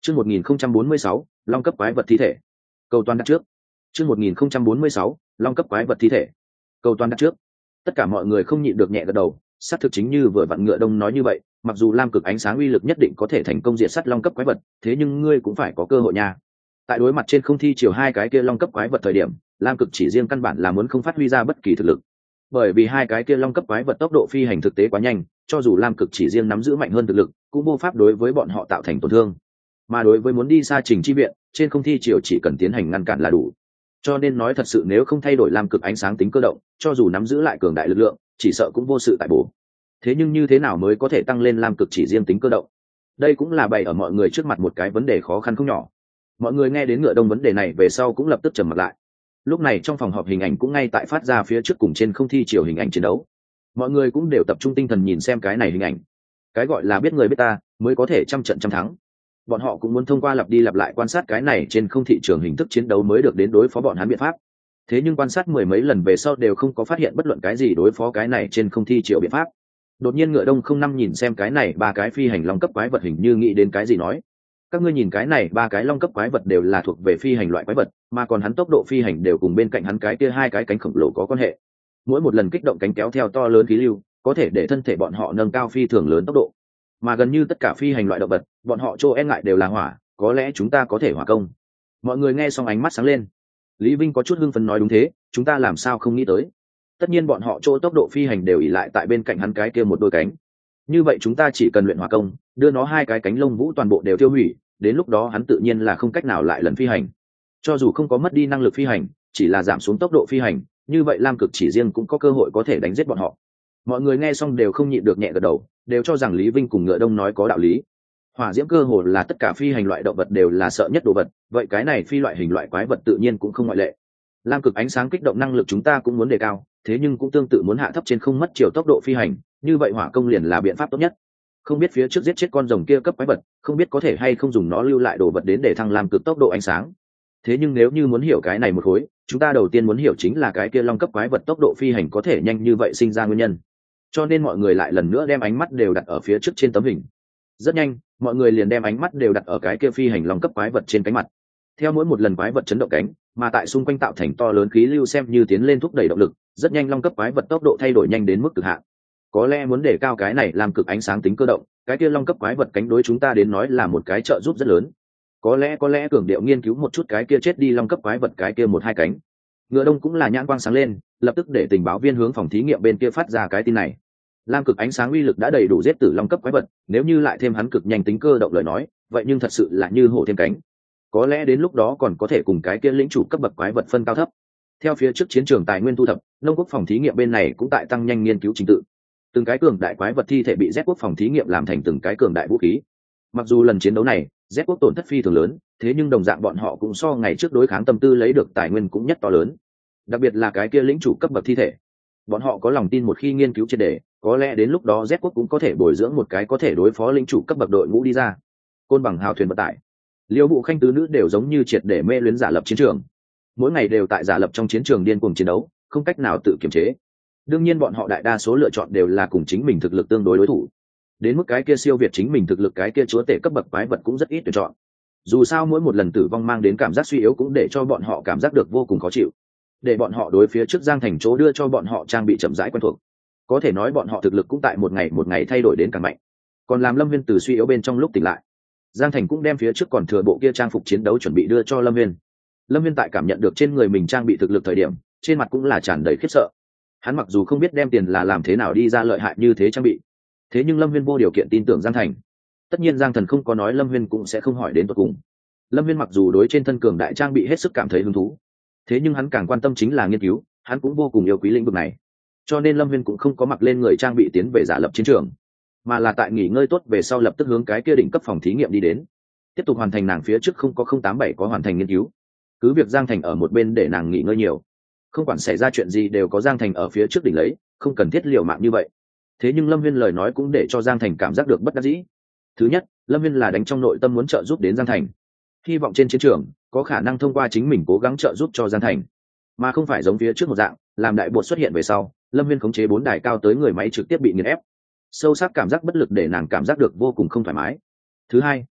Chương 1046, Long cấp quái vật thi thể. Cầu toàn đặt trước. Chương 1046, Long cấp quái vật thi thể. Cầu toàn đặt trước. Tất cả mọi người không nhịn được nhẹ gật đầu, xác thực chính như vừa vặn Ngựa Đông nói như vậy, mặc dù lam cực ánh sáng uy lực nhất định có thể thành công diệt sát long cấp quái vật, thế nhưng ngươi cũng phải có cơ hội nha. Tại đối mặt trên không thi chiều hai cái kia long cấp quái vật thời điểm, lam cực chỉ riêng căn bản là muốn không phát huy ra bất kỳ thực lực. Bởi vì hai cái kia long cấp quái vật tốc độ phi hành thực tế quá nhanh, cho dù lam cực chỉ riêng nắm giữ mạnh hơn thực lực, cũng vô pháp đối với bọn họ tạo thành tổn thương. Mà đối với muốn đi xa trình chi viện, trên không thi chiều chỉ cần tiến hành ngăn cản là đủ. Cho nên nói thật sự nếu không thay đổi lam cực ánh sáng tính cơ động, cho dù nắm giữ lại cường đại lực lượng, chỉ sợ cũng vô sự tại bổ. Thế nhưng như thế nào mới có thể tăng lên lam cực chỉ riêng tính cơ động? Đây cũng là bày ở mọi người trước mặt một cái vấn đề khó khăn không nhỏ. Mọi người nghe đến Ngựa Đông vấn đề này về sau cũng lập tức trầm mặt lại. Lúc này trong phòng họp hình ảnh cũng ngay tại phát ra phía trước cùng trên không thi chiều hình ảnh chiến đấu. Mọi người cũng đều tập trung tinh thần nhìn xem cái này hình ảnh. Cái gọi là biết người biết ta, mới có thể trăm trận trăm thắng. Bọn họ cũng muốn thông qua lặp đi lặp lại quan sát cái này trên không thị trường hình thức chiến đấu mới được đến đối phó bọn hắn biện pháp. Thế nhưng quan sát mười mấy lần về sau đều không có phát hiện bất luận cái gì đối phó cái này trên không thi chiều biện pháp. Đột nhiên Ngựa Đông không năm nhìn xem cái này ba cái phi hành long cấp quái vật, hình như nghĩ đến cái gì nói: các ngươi nhìn cái này ba cái long cấp quái vật đều là thuộc về phi hành loại quái vật, mà còn hắn tốc độ phi hành đều cùng bên cạnh hắn cái kia hai cái cánh khổng lồ có quan hệ. Mỗi một lần kích động cánh kéo theo to lớn khí lưu, có thể để thân thể bọn họ nâng cao phi thường lớn tốc độ. Mà gần như tất cả phi hành loại động vật, bọn họ chỗ e ngại đều là hỏa, có lẽ chúng ta có thể hỏa công. Mọi người nghe xong ánh mắt sáng lên. Lý Vinh có chút hưng phấn nói: đúng thế, chúng ta làm sao không nghĩ tới. Tất nhiên bọn họ chỗ tốc độ phi hành đều ỉ lại tại bên cạnh hắn cái kia một đôi cánh. Như vậy chúng ta chỉ cần luyện hỏa công, đưa nó hai cái cánh lông vũ toàn bộ đều tiêu hủy, đến lúc đó hắn tự nhiên là không cách nào lại lần phi hành. Cho dù không có mất đi năng lực phi hành, chỉ là giảm xuống tốc độ phi hành, như vậy lam cực chỉ riêng cũng có cơ hội có thể đánh giết bọn họ. Mọi người nghe xong đều không nhịn được nhẹ gật đầu, đều cho rằng Lý Vinh cùng Ngựa Đông nói có đạo lý. Hỏa diễm cơ hồ là tất cả phi hành loại động vật đều là sợ nhất đồ vật, vậy cái này phi loại hình loại quái vật tự nhiên cũng không ngoại lệ. Lam cực ánh sáng kích động năng lực chúng ta cũng muốn đề cao, thế nhưng cũng tương tự muốn hạ thấp trên không mất chiều tốc độ phi hành, như vậy hỏa công liền là biện pháp tốt nhất. Không biết phía trước giết chết con rồng kia cấp quái vật, không biết có thể hay không dùng nó lưu lại đồ vật đến để thăng lam cực tốc độ ánh sáng. Thế nhưng nếu như muốn hiểu cái này một khối, chúng ta đầu tiên muốn hiểu chính là cái kia long cấp quái vật tốc độ phi hành có thể nhanh như vậy sinh ra nguyên nhân. Cho nên mọi người lại lần nữa đem ánh mắt đều đặt ở phía trước trên tấm hình. Rất nhanh, mọi người liền đem ánh mắt đều đặt ở cái kia phi hành long cấp quái vật trên cánh mặt. Theo mỗi một lần quái vật chấn động cánh, mà tại xung quanh tạo thành to lớn khí lưu xem như tiến lên thúc đẩy động lực, rất nhanh long cấp quái vật tốc độ thay đổi nhanh đến mức cực hạn. Có lẽ muốn đề cao cái này làm cực ánh sáng tính cơ động, cái kia long cấp quái vật cánh đối chúng ta đến nói là một cái trợ giúp rất lớn. Có lẽ cường điệu nghiên cứu một chút cái kia chết đi long cấp quái vật cái kia một hai cánh. Ngựa Đông cũng là nhãn quang sáng lên, lập tức để tình báo viên hướng phòng thí nghiệm bên kia phát ra cái tin này. Lam cực ánh sáng uy lực đã đầy đủ giết tử long cấp quái vật, nếu như lại thêm hắn cực nhanh tính cơ động lời nói, vậy nhưng thật sự là như hổ thêm cánh. Có lẽ đến lúc đó còn có thể cùng cái kia lĩnh chủ cấp bậc quái vật phân cao thấp. Theo phía trước chiến trường tài nguyên thu thập, nông quốc phòng thí nghiệm bên này cũng tại tăng nhanh nghiên cứu trình tự. Từng cái cường đại quái vật thi thể bị Z quốc phòng thí nghiệm làm thành từng cái cường đại vũ khí. Mặc dù lần chiến đấu này Z quốc tổn thất phi thường lớn, thế nhưng đồng dạng bọn họ cũng so ngày trước đối kháng tâm tư lấy được tài nguyên cũng nhất to lớn. Đặc biệt là cái kia lĩnh chủ cấp bậc thi thể, bọn họ có lòng tin một khi nghiên cứu triệt để, có lẽ đến lúc đó Z quốc cũng có thể bồi dưỡng một cái có thể đối phó lĩnh chủ cấp bậc đội ngũ đi ra. Côn bằng hào thuyền vận tải, Liêu Bụ Khanh tứ nữ đều giống như triệt để mê luyến giả lập chiến trường, mỗi ngày đều tại giả lập trong chiến trường điên cuồng chiến đấu, không cách nào tự kiềm chế. Đương nhiên bọn họ đại đa số lựa chọn đều là cùng chính mình thực lực tương đối đối thủ. Đến mức cái kia siêu việt chính mình thực lực cái kia chúa tể cấp bậc quái vật cũng rất ít tuyển chọn. Dù sao mỗi một lần tử vong mang đến cảm giác suy yếu cũng để cho bọn họ cảm giác được vô cùng khó chịu. Để bọn họ đối phía trước Giang Thành chỗ đưa cho bọn họ trang bị chậm rãi quen thuộc. Có thể nói bọn họ thực lực cũng tại một ngày thay đổi đến càng mạnh. Còn làm Lâm Viên từ suy yếu bên trong lúc tỉnh lại, Giang Thành cũng đem phía trước còn thừa bộ kia trang phục chiến đấu chuẩn bị đưa cho Lâm Viên. Lâm Viên tại cảm nhận được trên người mình trang bị thực lực thời điểm, trên mặt cũng là tràn đầy khiếp sợ. Hắn mặc dù không biết đem tiền là làm thế nào đi ra lợi hại như thế trang bị, thế nhưng Lâm Viên vô điều kiện tin tưởng Giang Thành. Tất nhiên Giang Thần không có nói, Lâm Viên cũng sẽ không hỏi đến tận cùng. Lâm Viên mặc dù đối trên thân cường đại trang bị hết sức cảm thấy hứng thú, thế nhưng hắn càng quan tâm chính là nghiên cứu, hắn cũng vô cùng yêu quý lĩnh vực này. Cho nên Lâm Viên cũng không có mặc lên người trang bị tiến về giả lập chiến trường, mà là tại nghỉ ngơi tốt về sau lập tức hướng cái kia đỉnh cấp phòng thí nghiệm đi đến, tiếp tục hoàn thành nàng phía trước không có 087 có hoàn thành nghiên cứu. Cứ việc Giang Thành ở một bên để nàng nghỉ ngơi nhiều, không quản xảy ra chuyện gì đều có Giang Thành ở phía trước đỉnh lấy, không cần thiết liều mạng như vậy. Thế nhưng Lâm Viên lời nói cũng để cho Giang Thành cảm giác được bất đắc dĩ. Thứ nhất, Lâm Viên là đánh trong nội tâm muốn trợ giúp đến Giang Thành, hy vọng trên chiến trường có khả năng thông qua chính mình cố gắng trợ giúp cho Giang Thành, mà không phải giống phía trước một dạng làm đại bột xuất hiện về sau, Lâm Viên khống chế 4 đài cao tới người máy trực tiếp bị nghiền ép. Sâu sắc cảm giác bất lực để nàng cảm giác được vô cùng không thoải mái. Thứ hai,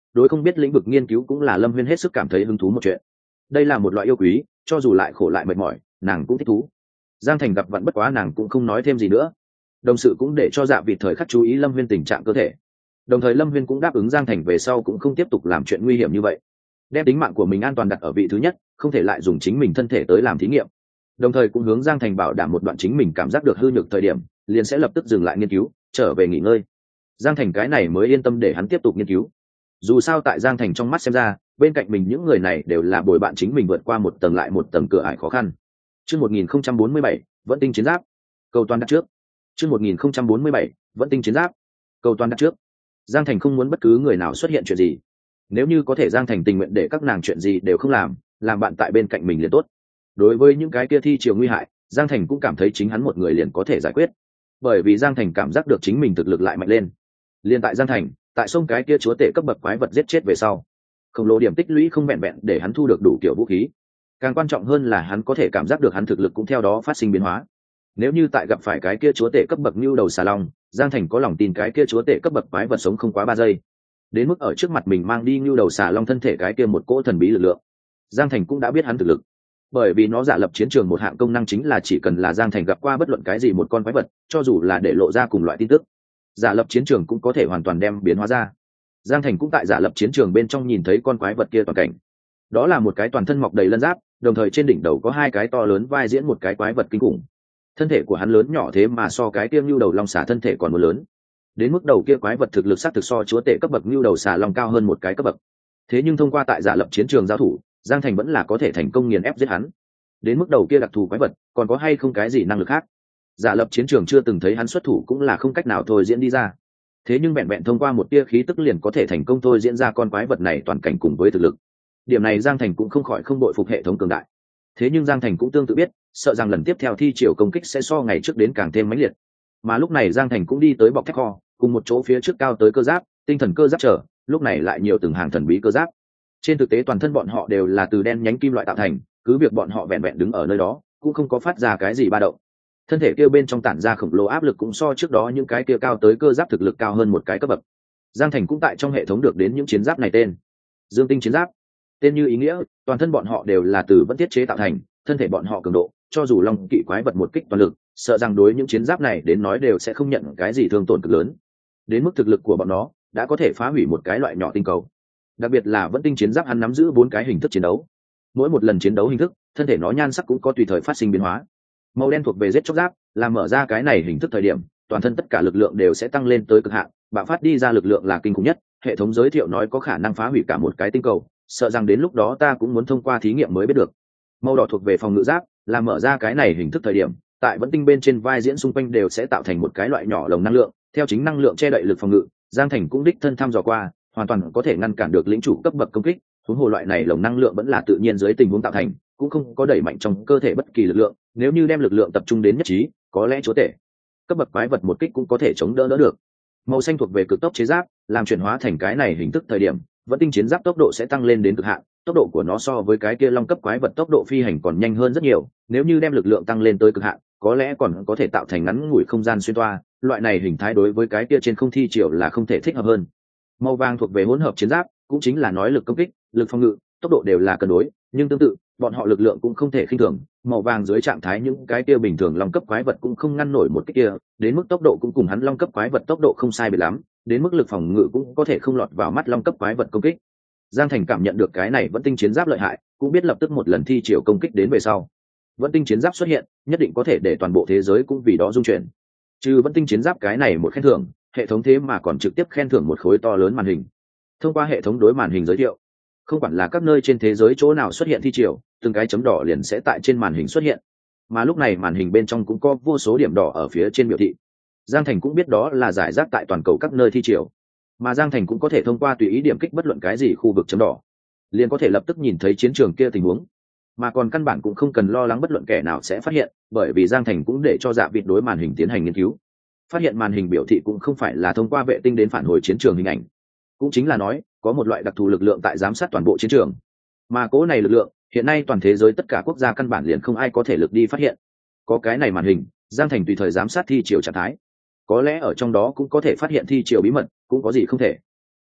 đối không biết lĩnh vực nghiên cứu cũng là Lâm Viên hết sức cảm thấy hứng thú một chuyện. Đây là một loại yêu quý, cho dù lại khổ lại mệt mỏi, nàng cũng thích thú. Giang Thành gặp vặn bất quá nàng cũng không nói thêm gì nữa. Đồng sự cũng để cho Dạ Vịt thời khắc chú ý Lâm Viên tình trạng cơ thể. Đồng thời Lâm Viên cũng đáp ứng Giang Thành về sau cũng không tiếp tục làm chuyện nguy hiểm như vậy, đem tính mạng của mình an toàn đặt ở vị thứ nhất, không thể lại dùng chính mình thân thể tới làm thí nghiệm. Đồng thời cũng hướng Giang Thành bảo đảm một đoạn chính mình cảm giác được hư nhược thời điểm liền sẽ lập tức dừng lại nghiên cứu, trở về nghỉ ngơi. Giang Thành cái này mới yên tâm để hắn tiếp tục nghiên cứu. Dù sao tại Giang Thành trong mắt xem ra, bên cạnh mình những người này đều là bồi bạn chính mình vượt qua một tầng lại một tầng cửa ải khó khăn. Chương 1047, vẫn tinh chiến giáp. Cầu toàn đặt trước. Chương 1047, vẫn tinh chiến giáp. Cầu toàn đặt trước. Giang Thành không muốn bất cứ người nào xuất hiện chuyện gì. Nếu như có thể Giang Thành tình nguyện để các nàng chuyện gì đều không làm bạn tại bên cạnh mình liền tốt. Đối với những cái kia thi chiều nguy hại, Giang Thành cũng cảm thấy chính hắn một người liền có thể giải quyết. Bởi vì Giang Thành cảm giác được chính mình thực lực lại mạnh lên. Liên tại Giang Thành, tại sông cái kia chúa tể cấp bậc quái vật giết chết về sau, khổng lồ điểm tích lũy không vẹn vẹn để hắn thu được đủ kiểu vũ khí, càng quan trọng hơn là hắn có thể cảm giác được hắn thực lực cũng theo đó phát sinh biến hóa. Nếu như tại gặp phải cái kia chúa tể cấp bậc như đầu xà long, Giang Thành có lòng tin cái kia chúa tể cấp bậc quái vật sống không quá 3 giây. Đến mức ở trước mặt mình mang đi như đầu xà long thân thể cái kia một cỗ thần bí lực lượng, Giang Thành cũng đã biết hắn thực lực. Bởi vì nó giả lập chiến trường một hạng công năng chính là chỉ cần là Giang Thành gặp qua bất luận cái gì một con quái vật, cho dù là để lộ ra cùng loại tin tức, giả lập chiến trường cũng có thể hoàn toàn đem biến hóa ra. Giang Thành cũng tại giả lập chiến trường bên trong nhìn thấy con quái vật kia toàn cảnh. Đó là một cái toàn thân mọc đầy lân giáp, đồng thời trên đỉnh đầu có 2 cái to lớn vai diễn một cái quái vật kinh khủng. Thân thể của hắn lớn nhỏ thế mà so cái kia nhu đầu long xà thân thể còn muốn lớn. Đến mức đầu kia quái vật thực lực sát thực so chúa tể cấp bậc nhu đầu xà long cao hơn một cái cấp bậc. Thế nhưng thông qua tại giả lập chiến trường giao thủ, Giang Thành vẫn là có thể thành công nghiền ép giết hắn. Đến mức đầu kia đặc thù quái vật, còn có hay không cái gì năng lực khác? Giả lập chiến trường chưa từng thấy hắn xuất thủ cũng là không cách nào thôi diễn đi ra. Thế nhưng vẹn vẹn thông qua một tia khí tức liền có thể thành công thôi diễn ra con quái vật này toàn cảnh cùng với thực lực. Điểm này Giang Thành cũng không khỏi không bội phục hệ thống cường đại. Thế nhưng Giang Thành cũng tương tự biết, sợ rằng lần tiếp theo thi chiều công kích sẽ so ngày trước đến càng thêm mãnh liệt. Mà lúc này Giang Thành cũng đi tới bọc thép kho, cùng một chỗ phía trước cao tới cơ giáp, tinh thần cơ giáp trở, lúc này lại nhiều từng hàng thần bí cơ giáp. Trên thực tế toàn thân bọn họ đều là từ đen nhánh kim loại tạo thành, cứ việc bọn họ vẹn vẹn đứng ở nơi đó, cũng không có phát ra cái gì ba động. Thân thể kia bên trong tản ra khổng lồ áp lực cũng so trước đó những cái kia cao tới cơ giáp thực lực cao hơn một cái cấp bậc. Giang Thành cũng tại trong hệ thống được đến những chiến giáp này tên Dương Tinh chiến giáp. Tên như ý nghĩa, toàn thân bọn họ đều là từ vẫn thiết chế tạo thành, thân thể bọn họ cường độ, cho dù long kỵ quái vật một kích toàn lực, sợ rằng đối những chiến giáp này đến nói đều sẽ không nhận cái gì thương tổn cực lớn. Đến mức thực lực của bọn nó đã có thể phá hủy một cái loại nhỏ tinh cầu. Đặc biệt là vẫn tinh chiến giáp hắn nắm giữ 4 cái hình thức chiến đấu. Mỗi một lần chiến đấu hình thức, thân thể nó nhan sắc cũng có tùy thời phát sinh biến hóa. Màu đen thuộc về giết chóc giáp, làm mở ra cái này hình thức thời điểm, toàn thân tất cả lực lượng đều sẽ tăng lên tới cực hạn, bạo phát đi ra lực lượng là kinh khủng nhất, hệ thống giới thiệu nói có khả năng phá hủy cả một cái tinh cầu, sợ rằng đến lúc đó ta cũng muốn thông qua thí nghiệm mới biết được. Màu đỏ thuộc về phòng ngự giáp, làm mở ra cái này hình thức thời điểm, tại vẫn tinh bên trên vai diễn xung quanh đều sẽ tạo thành một cái loại nhỏ lồng năng lượng, theo chính năng lượng che đậy lực phòng ngự, Giang Thành cũng đích thân thăm dò qua, hoàn toàn có thể ngăn cản được lĩnh chủ cấp bậc công kích, huống hồ loại này lồng năng lượng vẫn là tự nhiên dưới tình huống tạo thành, cũng không có đẩy mạnh trong cơ thể bất kỳ lực lượng, nếu như đem lực lượng tập trung đến nhất trí, có lẽ chúa tể cấp bậc quái vật một kích cũng có thể chống đỡ được. Màu xanh thuộc về cực tốc chế giáp, làm chuyển hóa thành cái này hình thức thời điểm, vẫn tinh chiến giáp tốc độ sẽ tăng lên đến cực hạn, tốc độ của nó so với cái kia long cấp quái vật tốc độ phi hành còn nhanh hơn rất nhiều, nếu như đem lực lượng tăng lên tới cực hạn, có lẽ còn có thể tạo thành ngắn ngủi không gian xuyên toa, loại này hình thái đối với cái kia trên không thi triệu là không thể thích hợp hơn. Màu vàng thuộc về hỗn hợp chiến giáp, cũng chính là nói lực công kích, lực phòng ngự, tốc độ đều là cân đối, nhưng tương tự, bọn họ lực lượng cũng không thể khinh thường, màu vàng dưới trạng thái những cái kia bình thường long cấp quái vật cũng không ngăn nổi một cái kia, đến mức tốc độ cũng cùng hắn long cấp quái vật tốc độ không sai biệt lắm, đến mức lực phòng ngự cũng có thể không lọt vào mắt long cấp quái vật công kích. Giang Thành cảm nhận được cái này vẫn tinh chiến giáp lợi hại, cũng biết lập tức một lần thi triển công kích đến về sau, vẫn tinh chiến giáp xuất hiện, nhất định có thể để toàn bộ thế giới cũng vì đó rung chuyển. Trừ vẫn tinh chiến giáp cái này một khen thưởng, hệ thống thế mà còn trực tiếp khen thưởng một khối to lớn màn hình. Thông qua hệ thống đối màn hình giới thiệu, không quản là các nơi trên thế giới chỗ nào xuất hiện thi triều, từng cái chấm đỏ liền sẽ tại trên màn hình xuất hiện, mà lúc này màn hình bên trong cũng có vô số điểm đỏ ở phía trên biểu thị. Giang Thành cũng biết đó là giải rác tại toàn cầu các nơi thi triều, mà Giang Thành cũng có thể thông qua tùy ý điểm kích bất luận cái gì khu vực chấm đỏ, liền có thể lập tức nhìn thấy chiến trường kia tình huống, mà còn căn bản cũng không cần lo lắng bất luận kẻ nào sẽ phát hiện, bởi vì Giang Thành cũng để cho Dạ Vịt đối màn hình tiến hành nghiên cứu, phát hiện màn hình biểu thị cũng không phải là thông qua vệ tinh đến phản hồi chiến trường hình ảnh, cũng chính là nói có một loại đặc thù lực lượng tại giám sát toàn bộ chiến trường, mà cố này lực lượng hiện nay toàn thế giới tất cả quốc gia căn bản liền không ai có thể lực đi phát hiện. Có cái này màn hình, Giang Thành tùy thời giám sát thi triều trạng thái, có lẽ ở trong đó cũng có thể phát hiện thi triều bí mật, cũng có gì không thể.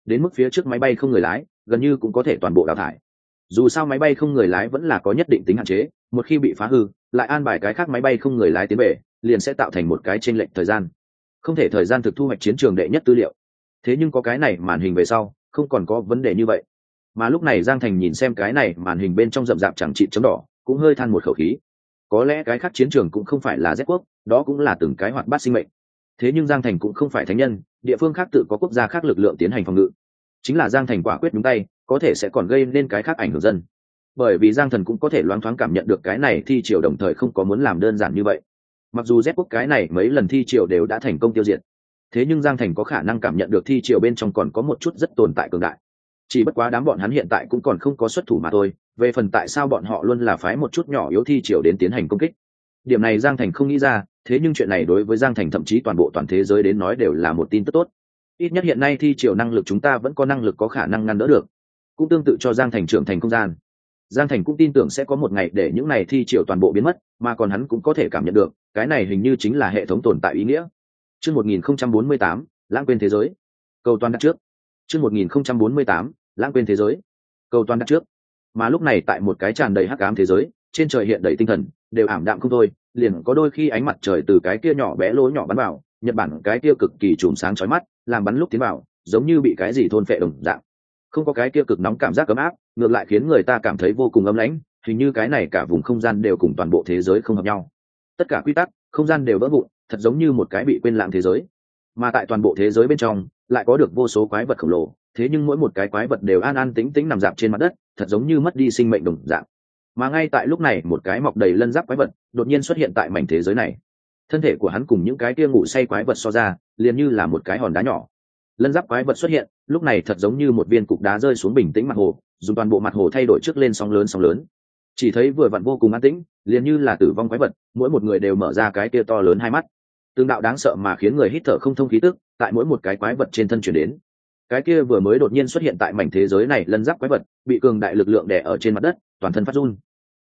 đến mức phía trước máy bay không người lái gần như cũng có thể toàn bộ đào thải. Dù sao máy bay không người lái vẫn là có nhất định tính hạn chế, một khi bị phá hư lại an bài cái khác máy bay không người lái tiến về liền sẽ tạo thành một cái chênh lệch thời gian, không thể thời gian thực thu hoạch chiến trường đệ nhất tư liệu. Thế nhưng có cái này màn hình về sau không còn có vấn đề như vậy. Mà lúc này Giang Thành nhìn xem cái này màn hình bên trong rậm rạp chẳng trị chấm đỏ cũng hơi than một khẩu khí. Có lẽ cái khác chiến trường cũng không phải là Z quốc, đó cũng là từng cái hoạt bát sinh mệnh. Thế nhưng Giang Thành cũng không phải thánh nhân, địa phương khác tự có quốc gia khác lực lượng tiến hành phòng ngự. Chính là Giang Thành quả quyết nhúng tay có thể sẽ còn gây nên cái khác ảnh hưởng dân. Bởi vì Giang Thần cũng có thể loáng thoáng cảm nhận được cái này thi triều đồng thời không có muốn làm đơn giản như vậy. Mặc dù Z quốc cái này mấy lần thi triều đều đã thành công tiêu diệt, thế nhưng Giang Thành có khả năng cảm nhận được thi triều bên trong còn có một chút rất tồn tại cường đại. Chỉ bất quá đám bọn hắn hiện tại cũng còn không có xuất thủ mà thôi. Về phần tại sao bọn họ luôn là phái một chút nhỏ yếu thi triều đến tiến hành công kích, điểm này Giang Thành không nghĩ ra. Thế nhưng chuyện này đối với Giang Thành thậm chí toàn bộ toàn thế giới đến nói đều là một tin tức tốt. Ít nhất hiện nay thi triều năng lực chúng ta vẫn có năng lực có khả năng ngăn đỡ được, cũng tương tự cho Giang Thành trưởng thành không gian. Giang Thành cũng tin tưởng sẽ có một ngày để những này thi triều toàn bộ biến mất, mà còn hắn cũng có thể cảm nhận được cái này hình như chính là hệ thống tồn tại ý nghĩa. Chương 1048, lãng quên thế giới. Cầu toàn đặt trước. Chương 1048, lãng quên thế giới. Cầu toàn đặt trước. Mà lúc này tại một cái tràn đầy hắc ám thế giới, trên trời hiện đầy tinh thần đều ảm đạm không thôi, liền có đôi khi ánh mặt trời từ cái kia nhỏ bé lỗ nhỏ bắn vào, Nhật Bản cái kia cực kỳ chùm sáng chói mắt, làm bắn lúc tiến vào, giống như bị cái gì thôn phệ đồng dạng. Không có cái kia cực nóng cảm giác ấm áp, ngược lại khiến người ta cảm thấy vô cùng ấm lãnh, hình như cái này cả vùng không gian đều cùng toàn bộ thế giới không hợp nhau. Tất cả quy tắc, không gian đều vỡ vụn, thật giống như một cái bị quên lãng thế giới. Mà tại toàn bộ thế giới bên trong, lại có được vô số quái vật khổng lồ, thế nhưng mỗi một cái quái vật đều an an tĩnh tĩnh nằm rạp trên mặt đất, thật giống như mất đi sinh mệnh đồng dạng. Mà ngay tại lúc này, một cái mọc đầy lân giáp quái vật đột nhiên xuất hiện tại mảnh thế giới này. Thân thể của hắn cùng những cái kia ngủ say quái vật so ra, liền như là một cái hòn đá nhỏ. Lân giáp quái vật xuất hiện, lúc này thật giống như một viên cục đá rơi xuống bình tĩnh mặt hồ, dùng toàn bộ mặt hồ thay đổi trước lên sóng lớn. Chỉ thấy vừa vặn vô cùng an tĩnh, liền như là tử vong quái vật, mỗi một người đều mở ra cái kia to lớn hai mắt. Tương đạo đáng sợ mà khiến người hít thở không thông khí tức, tại mỗi một cái quái vật trên thân truyền đến. Cái kia vừa mới đột nhiên xuất hiện tại mảnh thế giới này lân giáp quái vật, bị cường đại lực lượng đè ở trên mặt đất, toàn thân phát run.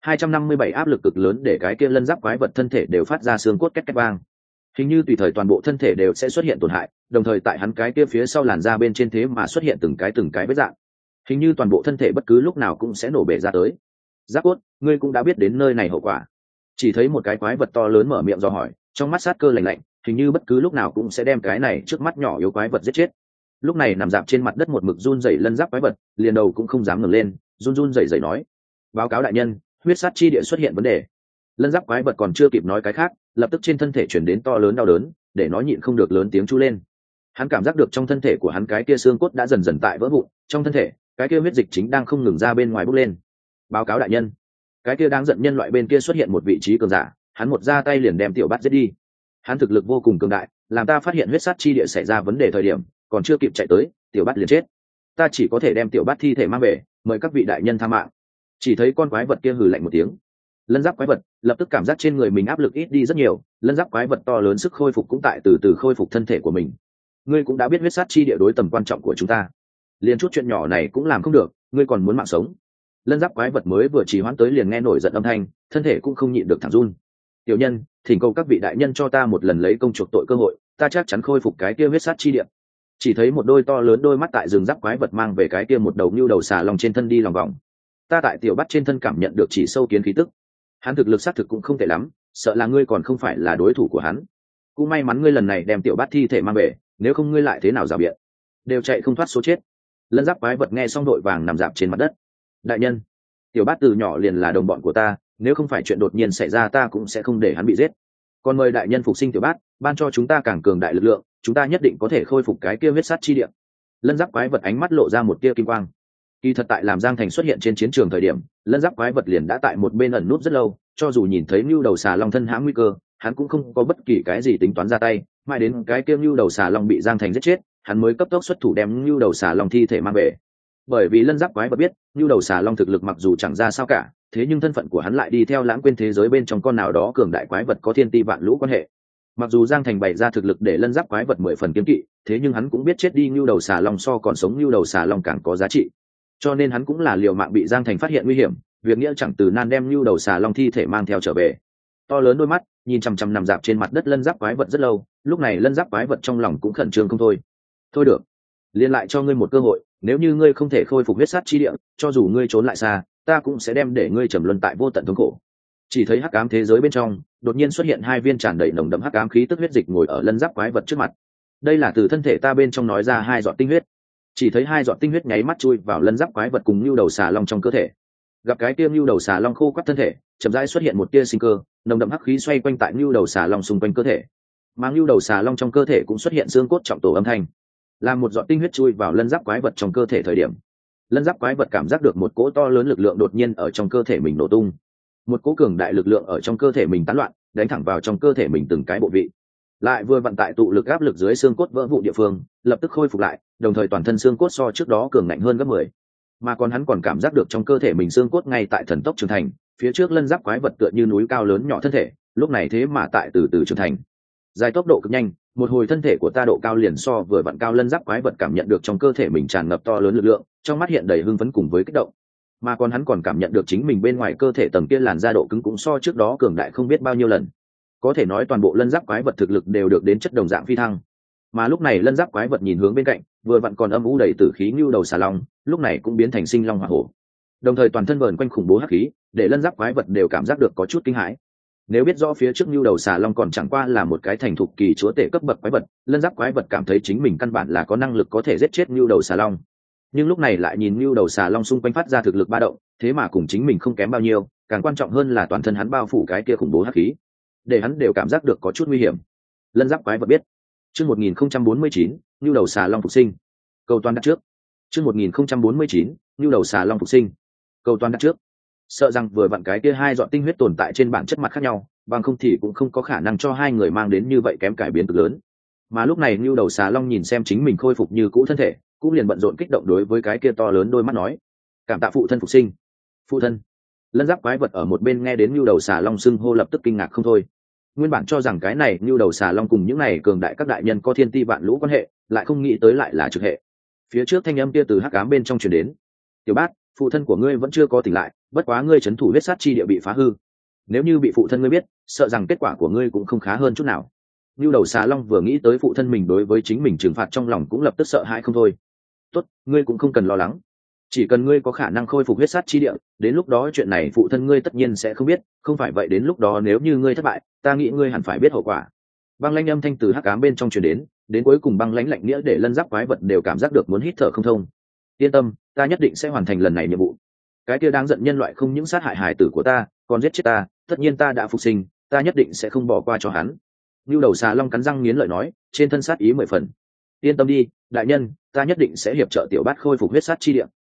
257 áp lực cực lớn để cái kia lân giáp quái vật thân thể đều phát ra xương cốt két két vang. Hình như tùy thời toàn bộ thân thể đều sẽ xuất hiện tổn hại, đồng thời tại hắn cái kia phía sau làn da bên trên thế mà xuất hiện từng cái vết dạng. Hình như toàn bộ thân thể bất cứ lúc nào cũng sẽ nổ bể ra tới. Giáp cốt, ngươi cũng đã biết đến nơi này hậu quả. Chỉ thấy một cái quái vật to lớn mở miệng dò hỏi, trong mắt sát cơ lạnh lạnh, hình như bất cứ lúc nào cũng sẽ đem cái này trước mắt nhỏ yếu quái vật giết chết. Lúc này nằm dạp trên mặt đất một mực run rẩy lân giáp quái vật, liền đầu cũng không dám ngẩng lên, run rẩy nói: báo cáo đại nhân, huyết sát chi địa xuất hiện vấn đề. Lân giáp quái vật còn chưa kịp nói cái khác, lập tức trên thân thể chuyển đến to lớn đau đớn, để nó nhịn không được lớn tiếng chu lên. Hắn cảm giác được trong thân thể của hắn cái kia xương cốt đã dần dần tại vỡ vụn, trong thân thể cái kia huyết dịch chính đang không ngừng ra bên ngoài bốc lên. Báo cáo đại nhân, cái kia đáng giận nhân loại bên kia xuất hiện một vị trí cường giả, hắn một ra tay liền đem tiểu bát giết đi. Hắn thực lực vô cùng cường đại, làm ta phát hiện huyết sát chi địa xảy ra vấn đề thời điểm, còn chưa kịp chạy tới, tiểu bát liền chết. Ta chỉ có thể đem tiểu bát thi thể mang về, mời các vị đại nhân tha mạng. Chỉ thấy con quái vật kia hừ lạnh một tiếng. Lân giáp quái vật lập tức cảm giác trên người mình áp lực ít đi rất nhiều, lân giáp quái vật to lớn sức khôi phục cũng tại từ từ khôi phục thân thể của mình. Ngươi cũng đã biết huyết sát chi địa đối tầm quan trọng của chúng ta, liền chút chuyện nhỏ này cũng làm không được, ngươi còn muốn mạng sống. Lân giáp quái vật mới vừa trì hoãn tới liền nghe nổi giận âm thanh, thân thể cũng không nhịn được thẳng run. Tiểu nhân, thỉnh cầu các vị đại nhân cho ta một lần lấy công chuộc tội cơ hội, ta chắc chắn khôi phục cái kia huyết sát chi địa. Chỉ thấy một đôi to lớn đôi mắt tại rừng giáp quái vật mang về cái kia một đầu nhu đầu xà lòng trên thân đi lòng vòng. Ta tại tiểu bắt trên thân cảm nhận được chỉ sâu kiến khí tức. Hắn thực lực xác thực cũng không tệ lắm, sợ là ngươi còn không phải là đối thủ của hắn. Cũng may mắn ngươi lần này đem tiểu bát thi thể mang về, nếu không ngươi lại thế nào rào biện, đều chạy không thoát số chết. Lân giáp quái vật nghe xong đội vàng nằm dạp trên mặt đất. Đại nhân, tiểu bát từ nhỏ liền là đồng bọn của ta, nếu không phải chuyện đột nhiên xảy ra ta cũng sẽ không để hắn bị giết. Còn mời đại nhân phục sinh tiểu bát, ban cho chúng ta càng cường đại lực lượng, chúng ta nhất định có thể khôi phục cái kia huyết sát chi địa. Lân giáp quái vật ánh mắt lộ ra một tia kim quang. Kỳ thật tại làm Giang Thành xuất hiện trên chiến trường thời điểm, lân giáp quái vật liền đã tại một bên ẩn núp rất lâu, cho dù nhìn thấy nưu đầu xà long thân hãm nguy cơ, hắn cũng không có bất kỳ cái gì tính toán ra tay, mãi đến cái kia nưu đầu xà long bị Giang Thành giết chết, hắn mới cấp tốc xuất thủ đem nưu đầu xà long thi thể mang về. Bởi vì lân giáp quái vật biết, nưu đầu xà long thực lực mặc dù chẳng ra sao cả, thế nhưng thân phận của hắn lại đi theo lãng quên thế giới bên trong con nào đó cường đại quái vật có thiên ti vạn lũ quan hệ. Mặc dù Giang Thành bày ra thực lực để lân giáp quái vật 10 phần kiêng kỵ, thế nhưng hắn cũng biết chết đi nưu đầu xà long so còn sống nưu đầu xà long càng có giá trị. Cho nên hắn cũng là liều mạng bị Giang Thành phát hiện nguy hiểm, việc nghĩa chẳng từ nan đem nưu đầu xà long thi thể mang theo trở về. To lớn đôi mắt nhìn chằm chằm nằm dạp trên mặt đất lân giáp quái vật rất lâu, lúc này lân giáp quái vật trong lòng cũng khẩn trương không thôi. Thôi được, Liên lại cho ngươi một cơ hội, nếu như ngươi không thể khôi phục huyết sát chi địa, cho dù ngươi trốn lại xa, ta cũng sẽ đem để ngươi trầm luân tại vô tận thống khổ. Chỉ thấy hắc ám thế giới bên trong đột nhiên xuất hiện hai viên tràn đầy nồng đậm hắc ám khí tức huyết dịch ngồi ở lân giáp quái vật trước mặt. Đây là từ thân thể ta bên trong nói ra hai giọt tinh huyết. Chỉ thấy hai giọt tinh huyết nháy mắt chui vào lân giáp quái vật cùng nhu đầu xà long trong cơ thể. Gặp cái tiêm nhu đầu xà long khô quắt thân thể, chậm rãi xuất hiện một tia sinh cơ, nồng đậm hắc khí xoay quanh tại nhu đầu xà long xung quanh cơ thể. Mà nhu đầu xà long trong cơ thể cũng xuất hiện xương cốt trọng tổ âm thanh. Làm một giọt tinh huyết chui vào lân giáp quái vật trong cơ thể thời điểm, lân giáp quái vật cảm giác được một cỗ to lớn lực lượng đột nhiên ở trong cơ thể mình nổ tung. Một cỗ cường đại lực lượng ở trong cơ thể mình tán loạn, đánh thẳng vào trong cơ thể mình từng cái bộ vị. Lại vừa vận tại tụ lực áp lực dưới xương cốt vỡ vụ địa phương, lập tức khôi phục lại, đồng thời toàn thân xương cốt so trước đó cường ngạnh hơn gấp 10. Mà còn hắn còn cảm giác được trong cơ thể mình xương cốt ngay tại thần tốc trưởng thành, phía trước lân giáp quái vật tựa như núi cao lớn nhỏ thân thể, lúc này thế mà tại từ từ trưởng thành. Dài tốc độ cực nhanh, một hồi thân thể của ta độ cao liền so vừa vặn cao lân giáp quái vật cảm nhận được trong cơ thể mình tràn ngập to lớn lực lượng, trong mắt hiện đầy hưng phấn cùng với kích động. Mà còn hắn còn cảm nhận được chính mình bên ngoài cơ thể tầng kia làn da độ cứng cũng so trước đó cường đại không biết bao nhiêu lần. Có thể nói toàn bộ lân giáp quái vật thực lực đều được đến chất đồng dạng phi thăng. Mà lúc này lân giáp quái vật nhìn hướng bên cạnh, vừa vặn còn âm u đầy tử khí như đầu xà long, lúc này cũng biến thành sinh long hỏa hổ. Đồng thời toàn thân vờn quanh khủng bố hắc khí, để lân giáp quái vật đều cảm giác được có chút kinh hãi. Nếu biết rõ phía trước như đầu xà long còn chẳng qua là một cái thành thục kỳ chúa tể cấp bậc quái vật, lân giáp quái vật cảm thấy chính mình căn bản là có năng lực có thể giết chết như đầu xà long. Nhưng lúc này lại nhìn như đầu xà long xung quanh phát ra thực lực ba động, thế mà cùng chính mình không kém bao nhiêu, càng quan trọng hơn là toàn thân hắn bao phủ cái kia khủng bố hắc khí, để hắn đều cảm giác được có chút nguy hiểm. Lân giáp quái vật biết. Chương 1049, như đầu xà long phục sinh. Cầu toàn đặt trước. Chương 1049, như đầu xà long phục sinh. Cầu toàn đặt trước. Sợ rằng vừa vặn cái kia hai dọn tinh huyết tồn tại trên bản chất mặt khác nhau, bằng không thì cũng không có khả năng cho hai người mang đến như vậy kém cải biến cực lớn. Mà lúc này như đầu xà long nhìn xem chính mình khôi phục như cũ thân thể, cũng liền bận rộn kích động đối với cái kia to lớn đôi mắt nói: cảm tạ phụ thân phục sinh. Phụ thân. Lân giáp quái vật ở một bên nghe đến như đầu xà long xưng hô lập tức kinh ngạc không thôi. Nguyên bản cho rằng cái này như đầu xà long cùng những này cường đại các đại nhân có thiên ti vạn lũ quan hệ, lại không nghĩ tới lại là trực hệ. Phía trước thanh âm kia từ hắc ám bên trong truyền đến: tiểu bát, phụ thân của ngươi vẫn chưa có tỉnh lại, bất quá ngươi trấn thủ huyết sát chi địa bị phá hư, nếu như bị phụ thân ngươi biết, sợ rằng kết quả của ngươi cũng không khá hơn chút nào. Như đầu xà long vừa nghĩ tới phụ thân mình đối với chính mình trừng phạt, trong lòng cũng lập tức sợ hãi không thôi. Tốt, ngươi cũng không cần lo lắng, chỉ cần ngươi có khả năng khôi phục huyết sát chi địa, đến lúc đó chuyện này phụ thân ngươi tất nhiên sẽ không biết, không phải vậy đến lúc đó nếu như ngươi thất bại, ta nghĩ ngươi hẳn phải biết hậu quả. Băng lãnh âm thanh từ hắc ám bên trong truyền đến cuối cùng băng lãnh lạnh nghĩa để lân giáp quái vật đều cảm giác được muốn hít thở không thông. Yên tâm, ta nhất định sẽ hoàn thành lần này nhiệm vụ. Cái kia đáng giận nhân loại không những sát hại hài tử của ta, còn giết chết ta, tất nhiên ta đã phục sinh, ta nhất định sẽ không bỏ qua cho hắn. Như đầu xà long cắn răng nghiến lợi nói, trên thân sát ý 10 phần. Yên tâm đi, đại nhân, ta nhất định sẽ hiệp trợ tiểu bát khôi phục huyết sát chi địa.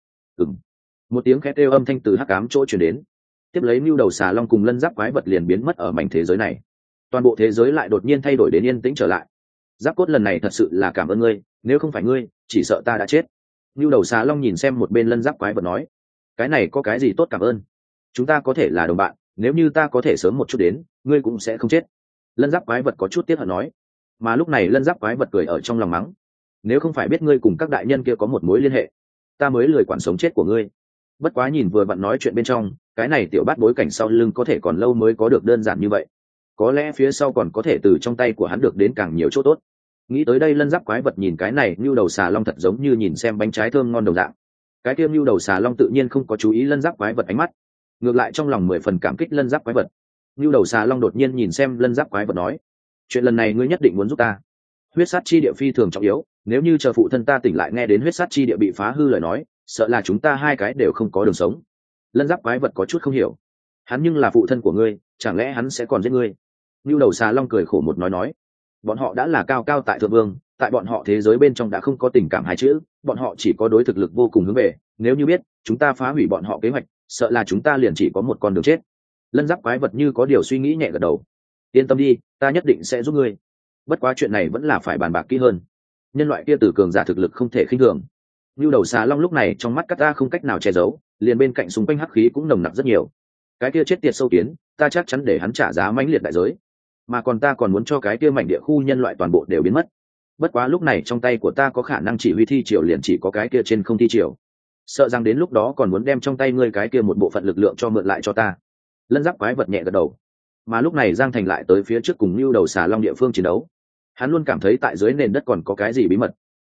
Một tiếng khét kêu âm thanh từ hắc ám chỗ truyền đến. Tiếp lấy như đầu xà long cùng lân giáp quái vật liền biến mất ở mảnh thế giới này. Toàn bộ thế giới lại đột nhiên thay đổi đến yên tĩnh trở lại. Giáp cốt lần này thật sự là cảm ơn ngươi, nếu không phải ngươi, chỉ sợ ta đã chết. Như đầu xà long nhìn xem một bên lân giáp quái vật nói, cái này có cái gì tốt cảm ơn, chúng ta có thể là đồng bạn, nếu như ta có thể sớm một chút đến, ngươi cũng sẽ không chết. Lân giáp quái vật có chút tiếc hận nói. Mà lúc này lân giáp quái vật cười ở trong lòng mắng, nếu không phải biết ngươi cùng các đại nhân kia có một mối liên hệ, ta mới lười quản sống chết của ngươi. Bất quá nhìn vừa vặn nói chuyện bên trong, cái này tiểu bát bối cảnh sau lưng có thể còn lâu mới có được đơn giản như vậy, có lẽ phía sau còn có thể từ trong tay của hắn được đến càng nhiều chỗ tốt. Nghĩ tới đây lân giáp quái vật nhìn cái này như đầu xà long thật giống như nhìn xem bánh trái thơm ngon đồng dạng. Cái tiêm như đầu xà long tự nhiên không có chú ý lân giáp quái vật ánh mắt, ngược lại trong lòng 10 phần cảm kích lân giáp quái vật. Như đầu xà long đột nhiên nhìn xem lân giáp quái vật nói, chuyện lần này ngươi nhất định muốn giúp ta. Huyết sát chi địa phi thường trọng yếu, nếu như chờ phụ thân ta tỉnh lại nghe đến huyết sát chi địa bị phá hư lời nói, sợ là chúng ta hai cái đều không có đường sống. Lân giáp quái vật có chút không hiểu, hắn nhưng là phụ thân của ngươi, chẳng lẽ hắn sẽ còn giết ngươi? Như đầu xà long cười khổ một nói, bọn họ đã là cao cao tại thượng vương, tại bọn họ thế giới bên trong đã không có tình cảm hai chữ, bọn họ chỉ có đối thực lực vô cùng hướng về, nếu như biết chúng ta phá hủy bọn họ kế hoạch, sợ là chúng ta liền chỉ có một con đường chết. Lân giáp quái vật như có điều suy nghĩ nhẹ gật đầu, yên tâm đi, ta nhất định sẽ giúp ngươi, bất quá chuyện này vẫn là phải bàn bạc kỹ hơn, nhân loại kia tử cường giả thực lực không thể khinh thường. Như đầu xà long lúc này trong mắt các ta không cách nào che giấu, liền bên cạnh xung quanh hắc khí cũng nồng nặc rất nhiều. Cái kia chết tiệt sâu kiến, ta chắc chắn để hắn trả giá mãnh liệt đại giới, mà còn ta còn muốn cho cái kia mảnh địa khu nhân loại toàn bộ đều biến mất. Bất quá lúc này trong tay của ta có khả năng chỉ huy thi triều liền chỉ có cái kia trên không thi triều, sợ rằng đến lúc đó còn muốn đem trong tay ngươi cái kia một bộ phận lực lượng cho mượn lại cho ta. Lân giáp quái vật nhẹ gật đầu. Mà lúc này Giang Thành lại tới phía trước cùng Nưu đầu xà long địa phương chiến đấu. Hắn luôn cảm thấy tại dưới nền đất còn có cái gì bí mật.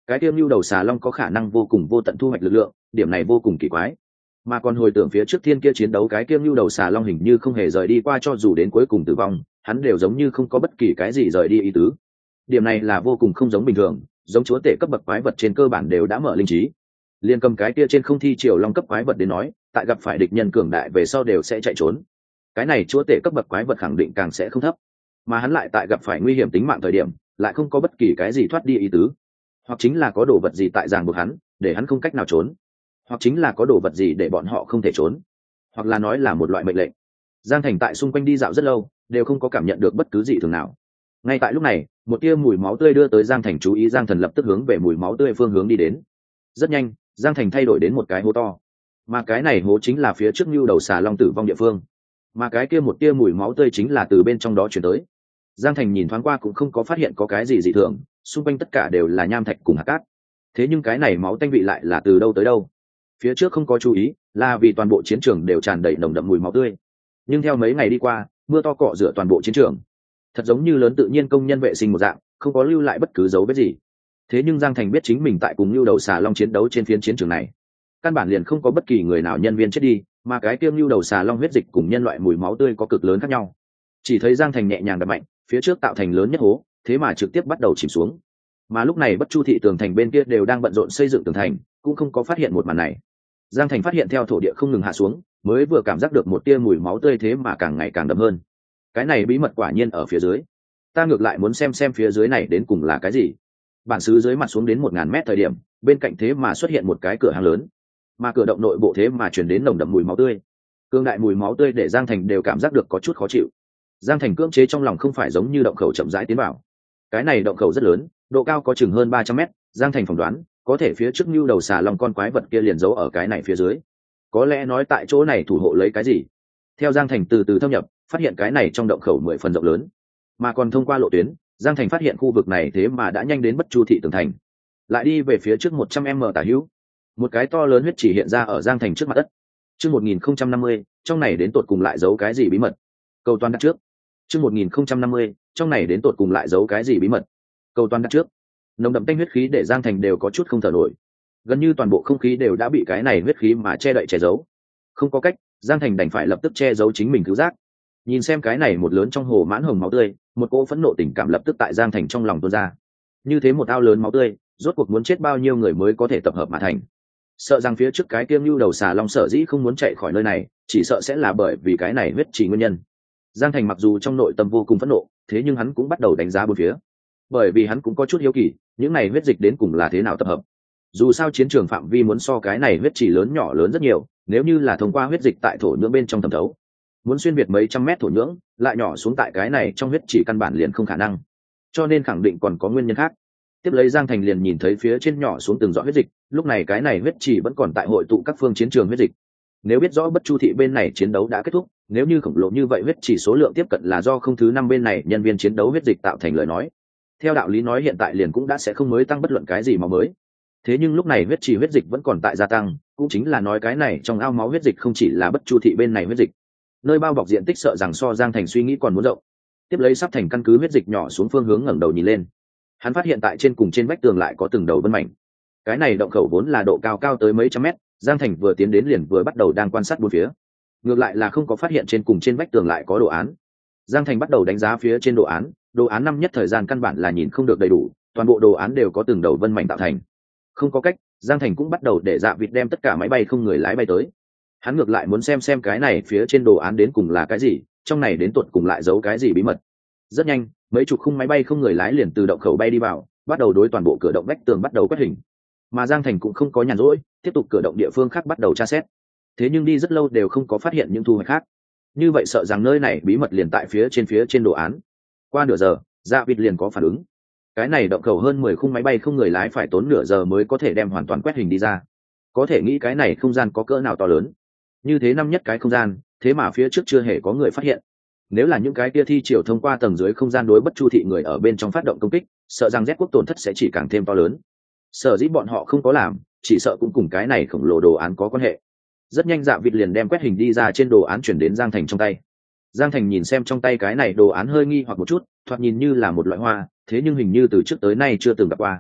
cái tiêu lưu đầu xà long có khả năng vô cùng vô tận thu hoạch lực lượng, điểm này vô cùng kỳ quái. Mà còn hồi tưởng phía trước thiên kia chiến đấu, cái tiêu lưu đầu xà long hình như không hề rời đi qua, cho dù đến cuối cùng tử vong hắn đều giống như không có bất kỳ cái gì rời đi ý tứ. Điểm này là vô cùng không giống bình thường, giống chúa tể cấp bậc quái vật trên cơ bản đều đã mở linh trí. Liên cầm cái kia trên không thi triều long cấp quái vật đến nói, tại gặp phải địch nhân cường đại về sau đều sẽ chạy trốn. Cái này chúa tể cấp bậc quái vật khẳng định càng sẽ không thấp, mà hắn lại tại gặp phải nguy hiểm tính mạng thời điểm lại không có bất kỳ cái gì thoát đi ý tứ, hoặc chính là có đồ vật gì tại ràng buộc hắn để hắn không cách nào trốn, hoặc chính là có đồ vật gì để bọn họ không thể trốn, hoặc là nói là một loại mệnh lệnh. Giang Thành tại xung quanh đi dạo rất lâu đều không có cảm nhận được bất cứ gì thường nào. Ngay tại lúc này, một tia mùi máu tươi đưa tới Giang Thành chú ý. Giang Thần lập tức hướng về mùi máu tươi phương hướng đi đến. Rất nhanh, Giang Thành thay đổi đến một cái hố to, mà cái này hố chính là phía trước lưu đầu xà long tử vong địa phương, mà cái kia một tia mùi máu tươi chính là từ bên trong đó chuyển tới. Giang Thành nhìn thoáng qua cũng không có phát hiện có cái gì dị thường, xung quanh tất cả đều là nham thạch cùng hạt cát. Thế nhưng cái này máu tanh vị lại là từ đâu tới đâu? Phía trước không có chú ý là vì toàn bộ chiến trường đều tràn đầy nồng đậm mùi máu tươi, nhưng theo mấy ngày đi qua, mưa to cọ rửa toàn bộ chiến trường, thật giống như lớn tự nhiên công nhân vệ sinh một dạng, không có lưu lại bất cứ dấu vết gì. Thế nhưng Giang Thành biết chính mình tại cùng lưu đầu xà long chiến đấu trên phiến chiến trường này, căn bản liền không có bất kỳ người nào nhân viên chết đi, mà cái tiêm lưu đầu xà long huyết dịch cùng nhân loại mùi máu tươi có cực lớn khác nhau. Chỉ thấy Giang Thành nhẹ nhàng đập mạnh, phía trước tạo thành lớn nhất hố, thế mà trực tiếp bắt đầu chìm xuống. Mà lúc này Bất Chu thị tường thành bên kia đều đang bận rộn xây dựng tường thành, cũng không có phát hiện một màn này. Giang Thành phát hiện theo thổ địa không ngừng hạ xuống, mới vừa cảm giác được một tia mùi máu tươi, thế mà càng ngày càng đậm hơn. Cái này bí mật quả nhiên ở phía dưới. Ta ngược lại muốn xem phía dưới này đến cùng là cái gì. Bản xứ dưới mặt xuống đến 1000 mét thời điểm, bên cạnh thế mà xuất hiện một cái cửa hàng lớn, mà cửa động nội bộ thế mà truyền đến nồng đậm mùi máu tươi. Cương đại mùi máu tươi để Giang Thành đều cảm giác được có chút khó chịu. Giang Thành cưỡng chế trong lòng không phải giống như động khẩu chậm rãi tiến vào. Cái này động khẩu rất lớn, độ cao có chừng hơn 300 mét. Giang Thành phỏng đoán có thể phía trước lưu đầu xà long con quái vật kia liền giấu ở cái này phía dưới. Có lẽ nói tại chỗ này thủ hộ lấy cái gì. Theo Giang Thành từ từ thâm nhập, phát hiện cái này trong động khẩu 10 phần rộng lớn, mà còn thông qua lộ tuyến, Giang Thành phát hiện khu vực này thế mà đã nhanh đến Bất Chu thị tường thành. Lại đi về phía trước 100m tả hữu, một cái to lớn huyết chỉ hiện ra ở Giang Thành trước mặt đất. Chương 1050, trong này đến tột cùng lại giấu cái gì bí mật? Cầu toàn đặt trước. Chương 1050, trong này đến tột cùng lại giấu cái gì bí mật? Cầu toàn đặt trước. Nồng đậm tanh huyết khí để Giang Thành đều có chút không thở nổi. Gần như toàn bộ không khí đều đã bị cái này huyết khí mà che đậy che giấu. Không có cách, Giang Thành đành phải lập tức che giấu chính mình cứu giác. Nhìn xem cái này một lớn trong hồ mãn hồng máu tươi, một cỗ phẫn nộ tình cảm lập tức tại Giang Thành trong lòng tuôn ra. Như thế một ao lớn máu tươi, rốt cuộc muốn chết bao nhiêu người mới có thể tập hợp mà thành? Sợ rằng phía trước cái kiêm lưu đầu xà long sở dĩ không muốn chạy khỏi nơi này, chỉ sợ sẽ là bởi vì cái này huyết chỉ nguyên nhân. Giang Thành mặc dù trong nội tâm vô cùng phẫn nộ, thế nhưng hắn cũng bắt đầu đánh giá bốn phía, bởi vì hắn cũng có chút hiếu kỳ, những này huyết dịch đến cùng là thế nào tập hợp. Dù sao chiến trường phạm vi muốn so cái này huyết chỉ lớn nhỏ lớn rất nhiều, nếu như là thông qua huyết dịch tại thổ nhưỡng bên trong thẩm thấu, muốn xuyên việt mấy trăm mét thổ nhưỡng lại nhỏ xuống tại cái này trong huyết chỉ căn bản liền không khả năng, cho nên khẳng định còn có nguyên nhân khác. Tiếp lấy Giang Thành liền nhìn thấy phía trên nhỏ xuống từng giọt huyết dịch, lúc này cái này huyết chỉ vẫn còn tại hội tụ các phương chiến trường huyết dịch. Nếu biết rõ Bất Chu thị bên này chiến đấu đã kết thúc, nếu như khổng lồ như vậy huyết chỉ số lượng tiếp cận là do không thứ 5 bên này nhân viên chiến đấu huyết dịch tạo thành lời nói, theo đạo lý nói hiện tại liền cũng đã sẽ không mới tăng bất luận cái gì máu mới. Thế nhưng lúc này huyết chỉ huyết dịch vẫn còn tại gia tăng, cũng chính là nói cái này trong ao máu huyết dịch không chỉ là Bất Chu thị bên này huyết dịch, nơi bao bọc diện tích sợ rằng so Giang Thành suy nghĩ còn muốn rộng. Tiếp lấy sắp thành căn cứ huyết dịch nhỏ xuống phương hướng ngẩng đầu nhìn lên, hắn phát hiện tại trên cùng trên vách tường lại có từng đầu vân mảnh. Cái này động khẩu vốn là độ cao cao tới mấy trăm mét, Giang Thành vừa tiến đến liền vừa bắt đầu đang quan sát bốn phía, ngược lại là không có phát hiện trên cùng trên vách tường lại có đồ án. Giang Thành bắt đầu đánh giá phía trên đồ án năm nhất thời gian căn bản là nhìn không được đầy đủ, toàn bộ đồ án đều có từng đầu vân mảnh tạo thành. Không có cách, Giang Thành cũng bắt đầu để Dạ Vịt đem tất cả máy bay không người lái bay tới. Hắn ngược lại muốn xem cái này phía trên đồ án đến cùng là cái gì, trong này đến tuột cùng lại giấu cái gì bí mật. Rất nhanh, mấy chục khung máy bay không người lái liền từ động khẩu bay đi vào, bắt đầu đối toàn bộ cửa động vách tường bắt đầu quét hình. Mà Giang Thành cũng không có nhàn rỗi, tiếp tục cửa động địa phương khác bắt đầu tra xét. Thế nhưng đi rất lâu đều không có phát hiện những thu hoạch khác. Như vậy sợ rằng nơi này bí mật liền tại phía trên đồ án. Qua nửa giờ, Dạ Vịt liền có phản ứng. Cái này động khẩu hơn 10 khung máy bay không người lái phải tốn nửa giờ mới có thể đem hoàn toàn quét hình đi ra. Có thể nghĩ cái này không gian có cỡ nào to lớn. Như thế năm nhất cái không gian, thế mà phía trước chưa hề có người phát hiện. Nếu là những cái kia thi triều thông qua tầng dưới không gian đối Bất Chu thị người ở bên trong phát động công kích, sợ rằng Z quốc tổn thất sẽ chỉ càng thêm to lớn. Sở dĩ bọn họ không có làm, chỉ sợ cũng cùng cái này khổng lồ đồ án có quan hệ. Rất nhanh Dạ Vịt liền đem quét hình đi ra trên đồ án chuyển đến Giang Thành trong tay. Giang Thành nhìn xem trong tay cái này đồ án hơi nghi hoặc một chút, thoạt nhìn như là một loại hoa, thế nhưng hình như từ trước tới nay chưa từng gặp qua.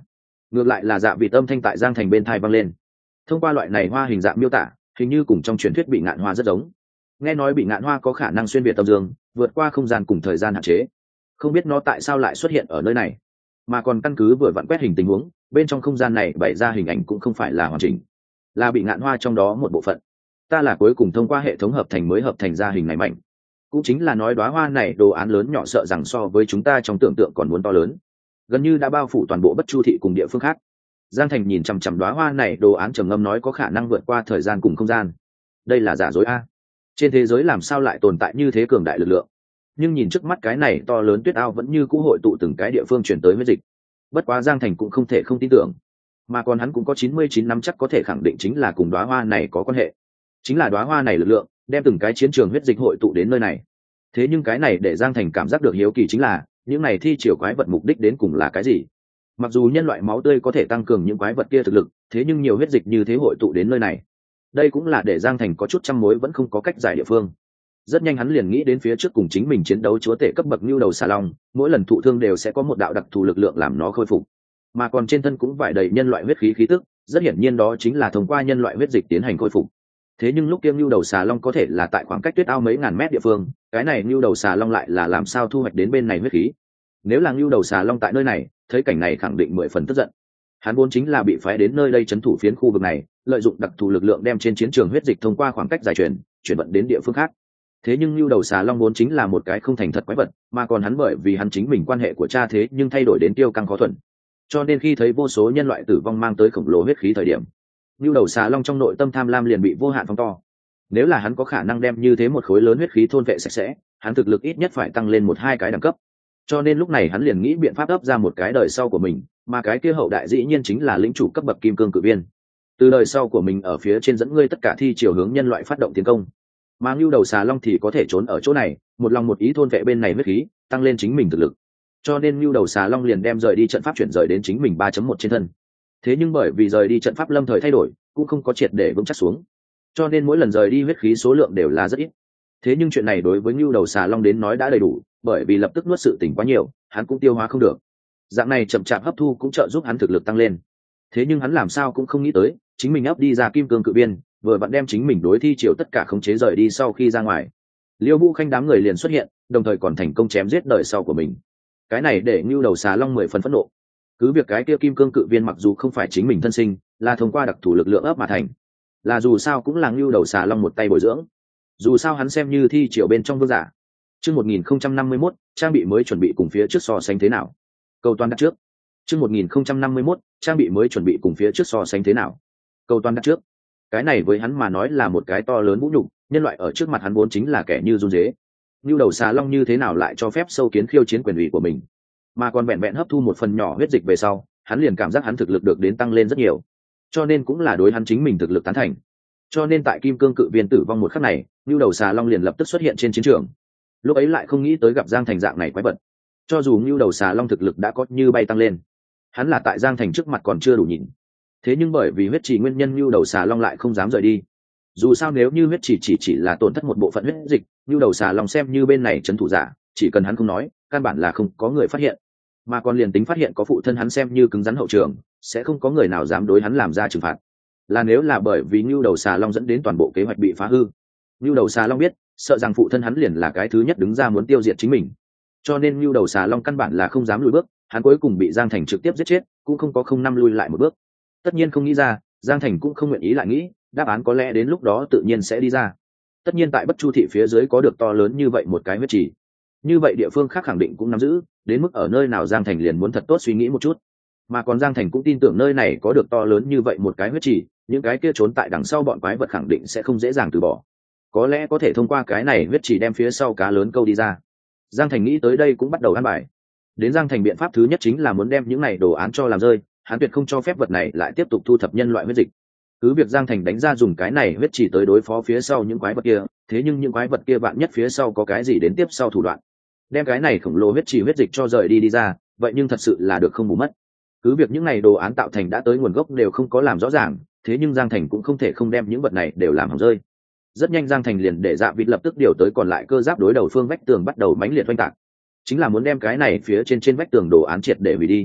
ngược lại là dạ vị tâm thanh tại Giang Thành bên thai vang lên. Thông qua loại này hoa hình dạng miêu tả, hình như cùng trong truyền thuyết bị ngạn hoa rất giống. Nghe nói bị ngạn hoa có khả năng xuyên việt tâm dương, vượt qua không gian cùng thời gian hạn chế. Không biết nó tại sao lại xuất hiện ở nơi này, mà còn căn cứ vừa vặn quét hình tình huống, bên trong không gian này bày ra hình ảnh cũng không phải là hoàn chỉnh, là bị ngạn hoa trong đó một bộ phận. Ta là cuối cùng thông qua hệ thống hợp thành mới hợp thành ra hình này mạnh, cũng chính là nói đóa hoa này đồ án lớn nhỏ sợ rằng so với chúng ta trong tưởng tượng còn muốn to lớn, gần như đã bao phủ toàn bộ Bất Chu thị cùng địa phương khác. Giang Thành nhìn chằm chằm đóa hoa này đồ án trầm ngâm nói có khả năng vượt qua thời gian cùng không gian. Đây là giả dối a? Trên thế giới làm sao lại tồn tại như thế cường đại lực lượng? Nhưng nhìn trước mắt cái này to lớn tuyết ao vẫn như cũ hội tụ từng cái địa phương chuyển tới huyết dịch. Bất quá Giang Thành cũng không thể không tin tưởng, mà còn hắn cũng có 99 năm chắc có thể khẳng định chính là cùng đóa hoa này có quan hệ, chính là đóa hoa này lực lượng đem từng cái chiến trường huyết dịch hội tụ đến nơi này. Thế nhưng cái này để Giang Thành cảm giác được hiếu kỳ chính là những này thi triều quái vật mục đích đến cùng là cái gì? Mặc dù nhân loại máu tươi có thể tăng cường những quái vật kia thực lực, thế nhưng nhiều huyết dịch như thế hội tụ đến nơi này, đây cũng là để Giang Thành có chút trăm mối vẫn không có cách giải địa phương. Rất nhanh hắn liền nghĩ đến phía trước cùng chính mình chiến đấu chúa tể cấp bậc Nưu Đầu Xà Long, mỗi lần thụ thương đều sẽ có một đạo đặc thù lực lượng làm nó khôi phục, mà còn trên thân cũng vải đầy nhân loại huyết khí khí tức, rất hiển nhiên đó chính là thông qua nhân loại huyết dịch tiến hành khôi phục. Thế nhưng lúc kia Nưu Đầu Xà Long có thể là tại khoảng cách tuyết ao mấy ngàn mét địa phương, cái này Nưu Đầu Xà Long lại là làm sao thu hoạch đến bên này huyết khí? Nếu là Nưu Đầu Xà Long tại nơi này, thấy cảnh này khẳng định 10 phần tức giận. Hắn vốn chính là bị phái đến nơi đây trấn thủ phiến khu vực này, lợi dụng đặc thù lực lượng đem trên chiến trường huyết dịch thông qua khoảng cách dài chuyển vận đến địa phương khác. Thế nhưng Nưu Đầu Xà Long vốn chính là một cái không thành thật quái vật, mà còn hắn bởi vì hắn chính mình quan hệ của cha thế nhưng thay đổi đến tiêu căng khó thuần. Cho nên khi thấy vô số nhân loại tử vong mang tới khổng lồ huyết khí thời điểm, Nưu Đầu Xà Long trong nội tâm tham lam liền bị vô hạn phóng to. Nếu là hắn có khả năng đem như thế một khối lớn huyết khí thôn vệ sạch sẽ, hắn thực lực ít nhất phải tăng lên 1-2 cái đẳng cấp. Cho nên lúc này hắn liền nghĩ biện pháp ấp ra một cái đời sau của mình, mà cái kia hậu đại dĩ nhiên chính là lĩnh chủ cấp bậc kim cương cự viên. Từ đời sau của mình ở phía trên dẫn ngươi tất cả thi chiều hướng nhân loại phát động tiến công, mà Nưu Đầu Xà Long thì có thể trốn ở chỗ này, một lòng một ý thôn vệ bên này huyết khí, tăng lên chính mình thực lực. Cho nên Nưu Đầu Xà Long liền đem rời đi trận pháp chuyển rời đến chính mình 3.1 trên thân. Thế nhưng bởi vì rời đi trận pháp lâm thời thay đổi, cũng không có triệt để vững chắc xuống, cho nên mỗi lần rời đi huyết khí số lượng đều là rất ít. Thế nhưng chuyện này đối với Nưu Đầu Xà Long đến nói đã đầy đủ, bởi vì lập tức nuốt sự tỉnh quá nhiều, hắn cũng tiêu hóa không được. Dạng này chậm chạp hấp thu cũng trợ giúp hắn thực lực tăng lên. Thế nhưng hắn làm sao cũng không nghĩ tới, chính mình ấp đi ra kim cương cự viên, vừa vặn đem chính mình đối thi triều tất cả khống chế rời đi sau khi ra ngoài. Liêu Vũ Khanh đám người liền xuất hiện, đồng thời còn thành công chém giết đời sau của mình. Cái này để Nưu Đầu Xà Long 10 phần phẫn nộ. Cứ việc cái kia kim cương cự viên mặc dù không phải chính mình thân sinh, là thông qua đặc thù lực lượng ấp mà thành, là dù sao cũng là Nưu Đầu Xà Long một tay bồi dưỡng. Dù sao hắn xem như thi triều bên trong vương giả. Chương 1051, trang bị mới chuẩn bị cùng phía trước so sánh thế nào? Câu toàn đặt trước. Chương 1051, trang bị mới chuẩn bị cùng phía trước so sánh thế nào? Câu toàn đặt trước. Cái này với hắn mà nói là một cái to lớn vũ nhục, nhân loại ở trước mặt hắn vốn chính là kẻ như run rế. Nưu Đầu Xà Long như thế nào lại cho phép sâu kiến khiêu chiến quyền ủy của mình? Mà còn vẹn vẹn hấp thu một phần nhỏ huyết dịch về sau, hắn liền cảm giác hắn thực lực được đến tăng lên rất nhiều. Cho nên cũng là đối hắn chính mình thực lực tán thành. Cho nên tại kim cương cự viên tử vong một khắc này, Nưu Đầu Xà Long liền lập tức xuất hiện trên chiến trường. Lúc ấy lại không nghĩ tới gặp Giang Thành dạng này quái vật. Cho dù Nưu Đầu Xà Long thực lực đã có như bay tăng lên, hắn là tại Giang Thành trước mặt còn chưa đủ nhìn. Thế nhưng bởi vì huyết trì nguyên nhân, Nưu Đầu Xà Long lại không dám rời đi. Dù sao nếu như huyết trì chỉ là tổn thất một bộ phận huyết dịch, Nưu Đầu Xà Long xem như bên này trấn thủ giả, chỉ cần hắn không nói, căn bản là không có người phát hiện. Mà còn liền tính phát hiện có phụ thân hắn xem như cứng rắn hậu trường, sẽ không có người nào dám đối hắn làm ra trừng phạt. Là nếu là bởi vì Nưu Đầu Xà Long dẫn đến toàn bộ kế hoạch bị phá hư, Nưu Đầu Xà Long biết, sợ rằng phụ thân hắn liền là cái thứ nhất đứng ra muốn tiêu diệt chính mình. Cho nên Nưu Đầu Xà Long căn bản là không dám lùi bước, hắn cuối cùng bị Giang Thành trực tiếp giết chết, cũng không có không năm lui lại một bước. Tất nhiên không nghĩ ra, Giang Thành cũng không nguyện ý lại nghĩ, đáp án có lẽ đến lúc đó tự nhiên sẽ đi ra. Tất nhiên tại Bất Chu thị phía dưới có được to lớn như vậy một cái huyết trì, như vậy địa phương khác khẳng định cũng nắm giữ, đến mức ở nơi nào Giang Thành liền muốn thật tốt suy nghĩ một chút. Mà còn Giang Thành cũng tin tưởng nơi này có được to lớn như vậy một cái huyết trì, những cái kia trốn tại đằng sau bọn quái vật khẳng định sẽ không dễ dàng từ bỏ. Có lẽ có thể thông qua cái này huyết trì đem phía sau cá lớn câu đi ra. Giang Thành nghĩ tới đây cũng bắt đầu ăn bài. Đến Giang Thành biện pháp thứ nhất chính là muốn đem những này đồ án cho làm rơi, hắn tuyệt không cho phép vật này lại tiếp tục thu thập nhân loại huyết dịch. Cứ việc Giang Thành đánh ra dùng cái này huyết trì tới đối phó phía sau những quái vật kia, thế nhưng những quái vật kia vạn nhất phía sau có cái gì đến tiếp sau thủ đoạn, đem cái này khổng lồ huyết trì huyết dịch cho rời đi ra, vậy nhưng thật sự là được không bù mất. Cứ việc những này đồ án tạo thành đã tới nguồn gốc đều không có làm rõ ràng, thế nhưng Giang Thành cũng không thể không đem những vật này đều làm hỏng rơi. Rất nhanh Giang Thành liền để Dạ Vịt lập tức điều tới còn lại cơ giáp đối đầu phương vách tường bắt đầu mãnh liệt oanh tạc, chính là muốn đem cái này phía trên vách tường đồ án triệt để hủy đi.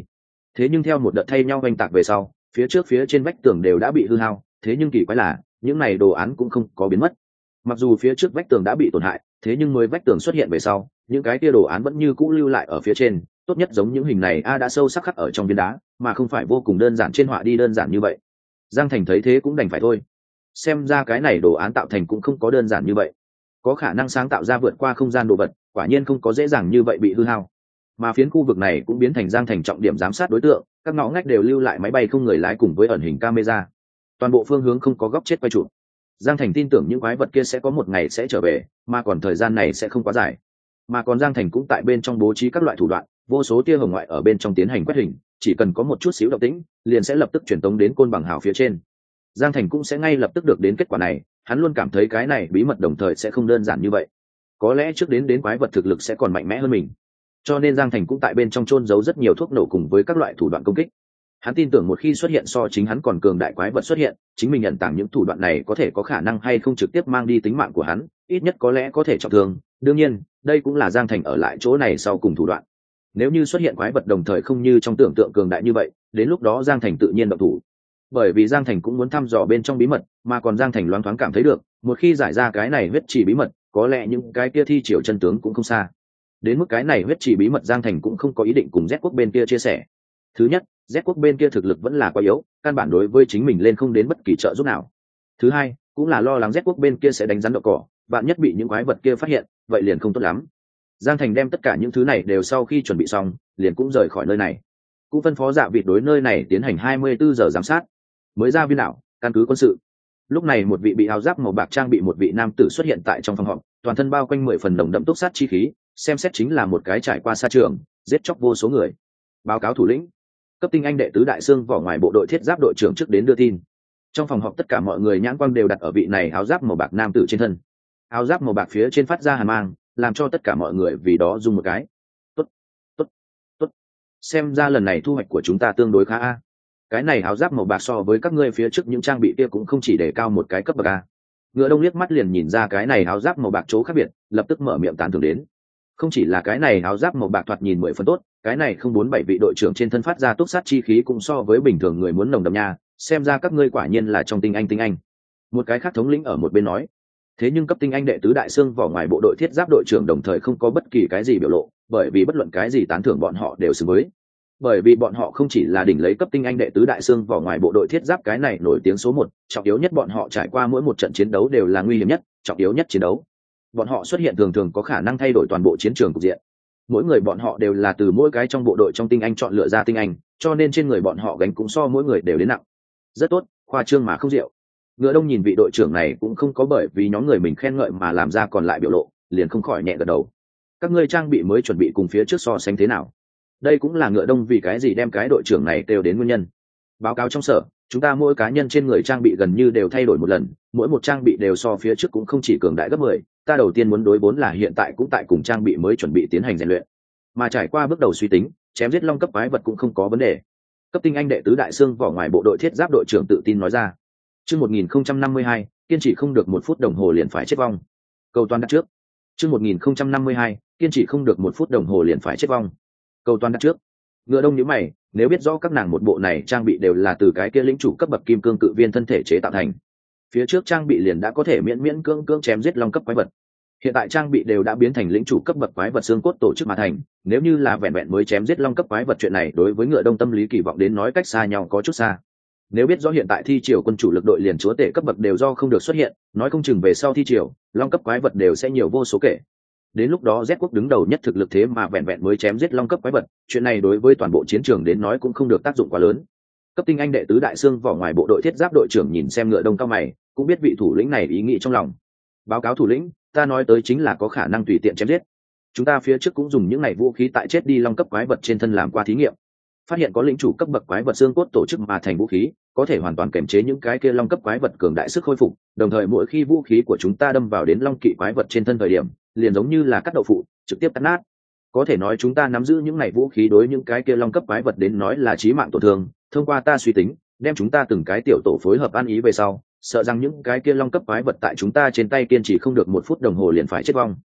Thế nhưng theo một đợt thay nhau oanh tạc về sau, phía trên vách tường đều đã bị hư hao, thế nhưng kỳ quái là những này đồ án cũng không có biến mất. Mặc dù phía trước vách tường đã bị tổn hại, thế nhưng mới vách tường xuất hiện về sau, những cái kia đồ án vẫn như cũ lưu lại ở phía trên, tốt nhất giống những hình này đã sâu sắc khắc ở trong viên đá, mà không phải vô cùng đơn giản trên họa đi đơn giản như vậy. Giang Thành thấy thế cũng đành phải thôi. Xem ra cái này đồ án tạo thành cũng không có đơn giản như vậy, có khả năng sáng tạo ra vượt qua không gian đồ vật, quả nhiên không có dễ dàng như vậy bị hư hao. Mà phiến khu vực này cũng biến thành Giang Thành trọng điểm giám sát đối tượng, các ngõ ngách đều lưu lại máy bay không người lái cùng với ẩn hình camera, toàn bộ phương hướng không có góc chết quay chụp. Giang Thành tin tưởng những quái vật kia sẽ có một ngày sẽ trở về, mà còn thời gian này sẽ không quá dài. Mà còn Giang Thành cũng tại bên trong bố trí các loại thủ đoạn, vô số tia hồng ngoại ở bên trong tiến hành quét hình, chỉ cần có một chút xíu động tĩnh, liền sẽ lập tức truyền tống đến côn bằng hào phía trên. Giang Thành cũng sẽ ngay lập tức được đến kết quả này, hắn luôn cảm thấy cái này bí mật đồng thời sẽ không đơn giản như vậy. Có lẽ trước đến quái vật thực lực sẽ còn mạnh mẽ hơn mình. Cho nên Giang Thành cũng tại bên trong chôn giấu rất nhiều thuốc nổ cùng với các loại thủ đoạn công kích. Hắn tin tưởng một khi xuất hiện so chính hắn còn cường đại quái vật xuất hiện, chính mình nhận tàng những thủ đoạn này có thể có khả năng hay không trực tiếp mang đi tính mạng của hắn, ít nhất có lẽ có thể trọng thương. Đương nhiên, đây cũng là Giang Thành ở lại chỗ này sau cùng thủ đoạn. Nếu như xuất hiện quái vật đồng thời không như trong tưởng tượng cường đại như vậy, đến lúc đó Giang Thành tự nhiên động thủ. Bởi vì Giang Thành cũng muốn thăm dò bên trong bí mật, mà còn Giang Thành loáng thoáng cảm thấy được, một khi giải ra cái này huyết chỉ bí mật, có lẽ những cái kia thi triều chân tướng cũng không xa. Đến mức cái này huyết chỉ bí mật Giang Thành cũng không có ý định cùng Z quốc bên kia chia sẻ. Thứ nhất, Z quốc bên kia thực lực vẫn là quá yếu, căn bản đối với chính mình lên không đến bất kỳ trợ giúp nào. Thứ hai, cũng là lo lắng Z quốc bên kia sẽ đánh rắn đậu cỏ, bạn nhất bị những quái vật kia phát hiện, vậy liền không tốt lắm. Giang Thành đem tất cả những thứ này đều sau khi chuẩn bị xong, liền cũng rời khỏi nơi này. Cũng phân phó Dạ Vịt đối nơi này tiến hành 24 giờ giám sát. Mới ra viên đảo, căn cứ quân sự. Lúc này một vị bị áo giáp màu bạc trang bị một vị nam tử xuất hiện tại trong phòng họp, toàn thân bao quanh 10 phần nồng đậm túc sát chi khí, xem xét chính là một cái trải qua xa trường, giết chóc vô số người. Báo cáo thủ lĩnh, cấp tinh anh đệ tứ đại xương vỏ ngoài bộ đội thiết giáp đội trưởng trước đến đưa tin. Trong phòng họp tất cả mọi người nhãn quang đều đặt ở vị này áo giáp màu bạc nam tử trên thân. Áo giáp màu bạc phía trên phát ra hàn mang, làm cho tất cả mọi người vì đó rung một cái. Tốt, tốt, tốt. Xem ra lần này thu hoạch của chúng ta tương đối khá a. Cái này áo giáp màu bạc so với các ngươi phía trước những trang bị kia cũng không chỉ để cao một cái cấp bậc a. Ngựa Đông liếc mắt liền nhìn ra cái này áo giáp màu bạc chỗ khác biệt, lập tức mở miệng tán thưởng đến. Không chỉ là cái này áo giáp màu bạc thoạt nhìn 10 phần tốt, cái này không 47 vị đội trưởng trên thân phát ra túc sát chi khí cũng so với bình thường người muốn nồng đậm nha, xem ra các ngươi quả nhiên là trong tinh anh. Một cái khác thống lĩnh ở một bên nói. Thế nhưng cấp tinh anh đệ tứ đại xương vỏ ngoài bộ đội thiết giáp đội trưởng đồng thời không có bất kỳ cái gì biểu lộ, bởi vì bất luận cái gì tán thưởng bọn họ đều xứng với. Bởi vì bọn họ không chỉ là đỉnh lấy cấp tinh anh đệ tứ đại xương vỏ ngoài bộ đội thiết giáp cái này nổi tiếng số 1, trọng yếu nhất bọn họ trải qua mỗi một trận chiến đấu đều là nguy hiểm nhất, trọng yếu nhất chiến đấu. Bọn họ xuất hiện thường có khả năng thay đổi toàn bộ chiến trường cục diện. Mỗi người bọn họ đều là từ mỗi cái trong bộ đội trong tinh anh chọn lựa ra tinh anh, cho nên trên người bọn họ gánh cũng so mỗi người đều đến nặng. Rất tốt, khoa trương mà không diệu. Ngựa Đông nhìn vị đội trưởng này cũng không có bởi vì nhóm người mình khen ngợi mà làm ra còn lại biểu lộ, liền không khỏi nhẹ gật đầu. Các ngươi trang bị mới chuẩn bị cùng phía trước so sánh thế nào? Đây cũng là Ngựa Đông vì cái gì đem cái đội trưởng này kêu đến nguyên nhân. Báo cáo trong sở, chúng ta mỗi cá nhân trên người trang bị gần như đều thay đổi một lần, mỗi một trang bị đều so phía trước cũng không chỉ cường đại gấp 10. Ta đầu tiên muốn đối vốn là hiện tại cũng tại cùng trang bị mới chuẩn bị tiến hành rèn luyện, mà trải qua bước đầu suy tính, chém giết long cấp quái vật cũng không có vấn đề. Cấp tinh anh đệ tứ đại xương vỏ ngoài bộ đội thiết giáp đội trưởng tự tin nói ra. Chương 1052, kiên trì không được 1 phút đồng hồ liền phải chết vong. Cầu toàn đặt trước. Chương 1052, kiên trì không được 1 phút đồng hồ liền phải chết vong. Cầu toàn đặt trước. Ngựa Đông nhíu mày, nếu biết rõ các nàng một bộ này trang bị đều là từ cái kia lĩnh chủ cấp bậc kim cương cự viên thân thể chế tạo thành, phía trước trang bị liền đã có thể miễn cưỡng chém giết long cấp quái vật, hiện tại trang bị đều đã biến thành lĩnh chủ cấp bậc quái vật xương cốt tổ chức mà thành, nếu như là vẹn mới chém giết long cấp quái vật, chuyện này đối với Ngựa Đông tâm lý kỳ vọng đến nói cách xa nhau có chút xa. Nếu biết rõ hiện tại thi triều quân chủ lực đội liền chúa tể cấp bậc đều do không được xuất hiện, nói không chừng về sau thi triều long cấp quái vật đều sẽ nhiều vô số kể. Đến lúc đó Z quốc đứng đầu nhất thực lực thế mà vẹn mới chém giết long cấp quái vật, chuyện này đối với toàn bộ chiến trường đến nói cũng không được tác dụng quá lớn. Cấp tinh anh đệ tứ đại xương vỏ ngoài bộ đội thiết giáp đội trưởng nhìn xem Ngựa Đông cao mày, cũng biết vị thủ lĩnh này ý nghĩ trong lòng. Báo cáo thủ lĩnh, ta nói tới chính là có khả năng tùy tiện chém giết. Chúng ta phía trước cũng dùng những này vũ khí tại chết đi long cấp quái vật trên thân làm qua thí nghiệm, phát hiện có lĩnh chủ cấp bậc quái vật xương cốt tổ chức mà thành vũ khí, có thể hoàn toàn kiềm chế những cái kia long cấp quái vật cường đại sức khôi phục, đồng thời mỗi khi vũ khí của chúng ta đâm vào đến long kỵ quái vật trên thân thời điểm, liền giống như là cắt đậu phụ, trực tiếp cắt nát. Có thể nói chúng ta nắm giữ những này vũ khí đối những cái kia long cấp quái vật đến nói là chí mạng tổn thương, thông qua ta suy tính, đem chúng ta từng cái tiểu tổ phối hợp ăn ý về sau, sợ rằng những cái kia long cấp quái vật tại chúng ta trên tay kiên trì không được 1 phút đồng hồ liền phải chết vong.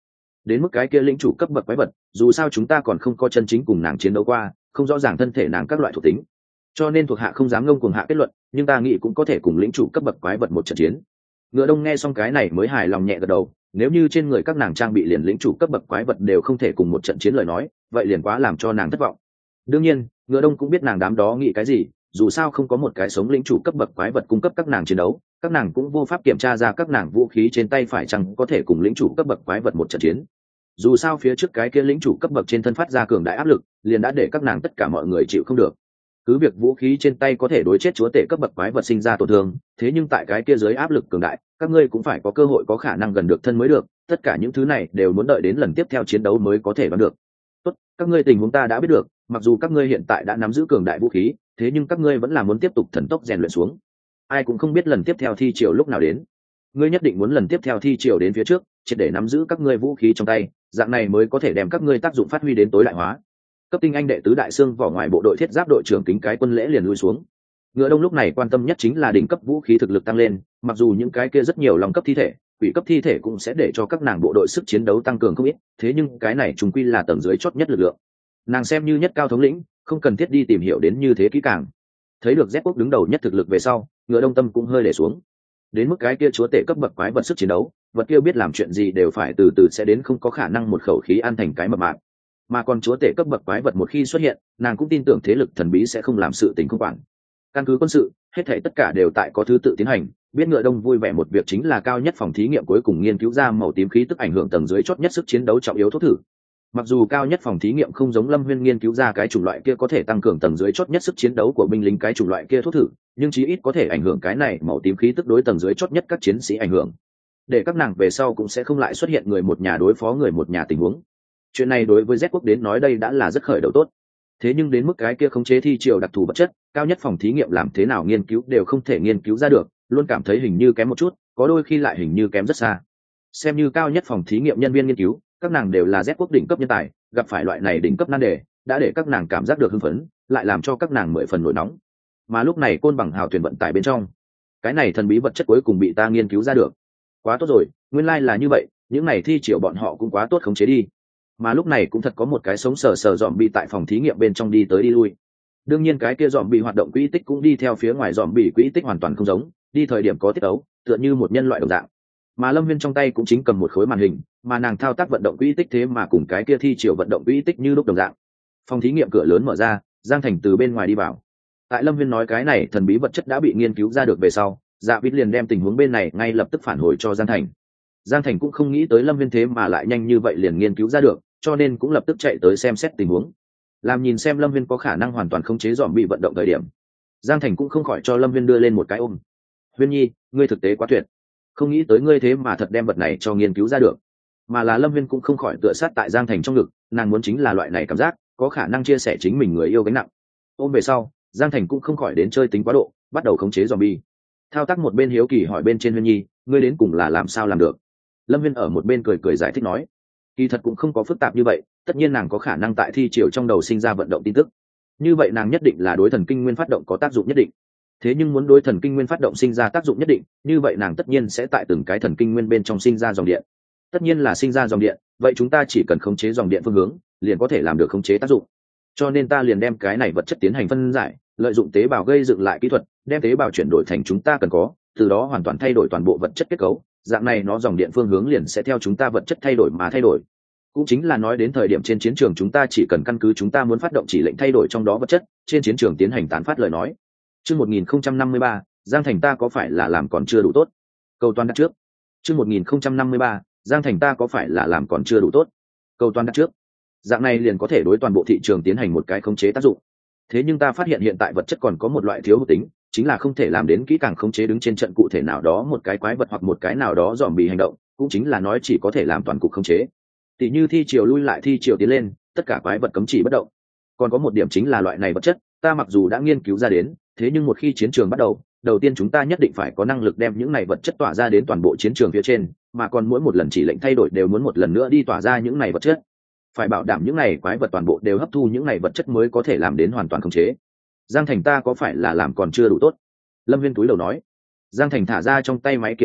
đến mức cái kia lĩnh chủ cấp bậc quái vật, dù sao chúng ta còn không có chân chính cùng nàng chiến đấu qua, không rõ ràng thân thể nàng các loại thuộc tính, cho nên thuộc hạ không dám ngông cuồng hạ kết luận, nhưng ta nghĩ cũng có thể cùng lĩnh chủ cấp bậc quái vật một trận chiến. Ngựa Đông nghe xong cái này mới hài lòng nhẹ gật đầu, nếu như trên người các nàng trang bị liền lĩnh chủ cấp bậc quái vật đều không thể cùng một trận chiến lời nói, vậy liền quá làm cho nàng thất vọng. Đương nhiên, Ngựa Đông cũng biết nàng đám đó nghĩ cái gì, dù sao không có một cái sống lĩnh chủ cấp bậc quái vật cung cấp các nàng chiến đấu, các nàng cũng vô pháp kiểm tra ra các nàng vũ khí trên tay phải chăng có thể cùng lĩnh chủ cấp bậc quái vật một trận chiến. Dù sao phía trước cái kia lĩnh chủ cấp bậc trên thân phát ra cường đại áp lực, liền đã để các nàng tất cả mọi người chịu không được. Cứ việc vũ khí trên tay có thể đối chết chúa tể cấp bậc quái vật sinh ra tổn thương, thế nhưng tại cái kia dưới áp lực cường đại, các ngươi cũng phải có cơ hội có khả năng gần được thân mới được, tất cả những thứ này đều muốn đợi đến lần tiếp theo chiến đấu mới có thể đoán được. Tốt, các ngươi tình huống ta đã biết được, mặc dù các ngươi hiện tại đã nắm giữ cường đại vũ khí, thế nhưng các ngươi vẫn là muốn tiếp tục thần tốc rèn luyện xuống. Ai cũng không biết lần tiếp theo thi triều lúc nào đến. Ngươi nhất định muốn lần tiếp theo thi triều đến phía trước, triệt để nắm giữ các ngươi vũ khí trong tay, dạng này mới có thể đem các ngươi tác dụng phát huy đến tối đại hóa. Cấp tinh anh đệ tứ đại xương vỏ ngoài bộ đội thiết giáp đội trưởng Kính Cái Quân lễ liền lui xuống. Ngựa Đông lúc này quan tâm nhất chính là đỉnh cấp vũ khí thực lực tăng lên, mặc dù những cái kia rất nhiều lòng cấp thi thể, quỷ cấp thi thể cũng sẽ để cho các nàng bộ đội sức chiến đấu tăng cường không ít, thế nhưng cái này trùng quy là tầng dưới chót nhất lực lượng. Nàng xem như nhất cao thống lĩnh, không cần thiết đi tìm hiểu đến như thế kỹ càng. Thấy được Z quốc đứng đầu nhất thực lực về sau, Ngựa Đông tâm cũng hơi để xuống. Đến mức cái kia chúa tể cấp bậc quái vật sức chiến đấu, vật kia biết làm chuyện gì đều phải từ từ sẽ đến, không có khả năng một khẩu khí ăn thành cái mập mạp. Mà còn chúa tể cấp bậc quái vật một khi xuất hiện, nàng cũng tin tưởng thế lực thần bí sẽ không làm sự tình không quản. Căn cứ quân sự, hết thảy tất cả đều tại có thứ tự tiến hành. Biết Ngựa Đông vui vẻ một việc chính là cao nhất phòng thí nghiệm cuối cùng nghiên cứu ra màu tím khí tức ảnh hưởng tầng dưới chót nhất sức chiến đấu trọng yếu thuốc thử. Mặc dù cao nhất phòng thí nghiệm không giống Lâm Huyên nghiên cứu ra cái chủng loại kia có thể tăng cường tầng dưới chót nhất sức chiến đấu của binh lính cái chủng loại kia thuốc thử, nhưng chí ít có thể ảnh hưởng cái này màu tím khí tức đối tầng dưới chót nhất các chiến sĩ ảnh hưởng. Để các nàng về sau cũng sẽ không lại xuất hiện người một nhà đối phó người một nhà tình huống. Chuyện này đối với Z quốc đến nói đây đã là rất khởi đầu tốt. Thế nhưng đến mức cái kia khống chế thi triều đặc thù vật chất, cao nhất phòng thí nghiệm làm thế nào nghiên cứu đều không thể nghiên cứu ra được, luôn cảm thấy hình như kém một chút, có đôi khi lại hình như kém rất xa. Xem như cao nhất phòng thí nghiệm nhân viên nghiên cứu, các nàng đều là Z quốc đỉnh cấp nhân tài, gặp phải loại này đỉnh cấp nan đề, đã để các nàng cảm giác được hưng phấn, lại làm cho các nàng mười phần nổi nóng. Mà lúc này Côn Bằng hào thuyền vận tải bên trong, cái này thần bí vật chất cuối cùng bị ta nghiên cứu ra được. Quá tốt rồi, nguyên lai là như vậy, những này thi triều bọn họ cũng quá tốt khống chế đi. Mà lúc này cũng thật có một cái sống sờ sờ dòm bị tại phòng thí nghiệm bên trong đi tới đi lui. Đương nhiên cái kia dòm bị hoạt động quỹ tích cũng đi theo phía ngoài dòm bị quỹ tích hoàn toàn không giống, đi thời điểm có tiết ấu, tựa như một nhân loại đồng dạng. Mà Lâm Viên trong tay cũng chính cầm một khối màn hình, mà nàng thao tác vận động quỹ tích thế mà cùng cái kia thi triều vận động quỹ tích như lúc đồng dạng. Phòng thí nghiệm cửa lớn mở ra, Giang Thành từ bên ngoài đi vào. Tại Lâm Viên nói cái này thần bí vật chất đã bị nghiên cứu ra được về sau, Dạ Vít liền đem tình huống bên này ngay lập tức phản hồi cho Giang Thành. Giang Thành cũng không nghĩ tới Lâm Viên thế mà lại nhanh như vậy liền nghiên cứu ra được, cho nên cũng lập tức chạy tới xem xét tình huống, làm nhìn xem Lâm Viên có khả năng hoàn toàn khống chế dòm bị vận động thời điểm. Giang Thành cũng không khỏi cho Lâm Viên đưa lên một cái ôm. Viên nhi, ngươi thực tế quá tuyệt, không nghĩ tới ngươi thế mà thật đem vật này cho nghiên cứu ra được. Mà là Lâm Viên cũng không khỏi tựa sát tại Giang Thành trong ngực, nàng muốn chính là loại này cảm giác, có khả năng chia sẻ chính mình người yêu gánh nặng. Ôm về sau, Giang Thành cũng không khỏi đến chơi tính quá độ, bắt đầu khống chế zombie. Thao tác một bên hiếu kỳ hỏi bên trên Viên nhi, ngươi đến cùng là làm sao làm được? Lâm Viên ở một bên cười cười giải thích nói, kỳ thật cũng không có phức tạp như vậy, tất nhiên nàng có khả năng tại thi triều trong đầu sinh ra vận động tin tức, như vậy nàng nhất định là đối thần kinh nguyên phát động có tác dụng nhất định. Thế nhưng muốn đối thần kinh nguyên phát động sinh ra tác dụng nhất định, như vậy nàng tất nhiên sẽ tại từng cái thần kinh nguyên bên trong sinh ra dòng điện. Tất nhiên là sinh ra dòng điện, vậy chúng ta chỉ cần khống chế dòng điện phương hướng, liền có thể làm được khống chế tác dụng. Cho nên ta liền đem cái này vật chất tiến hành phân giải, lợi dụng tế bào gây dựng lại kỹ thuật, đem tế bào chuyển đổi thành chúng ta cần có, từ đó hoàn toàn thay đổi toàn bộ vật chất kết cấu, dạng này nó dòng điện phương hướng liền sẽ theo chúng ta vật chất thay đổi mà thay đổi. Cũng chính là nói đến thời điểm trên chiến trường chúng ta chỉ cần căn cứ chúng ta muốn phát động chỉ lệnh thay đổi trong đó vật chất, trên chiến trường tiến hành tán phát lời nói. Chương 1053, Giang Thành ta có phải là làm còn chưa đủ tốt? Câu toán đặt trước. Chương 1053, Giang Thành ta có phải là làm còn chưa đủ tốt? Câu toán đặt trước. Dạng này liền có thể đối toàn bộ thị trường tiến hành một cái khống chế tác dụng. Thế nhưng ta phát hiện hiện tại vật chất còn có một loại thiếu hụt tính, chính là không thể làm đến kỹ càng khống chế đứng trên trận cụ thể nào đó một cái quái vật hoặc một cái nào đó dòm bị hành động, cũng chính là nói chỉ có thể làm toàn cục khống chế. Tỷ như thi chiều lui lại thi chiều tiến lên, tất cả quái vật cấm chỉ bất động. Còn có một điểm chính là loại này vật chất, ta mặc dù đã nghiên cứu ra đến, thế nhưng một khi chiến trường bắt đầu, đầu tiên chúng ta nhất định phải có năng lực đem những này vật chất tỏa ra đến toàn bộ chiến trường phía trên, mà còn mỗi một lần chỉ lệnh thay đổi đều muốn một lần nữa đi tỏa ra những này vật chất. Phải bảo đảm những này quái vật toàn bộ đều hấp thu những này vật chất mới có thể làm đến hoàn toàn khống chế. Giang Thành ta có phải là làm còn chưa đủ tốt? Lâm Viên túi đầu nói. Giang Thành thả ra trong tay máy kiểm soát,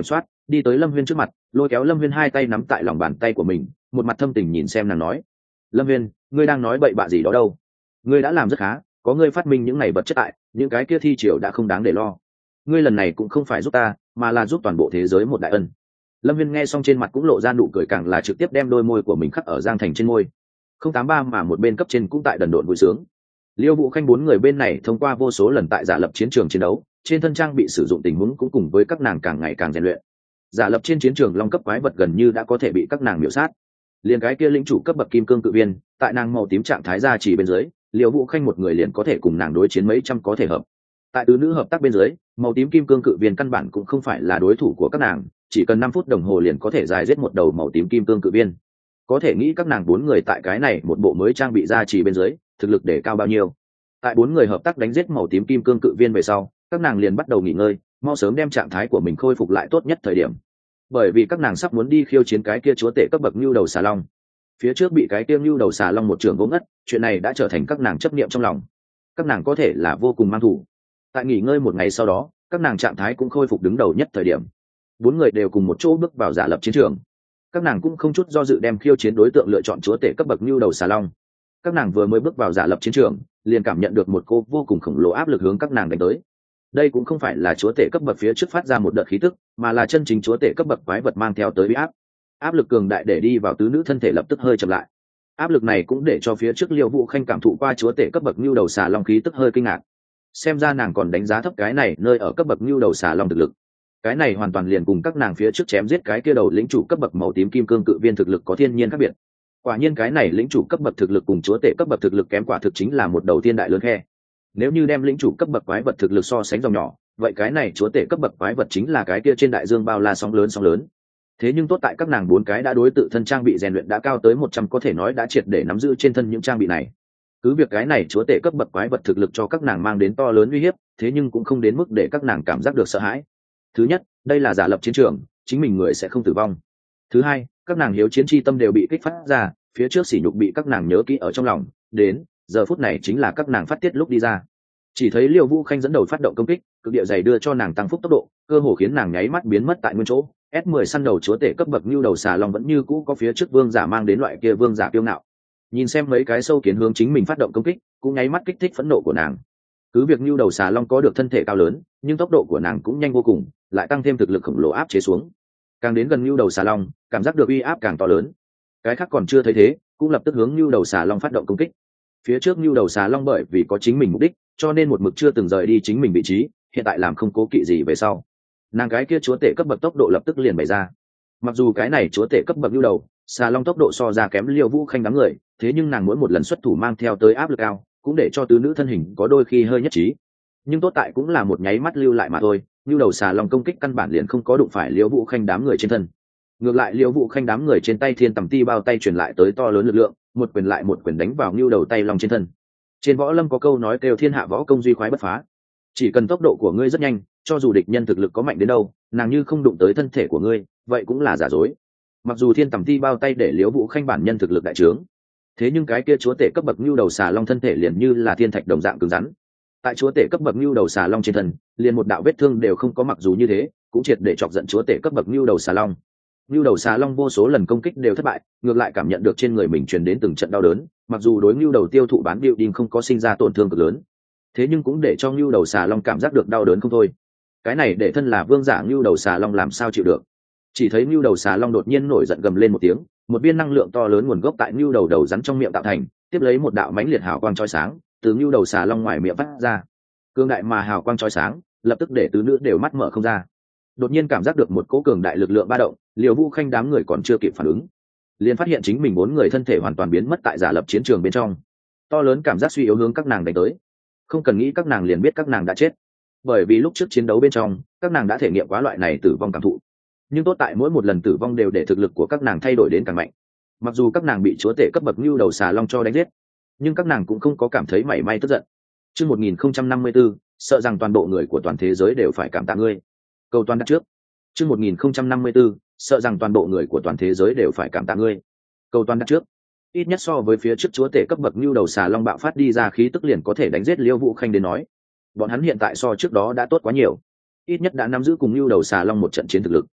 đi tới Lâm Huyên trước mặt, lôi kéo Lâm Huyên hai tay nắm tại lòng bàn tay của mình, một mặt thâm tình nhìn xem nàng nói: Lâm Huyên, ngươi đang nói bậy bạ gì đó đâu? Ngươi đã làm rất khá, có ngươi phát minh những này vật chất tại, những cái kia thi triều đã không đáng để lo. Ngươi lần này cũng không phải giúp ta, mà là giúp toàn bộ thế giới một đại ân. Lâm Huyên nghe xong trên mặt cũng lộ ra nụ cười, càng là trực tiếp đem đôi môi của mình khắc ở Giang Thành trên môi. 083 mà một bên cấp trên cũng tại đần độn vui sướng. Liêu Vũ Khanh bốn người bên này thông qua vô số lần tại giả lập chiến trường chiến đấu, trên thân trang bị sử dụng tình huống cũng cùng với các nàng càng ngày càng rèn luyện. Giả lập trên chiến trường long cấp quái vật gần như đã có thể bị các nàng miểu sát. Liền cái kia lĩnh chủ cấp bậc kim cương cự viên, tại nàng màu tím trạng thái ra chỉ bên dưới, Liêu Vũ Khanh một người liền có thể cùng nàng đối chiến mấy trăm có thể hợp. Tại tứ nữ hợp tác bên dưới, màu tím kim cương cự viên căn bản cũng không phải là đối thủ của các nàng, chỉ cần 5 phút đồng hồ liền có thể giải giết một đầu màu tím kim cương cự viên. Có thể nghĩ các nàng 4 người tại cái này một bộ mới trang bị ra chỉ bên dưới, thực lực để cao bao nhiêu. Tại 4 người hợp tác đánh giết màu tím kim cương cự viên về sau, các nàng liền bắt đầu nghỉ ngơi, mau sớm đem trạng thái của mình khôi phục lại tốt nhất thời điểm. Bởi vì các nàng sắp muốn đi khiêu chiến cái kia chúa tể cấp bậc Nưu Đầu Xà Long. Phía trước bị cái kia Nưu Đầu Xà Long một trường vỗ ngất, chuyện này đã trở thành các nàng chấp niệm trong lòng. Các nàng có thể là vô cùng mang thủ. Tại nghỉ ngơi một ngày sau đó, các nàng trạng thái cũng khôi phục đứng đầu nhất thời điểm. 4 người đều cùng một chỗ bước vào giả lập chiến trường. Các nàng cũng không chút do dự đem khiêu chiến đối tượng lựa chọn chúa tể cấp bậc Nưu Đầu Xà Long. Các nàng vừa mới bước vào giả lập chiến trường, liền cảm nhận được một cô vô cùng khổng lồ áp lực hướng các nàng đánh tới. Đây cũng không phải là chúa tể cấp bậc phía trước phát ra một đợt khí tức, mà là chân chính chúa tể cấp bậc quái vật mang theo tới uy áp. Áp lực cường đại để đi vào tứ nữ thân thể lập tức hơi chậm lại. Áp lực này cũng để cho phía trước Liêu Vũ Khanh cảm thụ qua chúa tể cấp bậc Nưu Đầu Xà Long khí tức hơi kinh ngạc. Xem ra nàng còn đánh giá thấp cái này nơi ở cấp bậc Nưu Đầu Xà Long thực lực. Cái này hoàn toàn liền cùng các nàng phía trước chém giết cái kia đầu lĩnh chủ cấp bậc màu tím kim cương cự viên thực lực có thiên nhiên khác biệt. Quả nhiên cái này lĩnh chủ cấp bậc thực lực cùng chúa tể cấp bậc thực lực kém quả thực chính là một đầu tiên đại lớn khe. Nếu như đem lĩnh chủ cấp bậc quái vật thực lực so sánh dòng nhỏ, vậy cái này chúa tể cấp bậc quái vật chính là cái kia trên đại dương bao la sóng lớn. Thế nhưng tốt tại các nàng 4 cái đã đối tự thân trang bị rèn luyện đã cao tới 100, có thể nói đã triệt để nắm giữ trên thân những trang bị này. Cứ việc cái này chúa tể cấp bậc quái vật thực lực cho các nàng mang đến to lớn uy hiếp, thế nhưng cũng không đến mức để các nàng cảm giác được sợ hãi. Thứ nhất, đây là giả lập chiến trường, chính mình người sẽ không tử vong. Thứ hai, các nàng hiếu chiến chi tâm đều bị kích phát ra, phía trước sỉ nhục bị các nàng nhớ kỹ ở trong lòng, đến giờ phút này chính là các nàng phát tiết lúc đi ra. Chỉ thấy Liêu Vũ Khanh dẫn đầu phát động công kích, cực địa dày đưa cho nàng tăng phúc tốc độ, cơ hồ khiến nàng nháy mắt biến mất tại nguyên chỗ. S10 săn đầu chúa tể cấp bậc Nưu Đầu Xà Long vẫn như cũ có phía trước vương giả mang đến loại kia vương giả kiêu ngạo. Nhìn xem mấy cái sâu kiến hướng chính mình phát động công kích, cũng nháy mắt kích thích phẫn nộ của nàng. Cứ việc Nưu Đầu Xà Long có được thân thể cao lớn, nhưng tốc độ của nàng cũng nhanh vô cùng, lại tăng thêm thực lực khổng lồ áp chế xuống. Càng đến gần Nưu Đầu Xà Long, cảm giác được uy áp càng to lớn. Cái khác còn chưa thấy thế, cũng lập tức hướng Nưu Đầu Xà Long phát động công kích. Phía trước Nưu Đầu Xà Long bởi vì có chính mình mục đích, cho nên một mực chưa từng rời đi chính mình vị trí, hiện tại làm không cố kỵ gì về sau. Nàng cái kia chúa tể cấp bậc tốc độ lập tức liền bày ra. Mặc dù cái này chúa tể cấp bậc Nưu Đầu Xà Long tốc độ so ra kém Liêu Vũ Khanh đám người, thế nhưng nàng mỗi một lần xuất thủ mang theo tới áp lực cao, cũng để cho tứ nữ thân hình có đôi khi hơi nhất trí. Nhưng tốt tại cũng là một nháy mắt lưu lại mà thôi, Nưu Đầu Xà Long công kích căn bản liền không có đụng phải Liêu Vũ Khanh đám người trên thân. Ngược lại Liêu Vũ Khanh đám người trên tay thiên tầm ti bao tay truyền lại tới to lớn lực lượng, một quyền lại một quyền đánh vào Nưu Đầu tay long trên thân. Trên võ lâm có câu nói kêu thiên hạ võ công duy khoái bất phá, chỉ cần tốc độ của ngươi rất nhanh, cho dù địch nhân thực lực có mạnh đến đâu, nàng như không đụng tới thân thể của ngươi, vậy cũng là giả dối. Mặc dù thiên tầm ti bao tay để Liêu Vũ Khanh bản nhân thực lực đại trướng, thế nhưng cái kia chúa tể cấp bậc Nưu Đầu Xà Long thân thể liền như là thiên thạch đồng dạng cứng rắn. Tại chúa tể cấp bậc Nưu Đầu Xà Long trên thân, liền một đạo vết thương đều không có, mặc dù như thế, cũng triệt để chọc giận chúa tể cấp bậc Nưu Đầu Xà Long. Nưu Đầu Xà Long vô số lần công kích đều thất bại, ngược lại cảm nhận được trên người mình truyền đến từng trận đau đớn, mặc dù đối Nưu Đầu tiêu thụ bán building không có sinh ra tổn thương cực lớn, thế nhưng cũng để cho Nưu Đầu Xà Long cảm giác được đau đớn không thôi. Cái này để thân là vương giả Nưu Đầu Xà Long làm sao chịu được. Chỉ thấy Nưu Đầu Xà Long đột nhiên nổi giận gầm lên một tiếng, một viên năng lượng to lớn nguồn gốc tại Nưu Đầu rắn trong miệng tạo thành, tiếp lấy một đạo mãnh liệt hào quang chói sáng từ Nưu Đầu Xà Long ngoài miệng phát ra. Cương đại mà hào quang chói sáng, lập tức để tứ nữ đều mắt mở không ra. Đột nhiên cảm giác được một cỗ cường đại lực lượng ba động, Liêu Vũ Khanh đám người còn chưa kịp phản ứng, liền phát hiện chính mình 4 người thân thể hoàn toàn biến mất tại giả lập chiến trường bên trong. To lớn cảm giác suy yếu hướng các nàng đánh tới, không cần nghĩ các nàng liền biết các nàng đã chết, bởi vì lúc trước chiến đấu bên trong các nàng đã thể nghiệm quá loại này tử vong cảm thụ. Nhưng tốt tại mỗi một lần tử vong đều để thực lực của các nàng thay đổi đến càng mạnh. Mặc dù các nàng bị chúa tể cấp bậc Nưu Đầu Xà Long cho đánh giết, nhưng các nàng cũng không có cảm thấy mảy may tức giận. Chương 1054, sợ rằng toàn bộ người của toàn thế giới đều phải cảm tạ ngươi. Câu toàn đặt trước. Chương 1054, sợ rằng toàn bộ người của toàn thế giới đều phải cảm tạ ngươi. Câu toàn đặt trước. Ít nhất so với phía trước chúa tể cấp bậc Nưu Đầu Xà Long bạo phát đi ra khí tức liền có thể đánh giết Liêu Vũ Khanh đến nói, bọn hắn hiện tại so trước đó đã tốt quá nhiều, ít nhất đã nắm giữ cùng Nưu Đầu Xà Long một trận chiến thực lực.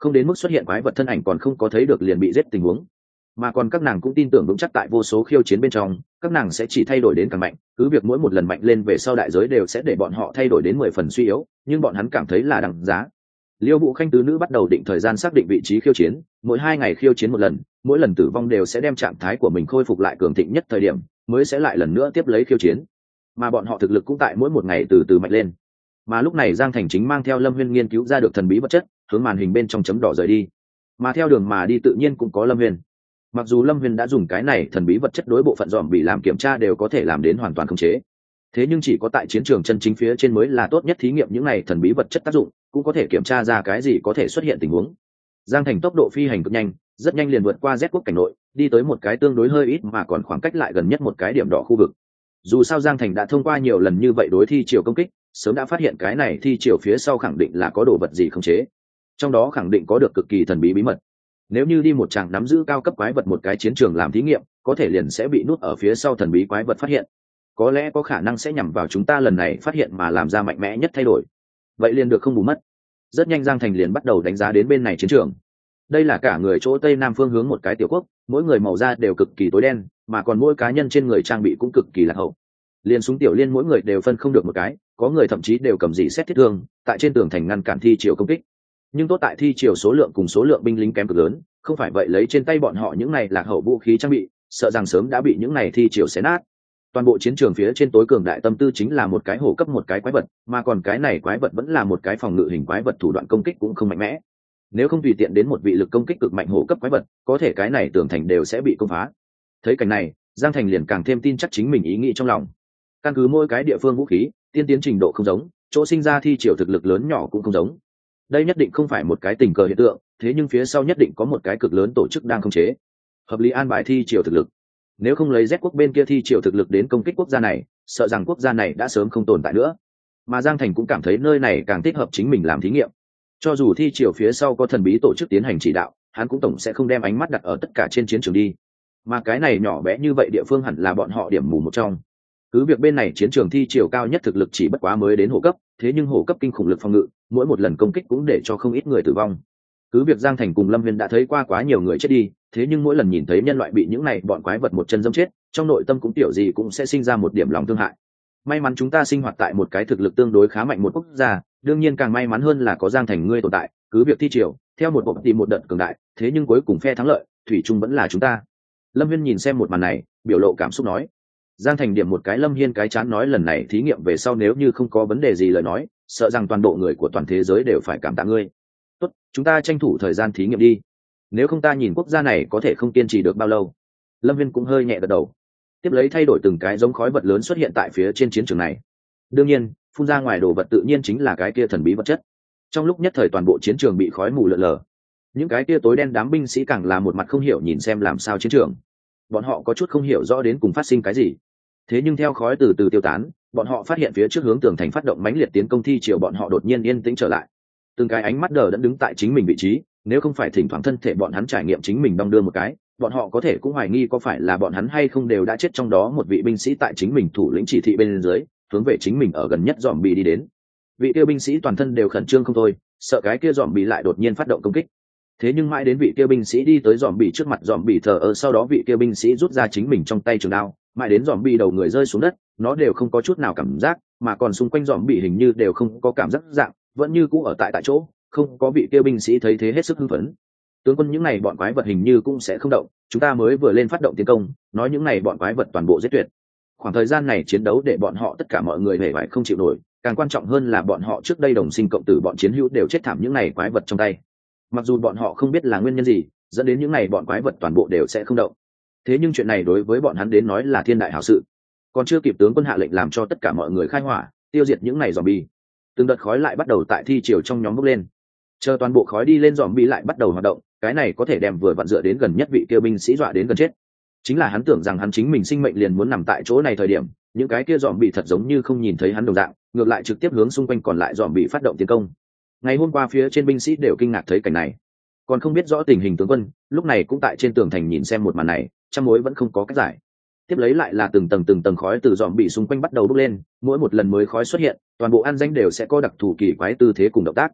không đến mức xuất hiện quái vật thân ảnh còn không có thấy được liền bị giết tình huống. Mà còn các nàng cũng tin tưởng vững chắc tại vô số khiêu chiến bên trong các nàng sẽ chỉ thay đổi đến càng mạnh, cứ việc mỗi một lần mạnh lên về sau đại giới đều sẽ để bọn họ thay đổi đến 10 phần suy yếu, nhưng bọn hắn cảm thấy là đằng giá. Liêu Vũ Khanh tứ nữ bắt đầu định thời gian xác định vị trí khiêu chiến, mỗi 2 ngày khiêu chiến một lần, mỗi lần tử vong đều sẽ đem trạng thái của mình khôi phục lại cường thịnh nhất thời điểm, mới sẽ lại lần nữa tiếp lấy khiêu chiến. Mà bọn họ thực lực cũng tại mỗi một ngày từ từ mạnh lên. Mà lúc này Giang Thành chính mang theo Lâm Huyên nghiên cứu ra được thần bí vật chất, hướng màn hình bên trong chấm đỏ rời đi. Mà theo đường mà đi tự nhiên cũng có Lâm Huyên. Mặc dù Lâm Huyên đã dùng cái này thần bí vật chất đối bộ phận dòm bị làm kiểm tra đều có thể làm đến hoàn toàn khống chế, thế nhưng chỉ có tại chiến trường chân chính phía trên mới là tốt nhất thí nghiệm những này thần bí vật chất tác dụng, cũng có thể kiểm tra ra cái gì có thể xuất hiện tình huống. Giang Thành tốc độ phi hành cực nhanh, rất nhanh liền vượt qua Z quốc cảnh nội, đi tới một cái tương đối hơi ít mà còn khoảng cách lại gần nhất một cái điểm đỏ khu vực. Dù sao Giang Thành đã thông qua nhiều lần như vậy đối thi triều công kích, sớm đã phát hiện cái này thi triều phía sau khẳng định là có đồ vật gì khống chế, trong đó khẳng định có được cực kỳ thần bí bí mật. Nếu như đi một chàng nắm giữ cao cấp quái vật một cái chiến trường làm thí nghiệm, có thể liền sẽ bị nuốt ở phía sau thần bí quái vật phát hiện, có lẽ có khả năng sẽ nhằm vào chúng ta lần này phát hiện mà làm ra mạnh mẽ nhất thay đổi. Vậy liền được không bù mất. Rất nhanh Giang Thành liền bắt đầu đánh giá đến bên này chiến trường. Đây là cả người chỗ tây nam phương hướng một cái tiểu quốc, mỗi người màu da đều cực kỳ tối đen, mà còn mỗi cá nhân trên người trang bị cũng cực kỳ lạc hậu. Liên súng tiểu liên mỗi người đều phân không được một cái, có người thậm chí đều cầm dỉ xét thiết thương, tại trên tường thành ngăn cản thi triều công kích. Nhưng tốt tại thi triều số lượng cùng số lượng binh lính kém cực lớn, không phải vậy lấy trên tay bọn họ những này lạc hậu vũ khí trang bị, sợ rằng sớm đã bị những này thi triều xé nát. Toàn bộ chiến trường phía trên tối cường đại tâm tư chính là một cái hổ cấp một cái quái vật, mà còn cái này quái vật vẫn là một cái phòng ngự hình quái vật, thủ đoạn công kích cũng không mạnh mẽ. Nếu không tùy tiện đến một vị lực công kích cực mạnh hổ cấp quái vật, có thể cái này tường thành đều sẽ bị công phá. Thấy cảnh này, Giang Thành liền càng thêm tin chắc chính mình ý nghĩ trong lòng. Căn cứ mỗi cái địa phương vũ khí, tiên tiến trình độ không giống, chỗ sinh ra thi triều thực lực lớn nhỏ cũng không giống. Đây nhất định không phải một cái tình cờ hiện tượng, thế nhưng phía sau nhất định có một cái cực lớn tổ chức đang khống chế, hợp lý an bài thi triều thực lực. Nếu không lấy Z quốc bên kia thi triều thực lực đến công kích quốc gia này, sợ rằng quốc gia này đã sớm không tồn tại nữa. Mà Giang Thành cũng cảm thấy nơi này càng thích hợp chính mình làm thí nghiệm. Cho dù thi triều phía sau có thần bí tổ chức tiến hành chỉ đạo, hắn cũng tổng sẽ không đem ánh mắt đặt ở tất cả trên chiến trường đi. Mà cái này nhỏ bé như vậy địa phương hẳn là bọn họ điểm mù một trong. Cứ việc bên này chiến trường thi triều cao nhất thực lực chỉ bất quá mới đến hổ cấp, thế nhưng hổ cấp kinh khủng lực phòng ngự, mỗi một lần công kích cũng để cho không ít người tử vong. Cứ việc Giang Thành cùng Lâm Viên đã thấy qua quá nhiều người chết đi, thế nhưng mỗi lần nhìn thấy nhân loại bị những này bọn quái vật một chân giẫm chết, trong nội tâm cũng tiểu gì cũng sẽ sinh ra một điểm lòng thương hại. May mắn chúng ta sinh hoạt tại một cái thực lực tương đối khá mạnh một quốc gia, đương nhiên càng may mắn hơn là có Giang Thành ngươi tồn tại. Cứ việc thi triều theo một bộ tìm một đợt cường đại, thế nhưng cuối cùng phe thắng lợi thủy chung vẫn là chúng ta. Lâm Viên nhìn xem một màn này, biểu lộ cảm xúc nói. Giang Thành điểm một cái Lâm Hiên cái chán nói lần này thí nghiệm về sau nếu như không có vấn đề gì lời nói, sợ rằng toàn bộ người của toàn thế giới đều phải cảm tạ ngươi. Tốt, chúng ta tranh thủ thời gian thí nghiệm đi, nếu không ta nhìn quốc gia này có thể không kiên trì được bao lâu. Lâm Viên cũng hơi nhẹ gật đầu, tiếp lấy thay đổi từng cái giống khói vật lớn xuất hiện tại phía trên chiến trường này. Đương nhiên phun ra ngoài đồ vật tự nhiên chính là cái kia thần bí vật chất. Trong lúc nhất thời toàn bộ chiến trường bị khói mù lợn lờ, những cái kia tối đen đám binh sĩ càng là một mặt không hiểu nhìn xem làm sao chiến trường. Bọn họ có chút không hiểu rõ đến cùng phát sinh cái gì, thế nhưng theo khói từ từ tiêu tán, bọn họ phát hiện phía trước hướng tường thành phát động mãnh liệt tiến công thi triều bọn họ đột nhiên yên tĩnh trở lại. Từng cái ánh mắt đờ đẫn đứng tại chính mình vị trí, nếu không phải thỉnh thoảng thân thể bọn hắn trải nghiệm chính mình đong đưa một cái, bọn họ có thể cũng hoài nghi có phải là bọn hắn hay không đều đã chết trong đó một vị binh sĩ tại chính mình thủ lĩnh chỉ thị bên dưới, hướng về chính mình ở gần nhất dòm bị đi đến. Vị kia binh sĩ toàn thân đều khẩn trương không thôi, sợ cái kia dòm bị lại đột nhiên phát động công kích. Thế nhưng mãi đến vị kia binh sĩ đi tới dòm bị trước mặt dòm bị thờ ơ, sau đó vị kia binh sĩ rút ra chính mình trong tay trường đao, mãi đến dòm bị đầu người rơi xuống đất, nó đều không có chút nào cảm giác, mà còn xung quanh dòm bị hình như đều không có cảm giác dạng, vẫn như cũ ở tại chỗ. Không có vị kia binh sĩ thấy thế hết sức hưng phấn. Tướng quân những này bọn quái vật hình như cũng sẽ không động, chúng ta mới vừa lên phát động tiến công, nói những này bọn quái vật toàn bộ giết tuyệt. Khoảng thời gian này chiến đấu để bọn họ tất cả mọi người hề vải không chịu nổi, càng quan trọng hơn là bọn họ trước đây đồng sinh cộng tử bọn chiến hữu đều chết thảm những này quái vật trong tay. Mặc dù bọn họ không biết là nguyên nhân gì dẫn đến những này bọn quái vật toàn bộ đều sẽ không động, thế nhưng chuyện này đối với bọn hắn đến nói là thiên đại hảo sự. Còn chưa kịp tướng quân hạ lệnh làm cho tất cả mọi người khai hỏa tiêu diệt những này zombie, từng đợt khói lại bắt đầu tại thi triều trong nhóm bốc lên. Chờ toàn bộ khói đi lên, zombie lại bắt đầu hoạt động, cái này có thể đem vừa vặn dựa đến gần nhất vị kia binh sĩ dọa đến gần chết. Chính là hắn tưởng rằng hắn chính mình sinh mệnh liền muốn nằm tại chỗ này thời điểm, những cái kia zombie thật giống như không nhìn thấy hắn đồng dạng, ngược lại trực tiếp hướng xung quanh còn lại zombie phát động tiến công. Ngày hôm qua phía trên binh sĩ đều kinh ngạc thấy cảnh này, còn không biết rõ tình hình tướng quân lúc này cũng tại trên tường thành nhìn xem một màn này, trăm mối vẫn không có cách giải. Tiếp lấy lại là từng tầng khói từ zombie xung quanh bắt đầu bốc lên, mỗi một lần mới khói xuất hiện, toàn bộ an danh đều sẽ có đặc thù kỳ quái tư thế cùng động tác.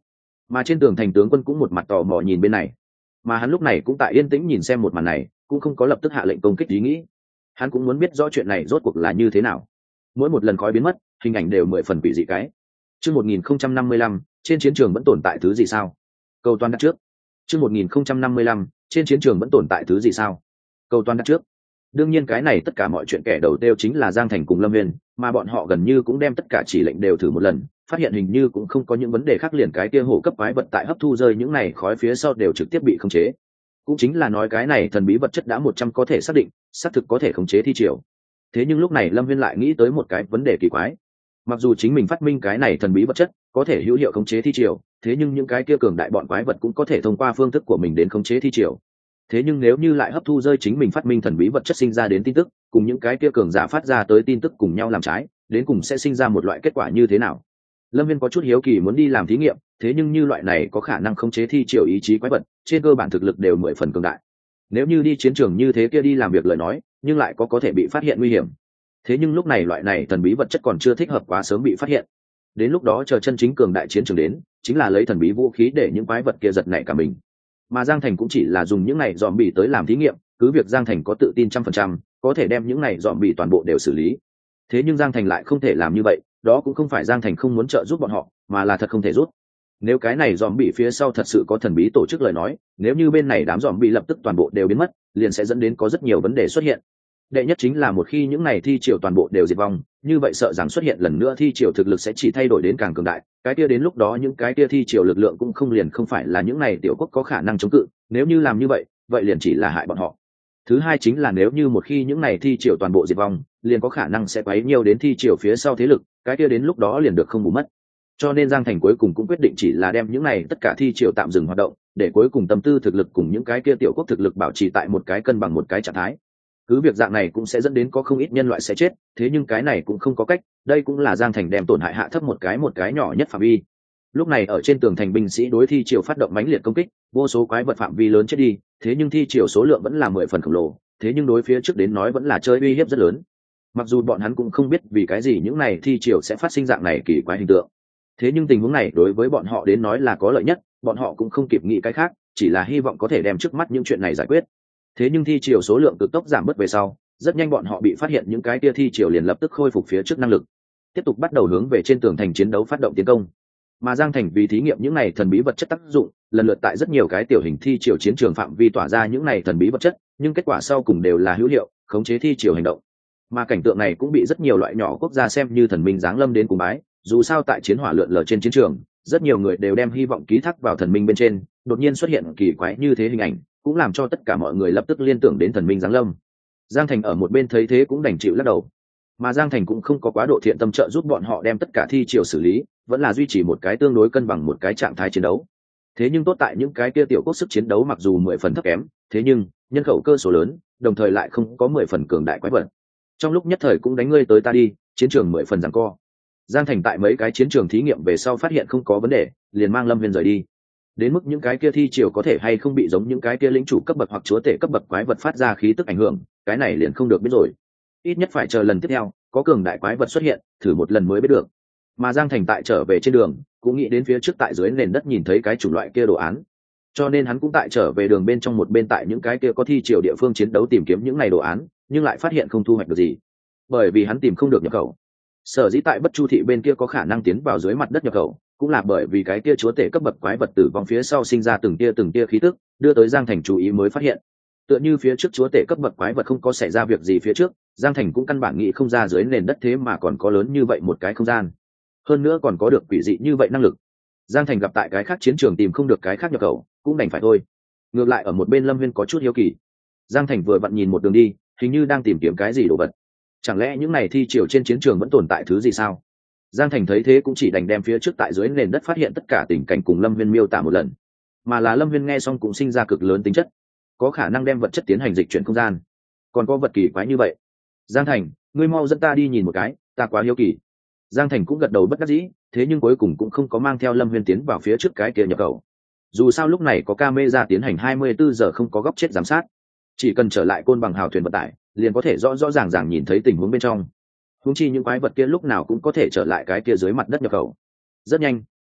Mà trên tường thành tướng quân cũng một mặt tò mò nhìn bên này, mà hắn lúc này cũng tại yên tĩnh nhìn xem một màn này, cũng không có lập tức hạ lệnh công kích ý nghĩ. Hắn cũng muốn biết rõ chuyện này rốt cuộc là như thế nào. Mỗi một lần khói biến mất, hình ảnh đều 10 phần quỷ dị cái. Chương 1055, trên chiến trường vẫn tồn tại thứ gì sao? Cầu toàn đặt trước. Chương 1055, trên chiến trường vẫn tồn tại thứ gì sao? Cầu toàn đặt trước. Đương nhiên cái này tất cả mọi chuyện kẻ đầu tiêu chính là Giang Thành cùng Lâm Viên, mà bọn họ gần như cũng đem tất cả chỉ lệnh đều thử một lần, phát hiện hình như cũng không có những vấn đề khác, liền cái kia hổ cấp quái vật tại hấp thu rơi những này khói phía sau đều trực tiếp bị khống chế. Cũng chính là nói cái này thần bí vật chất đã 100 có thể xác định, xác thực có thể khống chế thi triều. Thế nhưng lúc này Lâm Viên lại nghĩ tới một cái vấn đề kỳ quái. Mặc dù chính mình phát minh cái này thần bí vật chất có thể hữu hiệu khống chế thi triều, thế nhưng những cái kia cường đại bọn quái vật cũng có thể thông qua phương thức của mình đến khống chế thi triều. Thế nhưng nếu như lại hấp thu rơi chính mình phát minh thần bí vật chất sinh ra đến tin tức, cùng những cái kia cường giả phát ra tới tin tức cùng nhau làm trái, đến cùng sẽ sinh ra một loại kết quả như thế nào? Lâm Viên có chút hiếu kỳ muốn đi làm thí nghiệm, thế nhưng như loại này có khả năng khống chế thi triều ý chí quái vật, trên cơ bản thực lực đều 10 phần cường đại. Nếu như đi chiến trường như thế kia đi làm việc lời nói, nhưng lại có thể bị phát hiện nguy hiểm. Thế nhưng lúc này loại này thần bí vật chất còn chưa thích hợp quá sớm bị phát hiện. Đến lúc đó chờ chân chính cường đại chiến trường đến, chính là lấy thần bí vũ khí để những quái vật kia giật nảy cả mình. Mà Giang Thành cũng chỉ là dùng những này zombie tới làm thí nghiệm, cứ việc Giang Thành có tự tin 100%, có thể đem những này zombie toàn bộ đều xử lý. Thế nhưng Giang Thành lại không thể làm như vậy, đó cũng không phải Giang Thành không muốn trợ giúp bọn họ, mà là thật không thể giúp. Nếu cái này zombie phía sau thật sự có thần bí tổ chức lời nói, nếu như bên này đám zombie lập tức toàn bộ đều biến mất, liền sẽ dẫn đến có rất nhiều vấn đề xuất hiện. Đệ nhất chính là một khi những này thi triều toàn bộ đều diệt vong, như vậy sợ rằng xuất hiện lần nữa thi triều thực lực sẽ chỉ thay đổi đến càng cường đại, cái kia đến lúc đó những cái kia thi triều lực lượng cũng không phải là những này tiểu quốc có khả năng chống cự, nếu như làm như vậy, vậy liền chỉ là hại bọn họ. Thứ hai chính là nếu như một khi những này thi triều toàn bộ diệt vong, liền có khả năng sẽ quấy nhiều đến thi triều phía sau thế lực, cái kia đến lúc đó liền được không bù mất. Cho nên Giang Thành cuối cùng cũng quyết định chỉ là đem những này tất cả thi triều tạm dừng hoạt động, để cuối cùng tâm tư thực lực cùng những cái kia tiểu quốc thực lực bảo trì tại một cái cân bằng một cái trạng thái. Cứ việc dạng này cũng sẽ dẫn đến có không ít nhân loại sẽ chết, thế nhưng cái này cũng không có cách, đây cũng là Giang Thành đem tổn hại hạ thấp một cái nhỏ nhất phạm vi. Lúc này ở trên tường thành binh sĩ đối thi triều phát động mãnh liệt công kích, vô số quái vật phạm vi lớn chết đi, thế nhưng thi triều số lượng vẫn là 10 phần khổng lồ, thế nhưng đối phía trước đến nói vẫn là chơi uy hiếp rất lớn. Mặc dù bọn hắn cũng không biết vì cái gì những này thi triều sẽ phát sinh dạng này kỳ quái hình tượng, thế nhưng tình huống này đối với bọn họ đến nói là có lợi nhất, bọn họ cũng không kịp nghĩ cái khác, chỉ là hy vọng có thể đem trước mắt những chuyện này giải quyết. Thế nhưng thi triều số lượng cực tốc giảm bớt về sau, rất nhanh bọn họ bị phát hiện những cái kia thi triều liền lập tức khôi phục phía trước năng lực, tiếp tục bắt đầu hướng về trên tường thành chiến đấu phát động tiến công. Mà Giang Thành vì thí nghiệm những này thần bí vật chất tác dụng, lần lượt tại rất nhiều cái tiểu hình thi triều chiến trường phạm vi tỏa ra những này thần bí vật chất, nhưng kết quả sau cùng đều là hữu hiệu, khống chế thi triều hành động. Mà cảnh tượng này cũng bị rất nhiều loại nhỏ quốc gia xem như thần minh giáng lâm đến cùng bái, dù sao tại chiến hỏa lượn lờ trên chiến trường, rất nhiều người đều đem hy vọng ký thác vào thần minh bên trên, đột nhiên xuất hiện kỳ quái như thế hình ảnh, cũng làm cho tất cả mọi người lập tức liên tưởng đến thần minh giáng lâm. Giang Thành ở một bên thấy thế cũng đành chịu lắc đầu. Mà Giang Thành cũng không có quá độ thiện tâm trợ giúp bọn họ đem tất cả thi triều xử lý, vẫn là duy trì một cái tương đối cân bằng một cái trạng thái chiến đấu. Thế nhưng tốt tại những cái kia tiểu quốc sức chiến đấu mặc dù 10 phần thấp kém, thế nhưng nhân khẩu cơ số lớn, đồng thời lại không có 10 phần cường đại quái vật. Trong lúc nhất thời cũng đánh ngươi tới ta đi, chiến trường 10 phần giằng co. Giang Thành tại mấy cái chiến trường thí nghiệm về sau phát hiện không có vấn đề, liền mang Lâm Viên rời đi. Đến mức những cái kia thi triều có thể hay không bị giống những cái kia lĩnh chủ cấp bậc hoặc chúa tể cấp bậc quái vật phát ra khí tức ảnh hưởng, cái này liền không được biết rồi. Ít nhất phải chờ lần tiếp theo có cường đại quái vật xuất hiện, thử một lần mới biết được. Mà Giang Thành tại trở về trên đường cũng nghĩ đến phía trước tại dưới nền đất nhìn thấy cái chủng loại kia đồ án, cho nên hắn cũng tại trở về đường bên trong một bên tại những cái kia có thi triều địa phương chiến đấu tìm kiếm những này đồ án, nhưng lại phát hiện không thu hoạch được gì, bởi vì hắn tìm không được nhập khẩu. Sở dĩ tại Bất Chu thị bên kia có khả năng tiến vào dưới mặt đất nhập khẩu, cũng là bởi vì cái kia chúa tể cấp bậc quái vật tử vong phía sau sinh ra từng tia khí tức, đưa tới Giang Thành chú ý mới phát hiện. Tựa như phía trước chúa tể cấp bậc quái vật không có xảy ra việc gì phía trước, Giang Thành cũng căn bản nghĩ không ra dưới nền đất thế mà còn có lớn như vậy một cái không gian, hơn nữa còn có được quỷ dị như vậy năng lực. Giang Thành gặp tại cái khác chiến trường tìm không được cái khác nhập khẩu, cũng đành phải thôi. Ngược lại ở một bên Lâm Viên có chút hiếu kỳ. Giang Thành vừa vặn nhìn một đường đi, hình như đang tìm kiếm cái gì đồ vật. Chẳng lẽ những này thi triều trên chiến trường vẫn tồn tại thứ gì sao? Giang Thành thấy thế cũng chỉ đành đem phía trước tại dưới nền đất phát hiện tất cả tình cảnh cùng Lâm Viên miêu tả một lần, mà là Lâm Viên nghe xong cũng sinh ra cực lớn tính chất, có khả năng đem vật chất tiến hành dịch chuyển không gian, còn có vật kỳ quái như vậy. Giang Thành, ngươi mau dẫn ta đi nhìn một cái, ta quá hiếu kỳ. Giang Thành cũng gật đầu bất đắc dĩ, thế nhưng cuối cùng cũng không có mang theo Lâm Viên tiến vào phía trước cái kia nhập khẩu. Dù sao lúc này có camera tiến hành 24 giờ không có góc chết giám sát, chỉ cần trở lại Côn Bằng hào thuyền vận tải, liền có thể rõ ràng nhìn thấy tình huống bên trong. Huống chi những quái vật kia lúc nào cũng có thể trở lại cái kia dưới mặt đất nhập khẩu. Rất nhanh,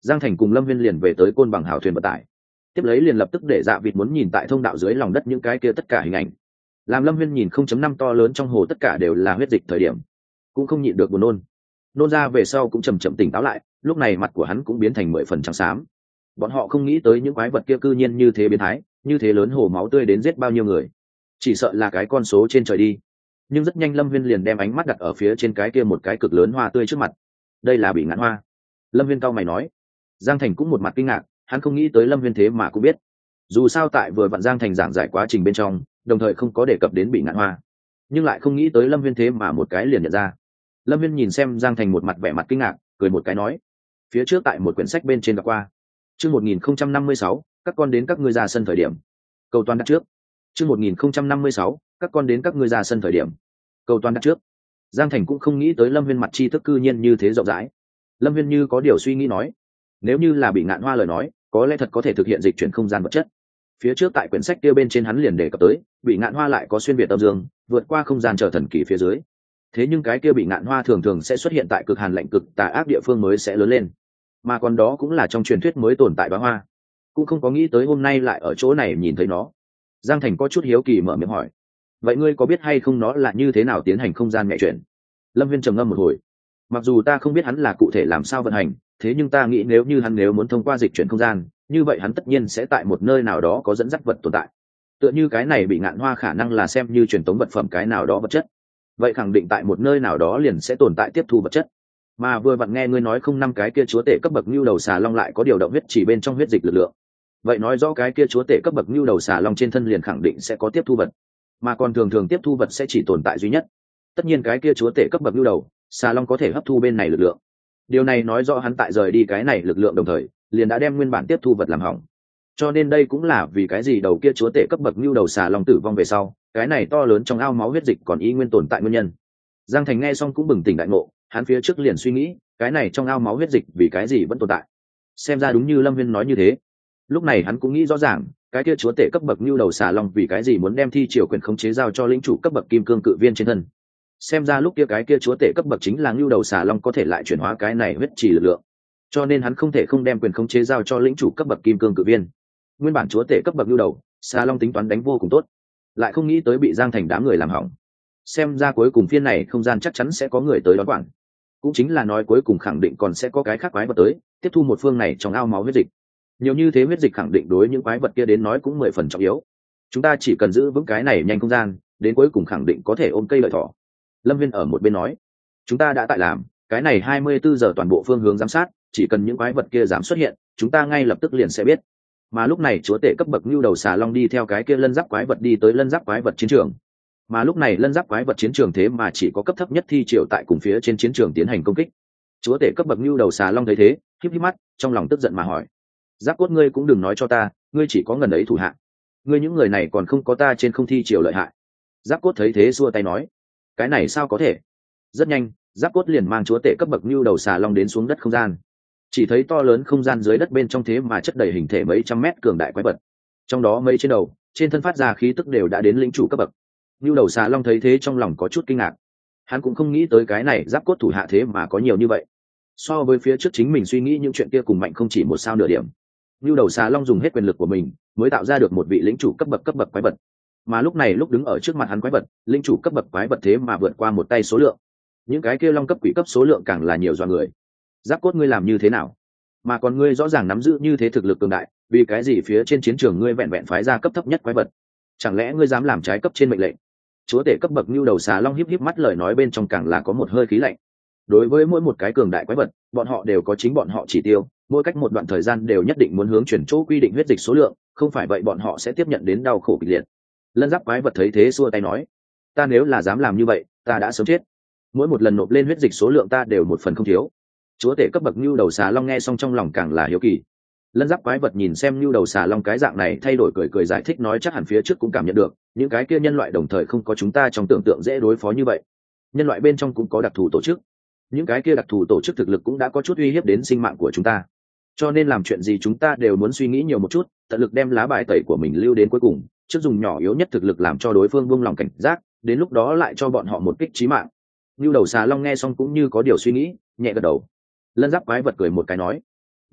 Giang Thành cùng Lâm Viên liền về tới côn bằng hào thuyền vận tải, tiếp lấy liền lập tức để Dạ Vịt muốn nhìn tại thông đạo dưới lòng đất những cái kia tất cả hình ảnh. Làm Lâm Viên nhìn 0.5 to lớn trong hồ tất cả đều là huyết dịch thời điểm, cũng không nhịn được buồn nôn ra về sau cũng chậm chậm tỉnh táo lại, lúc này mặt của hắn cũng biến thành 10 phần trắng xám. Bọn họ không nghĩ tới những quái vật kia cư nhiên như thế biến thái, như thế lớn hồ máu tươi đến giết bao nhiêu người, chỉ sợ là cái con số trên trời đi. Nhưng rất nhanh Lâm Viên liền đem ánh mắt đặt ở phía trên cái kia một cái cực lớn hoa tươi trước mặt. Đây là bị ngạn hoa. Lâm Viên cau mày nói. Giang Thành cũng một mặt kinh ngạc, hắn không nghĩ tới Lâm Viên thế mà cũng biết. Dù sao tại vừa vặn Giang Thành giảng giải quá trình bên trong, đồng thời không có đề cập đến bị ngạn hoa, nhưng lại không nghĩ tới Lâm Viên thế mà một cái liền nhận ra. Lâm Viên nhìn xem Giang Thành một mặt vẻ mặt kinh ngạc, cười một cái nói, phía trước tại một quyển sách bên trên gặp qua. Chương 1056, các con đến các ngươi ra sân thời điểm. Câu toán đặt trước. Chương 1056, các con đến các ngươi ra sân thời điểm. Câu toán đặt trước. Giang Thành cũng không nghĩ tới Lâm Viên mặt tri thức cư nhiên như thế rộng rãi. Lâm Viên như có điều suy nghĩ nói, nếu như là bị ngạn hoa lời nói, có lẽ thật có thể thực hiện dịch chuyển không gian vật chất. Phía trước tại quyển sách kia bên trên hắn liền đề cập tới, bị ngạn hoa lại có xuyên việt âm dương, vượt qua không gian trở thần kỳ phía dưới. Thế nhưng cái kia bị ngạn hoa thường thường sẽ xuất hiện tại cực hàn lạnh cực tà ác địa phương mới sẽ lớn lên, mà còn đó cũng là trong truyền thuyết mới tồn tại bá hoa, cũng không có nghĩ tới hôm nay lại ở chỗ này nhìn thấy nó. Giang Thành có chút hiếu kỳ mở miệng hỏi, vậy ngươi có biết hay không nó là như thế nào tiến hành không gian nhẹ chuyển? Lâm Viên trầm ngâm một hồi, mặc dù ta không biết hắn là cụ thể làm sao vận hành, thế nhưng ta nghĩ nếu như hắn muốn thông qua dịch chuyển không gian, như vậy hắn tất nhiên sẽ tại một nơi nào đó có dẫn dắt vật tồn tại, tựa như cái này bị ngạn hoa khả năng là xem như truyền tống vật phẩm cái nào đó vật chất, vậy khẳng định tại một nơi nào đó liền sẽ tồn tại tiếp thu vật chất. Mà vừa vặn nghe ngươi nói không năm cái kia chúa tể cấp bậc nhu đầu xà long lại có điều động huyết chỉ bên trong huyết dịch lực lượng, vậy nói rõ cái kia chúa tể cấp bậc nhu đầu xà long trên thân liền khẳng định sẽ có tiếp thu vật, mà còn thường thường tiếp thu vật sẽ chỉ tồn tại duy nhất. Tất nhiên cái kia chúa tể cấp bậc nhu đầu xà long có thể hấp thu bên này lực lượng, điều này nói rõ hắn tại rời đi cái này lực lượng đồng thời liền đã đem nguyên bản tiếp thu vật làm hỏng. Cho nên đây cũng là vì cái gì đầu kia chúa tể cấp bậc nhu đầu xà long tử vong về sau, cái này to lớn trong ao máu huyết dịch còn y nguyên tồn tại nguyên nhân. Giang Thành nghe xong cũng bừng tỉnh đại ngộ, hắn phía trước liền suy nghĩ, cái này trong ao máu huyết dịch vì cái gì vẫn tồn tại. Xem ra đúng như Lâm Viên nói như thế. Lúc này hắn cũng nghĩ rõ ràng, cái kia chúa tể cấp bậc nhu đầu xà long vì cái gì muốn đem thi triều quyền khống chế giao cho lĩnh chủ cấp bậc kim cương cự viên trên thân. Xem ra lúc kia cái kia chúa tể cấp bậc chính là nhu đầu xà long có thể lại chuyển hóa cái này huyết trì lực lượng, cho nên hắn không thể không đem quyền khống chế giao cho lĩnh chủ cấp bậc kim cương cự viên. Nguyên bản chúa tể cấp bậc nhu đầu xà long tính toán đánh vô cùng tốt, lại không nghĩ tới bị Giang Thành đám người làm hỏng. Xem ra cuối cùng phiên này không gian chắc chắn sẽ có người tới đón quản, cũng chính là nói cuối cùng khẳng định còn sẽ có cái khác quái vật tới tiếp thu một phương này trong ao máu huyết dịch. Nhiều như thế huyết dịch khẳng định đối những quái vật kia đến nói cũng 10 phần trọng yếu. Chúng ta chỉ cần giữ vững cái này nhanh không gian, đến cuối cùng khẳng định có thể ôm cây lợi thỏ. Lâm Viên ở một bên nói, chúng ta đã tại làm cái này 24 giờ toàn bộ phương hướng giám sát, chỉ cần những quái vật kia dám xuất hiện, chúng ta ngay lập tức liền sẽ biết. Mà lúc này chúa tể cấp bậc nhu đầu xà long đi theo cái kia lân giáp quái vật đi tới lân giáp quái vật chiến trường, mà lúc này lân giáp quái vật chiến trường thế mà chỉ có cấp thấp nhất thi triều tại cùng phía trên chiến trường tiến hành công kích. Chúa tể cấp bậc nhu đầu xà long thấy thế híp híp mắt, trong lòng tức giận mà hỏi, Giáp Cốt ngươi cũng đừng nói cho ta, ngươi chỉ có ngần ấy thủ hạ, ngươi những người này còn không có ta trên không thi triều lợi hại. Giáp Cốt thấy thế xua tay nói, cái này sao có thể. Rất nhanh Giáp Cốt liền mang chúa tể cấp bậc nhu đầu xà long đến xuống đất không gian, chỉ thấy to lớn không gian dưới đất bên trong thế mà chất đầy hình thể mấy trăm mét cường đại quái vật, trong đó mấy trên đầu trên thân phát ra khí tức đều đã đến lĩnh chủ cấp bậc. Nhu đầu xà long thấy thế trong lòng có chút kinh ngạc, hắn cũng không nghĩ tới cái này Giáp Cốt thủ hạ thế mà có nhiều như vậy, so với phía trước chính mình suy nghĩ những chuyện kia cùng mạnh không chỉ một sao nửa điểm. Nhu đầu xà long dùng hết quyền lực của mình mới tạo ra được một vị lĩnh chủ cấp bậc quái vật, mà lúc này lúc đứng ở trước mặt hắn quái vật, lĩnh chủ cấp bậc quái vật thế mà vượt qua một tay số lượng, những cái kia long cấp quỷ cấp số lượng càng là nhiều do người. Giáp Cốt ngươi làm như thế nào, mà còn ngươi rõ ràng nắm giữ như thế thực lực cường đại, vì cái gì phía trên chiến trường ngươi vẹn vẹn phái ra cấp thấp nhất quái vật, chẳng lẽ ngươi dám làm trái cấp trên mệnh lệnh? Chúa tể cấp bậc nhu đầu xà long híp híp mắt, lời nói bên trong càng là có một hơi khí lạnh. Đối với mỗi một cái cường đại quái vật, bọn họ đều có chính bọn họ chỉ tiêu, mỗi cách một đoạn thời gian đều nhất định muốn hướng chuyển chỗ quy định huyết dịch số lượng, không phải vậy bọn họ sẽ tiếp nhận đến đau khổ kịch liệt. Lân giáp quái vật thấy thế xua tay nói, ta nếu là dám làm như vậy ta đã sớm chết, mỗi một lần nộp lên huyết dịch số lượng ta đều một phần không thiếu. Chúa tể cấp bậc nhu đầu xà long nghe xong trong lòng càng là hiếu kỳ. Lân giáp quái vật nhìn xem nhu đầu xà long cái dạng này thay đổi cười giải thích nói, chắc hẳn phía trước cũng cảm nhận được những cái kia nhân loại đồng thời không có chúng ta trong tưởng tượng dễ đối phó như vậy, nhân loại bên trong cũng có đặc thù tổ chức, những cái kia đặc thù tổ chức thực lực cũng đã có chút uy hiếp đến sinh mạng của chúng ta, cho nên làm chuyện gì chúng ta đều muốn suy nghĩ nhiều một chút, tận lực đem lá bài tẩy của mình lưu đến cuối cùng, trước dùng nhỏ yếu nhất thực lực làm cho đối phương buông lòng cảnh giác, đến lúc đó lại cho bọn họ một kích chí mạng. Nhu đầu xà long nghe xong cũng như có điều suy nghĩ, nhẹ gật đầu. Lân giáp quái vật cười một cái nói,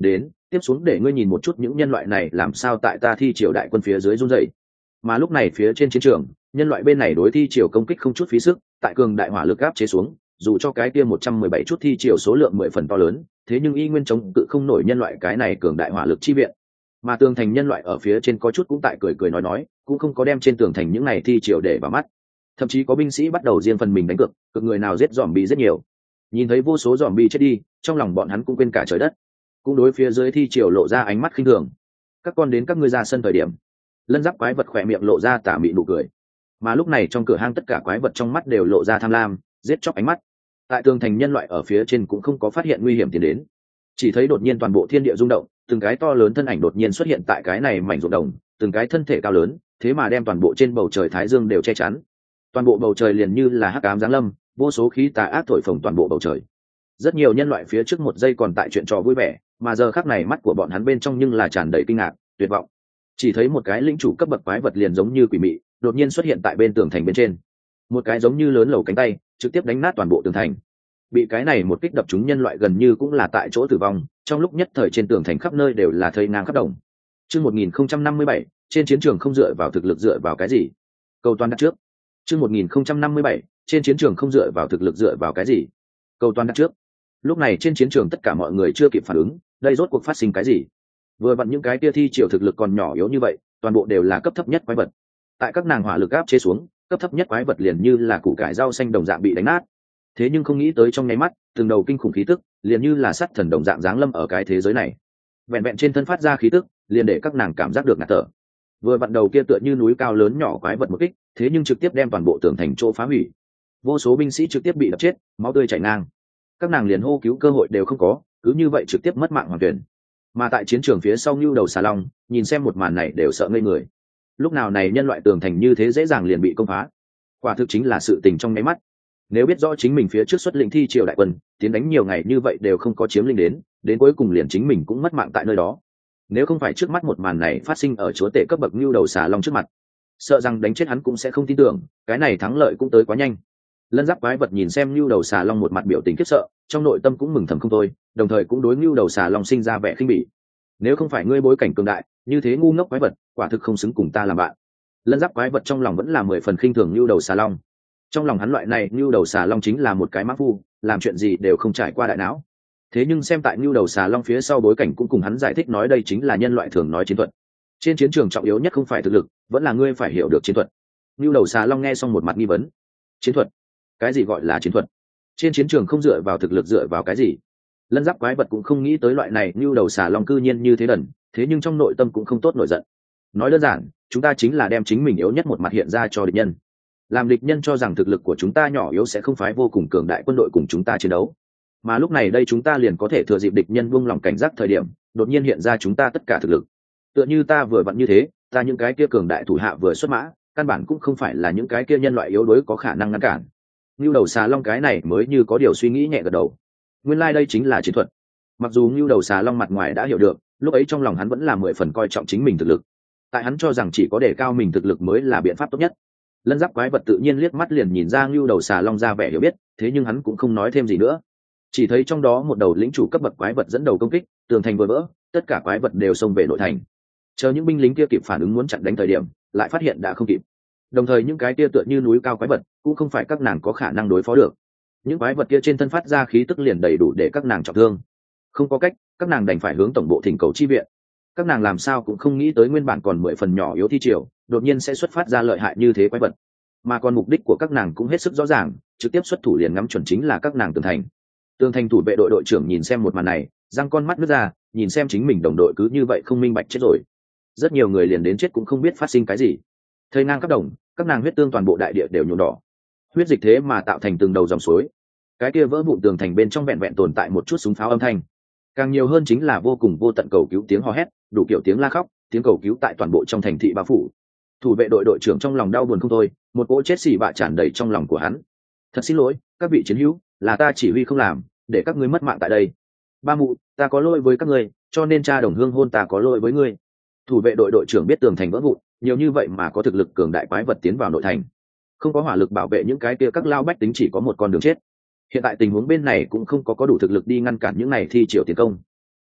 đến tiếp xuống để ngươi nhìn một chút những nhân loại này làm sao tại ta thi triều đại quân phía dưới run rẩy. Mà lúc này phía trên chiến trường, nhân loại bên này đối thi triều công kích không chút phí sức, tại cường đại hỏa lực áp chế xuống, dù cho cái kia 117 chút thi triều số lượng 10 phần to lớn, thế nhưng y nguyên chống tự không nổi nhân loại cái này cường đại hỏa lực chi viện. Mà tường thành nhân loại ở phía trên có chút cũng tại cười cười nói, cũng không có đem trên tường thành những này thi triều để vào mắt. Thậm chí có binh sĩ bắt đầu riêng phần mình đánh cược, cực người nào giết zombie rất nhiều. Nhìn thấy vô số zombie chết đi, trong lòng bọn hắn cũng quên cả trời đất, cũng đối phía dưới thi triều lộ ra ánh mắt khinh thường. Các con đến các ngươi ra sân thời điểm, lân giáp quái vật khỏe miệng lộ ra tà mị nụ cười. Mà lúc này trong cửa hang tất cả quái vật trong mắt đều lộ ra tham lam, giết chóc ánh mắt. Tại tường thành nhân loại ở phía trên cũng không có phát hiện nguy hiểm tiến đến, chỉ thấy đột nhiên toàn bộ thiên địa rung động, từng cái to lớn thân ảnh đột nhiên xuất hiện tại cái này mảnh ruộng đồng, từng cái thân thể cao lớn, thế mà đem toàn bộ trên bầu trời thái dương đều che chắn. Toàn bộ bầu trời liền như là hắc ám giáng lâm, vô số khí tà ác thổi phồng toàn bộ bầu trời. Rất nhiều nhân loại phía trước một giây còn tại chuyện trò vui vẻ, mà giờ khắc này mắt của bọn hắn bên trong nhưng là tràn đầy kinh ngạc, tuyệt vọng. Chỉ thấy một cái linh chủ cấp bậc quái vật liền giống như quỷ mị, đột nhiên xuất hiện tại bên tường thành bên trên. Một cái giống như lớn lầu cánh tay, trực tiếp đánh nát toàn bộ tường thành. Bị cái này một kích đập chúng nhân loại gần như cũng là tại chỗ tử vong, trong lúc nhất thời trên tường thành khắp nơi đều là thây ngang khắp đồng. Chương 1057, trên chiến trường không dựa vào thực lực dựa vào cái gì? Câu toán đặt trước. Chương 1057, trên chiến trường không dựa vào thực lực dựa vào cái gì? Câu toán đặt trước. Lúc này trên chiến trường tất cả mọi người chưa kịp phản ứng, đây rốt cuộc phát sinh cái gì? Vừa vặn những cái tia thi triều thực lực còn nhỏ yếu như vậy, toàn bộ đều là cấp thấp nhất quái vật. Tại các nàng hỏa lực áp chế xuống, cấp thấp nhất quái vật liền như là củ cải rau xanh đồng dạng bị đánh nát. Thế nhưng không nghĩ tới trong nháy mắt, từng đầu kinh khủng khí tức, liền như là sắt thần đồng dạng giáng lâm ở cái thế giới này. Vẹn vẹn trên thân phát ra khí tức, liền để các nàng cảm giác được ngạt thở. Vừa vặn đầu kia tựa như núi cao lớn nhỏ quái vật một kích, thế nhưng trực tiếp đem toàn bộ tường thành chỗ phá hủy. Vô số binh sĩ trực tiếp bị đập chết, máu tươi chảy ngang. Các nàng liền hô cứu cơ hội đều không có, cứ như vậy trực tiếp mất mạng hoàn toàn. Mà tại chiến trường phía sau Nưu Đầu Xà Long, nhìn xem một màn này đều sợ ngây người. Lúc nào này nhân loại tường thành như thế dễ dàng liền bị công phá, quả thực chính là sự tình trong nháy mắt. Nếu biết rõ chính mình phía trước xuất lĩnh thi triều đại quân tiến đánh nhiều ngày như vậy đều không có chiếm lĩnh đến cuối cùng liền chính mình cũng mất mạng tại nơi đó. Nếu không phải trước mắt một màn này phát sinh ở chúa tể cấp bậc Nưu Đầu Xà Long trước mặt, sợ rằng đánh chết hắn cũng sẽ không tin tưởng, cái này thắng lợi cũng tới quá nhanh. Lân giáp quái vật nhìn xem Nưu Đầu Xà Long một mặt biểu tình khiếp sợ, trong nội tâm cũng mừng thầm không thôi, đồng thời cũng đối Nưu Đầu Xà Long sinh ra vẻ khinh bỉ. Nếu không phải ngươi bối cảnh cường đại, như thế ngu ngốc quái vật, quả thực không xứng cùng ta làm bạn. Lân giáp quái vật trong lòng vẫn là 10 phần khinh thường Nưu Đầu Xà Long. Trong lòng hắn loại này Nưu Đầu Xà Long chính là một cái mã phu, làm chuyện gì đều không trải qua đại não. Thế nhưng xem tại Nưu Đầu Xà Long phía sau bối cảnh cũng cùng hắn giải thích nói đây chính là nhân loại thường nói chiến thuật. Trên chiến trường trọng yếu nhất không phải thực lực, vẫn là ngươi phải hiểu được chiến thuật. Nưu Đầu Xà Long nghe xong một mặt nghi vấn. Chiến thuật? Cái gì gọi là chiến thuật? Trên chiến trường không dựa vào thực lực dựa vào cái gì? Lân giáp quái vật cũng không nghĩ tới loại này Nưu Đầu Xà Long cư nhiên như thế đần, thế nhưng trong nội tâm cũng không tốt nổi giận. Nói đơn giản, chúng ta chính là đem chính mình yếu nhất một mặt hiện ra cho địch nhân. Làm địch nhân cho rằng thực lực của chúng ta nhỏ yếu sẽ không phái vô cùng cường đại quân đội cùng chúng ta chiến đấu. Mà lúc này đây chúng ta liền có thể thừa dịp địch nhân buông lòng cảnh giác thời điểm, đột nhiên hiện ra chúng ta tất cả thực lực. Tựa như ta vừa vặn như thế, ta những cái kia cường đại thủ hạ vừa xuất mã, căn bản cũng không phải là những cái kia nhân loại yếu đuối có khả năng ngăn cản. Nưu Đầu Xà Long cái này mới như có điều suy nghĩ nhẹ gật đầu. Nguyên lai đây chính là chiến thuật. Mặc dù Nưu Đầu Xà Long mặt ngoài đã hiểu được, lúc ấy trong lòng hắn vẫn là 10 phần coi trọng chính mình thực lực. Tại hắn cho rằng chỉ có đề cao mình thực lực mới là biện pháp tốt nhất. Lân giáp quái vật tự nhiên liếc mắt liền nhìn ra Nưu Đầu Xà Long ra vẻ hiểu biết, thế nhưng hắn cũng không nói thêm gì nữa. Chỉ thấy trong đó một đầu lĩnh chủ cấp bậc quái vật dẫn đầu công kích, tường thành vừa vỡ, tất cả quái vật đều xông về nội thành. Chờ những binh lính kia kịp phản ứng muốn chặn đánh thời điểm, lại phát hiện đã không kịp. Đồng thời những cái kia tựa như núi cao quái vật cũng không phải các nàng có khả năng đối phó được. Những quái vật kia trên thân phát ra khí tức liền đầy đủ để các nàng trọng thương. Không có cách, các nàng đành phải hướng tổng bộ thỉnh cầu chi viện. Các nàng làm sao cũng không nghĩ tới nguyên bản còn 10 phần nhỏ yếu thi triều, đột nhiên sẽ xuất phát ra lợi hại như thế quái vật. Mà còn mục đích của các nàng cũng hết sức rõ ràng, trực tiếp xuất thủ liền ngắm chuẩn chính là các nàng tường thành. Tường thành thủ vệ đội đội trưởng nhìn xem một màn này, răng con mắt nứt ra, nhìn xem chính mình đồng đội cứ như vậy không minh bạch chết rồi. Rất nhiều người liền đến chết cũng không biết phát sinh cái gì. Thời ngang các đồng, các nàng huyết tương toàn bộ đại địa đều nhuộm đỏ. Huyết dịch thế mà tạo thành từng đầu dòng suối. Cái kia vỡ vụn tường thành bên trong vẹn vẹn tồn tại một chút súng pháo âm thanh. Càng nhiều hơn chính là vô cùng vô tận cầu cứu tiếng hò hét, đủ kiểu tiếng la khóc, tiếng cầu cứu tại toàn bộ trong thành thị bao phủ. Thủ vệ đội đội trưởng trong lòng đau buồn không thôi, một cỗ chết xỉ bạ tràn đầy trong lòng của hắn. Thật xin lỗi, các vị chiến hữu, là ta chỉ huy không làm, để các ngươi mất mạng tại đây. Ba mụ, ta có lỗi với các ngươi, cho nên cha đồng hương hôn ta có lỗi với ngươi. Thủ vệ đội đội trưởng biết tường thành vỡ vụn, nhiều như vậy mà có thực lực cường đại quái vật tiến vào nội thành, không có hỏa lực bảo vệ những cái kia các lao bách tính chỉ có một con đường chết. Hiện tại tình huống bên này cũng không có đủ thực lực đi ngăn cản những này thi triều tiến công.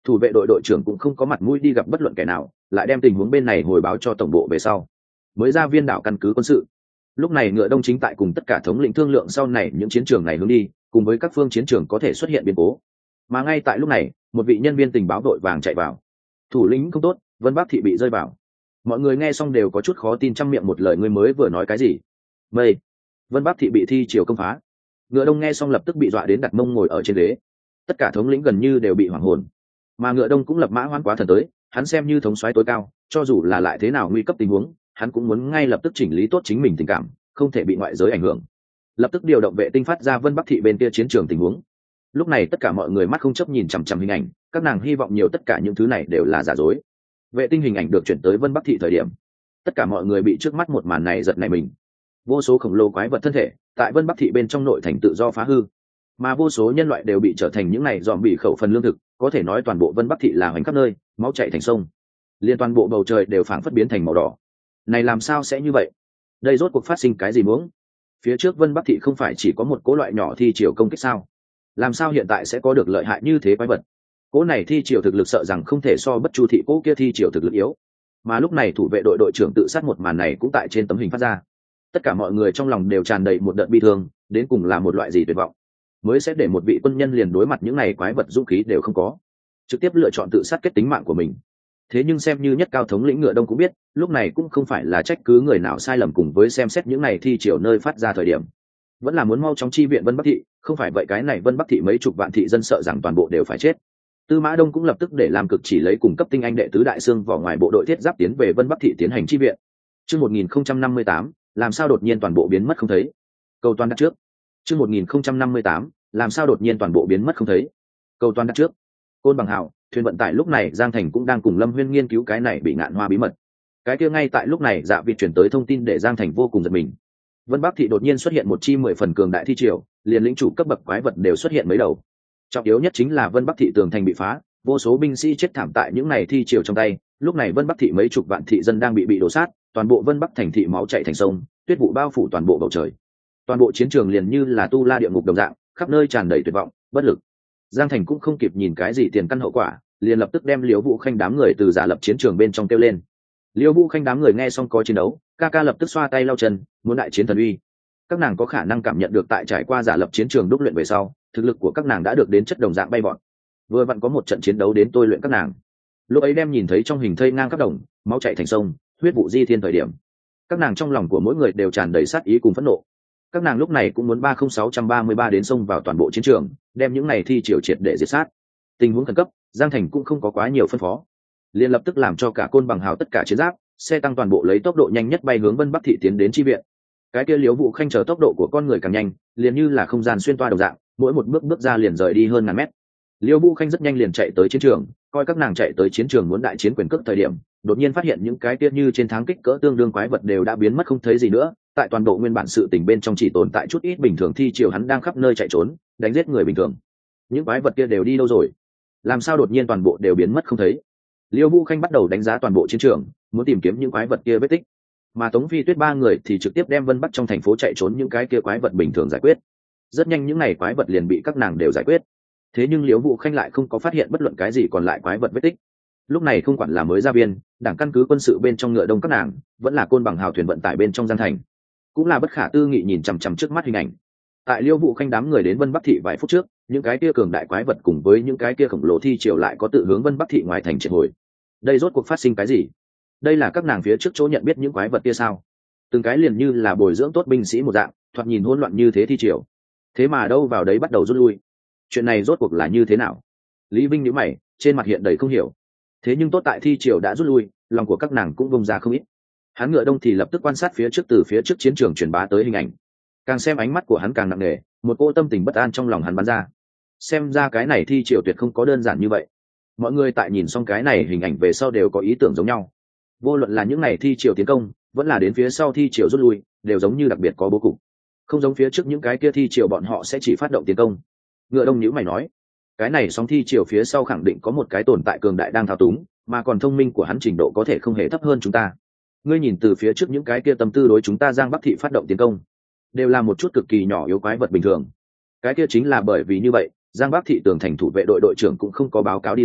thủ vệ đội đội trưởng cũng không có mặt mũi đi gặp bất luận kẻ nào, lại đem tình huống bên này hồi báo cho tổng bộ về sau mới ra viên đảo căn cứ quân sự. Lúc này Ngựa Đông chính tại cùng tất cả thống lĩnh thương lượng sau này những chiến trường này hướng đi, cùng với các phương chiến trường có thể xuất hiện biến cố. Mà ngay tại lúc này, một vị nhân viên tình báo đội vàng chạy vào. Thủ lĩnh không tốt, Vân Bắc thị bị rơi vào. Mọi người nghe xong đều có chút khó tin, trăm miệng một lời, ngươi mới vừa nói cái gì? Mây, Vân Bắc thị bị thi triều công phá. Ngựa Đông nghe xong lập tức bị dọa đến đặt mông ngồi ở trên ghế. Tất cả thống lĩnh gần như đều bị hoảng hồn. Mà Ngựa Đông cũng lập mã hoan quá thần tới, hắn xem như thống soái tối cao, cho dù là lại thế nào nguy cấp tình huống, hắn cũng muốn ngay lập tức chỉnh lý tốt chính mình tình cảm, không thể bị ngoại giới ảnh hưởng. Lập tức điều động vệ tinh phát ra Vân Bắc thị bên kia chiến trường tình huống. Lúc này tất cả mọi người mắt không chấp nhìn chằm chằm hình ảnh, các nàng hy vọng nhiều tất cả những thứ này đều là giả dối. Vệ tinh hình ảnh được chuyển tới Vân Bắc thị thời điểm, tất cả mọi người bị trước mắt một màn này giật nảy mình. Vô số khổng lồ quái vật thân thể tại Vân Bắc thị bên trong nội thành tự do phá hư, mà vô số nhân loại đều bị trở thành những này dòm bị khẩu phần lương thực, có thể nói toàn bộ Vân Bắc thị là hoành khắp nơi, máu chảy thành sông, liên toàn bộ bầu trời đều phảng phất biến thành màu đỏ. Này làm sao sẽ như vậy? Đây rốt cuộc phát sinh cái gì muốn? Phía trước Vân Bắc thị không phải chỉ có một cỗ loại nhỏ thi triều công kích sao? Làm sao hiện tại sẽ có được lợi hại như thế quái vật? Cỗ này thi triều thực lực sợ rằng không thể so Bất Chu thị cỗ kia thi triều thực lực yếu. Mà lúc này thủ vệ đội đội trưởng tự sát một màn này cũng tại trên tấm hình phát ra. Tất cả mọi người trong lòng đều tràn đầy một đợt bi thương, đến cùng là một loại gì tuyệt vọng mới sẽ để một vị quân nhân liền đối mặt những này quái vật dũng khí đều không có, trực tiếp lựa chọn tự sát kết tính mạng của mình. Thế nhưng xem như nhất cao thống lĩnh Ngựa Đông cũng biết, lúc này cũng không phải là trách cứ người nào sai lầm, cùng với xem xét những này thi triều nơi phát ra thời điểm, vẫn là muốn mau chóng chi viện Vân Bắc thị, không phải vậy cái này Vân Bắc thị mấy chục vạn thị dân sợ rằng toàn bộ đều phải chết. Tư Mã Đông cũng lập tức để làm cực chỉ lấy cùng cấp tinh anh đệ tứ đại xương vỏ ngoài bộ đội thiết giáp tiến về Vân Bắc thị tiến hành chi viện. Chương 1058, làm sao đột nhiên toàn bộ biến mất không thấy. Câu toàn đặt trước. Chương 1058, làm sao đột nhiên toàn bộ biến mất không thấy. Câu toàn đặt trước. Côn Bằng Hào, thuyền vận tải lúc này Giang Thành cũng đang cùng Lâm Huyên nghiên cứu cái này bị ngạn hoa bí mật. Cái kia ngay tại lúc này Dạ Việt chuyển tới thông tin để Giang Thành vô cùng giật mình. Vân Bắc thị đột nhiên xuất hiện một chi 10 phần cường đại thi triều, liền lĩnh chủ cấp bậc quái vật đều xuất hiện mấy đầu. Trọng yếu nhất chính là Vân Bắc thị tường thành bị phá, vô số binh sĩ chết thảm tại những này thi triều trong tay. Lúc này Vân Bắc thị mấy chục vạn thị dân đang bị đổ sát, toàn bộ Vân Bắc thành thị máu chảy thành sông, tuyết vụ bao phủ toàn bộ bầu trời. Toàn bộ chiến trường liền như là tu la địa ngục đồng dạng, khắp nơi tràn đầy tuyệt vọng, bất lực. Giang Thành cũng không kịp nhìn cái gì tiền căn hậu quả, liền lập tức đem Liễu Vũ Khanh đám người từ giả lập chiến trường bên trong kêu lên. Liễu Vũ Khanh đám người nghe xong có chiến đấu, ca lập tức xoa tay lau chân, muốn đại chiến thần uy. Các nàng có khả năng cảm nhận được tại trải qua giả lập chiến trường đúc luyện về sau, thực lực của các nàng đã được đến chất đồng dạng bay vọt. Vừa vặn có một trận chiến đấu đến tôi luyện các nàng. Lúc ấy đem nhìn thấy trong hình thây ngang khắp đồng, máu chảy thành sông, huyết vụ di thiên thời điểm, các nàng trong lòng của mỗi người đều tràn đầy sát ý cùng phẫn nộ. Các nàng lúc này cũng muốn 30633 đến xông vào toàn bộ chiến trường, đem những này thi triều triệt để diệt sát. Tình huống khẩn cấp, Giang Thành cũng không có quá nhiều phân phó, liền lập tức làm cho cả Côn Bằng Hào tất cả chiến giáp, xe tăng toàn bộ lấy tốc độ nhanh nhất bay hướng Vân Bắc thị tiến đến chi viện. Cái kia Liễu Vũ Khanh chờ tốc độ của con người càng nhanh, liền như là không gian xuyên toa đồng dạng, mỗi một bước bước ra liền rời đi hơn ngàn mét. Liễu Vũ Khanh rất nhanh liền chạy tới chiến trường, coi các nàng chạy tới chiến trường muốn đại chiến quyền cước thời điểm, đột nhiên phát hiện những cái kia như trên tháng kích cỡ tương đương quái vật đều đã biến mất không thấy gì nữa. Tại toàn bộ nguyên bản sự tình bên trong chỉ tồn tại chút ít bình thường thi triều, hắn đang khắp nơi chạy trốn, đánh giết người bình thường. Những quái vật kia đều đi đâu rồi? Làm sao đột nhiên toàn bộ đều biến mất không thấy? Liễu Vũ Khanh bắt đầu đánh giá toàn bộ chiến trường, muốn tìm kiếm những quái vật kia vết tích. Mà Tống Phi Tuyết ba người thì trực tiếp đem Vân Bắc trong thành phố chạy trốn những cái kia quái vật bình thường giải quyết. Rất nhanh những này quái vật liền bị các nàng đều giải quyết. Thế nhưng Liễu Vũ Khanh lại không có phát hiện bất luận cái gì còn lại quái vật vết tích. Lúc này không quản là mới ra viên, đảng căn cứ quân sự bên trong Ngựa Đông các nàng, vẫn là Côn Bằng Hào thuyền vận tải bên trong Giang Thành, cũng là bất khả tư nghị nhìn chằm chằm trước mắt hình ảnh. Tại Liễu Vũ Khanh đám người đến Vân Bắc thị vài phút trước, những cái kia cường đại quái vật cùng với những cái kia khổng lồ thi triều lại có tự hướng Vân Bắc thị ngoài thành triệt hồi. Đây rốt cuộc phát sinh cái gì? Đây là các nàng phía trước chỗ nhận biết những quái vật kia sao? Từng cái liền như là bồi dưỡng tốt binh sĩ một dạng, thoạt nhìn hỗn loạn như thế thi triều. Thế mà đâu vào đấy bắt đầu rút lui. Chuyện này rốt cuộc là như thế nào? Lý Vinh nhíu mày, trên mặt hiện đầy không hiểu. Thế nhưng tốt tại thi triều đã rút lui, lòng của các nàng cũng bông ra không ít. Hắn Ngựa Đông thì lập tức quan sát phía trước, từ phía trước chiến trường truyền bá tới hình ảnh. Càng xem ánh mắt của hắn càng nặng nề, một cô tâm tình bất an trong lòng hắn bắn ra. Xem ra cái này thi triều tuyệt không có đơn giản như vậy. Mọi người tại nhìn xong cái này hình ảnh về sau đều có ý tưởng giống nhau. Vô luận là những này thi triều tiến công, vẫn là đến phía sau thi triều rút lui, đều giống như đặc biệt có bố cục. Không giống phía trước những cái kia thi triều bọn họ sẽ chỉ phát động tiến công. Ngựa Đông nhíu mày nói, cái này sóng thi triều phía sau khẳng định có một cái tồn tại cường đại đang thao túng, mà còn thông minh của hắn trình độ có thể không hề thấp hơn chúng ta. Ngươi nhìn từ phía trước những cái kia tâm tư đối chúng ta Giang Bắc thị phát động tiến công, đều là một chút cực kỳ nhỏ yếu quái vật bình thường. Cái kia chính là bởi vì như vậy, Giang Bắc thị tường thành thủ vệ đội đội trưởng cũng không có báo cáo đi lên,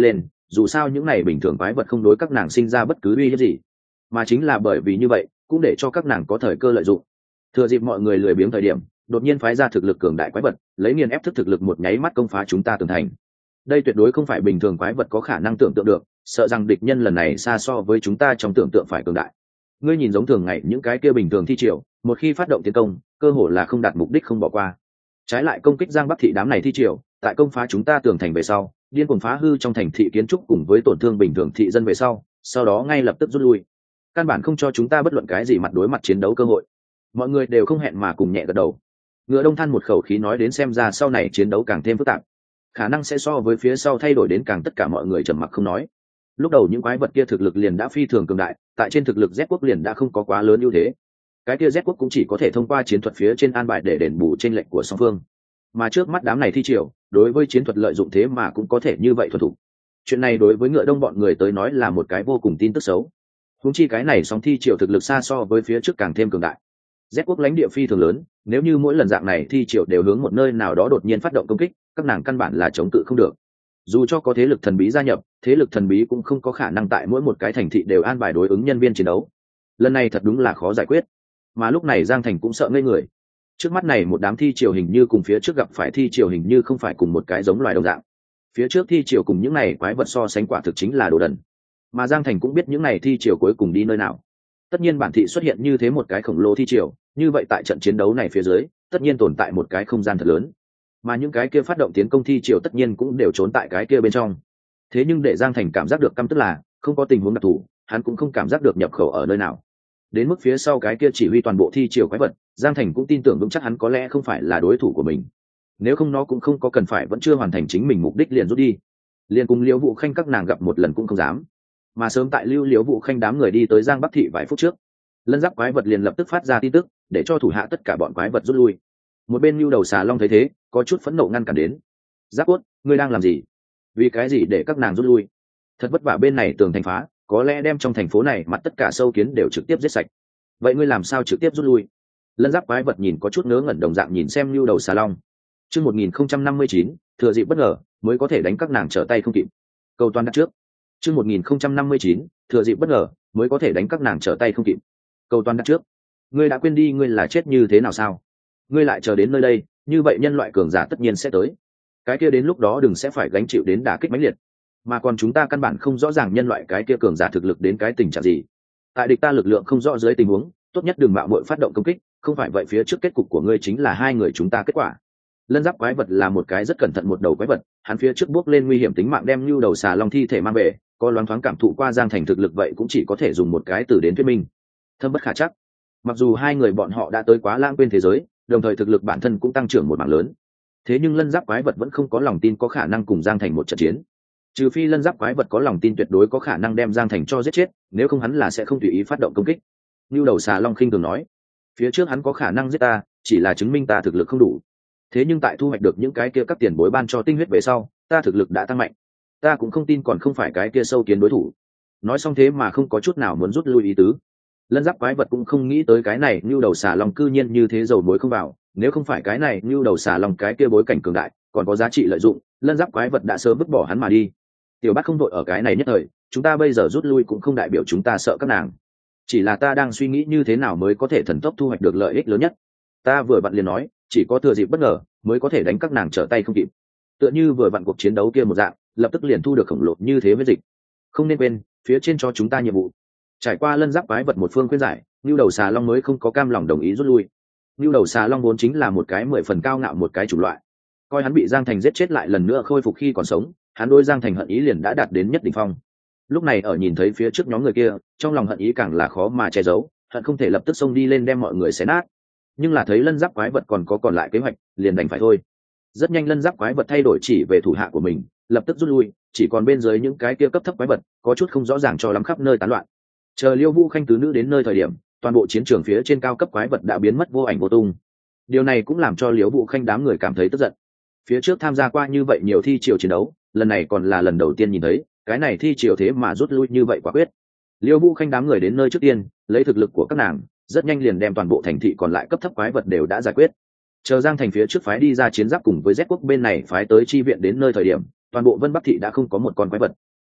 dù sao những này bình thường quái vật không đối các nàng sinh ra bất cứ uy hiếp gì, mà chính là bởi vì như vậy cũng để cho các nàng có thời cơ lợi dụng. Thừa dịp mọi người lười biếng thời điểm, đột nhiên phái ra thực lực cường đại quái vật, lấy nghiền ép thức thực lực một nháy mắt công phá chúng ta tường thành. Đây tuyệt đối không phải bình thường quái vật có khả năng tưởng tượng được, sợ rằng địch nhân lần này xa so với chúng ta trong tưởng tượng phải cường đại. Ngươi nhìn giống thường ngày những cái kia bình thường thi triều, một khi phát động tiến công, cơ hồ là không đạt mục đích không bỏ qua. Trái lại công kích Giang Bắc thị đám này thi triều, tại công phá chúng ta tường thành về sau, điên cuồng phá hư trong thành thị kiến trúc cùng với tổn thương bình thường thị dân về sau đó ngay lập tức rút lui. Căn bản không cho chúng ta bất luận cái gì mặt đối mặt chiến đấu cơ hội. Mọi người đều không hẹn mà cùng nhẹ gật đầu. Ngựa Đông than một khẩu khí nói đến xem ra sau này chiến đấu càng thêm phức tạp, khả năng sẽ so với phía sau thay đổi đến càng tất cả mọi người trầm mặc không nói. Lúc đầu những quái vật kia thực lực liền đã phi thường cường đại, tại trên thực lực Z quốc liền đã không có quá lớn ưu thế. Cái kia Z quốc cũng chỉ có thể thông qua chiến thuật phía trên an bài để đền bù trên lệnh của song phương. Mà trước mắt đám này thi triều, đối với chiến thuật lợi dụng thế mà cũng có thể như vậy thuần thủ. Chuyện này đối với Ngựa Đông bọn người tới nói là một cái vô cùng tin tức xấu. Huống chi cái này song thi triều thực lực xa so với phía trước càng thêm cường đại. Z quốc lãnh địa phi thường lớn, nếu như mỗi lần dạng này thi triều đều hướng một nơi nào đó đột nhiên phát động công kích, các nàng căn bản là chống cự không được. Dù cho có thế lực thần bí gia nhập, thế lực thần bí cũng không có khả năng tại mỗi một cái thành thị đều an bài đối ứng nhân viên chiến đấu. Lần này thật đúng là khó giải quyết. Mà lúc này Giang Thành cũng sợ ngây người. Trước mắt này một đám thi triều hình như cùng phía trước gặp phải thi triều hình như không phải cùng một cái giống loài đồng dạng. Phía trước thi triều cùng những này quái vật so sánh quả thực chính là đồ đần. Mà Giang Thành cũng biết những này thi triều cuối cùng đi nơi nào. Tất nhiên bản thị xuất hiện như thế một cái khổng lồ thi triều, như vậy tại trận chiến đấu này phía dưới, tất nhiên tồn tại một cái không gian thật lớn. Mà những cái kia phát động tiến công thi triều tất nhiên cũng đều trốn tại cái kia bên trong. Thế nhưng để Giang Thành cảm giác được căm tức là, không có tình huống đặc thù, hắn cũng không cảm giác được nhập khẩu ở nơi nào. Đến mức phía sau cái kia chỉ huy toàn bộ thi triều quái vật, Giang Thành cũng tin tưởng vững chắc hắn có lẽ không phải là đối thủ của mình. Nếu không nó cũng không có cần phải vẫn chưa hoàn thành chính mình mục đích liền rút đi. Liền cùng Liễu Vũ Khanh các nàng gặp một lần cũng không dám. Mà sớm tại Liễu Vũ Khanh đám người đi tới Giang Bắc thị vài phút trước, Lân Giáp quái vật liền lập tức phát ra tin tức, để cho thủ hạ tất cả bọn quái vật rút lui. Một bên Nưu Đầu Xà Long thấy thế, có chút phẫn nộ ngăn cản đến. Giáp Cốt, ngươi đang làm gì? Vì cái gì để các nàng rút lui? Thật vất vả bên này tường thành phá, có lẽ đem trong thành phố này mặt tất cả sâu kiến đều trực tiếp giết sạch. Vậy ngươi làm sao trực tiếp rút lui? Lân Giáp quái vật nhìn có chút ngớ ngẩn đồng dạng nhìn xem Nưu Đầu Xà Long. Chương 1059, thừa dịp bất ngờ mới có thể đánh các nàng trở tay không kịp. Câu toàn đặt trước. Chương 1059, thừa dịp bất ngờ mới có thể đánh các nàng trở tay không kịp. Câu toàn đặt trước. Ngươi đã quên đi ngươi là chết như thế nào sao? Ngươi lại chờ đến nơi đây, như vậy nhân loại cường giả tất nhiên sẽ tới. Cái kia đến lúc đó đừng sẽ phải gánh chịu đến đả kích mãnh liệt. Mà còn chúng ta căn bản không rõ ràng nhân loại cái kia cường giả thực lực đến cái tình trạng gì. Tại địch ta lực lượng không rõ dưới tình huống, tốt nhất đừng mạo muội phát động công kích, không phải vậy phía trước kết cục của ngươi chính là hai người chúng ta kết quả. Lân Giáp quái vật là một cái rất cẩn thận một đầu quái vật, hắn phía trước bước lên nguy hiểm tính mạng đem Nưu Đầu Xà Long thi thể mang về, có loáng thoáng cảm thụ qua Giang Thành thực lực vậy cũng chỉ có thể dùng một cái từ đến thuyết minh. Thâm bất khả chắc. Mặc dù hai người bọn họ đã tới quá lãng quên thế giới, đồng thời thực lực bản thân cũng tăng trưởng một mảng lớn. Thế nhưng Lân Giáp quái vật vẫn không có lòng tin có khả năng cùng Giang Thành một trận chiến. Trừ phi Lân Giáp quái vật có lòng tin tuyệt đối có khả năng đem Giang Thành cho giết chết, nếu không hắn là sẽ không tùy ý phát động công kích. Nưu Đầu Xà Long khinh thường nói, phía trước hắn có khả năng giết ta, chỉ là chứng minh ta thực lực không đủ. Thế nhưng tại thu hoạch được những cái kia các tiền bối ban cho tinh huyết về sau, ta thực lực đã tăng mạnh. Ta cũng không tin còn không phải cái kia sâu kiến đối thủ. Nói xong thế mà không có chút nào muốn rút lui ý tứ. Lân Giáp quái vật cũng không nghĩ tới cái này Nưu Đầu Xà Long cư nhiên như thế dầu muối không vào, nếu không phải cái này Nưu Đầu Xà Long cái kia bối cảnh cường đại, còn có giá trị lợi dụng, Lân Giáp quái vật đã sớm vứt bỏ hắn mà đi. Tiểu Bát không đội ở cái này nhất thời, chúng ta bây giờ rút lui cũng không đại biểu chúng ta sợ các nàng. Chỉ là ta đang suy nghĩ như thế nào mới có thể thần tốc thu hoạch được lợi ích lớn nhất. Ta vừa vặn liền nói, chỉ có thừa dịp bất ngờ mới có thể đánh các nàng trở tay không kịp. Tựa như vừa vặn cuộc chiến đấu kia một dạng, lập tức liền thu được khổng lồ như thế với dịch. Không nên quên, phía trên cho chúng ta nhiệm vụ. Trải qua Lân Giáp quái vật một phương khuyên giải, Nưu Đầu Xà Long mới không có cam lòng đồng ý rút lui. Nưu Đầu Xà Long vốn chính là một cái 10 phần cao ngạo một cái chủng loại. Coi hắn bị Giang Thành giết chết lại lần nữa khôi phục khi còn sống, hắn đối Giang Thành hận ý liền đã đạt đến nhất đỉnh phong. Lúc này ở nhìn thấy phía trước nhóm người kia, trong lòng hận ý càng là khó mà che giấu, hận không thể lập tức xông đi lên đem mọi người xé nát. Nhưng là thấy Lân Giáp quái vật còn lại kế hoạch, liền đành phải thôi. Rất nhanh Lân Giáp quái vật thay đổi chỉ về thủ hạ của mình, lập tức rút lui, chỉ còn bên dưới những cái kia cấp thấp quái vật, có chút không rõ ràng cho lắm khắp nơi tán loạn. Chờ Liêu Vũ Khanh tứ nữ đến nơi thời điểm, toàn bộ chiến trường phía trên cao cấp quái vật đã biến mất vô ảnh vô tung. Điều này cũng làm cho Liêu Vũ Khanh đám người cảm thấy tức giận. Phía trước tham gia qua như vậy nhiều thi triều chiến đấu, lần này còn là lần đầu tiên nhìn thấy, cái này thi triều thế mà rút lui như vậy quả quyết. Liêu Vũ Khanh đám người đến nơi trước tiên, lấy thực lực của các nàng, rất nhanh liền đem toàn bộ thành thị còn lại cấp thấp quái vật đều đã giải quyết. Chờ Giang Thành phía trước phái đi ra chiến giáp cùng với Z quốc bên này phái tới chi viện đến nơi thời điểm, toàn bộ Vân Bắc thị đã không có một con quái vật.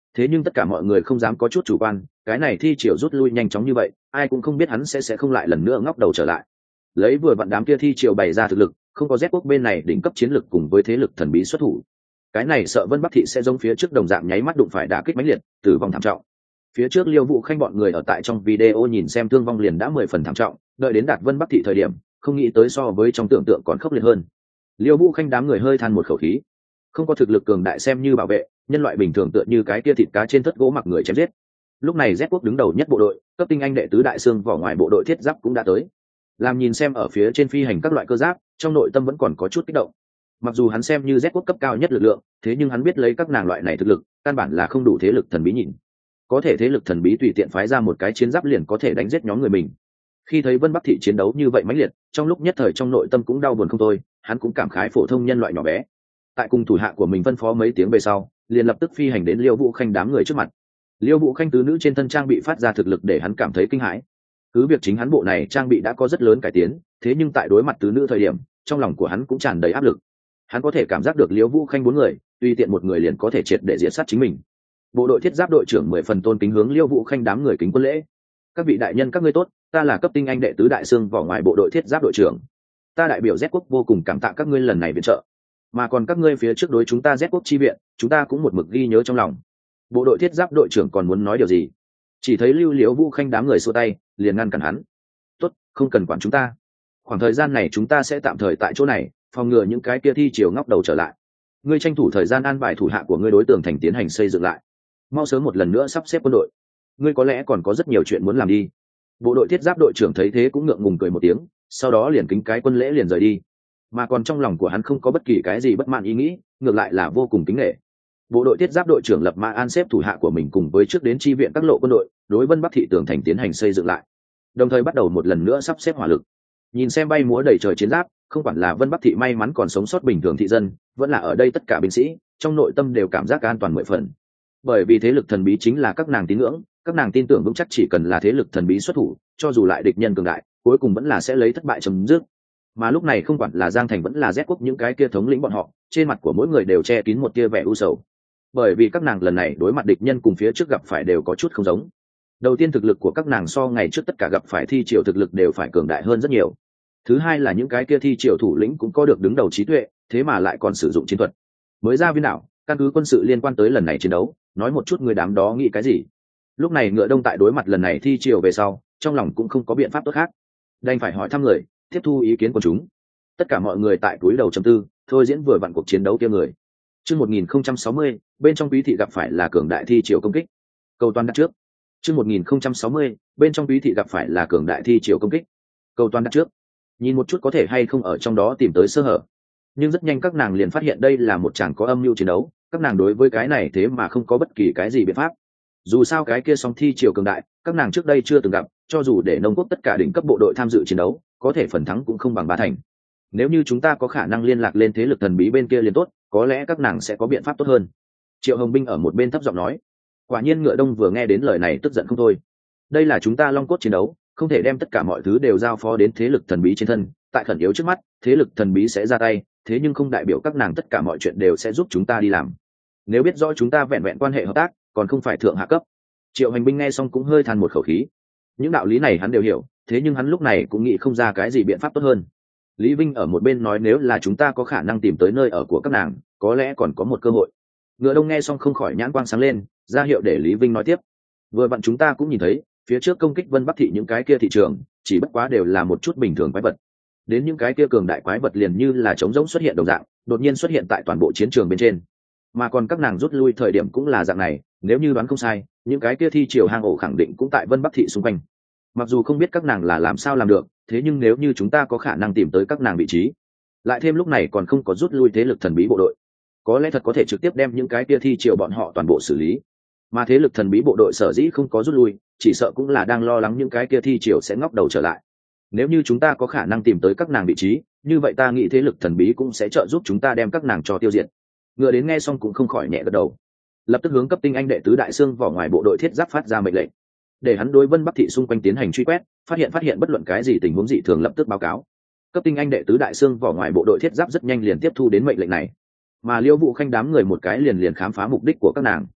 Thế nhưng tất cả mọi người không dám có chút chủ quan, cái này thi triều rút lui nhanh chóng như vậy, ai cũng không biết hắn sẽ không lại lần nữa ngóc đầu trở lại. Lấy vừa vặn đám kia thi triều bày ra thực lực, không có Z quốc bên này đỉnh cấp chiến lực cùng với thế lực thần bí xuất thủ, cái này sợ Vân Bắc thị sẽ giống phía trước đồng dạng nháy mắt đụng phải đả kích mãnh liệt, tử vong thảm trọng. Phía trước Liêu Vũ Khanh bọn người ở tại trong video nhìn xem thương vong liền đã 10 phần thảm trọng, đợi đến đạt Vân Bắc thị thời điểm, không nghĩ tới so với trong tưởng tượng còn khốc liệt hơn. Liêu Vũ Khanh đám người hơi than một khẩu khí, không có thực lực cường đại xem như bảo vệ, nhân loại bình thường tựa như cái kia thịt cá trên thất gỗ mặc người chém giết. Lúc này Z quốc đứng đầu nhất bộ đội, cấp tinh anh đệ tứ đại xương vỏ ngoài bộ đội thiết giáp cũng đã tới. Làm nhìn xem ở phía trên phi hành các loại cơ giáp, trong nội tâm vẫn còn có chút kích động. Mặc dù hắn xem như Z quốc cấp cao nhất lực lượng, thế nhưng hắn biết lấy các nàng loại này thực lực, căn bản là không đủ thế lực thần bí nhìn. Có thể thế lực thần bí tùy tiện phái ra một cái chiến giáp liền có thể đánh giết nhóm người mình. Khi thấy Vân Bắc thị chiến đấu như vậy mãnh liệt, trong lúc nhất thời trong nội tâm cũng đau buồn không thôi, hắn cũng cảm khái phổ thông nhân loại nhỏ bé. Tại cùng thủ hạ của mình phân phó mấy tiếng về sau, liền lập tức phi hành đến Liêu Vũ Khanh đám người trước mặt. Liêu Vũ Khanh tứ nữ trên thân trang bị phát ra thực lực để hắn cảm thấy kinh hãi. Cứ việc chính hắn bộ này trang bị đã có rất lớn cải tiến, thế nhưng tại đối mặt tứ nữ thời điểm, trong lòng của hắn cũng tràn đầy áp lực. Hắn có thể cảm giác được Liêu Vũ Khanh bốn người, tùy tiện một người liền có thể triệt để diệt sát chính mình. Bộ đội thiết giáp đội trưởng 10 phần tôn kính hướng Liêu Vũ Khanh đám người kính quân lễ. Các vị đại nhân các ngươi tốt, ta là cấp tinh anh đệ tứ đại xương vỏ ngoài bộ đội thiết giáp đội trưởng. Ta đại biểu Z quốc vô cùng cảm tạ các ngươi lần này viện trợ, mà còn các ngươi phía trước đối chúng ta Z quốc chi viện, chúng ta cũng một mực ghi nhớ trong lòng. Bộ đội thiết giáp đội trưởng còn muốn nói điều gì, chỉ thấy Lưu Liễu Vũ Khanh đám người xua tay, liền ngăn cản hắn. Tốt, không cần quản chúng ta. Khoảng thời gian này chúng ta sẽ tạm thời tại chỗ này, phòng ngừa những cái kia thi chiều ngóc đầu trở lại. Ngươi tranh thủ thời gian an bài thủ hạ của ngươi đối tượng thành tiến hành xây dựng lại. Mau sớm một lần nữa sắp xếp quân đội. Ngươi có lẽ còn có rất nhiều chuyện muốn làm đi. Bộ đội thiết giáp đội trưởng thấy thế cũng ngượng ngùng cười một tiếng, sau đó liền kính cái quân lễ liền rời đi. Mà còn trong lòng của hắn không có bất kỳ cái gì bất mãn ý nghĩ, ngược lại là vô cùng kính nể. Bộ đội thiết giáp đội trưởng lập mã an xếp thủ hạ của mình cùng với trước đến chi viện các lộ quân đội, đối Vân Bắc thị tường thành tiến hành xây dựng lại, đồng thời bắt đầu một lần nữa sắp xếp hỏa lực. Nhìn xem bay múa đầy trời chiến giáp, không quản là Vân Bắc thị may mắn còn sống sót bình thường thị dân, vẫn là ở đây tất cả binh sĩ, trong nội tâm đều cảm giác an toàn 10 phần. Bởi vì thế lực thần bí chính là các nàng tín ngưỡng, các nàng tin tưởng vững chắc chỉ cần là thế lực thần bí xuất thủ, cho dù lại địch nhân cường đại, cuối cùng vẫn là sẽ lấy thất bại chấm dứt. Mà lúc này không quản là Giang Thành vẫn là Z quốc những cái kia thống lĩnh bọn họ, trên mặt của mỗi người đều che kín một tia vẻ u sầu. Bởi vì các nàng lần này đối mặt địch nhân cùng phía trước gặp phải đều có chút không giống. Đầu tiên thực lực của các nàng so ngày trước tất cả gặp phải thi triều thực lực đều phải cường đại hơn rất nhiều. Thứ hai là những cái kia thi triều thủ lĩnh cũng có được đứng đầu trí tuệ, thế mà lại còn sử dụng chiến thuật. Mới ra viên đảo, căn cứ quân sự liên quan tới lần này chiến đấu, nói một chút người đám đó nghĩ cái gì. Lúc này Ngựa Đông tại đối mặt lần này thi triều về sau, trong lòng cũng không có biện pháp tốt khác, đành phải hỏi thăm người, tiếp thu ý kiến của chúng. Tất cả mọi người tại túi đầu trầm tư, thôi diễn vừa vặn cuộc chiến đấu kia người. Chương 1060, bên trong quý thị gặp phải là cường đại thi triều công kích. Cầu toàn đặt trước. Chương 1060, bên trong quý thị gặp phải là cường đại thi triều công kích. Cầu toàn đặt trước. Nhìn một chút có thể hay không ở trong đó tìm tới sơ hở. Nhưng rất nhanh các nàng liền phát hiện đây là một chàng có âm mưu chiến đấu, các nàng đối với cái này thế mà không có bất kỳ cái gì biện pháp. Dù sao cái kia song thi triều cường đại, các nàng trước đây chưa từng gặp, cho dù để nông quốc tất cả đỉnh cấp bộ đội tham dự chiến đấu, có thể phần thắng cũng không bằng 3 thành. Nếu như chúng ta có khả năng liên lạc lên thế lực thần bí bên kia liền tốt, có lẽ các nàng sẽ có biện pháp tốt hơn. Triệu Hồng Binh ở một bên thấp giọng nói. Quả nhiên Ngựa Đông vừa nghe đến lời này tức giận không thôi. Đây là chúng ta long cốt chiến đấu, không thể đem tất cả mọi thứ đều giao phó đến thế lực thần bí trên thân. Tại khẩn yếu trước mắt, thế lực thần bí sẽ ra tay, thế nhưng không đại biểu các nàng tất cả mọi chuyện đều sẽ giúp chúng ta đi làm. Nếu biết rõ chúng ta vẹn vẹn quan hệ hợp tác, còn không phải thượng hạ cấp. Triệu Hành Binh nghe xong cũng hơi than một khẩu khí. Những đạo lý này hắn đều hiểu, thế nhưng hắn lúc này cũng nghĩ không ra cái gì biện pháp tốt hơn. Lý Vinh ở một bên nói nếu là chúng ta có khả năng tìm tới nơi ở của các nàng, có lẽ còn có một cơ hội. Ngựa Đông nghe xong không khỏi nhãn quang sáng lên, ra hiệu để Lý Vinh nói tiếp. Vừa vặn chúng ta cũng nhìn thấy, phía trước công kích Vân Bắc thị những cái kia thị trường, chỉ bất quá đều là một chút bình thường quái vật. Đến những cái kia cường đại quái vật liền như là trống rỗng xuất hiện đồng dạng, đột nhiên xuất hiện tại toàn bộ chiến trường bên trên. Mà còn các nàng rút lui thời điểm cũng là dạng này, nếu như đoán không sai, những cái kia thi triều hang ổ khẳng định cũng tại Vân Bắc thị xung quanh. Mặc dù không biết các nàng là làm sao làm được, thế nhưng nếu như chúng ta có khả năng tìm tới các nàng vị trí, lại thêm lúc này còn không có rút lui thế lực thần bí bộ đội, có lẽ thật có thể trực tiếp đem những cái kia thi triều bọn họ toàn bộ xử lý. Mà thế lực thần bí bộ đội sở dĩ không có rút lui, chỉ sợ cũng là đang lo lắng những cái kia thi triều sẽ ngóc đầu trở lại. Nếu như chúng ta có khả năng tìm tới các nàng vị trí, như vậy ta nghĩ thế lực thần bí cũng sẽ trợ giúp chúng ta đem các nàng cho tiêu diệt. Ngựa đến nghe xong cũng không khỏi nhẹ gật đầu, lập tức hướng cấp tinh anh đệ tứ đại xương vỏ ngoài bộ đội thiết giáp phát ra mệnh lệnh, để hắn đối Vân Bắc thị xung quanh tiến hành truy quét, phát hiện bất luận cái gì tình huống dị thường lập tức báo cáo. Cấp tinh anh đệ tứ đại xương vỏ ngoài bộ đội thiết giáp rất nhanh liền tiếp thu đến mệnh lệnh này, mà Liêu Vũ Khanh đám người một cái liền khám phá mục đích của các nàng.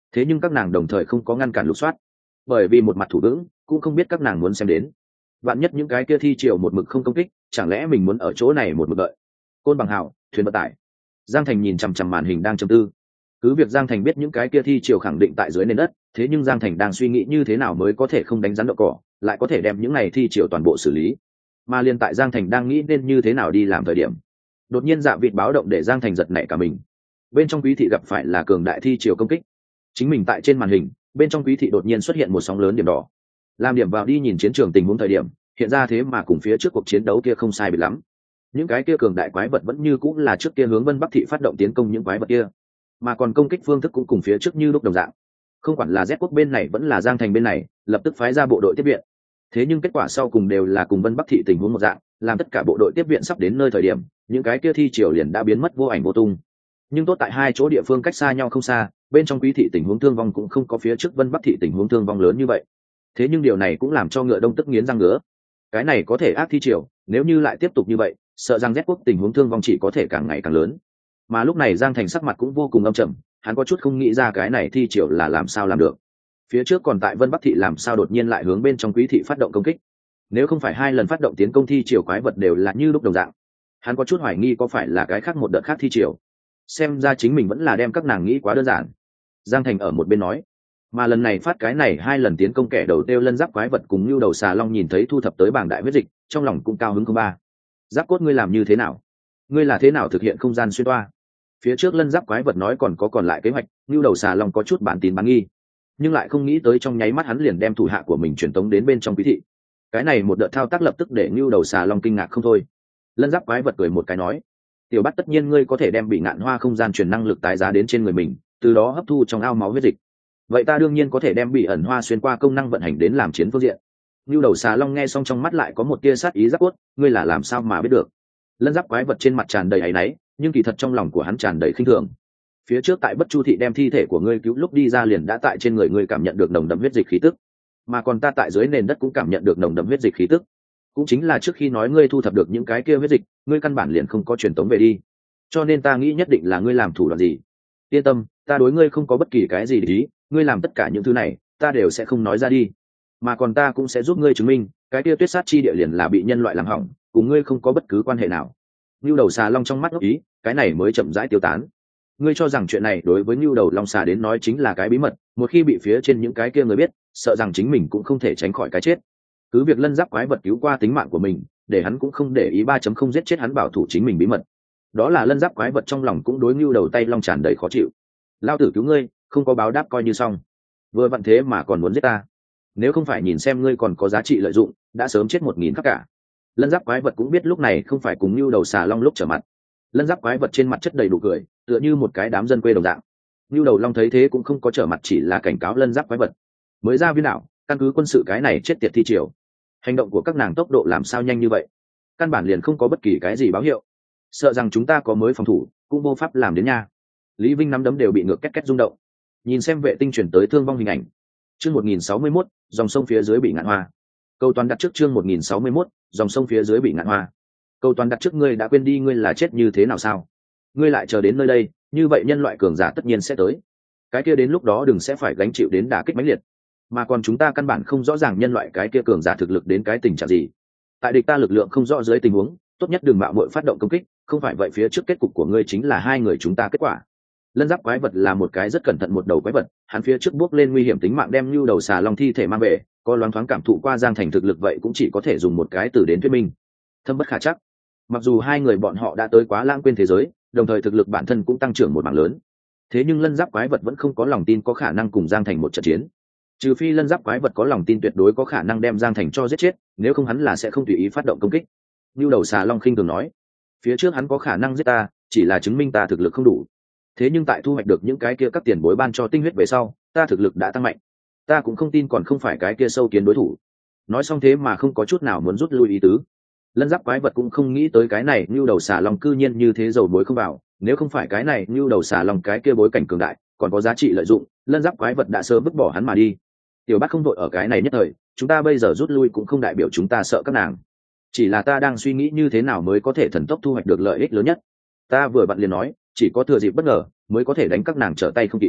thế nhưng các nàng đồng thời không có ngăn cản lục soát, bởi vì một mặt thủ vững cũng không biết các nàng muốn xem đến. Vạn nhất những cái kia thi triều một mực không công kích, chẳng lẽ mình muốn ở chỗ này một mực đợi? Côn bằng hào, thuyền vận tải. Giang Thành nhìn chằm chằm màn hình đang trầm tư. Cứ việc Giang Thành biết những cái kia thi triều khẳng định tại dưới nền đất, thế nhưng Giang Thành đang suy nghĩ như thế nào mới có thể không đánh rắn đậu cỏ, lại có thể đem những này thi triều toàn bộ xử lý. Mà liên tại Giang Thành đang nghĩ nên như thế nào đi làm thời điểm, đột nhiên dạ vịt báo động để Giang Thành giật nảy cả mình. Bên trong quý thị gặp phải là cường đại thi triều công kích. Chính mình tại trên màn hình, bên trong quý thị đột nhiên xuất hiện một sóng lớn điểm đỏ. Làm điểm vào đi nhìn chiến trường tình huống thời điểm, hiện ra thế mà cùng phía trước cuộc chiến đấu kia không sai biệt lắm. Những cái kia cường đại quái vật vẫn như cũng là trước kia hướng Vân Bắc thị phát động tiến công những quái vật kia, mà còn công kích phương thức cũng cùng phía trước như lúc đồng dạng. Không quản là Z quốc bên này vẫn là Giang Thành bên này, lập tức phái ra bộ đội tiếp viện. Thế nhưng kết quả sau cùng đều là cùng Vân Bắc thị tình huống một dạng, làm tất cả bộ đội tiếp viện sắp đến nơi thời điểm, những cái kia thi triều liền đã biến mất vô ảnh vô tung. Nhưng tốt tại hai chỗ địa phương cách xa nhau không xa, bên trong quý thị tình huống thương vong cũng không có phía trước Vân Bắc thị tình huống thương vong lớn như vậy. Thế nhưng điều này cũng làm cho Ngựa Đông tức nghiến răng ngứa. Cái này có thể ác thi triều, nếu như lại tiếp tục như vậy, sợ rằng Z quốc tình huống thương vong chỉ có thể càng ngày càng lớn. Mà lúc này Giang Thành sắc mặt cũng vô cùng âm trầm, hắn có chút không nghĩ ra cái này thi triều là làm sao làm được. Phía trước còn tại Vân Bắc thị làm sao đột nhiên lại hướng bên trong quý thị phát động công kích. Nếu không phải hai lần phát động tiến công thi triều quái vật đều là như lúc đồng dạng, hắn có chút hoài nghi có phải là cái khác một đợt khác thi triều. Xem ra chính mình vẫn là đem các nàng nghĩ quá đơn giản. Giang Thành ở một bên nói, mà lần này phát cái này hai lần tiến công kẻ đầu tiêu lân giáp quái vật cùng như đầu xà long nhìn thấy thu thập tới bảng đại huyết dịch, trong lòng cũng cao hứng không ba. Giáp cốt ngươi làm như thế nào? Ngươi là thế nào thực hiện không gian xuyên toa? Phía trước lân giáp quái vật nói còn lại kế hoạch, như đầu xà long có chút bản tín bán nghi, nhưng lại không nghĩ tới trong nháy mắt hắn liền đem thủ hạ của mình truyền tống đến bên trong quý thị. Cái này một đợt thao tác lập tức để như đầu xà long kinh ngạc không thôi. Lân giáp quái vật cười một cái nói, tiểu bắt tất nhiên ngươi có thể đem bị ngạn hoa không gian truyền năng lực tái giá đến trên người mình, từ đó hấp thu trong ao máu huyết dịch, vậy ta đương nhiên có thể đem bị ẩn hoa xuyên qua công năng vận hành đến làm chiến phương diện. Như đầu xà long nghe xong trong mắt lại có một tia sát ý giáp cốt, ngươi là làm sao mà biết được? Lân giáp quái vật trên mặt tràn đầy áy náy, nhưng kỳ thật trong lòng của hắn tràn đầy khinh thường. Phía trước tại Bất Chu thị đem thi thể của ngươi cứu lúc đi ra liền đã tại trên người ngươi cảm nhận được nồng đậm huyết dịch khí tức, mà còn ta tại dưới nền đất cũng cảm nhận được nồng đậm huyết dịch khí tức. Cũng chính là trước khi nói ngươi thu thập được những cái kia huyết dịch, ngươi căn bản liền không có truyền tống về đi, cho nên ta nghĩ nhất định là ngươi làm thủ đoạn gì. Yên tâm, ta đối ngươi không có bất kỳ cái gì để ý, ngươi làm tất cả những thứ này ta đều sẽ không nói ra đi, mà còn ta cũng sẽ giúp ngươi chứng minh cái kia tuyết sát chi địa liền là bị nhân loại làm hỏng, cùng ngươi không có bất cứ quan hệ nào. Nưu đầu xà long trong mắt ngốc ý, cái này mới chậm rãi tiêu tán. Ngươi cho rằng chuyện này đối với Nưu đầu long xà đến nói chính là cái bí mật, một khi bị phía trên những cái kia người biết, sợ rằng chính mình cũng không thể tránh khỏi cái chết. Cứ việc lân giáp quái vật cứu qua tính mạng của mình, để hắn cũng không để ý 3.0 giết chết hắn bảo thủ chính mình bí mật. Đó là lân giáp quái vật trong lòng cũng đối Nưu đầu tay long tràn đầy khó chịu. Lao tử cứu ngươi, không có báo đáp coi như xong, vừa vặn thế mà còn muốn giết ta, nếu không phải nhìn xem ngươi còn có giá trị lợi dụng, đã sớm chết 1000 khắc cả. Lân giáp quái vật cũng biết lúc này không phải cùng Nưu đầu xà long lúc trở mặt. Lân giáp quái vật trên mặt chất đầy đủ cười, tựa như một cái đám dân quê đồng dạng. Nưu đầu long thấy thế cũng không có trở mặt, chỉ là cảnh cáo lân giáp quái vật mới ra viên đảo, căn cứ quân sự cái này chết tiệt thi triều, hành động của các nàng tốc độ làm sao nhanh như vậy, căn bản liền không có bất kỳ cái gì báo hiệu, sợ rằng chúng ta có mới phòng thủ cũng vô pháp làm đến nha. Lý Vinh nắm đấm đều bị ngược két két rung động, nhìn xem vệ tinh chuyển tới thương vong hình ảnh. Chương 1061, dòng sông phía dưới bị ngạn hoa. Câu toàn đặt trước chương 1061, dòng sông phía dưới bị ngạn hoa. Câu toàn đặt trước, ngươi đã quên đi ngươi là chết như thế nào sao? Ngươi lại chờ đến nơi đây, như vậy nhân loại cường giả tất nhiên sẽ tới. Cái kia đến lúc đó đừng sẽ phải gánh chịu đến đả kích mãnh liệt. Mà còn chúng ta căn bản không rõ ràng nhân loại cái kia cường giả thực lực đến cái tình trạng gì. Tại địch ta lực lượng không rõ dưới tình huống, tốt nhất đừng mạo muội phát động công kích, không phải vậy phía trước kết cục của ngươi chính là hai người chúng ta kết quả. Lân giáp quái vật là một cái rất cẩn thận một đầu quái vật, hắn phía trước bước lên nguy hiểm tính mạng đem Nưu đầu xà long thi thể mang về, có loáng thoáng cảm thụ qua Giang Thành thực lực vậy cũng chỉ có thể dùng một cái từ đến thuyết minh, thâm bất khả chắc. Mặc dù hai người bọn họ đã tới quá lãng quên thế giới, đồng thời thực lực bản thân cũng tăng trưởng một mảng lớn, thế nhưng lân giáp quái vật vẫn không có lòng tin có khả năng cùng Giang Thành một trận chiến, trừ phi lân giáp quái vật có lòng tin tuyệt đối có khả năng đem Giang Thành cho giết chết, nếu không hắn là sẽ không tùy ý phát động công kích. Nưu đầu xà long khinh thường nói, phía trước hắn có khả năng giết ta, chỉ là chứng minh ta thực lực không đủ. Thế nhưng tại thu hoạch được những cái kia các tiền bối ban cho tinh huyết về sau, ta thực lực đã tăng mạnh, ta cũng không tin còn không phải cái kia sâu kiến đối thủ. Nói xong thế mà không có chút nào muốn rút lui ý tứ. Lân giáp quái vật cũng không nghĩ tới cái này Nưu đầu xà long cư nhiên như thế dầu bối không vào, nếu không phải cái này Nưu đầu xà long cái kia bối cảnh cường đại còn có giá trị lợi dụng, lân giáp quái vật đã sớm vứt bỏ hắn mà đi. Tiểu bát không vội ở cái này nhất thời, chúng ta bây giờ rút lui cũng không đại biểu chúng ta sợ các nàng, chỉ là ta đang suy nghĩ như thế nào mới có thể thần tốc thu hoạch được lợi ích lớn nhất. Ta vừa vặn liền nói, chỉ có thừa dịp bất ngờ mới có thể đánh các nàng trở tay không kịp.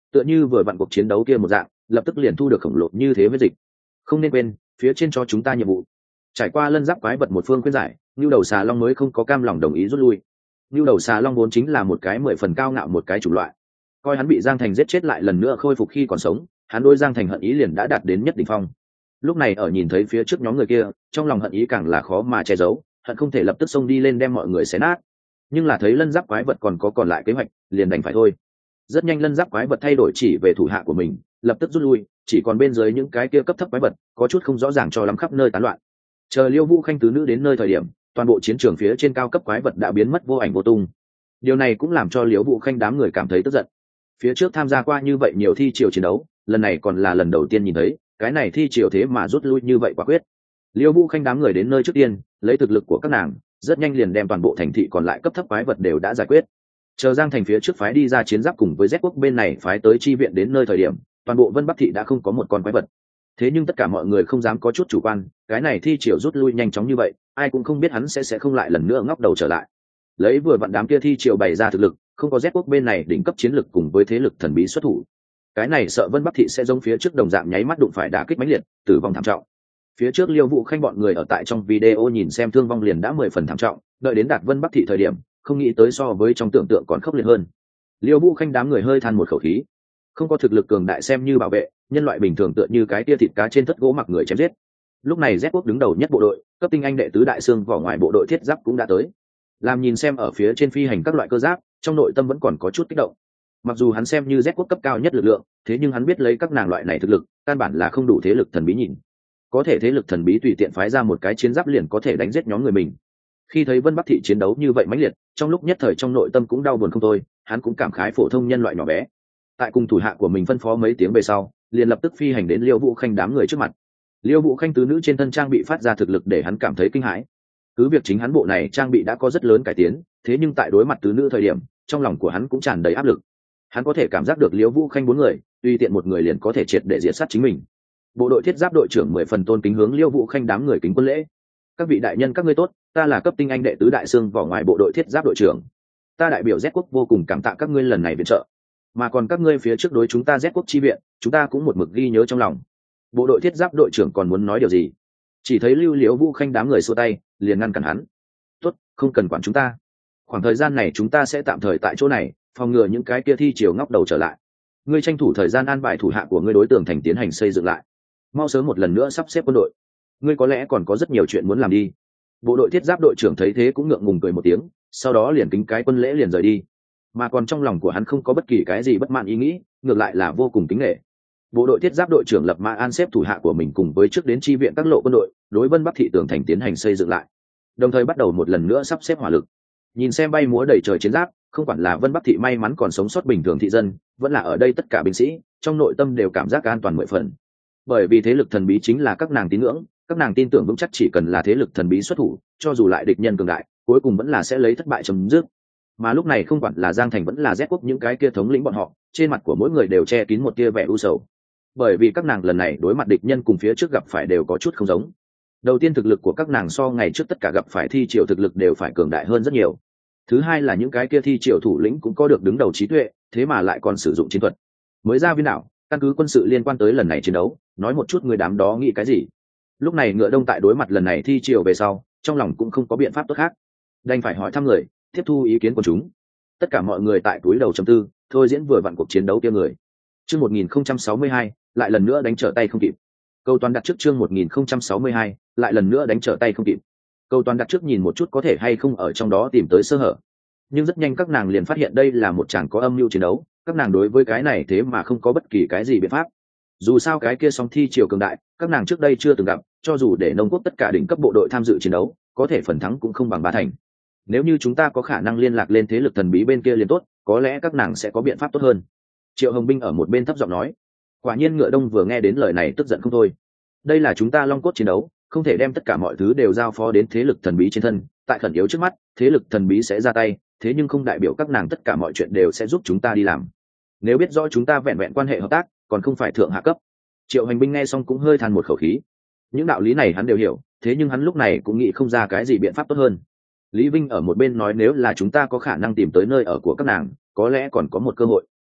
tựa như vừa vặn cuộc chiến đấu kia một dạng, lập tức liền thu được khổng lồ như thế với dịch. Không nên quên, phía trên cho chúng ta nhiệm vụ. Trải qua lân giáp quái vật một phương khuyên giải, Nưu Đầu Xà Long mới không có cam lòng đồng ý rút lui. Nưu Đầu Xà Long vốn chính là một cái 10 phần cao ngạo một cái chủng loại. Coi hắn bị Giang Thành giết chết lại lần nữa khôi phục khi còn sống, hắn đối Giang Thành hận ý liền đã đạt đến nhất đỉnh phong. Lúc này ở nhìn thấy phía trước nhóm người kia, trong lòng hận ý càng là khó mà che giấu, hận không thể lập tức xông đi lên đem mọi người xé nát. Nhưng là thấy lân giáp quái vật còn lại kế hoạch, liền đành phải thôi. Rất nhanh lân giáp quái vật thay đổi chỉ về thủ hạ của mình, lập tức rút lui, chỉ còn bên dưới những cái kia cấp thấp quái vật, có chút không rõ ràng cho lắm khắp nơi tán loạn. Chờ Liêu Vũ Khanh tứ nữ đến nơi thời điểm, toàn bộ chiến trường phía trên cao cấp quái vật đã biến mất vô ảnh vô tung. Điều này cũng làm cho Liêu Vũ Khanh đám người cảm thấy tức giận. Phía trước tham gia qua như vậy nhiều thi triều chiến đấu, lần này còn là lần đầu tiên nhìn thấy cái này thi triều thế mà rút lui như vậy quả quyết. Liêu Vũ Khanh đám người đến nơi trước tiên, lấy thực lực của các nàng, rất nhanh liền đem toàn bộ thành thị còn lại cấp thấp quái vật đều đã giải quyết. Chờ Giang Thành phía trước phái đi ra chiến giáp cùng với Z quốc bên này phái tới chi viện đến nơi thời điểm, toàn bộ Vân Bắc thị đã không có một con quái vật. Thế nhưng tất cả mọi người không dám có chút chủ quan, cái này thi triều rút lui nhanh chóng như vậy, ai cũng không biết hắn sẽ không lại lần nữa ngóc đầu trở lại. Lấy vừa vặn đám kia thi triều bày ra thực lực, không có Z quốc bên này đỉnh cấp chiến lực cùng với thế lực thần bí xuất thủ. Cái này sợ Vân Bắc thị sẽ giống phía trước đồng dạng nháy mắt đụng phải đả kích mãnh liệt, tử vong thảm trọng. Phía trước Liêu Vũ Khanh bọn người ở tại trong video nhìn xem thương vong liền đã 10 phần thảm trọng, đợi đến đạt Vân Bắc thị thời điểm, không nghĩ tới so với trong tưởng tượng còn khốc liệt hơn. Liêu Vũ Khanh đám người hơi than một khẩu khí. Không có thực lực cường đại xem như bảo vệ, nhân loại bình thường tựa như cái tia thịt cá trên thất gỗ mặc người chém giết. Lúc này Z quốc đứng đầu nhất bộ đội, cấp tinh anh đệ tứ đại xương vỏ ngoài bộ đội thiết giáp cũng đã tới. Làm nhìn xem ở phía trên phi hành các loại cơ giáp, trong nội tâm vẫn còn có chút kích động. Mặc dù hắn xem như Z quốc cấp cao nhất lực lượng, thế nhưng hắn biết lấy các nàng loại này thực lực, căn bản là không đủ thế lực thần bí nhìn. Có thể thế lực thần bí tùy tiện phái ra một cái chiến giáp liền có thể đánh giết nhóm người mình. Khi thấy Vân Bắc thị chiến đấu như vậy mãnh liệt, trong lúc nhất thời trong nội tâm cũng đau buồn không thôi, hắn cũng cảm khái phổ thông nhân loại nhỏ bé. Tại cùng thủ hạ của mình phân phó mấy tiếng về sau, liền lập tức phi hành đến Liêu Vũ Khanh đám người trước mặt. Liêu Vũ Khanh tứ nữ trên thân trang bị phát ra thực lực để hắn cảm thấy kinh hãi. Cứ việc chính hắn bộ này trang bị đã có rất lớn cải tiến, thế nhưng tại đối mặt tứ nữ thời điểm, trong lòng của hắn cũng tràn đầy áp lực. Hắn có thể cảm giác được Liêu Vũ Khanh bốn người, tùy tiện một người liền có thể triệt để diệt sát chính mình. Bộ đội thiết giáp đội trưởng 10 phần tôn kính hướng Liêu Vũ Khanh đám người kính quân lễ. Các vị đại nhân các ngươi tốt, ta là cấp tinh anh đệ tứ đại xương vỏ ngoài bộ đội thiết giáp đội trưởng. Ta đại biểu Z quốc vô cùng cảm tạ các ngươi lần này viện trợ, mà còn các ngươi phía trước đối chúng ta Z quốc chi viện, chúng ta cũng một mực ghi nhớ trong lòng. Bộ đội thiết giáp đội trưởng còn muốn nói điều gì, chỉ thấy Lưu Liễu Vũ Khanh đám người xua tay, liền ngăn cản hắn. Tốt, không cần quản chúng ta. Khoảng thời gian này chúng ta sẽ tạm thời tại chỗ này, phòng ngừa những cái kia thi chiều ngóc đầu trở lại. Ngươi tranh thủ thời gian an bài thủ hạ của ngươi đối tượng thành tiến hành xây dựng lại. Mau sớm một lần nữa sắp xếp quân đội. Ngươi có lẽ còn có rất nhiều chuyện muốn làm đi. Bộ đội thiết giáp đội trưởng thấy thế cũng ngượng ngùng cười một tiếng, sau đó liền kính cái quân lễ liền rời đi. Mà còn trong lòng của hắn không có bất kỳ cái gì bất mãn ý nghĩ, ngược lại là vô cùng kính nể. Bộ đội thiết giáp đội trưởng lập mã an xếp thủ hạ của mình cùng với trước đến chi viện các lộ quân đội, đối Vân Bắc thị tường thành tiến hành xây dựng lại, đồng thời bắt đầu một lần nữa sắp xếp hỏa lực. Nhìn xem bay múa đầy trời chiến giáp, không quản là Vân Bắc thị may mắn còn sống sót bình thường thị dân, vẫn là ở đây tất cả binh sĩ, trong nội tâm đều cảm giác an toàn 10 phần. Bởi vì thế lực thần bí chính là các nàng tín ngưỡng, các nàng tin tưởng vững chắc chỉ cần là thế lực thần bí xuất thủ, cho dù lại địch nhân cường đại, cuối cùng vẫn là sẽ lấy thất bại chấm dứt. Mà lúc này không quản là Giang Thành vẫn là Z quốc những cái kia thống lĩnh bọn họ, trên mặt của mỗi người đều che kín một tia vẻ u sầu. Bởi vì các nàng lần này đối mặt địch nhân cùng phía trước gặp phải đều có chút không giống. Đầu tiên thực lực của các nàng so ngày trước tất cả gặp phải thi triều thực lực đều phải cường đại hơn rất nhiều. Thứ hai là những cái kia thi triều thủ lĩnh cũng có được đứng đầu trí tuệ, thế mà lại còn sử dụng chiến thuật. Mới ra viên đảo, căn cứ quân sự liên quan tới lần này chiến đấu, nói một chút người đám đó nghĩ cái gì. Lúc này Ngựa Đông tại đối mặt lần này thi triều về sau, trong lòng cũng không có biện pháp tốt khác, đành phải hỏi thăm người, tiếp thu ý kiến của chúng. Tất cả mọi người tại túi đầu trầm tư, thôi diễn vừa vặn cuộc chiến đấu kia người. Chương 1062, lại lần nữa đánh trở tay không kịp. Câu toàn đặt trước chương 1062, lại lần nữa đánh trở tay không kịp. Câu toàn đặt trước nhìn một chút có thể hay không ở trong đó tìm tới sơ hở. Nhưng rất nhanh các nàng liền phát hiện đây là một tràng có âm mưu chiến đấu, các nàng đối với cái này thế mà không có bất kỳ cái gì biện pháp. Dù sao cái kia song thi triều cường đại, các nàng trước đây chưa từng gặp, cho dù để nông quốc tất cả đỉnh cấp bộ đội tham dự chiến đấu, có thể phần thắng cũng không bằng ba thành. Nếu như chúng ta có khả năng liên lạc lên thế lực thần bí bên kia liền tốt, có lẽ các nàng sẽ có biện pháp tốt hơn. Triệu Hồng Binh ở một bên thấp giọng nói. Quả nhiên Ngựa Đông vừa nghe đến lời này tức giận không thôi. Đây là chúng ta long cốt chiến đấu, không thể đem tất cả mọi thứ đều giao phó đến thế lực thần bí trên thân. Tại khẩn yếu trước mắt, thế lực thần bí sẽ ra tay, thế nhưng không đại biểu các nàng tất cả mọi chuyện đều sẽ giúp chúng ta đi làm. Nếu biết rõ chúng ta vẹn vẹn quan hệ hợp tác, còn không phải thượng hạ cấp. Triệu Hành Binh nghe xong cũng hơi than một khẩu khí. Những đạo lý này hắn đều hiểu, thế nhưng hắn lúc này cũng nghĩ không ra cái gì biện pháp tốt hơn. Lý Vinh ở một bên nói nếu là chúng ta có khả năng tìm tới nơi ở của các nàng, có lẽ còn có một cơ hội.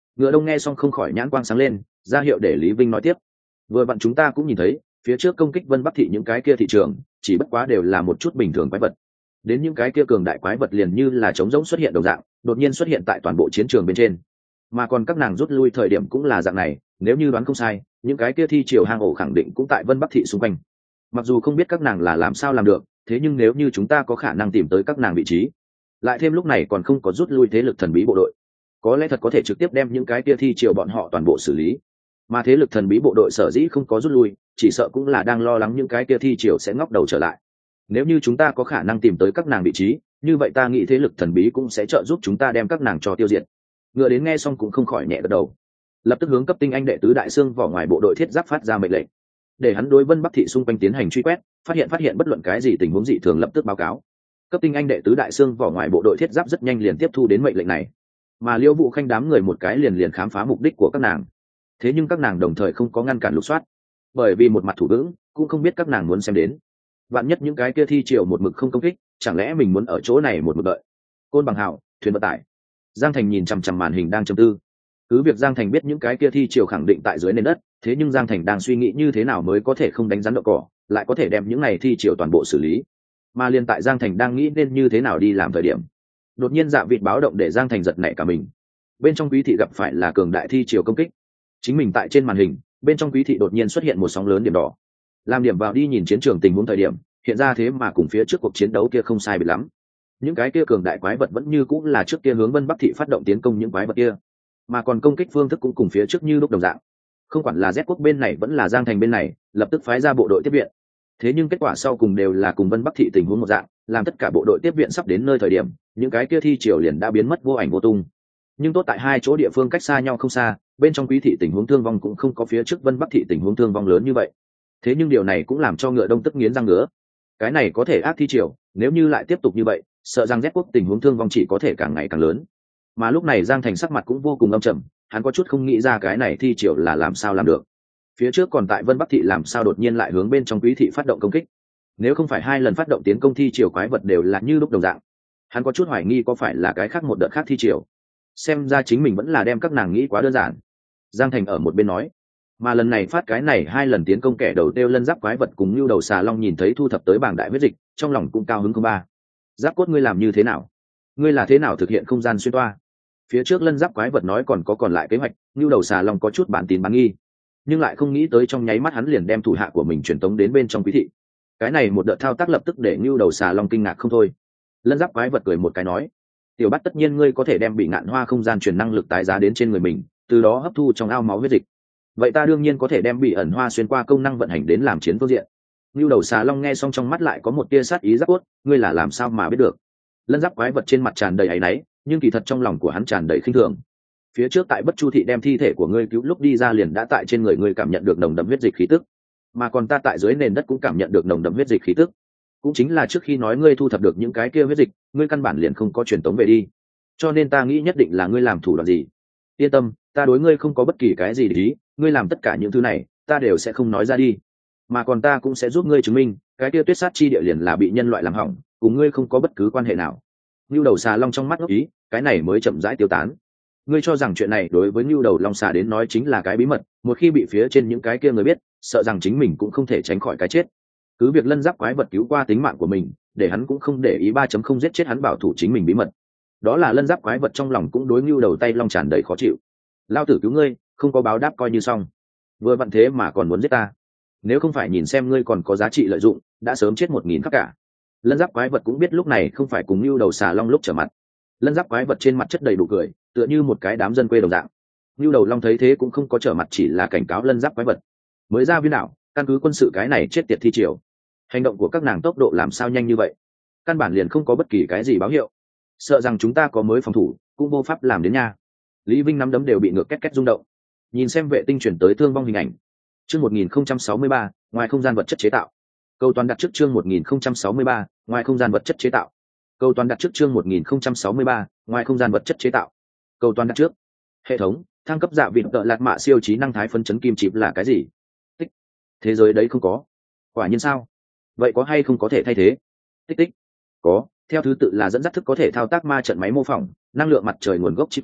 Ngựa đông nghe xong không khỏi nhãn quang sáng lên, ra hiệu để Lý Vinh nói tiếp. Vừa vặn chúng ta cũng nhìn thấy phía trước công kích Vân Bắc thị những cái kia thị trường chỉ bất quá đều là một chút bình thường quái vật, đến những cái kia cường đại quái vật liền như là trống rỗng xuất hiện đồng dạng, đột nhiên xuất hiện tại toàn bộ chiến trường bên trên. Mà còn các nàng rút lui thời điểm cũng là dạng này, nếu như đoán không sai những cái kia thi triều hang ổ khẳng định cũng tại Vân Bắc thị xung quanh. Mặc dù không biết các nàng là làm sao làm được, thế nhưng nếu như chúng ta có khả năng tìm tới các nàng vị trí, lại thêm lúc này còn không có rút lui thế lực thần bí bộ đội, có lẽ thật có thể trực tiếp đem những cái kia thi triều bọn họ toàn bộ xử lý. Mà thế lực thần bí bộ đội sở dĩ không có rút lui, chỉ sợ cũng là đang lo lắng những cái kia thi triều sẽ ngóc đầu trở lại. Nếu như chúng ta có khả năng tìm tới các nàng vị trí, như vậy ta nghĩ thế lực thần bí cũng sẽ trợ giúp chúng ta đem các nàng cho tiêu diệt. Ngựa đến nghe xong cũng không khỏi nhẹ gật đầu, lập tức hướng cấp tinh anh đệ tứ đại xương vỏ ngoài bộ đội thiết giáp phát ra mệnh lệnh, để hắn đối Vân Bắc thị xung quanh tiến hành truy quét, phát hiện bất luận cái gì tình huống dị thường lập tức báo cáo. Cấp tinh anh đệ tứ đại xương vỏ ngoài bộ đội thiết giáp rất nhanh liền tiếp thu đến mệnh lệnh này, mà Liêu Vũ Khanh đám người một cái liền khám phá mục đích của các nàng. Thế nhưng các nàng đồng thời không có ngăn cản lục soát, bởi vì một mặt thủ vững cũng không biết các nàng muốn xem đến. Vạn nhất những cái kia thi triều một mực không công kích, chẳng lẽ mình muốn ở chỗ này một mực đợi? Côn bằng hào, thuyền vận tải. Giang Thành nhìn chằm chằm màn hình đang trầm tư. Cứ việc Giang Thành biết những cái kia thi triều khẳng định tại dưới nền đất, thế nhưng Giang Thành đang suy nghĩ như thế nào mới có thể không đánh rắn đậu cỏ, lại có thể đem những này thi triều toàn bộ xử lý. Mà liên tại Giang Thành đang nghĩ nên như thế nào đi làm thời điểm, đột nhiên dạ vịt báo động để Giang Thành giật nảy cả mình. Bên trong quý thị gặp phải là cường đại thi triều công kích. Chính mình tại trên màn hình, bên trong quý thị đột nhiên xuất hiện một sóng lớn điểm đỏ. Làm điểm vào đi nhìn chiến trường tình huống thời điểm, hiện ra thế mà cùng phía trước cuộc chiến đấu kia không sai biệt lắm. Những cái kia cường đại quái vật vẫn như cũng là trước kia hướng Vân Bắc thị phát động tiến công những quái vật kia, mà còn công kích phương thức cũng cùng phía trước như lúc đồng dạng. Không quản là Z quốc bên này vẫn là Giang Thành bên này, lập tức phái ra bộ đội tiếp viện. Thế nhưng kết quả sau cùng đều là cùng Vân Bắc thị tình huống một dạng, làm tất cả bộ đội tiếp viện sắp đến nơi thời điểm, những cái kia thi triều liền đã biến mất vô ảnh vô tung. Nhưng tốt tại hai chỗ địa phương cách xa nhau không xa, bên trong quý thị tình huống thương vong cũng không có phía trước Vân Bắc thị tình huống thương vong lớn như vậy. Thế nhưng điều này cũng làm cho Ngựa Đông tức nghiến răng ngứa. Cái này có thể ác thi triều, nếu như lại tiếp tục như vậy, sợ rằng Z quốc tình huống thương vong chỉ có thể càng ngày càng lớn. Mà lúc này Giang Thành sắc mặt cũng vô cùng âm trầm, hắn có chút không nghĩ ra cái này thi triều là làm sao làm được. Phía trước còn tại Vân Bắc thị làm sao đột nhiên lại hướng bên trong quý thị phát động công kích? Nếu không phải hai lần phát động tiến công thi triều quái vật đều là như lúc đồng dạng, hắn có chút hoài nghi có phải là cái khác một đợt khác thi triều. Xem ra chính mình vẫn là đem các nàng nghĩ quá đơn giản. Giang Thành ở một bên nói, mà lần này phát cái này hai lần tiến công kẻ đầu tiêu lân giáp quái vật cùng lưu đầu xà long nhìn thấy thu thập tới bảng đại huyết dịch, trong lòng cũng cao hứng không ba. Giáp cốt ngươi làm như thế nào? Ngươi là thế nào thực hiện không gian xuyên toa? Phía trước lân giáp quái vật nói còn lại kế hoạch, lưu đầu xà long có chút bản tín bán nghi, nhưng lại không nghĩ tới trong nháy mắt hắn liền đem thủ hạ của mình truyền tống đến bên trong quý thị. Cái này một đợt thao tác lập tức để lưu đầu xà long kinh ngạc không thôi. Lân giáp quái vật cười một cái nói, tiểu Bát tất nhiên ngươi có thể đem bị ngạn hoa không gian truyền năng lực tái giá đến trên người mình, từ đó hấp thu trong ao máu huyết dịch, vậy ta đương nhiên có thể đem bị ẩn hoa xuyên qua công năng vận hành đến làm chiến phương diện. Lưu đầu xà long nghe xong trong mắt lại có một tia sát ý. Giáp cốt, ngươi là làm sao mà biết được? Lân giáp quái vật trên mặt tràn đầy áy náy, nhưng kỳ thật trong lòng của hắn tràn đầy khinh thường. Phía trước tại Bất Chu thị đem thi thể của ngươi cứu lúc đi ra liền đã tại trên người ngươi cảm nhận được nồng đậm huyết dịch khí tức, mà còn ta tại dưới nền đất cũng cảm nhận được nồng đậm huyết dịch khí tức. Cũng chính là trước khi nói ngươi thu thập được những cái kia huyết dịch, ngươi căn bản liền không có truyền tống về đi, cho nên ta nghĩ nhất định là ngươi làm thủ đoạn gì. Yên tâm, ta đối ngươi không có bất kỳ cái gì để ý, ngươi làm tất cả những thứ này ta đều sẽ không nói ra đi, mà còn ta cũng sẽ giúp ngươi chứng minh cái kia tuyết sát chi địa liền là bị nhân loại làm hỏng, cùng ngươi không có bất cứ quan hệ nào. Nưu đầu xà long trong mắt ngốc ý, cái này mới chậm rãi tiêu tán. Ngươi cho rằng chuyện này đối với Nưu đầu long xà đến nói chính là cái bí mật, một khi bị phía trên những cái kia người biết, sợ rằng chính mình cũng không thể tránh khỏi cái chết. Cứ việc lân giáp quái vật cứu qua tính mạng của mình, để hắn cũng không để ý 3.0 giết chết hắn bảo thủ chính mình bí mật. Đó là lân giáp quái vật trong lòng cũng đối Nưu đầu tay long tràn đầy khó chịu. Lao tử cứu ngươi, không có báo đáp coi như xong, vừa vặn thế mà còn muốn giết ta, nếu không phải nhìn xem ngươi còn có giá trị lợi dụng, đã sớm chết 1000 khắc cả. Lân giáp quái vật cũng biết lúc này không phải cùng Nưu đầu xà long lúc trở mặt. Lân giáp quái vật trên mặt chất đầy đủ cười, tựa như một cái đám dân quê đồng dạng. Nưu đầu long thấy thế cũng không có trở mặt, chỉ là cảnh cáo lân giáp quái vật mới ra viên đảo, căn cứ quân sự cái này chết tiệt thi triều, hành động của các nàng tốc độ làm sao nhanh như vậy, căn bản liền không có bất kỳ cái gì báo hiệu, sợ rằng chúng ta có mới phòng thủ cũng vô pháp làm đến nha. Lý Vinh nắm đấm đều bị ngược két két rung động, nhìn xem vệ tinh chuyển tới thương vong hình ảnh. Chương 1063, ngoài không gian vật chất chế tạo. Câu toàn đặt trước chương 1063, ngoài không gian vật chất chế tạo. Câu toàn đặt trước chương 1063, ngoài không gian vật chất chế tạo. Câu toàn đặt trước. Hệ thống, thăng cấp dạ vịt tợ lạt mạ siêu trí năng thái phấn chấn kim chip là cái gì? Tích. Thế giới đấy không có. Quả nhiên sao? Vậy có hay không có thể thay thế? Tích tích. Có, theo thứ tự là dẫn dắt thức có thể thao tác ma trận máy mô phỏng, năng lượng mặt trời nguồn gốc chi tổ,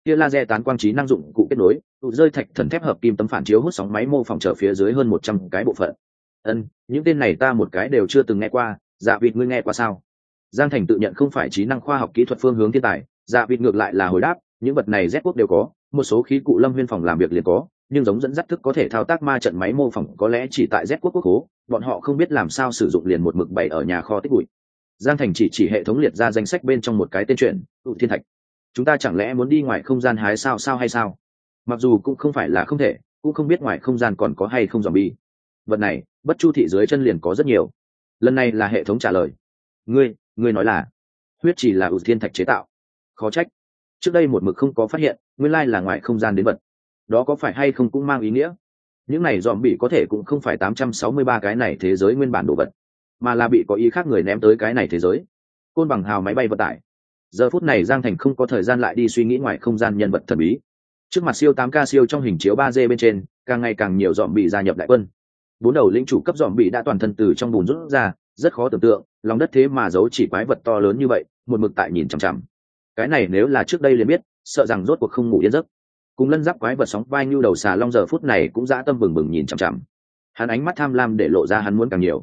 tia laser tán quang trí năng dụng cụ kết nối tụ rơi thạch thần thép hợp kim tấm phản chiếu hút sóng máy mô phỏng trở phía dưới hơn 100 cái bộ phận. Những tên này ta một cái đều chưa từng nghe qua. Dạ vịt ngươi nghe qua sao? Giang Thành tự nhận không phải trí năng khoa học kỹ thuật phương hướng thiên tài, dạ vịt ngược lại là hồi đáp, những vật này Z quốc đều có, một số khí cụ Lâm Viên phòng làm việc liền có, nhưng giống dẫn dắt thức có thể thao tác ma trận máy mô phỏng có lẽ chỉ tại Z quốc quốc hố, bọn họ không biết làm sao sử dụng liền một mực bày ở nhà kho tích bụi. Giang Thành chỉ hệ thống liệt ra danh sách bên trong một cái tên chuyện, tụ thiên thạch. Chúng ta chẳng lẽ muốn đi ngoài không gian hái sao hay sao? Mặc dù cũng không phải là không thể, cũng không biết ngoài không gian còn có hay không zombie. Vật này, bất chu thị dưới chân liền có rất nhiều. Lần này là hệ thống trả lời. Ngươi nói là huyết chỉ là ưu thiên thạch chế tạo? Khó trách. Trước đây một mực không có phát hiện, nguyên lai là ngoài không gian đến vật. Đó có phải hay không cũng mang ý nghĩa. Những này zombie có thể cũng không phải 863 cái này thế giới nguyên bản đồ vật, mà là bị có ý khác người ném tới cái này thế giới. Côn bằng hào máy bay vận tải. Giờ phút này Giang Thành không có thời gian lại đi suy nghĩ ngoài không gian nhân vật thần bí. Trước mặt siêu 8K siêu trong hình chiếu 3D bên trên, càng ngày càng nhiều zombie gia nhập đại quân. 4 đầu lĩnh chủ cấp zombie đã toàn thân từ trong bùn rút ra, rất khó tưởng tượng, lòng đất thế mà giấu chỉ quái vật to lớn như vậy, một mực tại nhìn chằm chằm. Cái này nếu là trước đây liền biết, sợ rằng rốt cuộc không ngủ yên giấc. Cùng lân giáp quái vật sóng vai như đầu xà long giờ phút này cũng dã tâm bừng bừng nhìn chằm chằm. Hắn ánh mắt tham lam để lộ ra hắn muốn càng nhiều.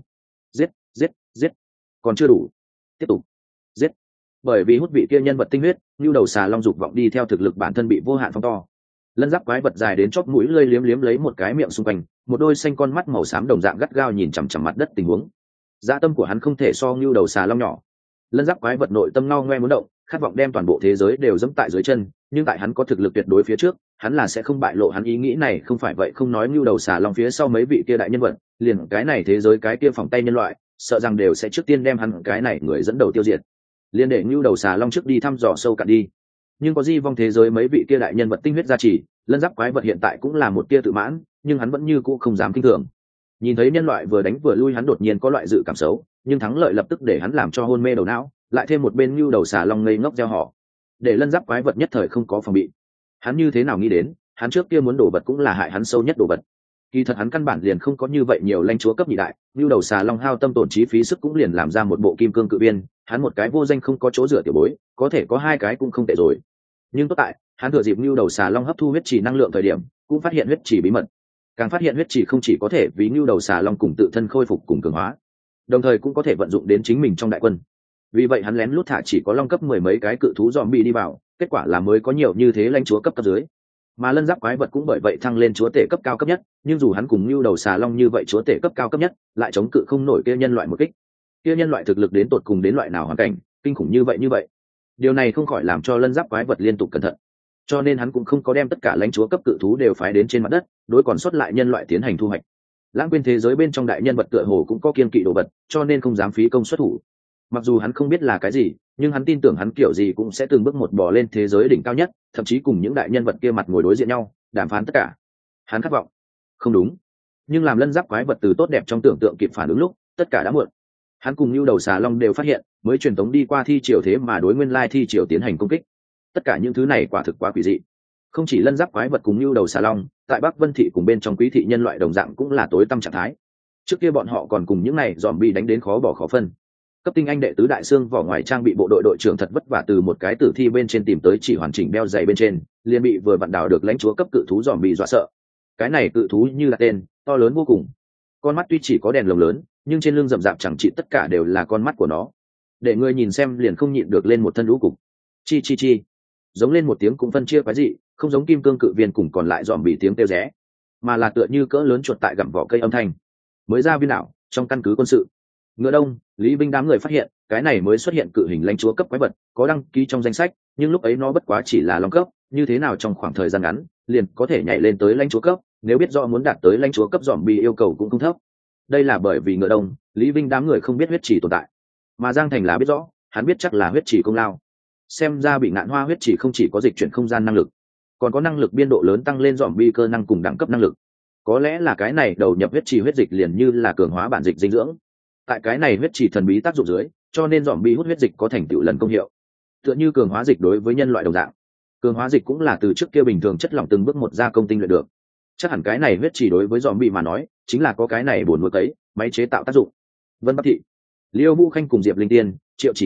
Giết, còn chưa đủ. Tiếp tục. Giết. Bởi vì hút vị kia nhân vật tinh huyết, như đầu xà long dục vọng đi theo thực lực bản thân bị vô hạn phóng to. Lân giáp quái vật dài đến chóp mũi lơi liếm liếm lấy một cái miệng xung quanh, một đôi xanh con mắt màu xám đồng dạng gắt gao nhìn chằm chằm mặt đất tình huống. Dã tâm của hắn không thể so như đầu xà long nhỏ. Lân giáp quái vật nội tâm ngao ngoe muốn động, khát vọng đem toàn bộ thế giới đều dẫm tại dưới chân, nhưng tại hắn có thực lực tuyệt đối phía trước, hắn là sẽ không bại lộ hắn ý nghĩ này. Không phải vậy không nói như đầu xà long phía sau mấy vị kia đại nhân vật, liền cái này thế giới cái kia phòng tay nhân loại, sợ rằng đều sẽ trước tiên đem hắn cái này người dẫn đầu tiêu diệt. Liên để như đầu xà long trước đi thăm dò sâu cạn đi. Nhưng có di vong thế giới mấy vị kia đại nhân vật tinh huyết gia trì, lân giáp quái vật hiện tại cũng là một tia tự mãn, nhưng hắn vẫn như cũ không dám kinh thường. Nhìn thấy nhân loại vừa đánh vừa lui, hắn đột nhiên có loại dự cảm xấu, nhưng thắng lợi lập tức để hắn làm cho hôn mê đầu não, lại thêm một bên như đầu xà long ngây ngốc gieo họ, để lân giáp quái vật nhất thời không có phòng bị. Hắn như thế nào nghĩ đến, hắn trước kia muốn đổ vật cũng là hại hắn sâu nhất đổ vật. Kỳ thật hắn căn bản liền không có như vậy nhiều lãnh chúa cấp nhị đại, như đầu xà long hao tâm tổn trí phí sức cũng liền làm ra một bộ kim cương cự biên, hắn một cái vô danh không có chỗ dựa tiểu bối, có thể có hai cái cũng không tệ rồi. Nhưng tốt tại, hắn thừa dịp như đầu xà long hấp thu huyết trì năng lượng thời điểm, cũng phát hiện huyết trì bí mật. Càng phát hiện huyết trì không chỉ có thể vì như đầu xà long cùng tự thân khôi phục cùng cường hóa, đồng thời cũng có thể vận dụng đến chính mình trong đại quân. Vì vậy hắn lén lút thả chỉ có long cấp 10 mấy cái cự thú zombie đi vào, kết quả là mới có nhiều như thế lãnh chúa cấp dưới. Mà lân giáp quái vật cũng bởi vậy thăng lên chúa tể cấp cao cấp nhất, nhưng dù hắn cùng như đầu xà long như vậy chúa tể cấp cao cấp nhất, lại chống cự không nổi kia nhân loại một kích. Kia nhân loại thực lực đến tột cùng đến loại nào hoàn cảnh, kinh khủng như vậy. Điều này không khỏi làm cho lân giáp quái vật liên tục cẩn thận. Cho nên hắn cũng không có đem tất cả lãnh chúa cấp cự thú đều phái đến trên mặt đất, đối còn sót lại nhân loại tiến hành thu hoạch. Lãng quên thế giới bên trong đại nhân vật tựa hồ cũng có kiên kỵ đồ vật, cho nên không dám phí công xuất thủ. Mặc dù hắn không biết là cái gì, nhưng hắn tin tưởng hắn kiểu gì cũng sẽ từng bước một bò lên thế giới đỉnh cao nhất, thậm chí cùng những đại nhân vật kia mặt ngồi đối diện nhau, đàm phán tất cả. Hắn khát vọng. Không đúng. Nhưng làm lân giáp quái vật từ tốt đẹp trong tưởng tượng kịp phản ứng lúc, tất cả đã muộn. Hắn cùng như đầu xà long đều phát hiện, mới truyền tống đi qua thi triều thế mà đối nguyên lai thi triều tiến hành công kích. Tất cả những thứ này quả thực quá quỷ dị. Không chỉ lân giáp quái vật cùng như đầu xà long, tại Bắc Vân thị cùng bên trong quý thị nhân loại đồng dạng cũng là tối tăm trạng thái. Trước kia bọn họ còn cùng những này zombie đánh đến khó bỏ khó phân. Cấp tinh anh đệ tứ đại xương vỏ ngoài trang bị bộ đội đội trưởng thật vất vả từ một cái tử thi bên trên tìm tới chỉ hoàn chỉnh đeo giày bên trên, liền bị vừa vặn đào được lãnh chúa cấp cự thú zombie dọa sợ. Cái này cự thú như là tên, to lớn vô cùng. Con mắt tuy chỉ có đèn lồng lớn, nhưng trên lưng rậm rạp chẳng trị tất cả đều là con mắt của nó. Để người nhìn xem liền không nhịn được lên một thân lũ cục. Chi. Giống lên một tiếng cũng phân chia quái dị, không giống kim cương cự viên cùng còn lại zombie tiếng kêu rẽ, mà là tựa như cỡ lớn chuột tại gặm vỏ cây âm thanh. Mới ra viên đảo, trong căn cứ quân sự. Ngựa Đông, Lý Vinh đám người phát hiện, cái này mới xuất hiện cự hình lãnh chúa cấp quái vật, có đăng ký trong danh sách, nhưng lúc ấy nó bất quá chỉ là long cấp, như thế nào trong khoảng thời gian ngắn, liền có thể nhảy lên tới lãnh chúa cấp, nếu biết rõ muốn đạt tới lãnh chúa cấp zombie yêu cầu cũng không thấp. Đây là bởi vì Ngựa Đông, Lý Vinh đám người không biết huyết chỉ tồn tại, mà Giang Thành là biết rõ, hắn biết chắc là huyết chỉ công lao. Xem ra bị ngạn hoa huyết chỉ không chỉ có dịch chuyển không gian năng lực, còn có năng lực biên độ lớn tăng lên zombie cơ năng cùng đẳng cấp năng lực. Có lẽ là cái này đầu nhập huyết chỉ huyết dịch liền như là cường hóa bản dịch dinh dưỡng. Tại cái này huyết chỉ thần bí tác dụng dưới, cho nên zombie hút huyết dịch có thành tựu lần công hiệu. Tựa như cường hóa dịch đối với nhân loại đồng dạng. Cường hóa dịch cũng là từ trước kia bình thường chất lỏng từng bước một gia công tinh luyện được. Chắc hẳn cái này huyết chỉ đối với zombie mà nói, chính là có cái này buồn nuôi cấy, máy chế tạo tác dụng. Vân Bắc thị, Liêu Vũ Khanh cùng Diệp Linh Tiên, Triệu Chỉ Nhu,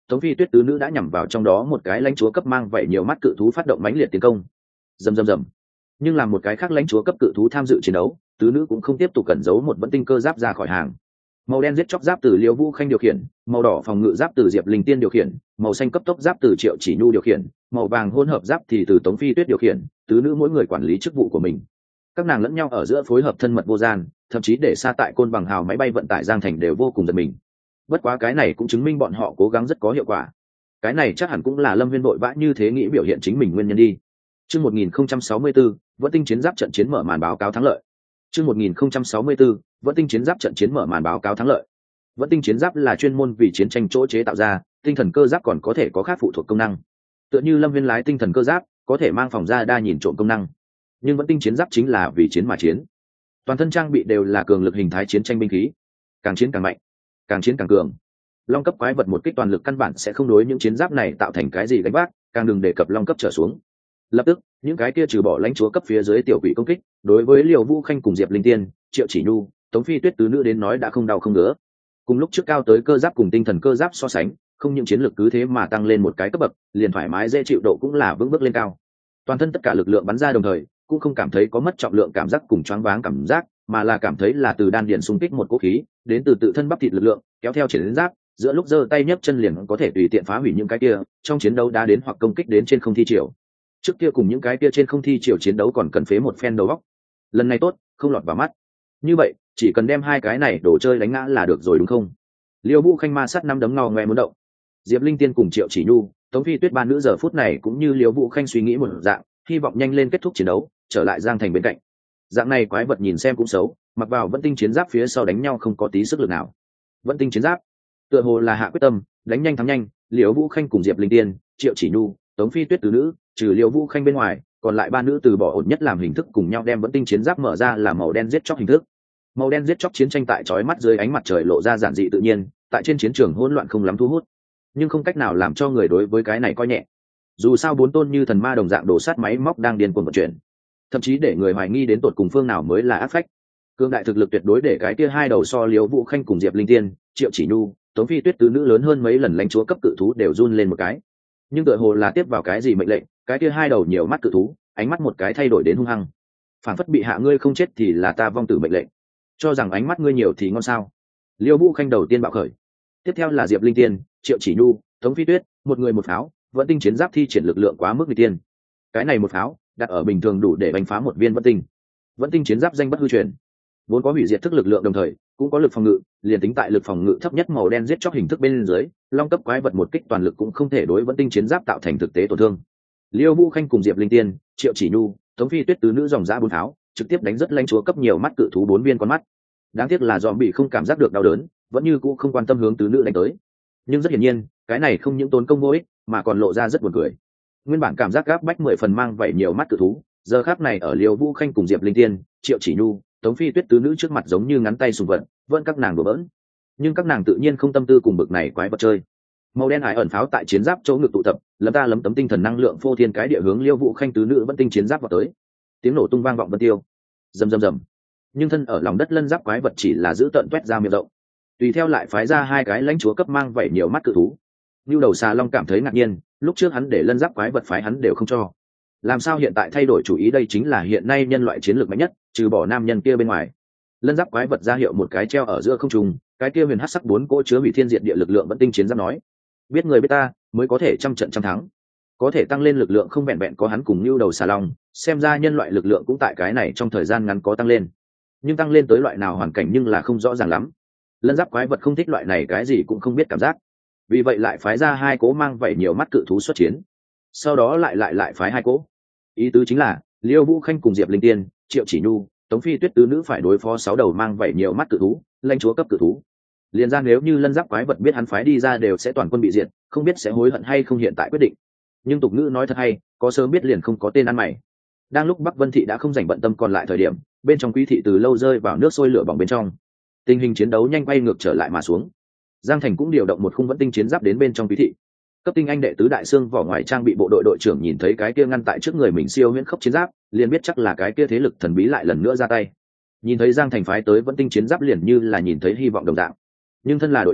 Tống Phi Tuyết tứ nữ đã nhắm vào trong đó một cái lãnh chúa cấp mang vậy nhiều mắt cự thú phát động mãnh liệt tiến công. Rầm rầm rầm. Nhưng làm một cái khác lãnh chúa cấp cự thú tham dự chiến đấu, tứ nữ cũng không tiếp tục cẩn giấu một vẫn tinh cơ giáp ra khỏi hàng. Màu đen giết chóc giáp từ Liễu Vũ Khanh điều khiển, màu đỏ phòng ngự giáp từ Diệp Linh Tiên điều khiển, màu xanh cấp tốc giáp từ Triệu Chỉ Nhu điều khiển, màu vàng hỗn hợp giáp thì từ Tống Phi Tuyết điều khiển, tứ nữ mỗi người quản lý chức vụ của mình. Các nàng lẫn nhau ở giữa phối hợp thân mật vô gian, thậm chí để xa tại Côn Bằng Hào máy bay vận tải Giang Thành đều vô cùng giật mình. Bất quá cái này cũng chứng minh bọn họ cố gắng rất có hiệu quả. Cái này chắc hẳn cũng là Lâm Viên vội vã như thế nghĩ biểu hiện chính mình nguyên nhân đi. Chương 1064, Vẫn tinh chiến giáp trận chiến mở màn báo cáo thắng lợi. Chương 1064, Vẫn tinh chiến giáp trận chiến mở màn báo cáo thắng lợi. Vẫn tinh chiến giáp là chuyên môn vì chiến tranh chỗ chế tạo ra, tinh thần cơ giáp còn có thể có khác phụ thuộc công năng. Tựa như Lâm Viên lái tinh thần cơ giáp, có thể mang phòng ra đa nhìn trộm công năng. Nhưng Vẫn tinh chiến giáp chính là vì chiến mà chiến. Toàn thân trang bị đều là cường lực hình thái chiến tranh binh khí, càng chiến càng mạnh, càng chiến càng cường. Long cấp quái vật một kích toàn lực căn bản sẽ không đối những chiến giáp này tạo thành cái gì gánh vác, càng đừng đề cập long cấp trở xuống. Lập tức, những cái kia trừ bỏ lãnh chúa cấp phía dưới tiểu quỷ công kích, đối với Liễu Vũ Khanh cùng Diệp Linh Tiên, Triệu Chỉ Nhu, Tống Phi Tuyết tứ nữ đến nói đã không đau không ngứa. Cùng lúc trước cao tới cơ giáp cùng tinh thần cơ giáp so sánh, không những chiến lược cứ thế mà tăng lên một cái cấp bậc, liền thoải mái dễ chịu độ cũng là vững bước lên cao. Toàn thân tất cả lực lượng bắn ra đồng thời, cũng không cảm thấy có mất trọng lượng cảm giác cùng choáng váng cảm giác, mà là cảm thấy là từ đan điền xung kích một cỗ khí, đến từ tự thân bắp thịt lực lượng, kéo theo triển đến giáp, giữa lúc giơ tay nhấc chân liền có thể tùy tiện phá hủy những cái kia trong chiến đấu đã đến hoặc công kích đến trên không thi triều. Trước kia cùng những cái kia trên không thi triều chiến đấu còn cần phế một phen đầu óc. Lần này tốt, không lọt vào mắt. Như vậy, chỉ cần đem hai cái này đổ chơi đánh ngã là được rồi đúng không? Liễu Vũ Khanh ma sát năm đấm ngò ngoe muốn động. Diệp Linh Tiên cùng Triệu Chỉ Nhu, Tống Phi Tuyết ba nữ giờ phút này cũng như Liễu Vũ Khanh suy nghĩ một dạng, hy vọng nhanh lên kết thúc chiến đấu, trở lại Giang Thành bên cạnh. Dạng này quái vật nhìn xem cũng xấu, mặc vào Vẫn tinh chiến giáp phía sau đánh nhau không có tí sức lực nào. Vẫn tinh chiến giáp, tựa hồ là hạ quyết tâm, đánh nhanh thắng nhanh. Liễu Vũ Khanh cùng Diệp Linh Tiên, Triệu Chỉ Nhu, Tống Phi Tuyết tứ nữ, trừ Liễu Vũ Khanh bên ngoài, còn lại ba nữ từ bỏ ổn nhất làm hình thức cùng nhau đem Vẫn tinh chiến giáp mở ra là màu đen giết chóc hình thức. Màu đen giết chóc chiến tranh tại chói mắt dưới ánh mặt trời lộ ra giản dị tự nhiên, tại trên chiến trường hỗn loạn không lắm thu hút, nhưng không cách nào làm cho người đối với cái này coi nhẹ. Dù sao bốn tôn như thần ma đồng dạng đổ sát máy móc đang điên cuồng vận chuyển, thậm chí để người hoài nghi đến tột cùng phương nào mới là ác phách. Cương đại thực lực tuyệt đối để cái kia hai đầu so Liễu Vũ Khanh cùng Diệp Linh Tiên, Triệu Chỉ Nhu, Tống Phi Tuyết tứ nữ lớn hơn mấy lần lãnh chúa cấp cự thú đều run lên một cái. Nhưng tựa hồ là tiếp vào cái gì mệnh lệnh, cái kia hai đầu nhiều mắt cự thú, ánh mắt một cái thay đổi đến hung hăng. Phản phất bị hạ ngươi không chết thì là ta vong tử mệnh lệnh. Cho rằng ánh mắt ngươi nhiều thì ngon sao? Liễu Vũ Khanh đầu tiên bạo khởi. Tiếp theo là Diệp Linh Tiên, Triệu Chỉ Nhu, Tống Phi Tuyết, một người một pháo, Vẫn tinh chiến giáp thi triển lực lượng quá mức nghịch tiên. Cái này một pháo, đặt ở bình thường đủ để đánh phá một viên Vẫn tinh. Vẫn tinh chiến giáp danh bất hư truyền, vốn có hủy diệt thức lực lượng đồng thời cũng có lực phòng ngự, liền tính tại lực phòng ngự thấp nhất màu đen giết chóc hình thức bên dưới, long cấp quái vật một kích toàn lực cũng không thể đối Vẫn tinh chiến giáp tạo thành thực tế tổn thương. Liễu Vũ Khanh cùng Diệp Linh Tiên, Triệu Chỉ Nhu, Tống Phi Tuyết tứ nữ dòng dã bốn pháo, trực tiếp đánh rất lãnh chúa cấp nhiều mắt cự thú bốn viên con mắt. Đáng tiếc là zombie không cảm giác được đau đớn, vẫn như cũ không quan tâm hướng tứ nữ đánh tới. Nhưng rất hiển nhiên, cái này không những tốn công vô ích, mà còn lộ ra rất buồn cười. Nguyên bản cảm giác gáp bách 10 phần mang vậy nhiều mắt cự thú, giờ khắc này ở Liễu Vũ Khanh cùng Diệp Linh Tiên, Triệu Chỉ Nhu, Tống Phi Tuyết tứ nữ trước mặt giống như ngắn tay sùng vật, vẫn các nàng đùa bỡn. Nhưng các nàng tự nhiên không tâm tư cùng bực này quái vật chơi. Màu đen ải ẩn pháo tại chiến giáp chỗ ngực tụ tập, lấm ta lấm tấm tinh thần năng lượng phô thiên cái địa hướng Liễu Vũ Khanh tứ nữ Vẫn tinh chiến giáp vào tới. Tiếng nổ tung vang vọng vân tiêu. Rầm rầm rầm. Nhưng thân ở lòng đất lân giáp quái vật chỉ là giữ tận toét ra miệng rộng. Tùy theo lại phái ra hai cái lãnh chúa cấp mang vảy nhiều mắt cự thú. Nưu Đầu Xà Long cảm thấy ngạc nhiên, lúc trước hắn để lân giáp quái vật phái hắn đều không cho. Làm sao hiện tại thay đổi chủ ý, đây chính là hiện nay nhân loại chiến lược mạnh nhất, trừ bỏ nam nhân kia bên ngoài. Lân giáp quái vật ra hiệu một cái treo ở giữa không trung, cái kia huyền hắc sắc bốn cỗ chứa hủy thiên diệt địa lực lượng Vẫn tinh chiến giáp nói: biết người biết ta, mới có thể trăm trận trăm thắng. Có thể tăng lên lực lượng không vẹn vẹn có hắn cùng Nưu Đầu Xà Long, xem ra nhân loại lực lượng cũng tại cái này trong thời gian ngắn có tăng lên. Nhưng tăng lên tới loại nào hoàn cảnh nhưng là không rõ ràng lắm. Lân giáp quái vật không thích loại này cái gì cũng không biết cảm giác, vì vậy lại phái ra hai cố mang vậy nhiều mắt cự thú xuất chiến. Sau đó lại phái hai cố. Ý tứ chính là Liễu Vũ Khanh cùng Diệp Linh Tiên, Triệu Chỉ Nhu, Tống Phi Tuyết tứ nữ phải đối phó 6 đầu mang vậy nhiều mắt cự thú, lãnh chúa cấp cự thú. Liền ra nếu như lân giáp quái vật biết hắn phái đi ra đều sẽ toàn quân bị diệt, không biết sẽ hối hận hay không hiện tại quyết định. Nhưng tục ngữ nói thật hay, có sớm biết liền không có tên ăn mày. Đang lúc Bắc Vân thị đã không dành bận tâm còn lại thời điểm, bên trong quý thị từ lâu rơi vào nước sôi lửa bỏng bên trong. Tình hình chiến đấu nhanh quay ngược trở lại mà xuống. Giang Thành cũng điều động một khung Vẫn tinh chiến giáp đến bên trong quý thị. Cấp tinh anh đệ tứ đại xương vỏ ngoài trang bị bộ đội đội trưởng nhìn thấy cái kia ngăn tại trước người mình siêu huyễn khốc chiến giáp, liền biết chắc là cái kia thế lực thần bí lại lần nữa ra tay. Nhìn thấy Giang Thành phái tới Vẫn tinh chiến giáp liền như là nhìn thấy hy vọng đồng dạng. Nhưng thân là đội trưởng,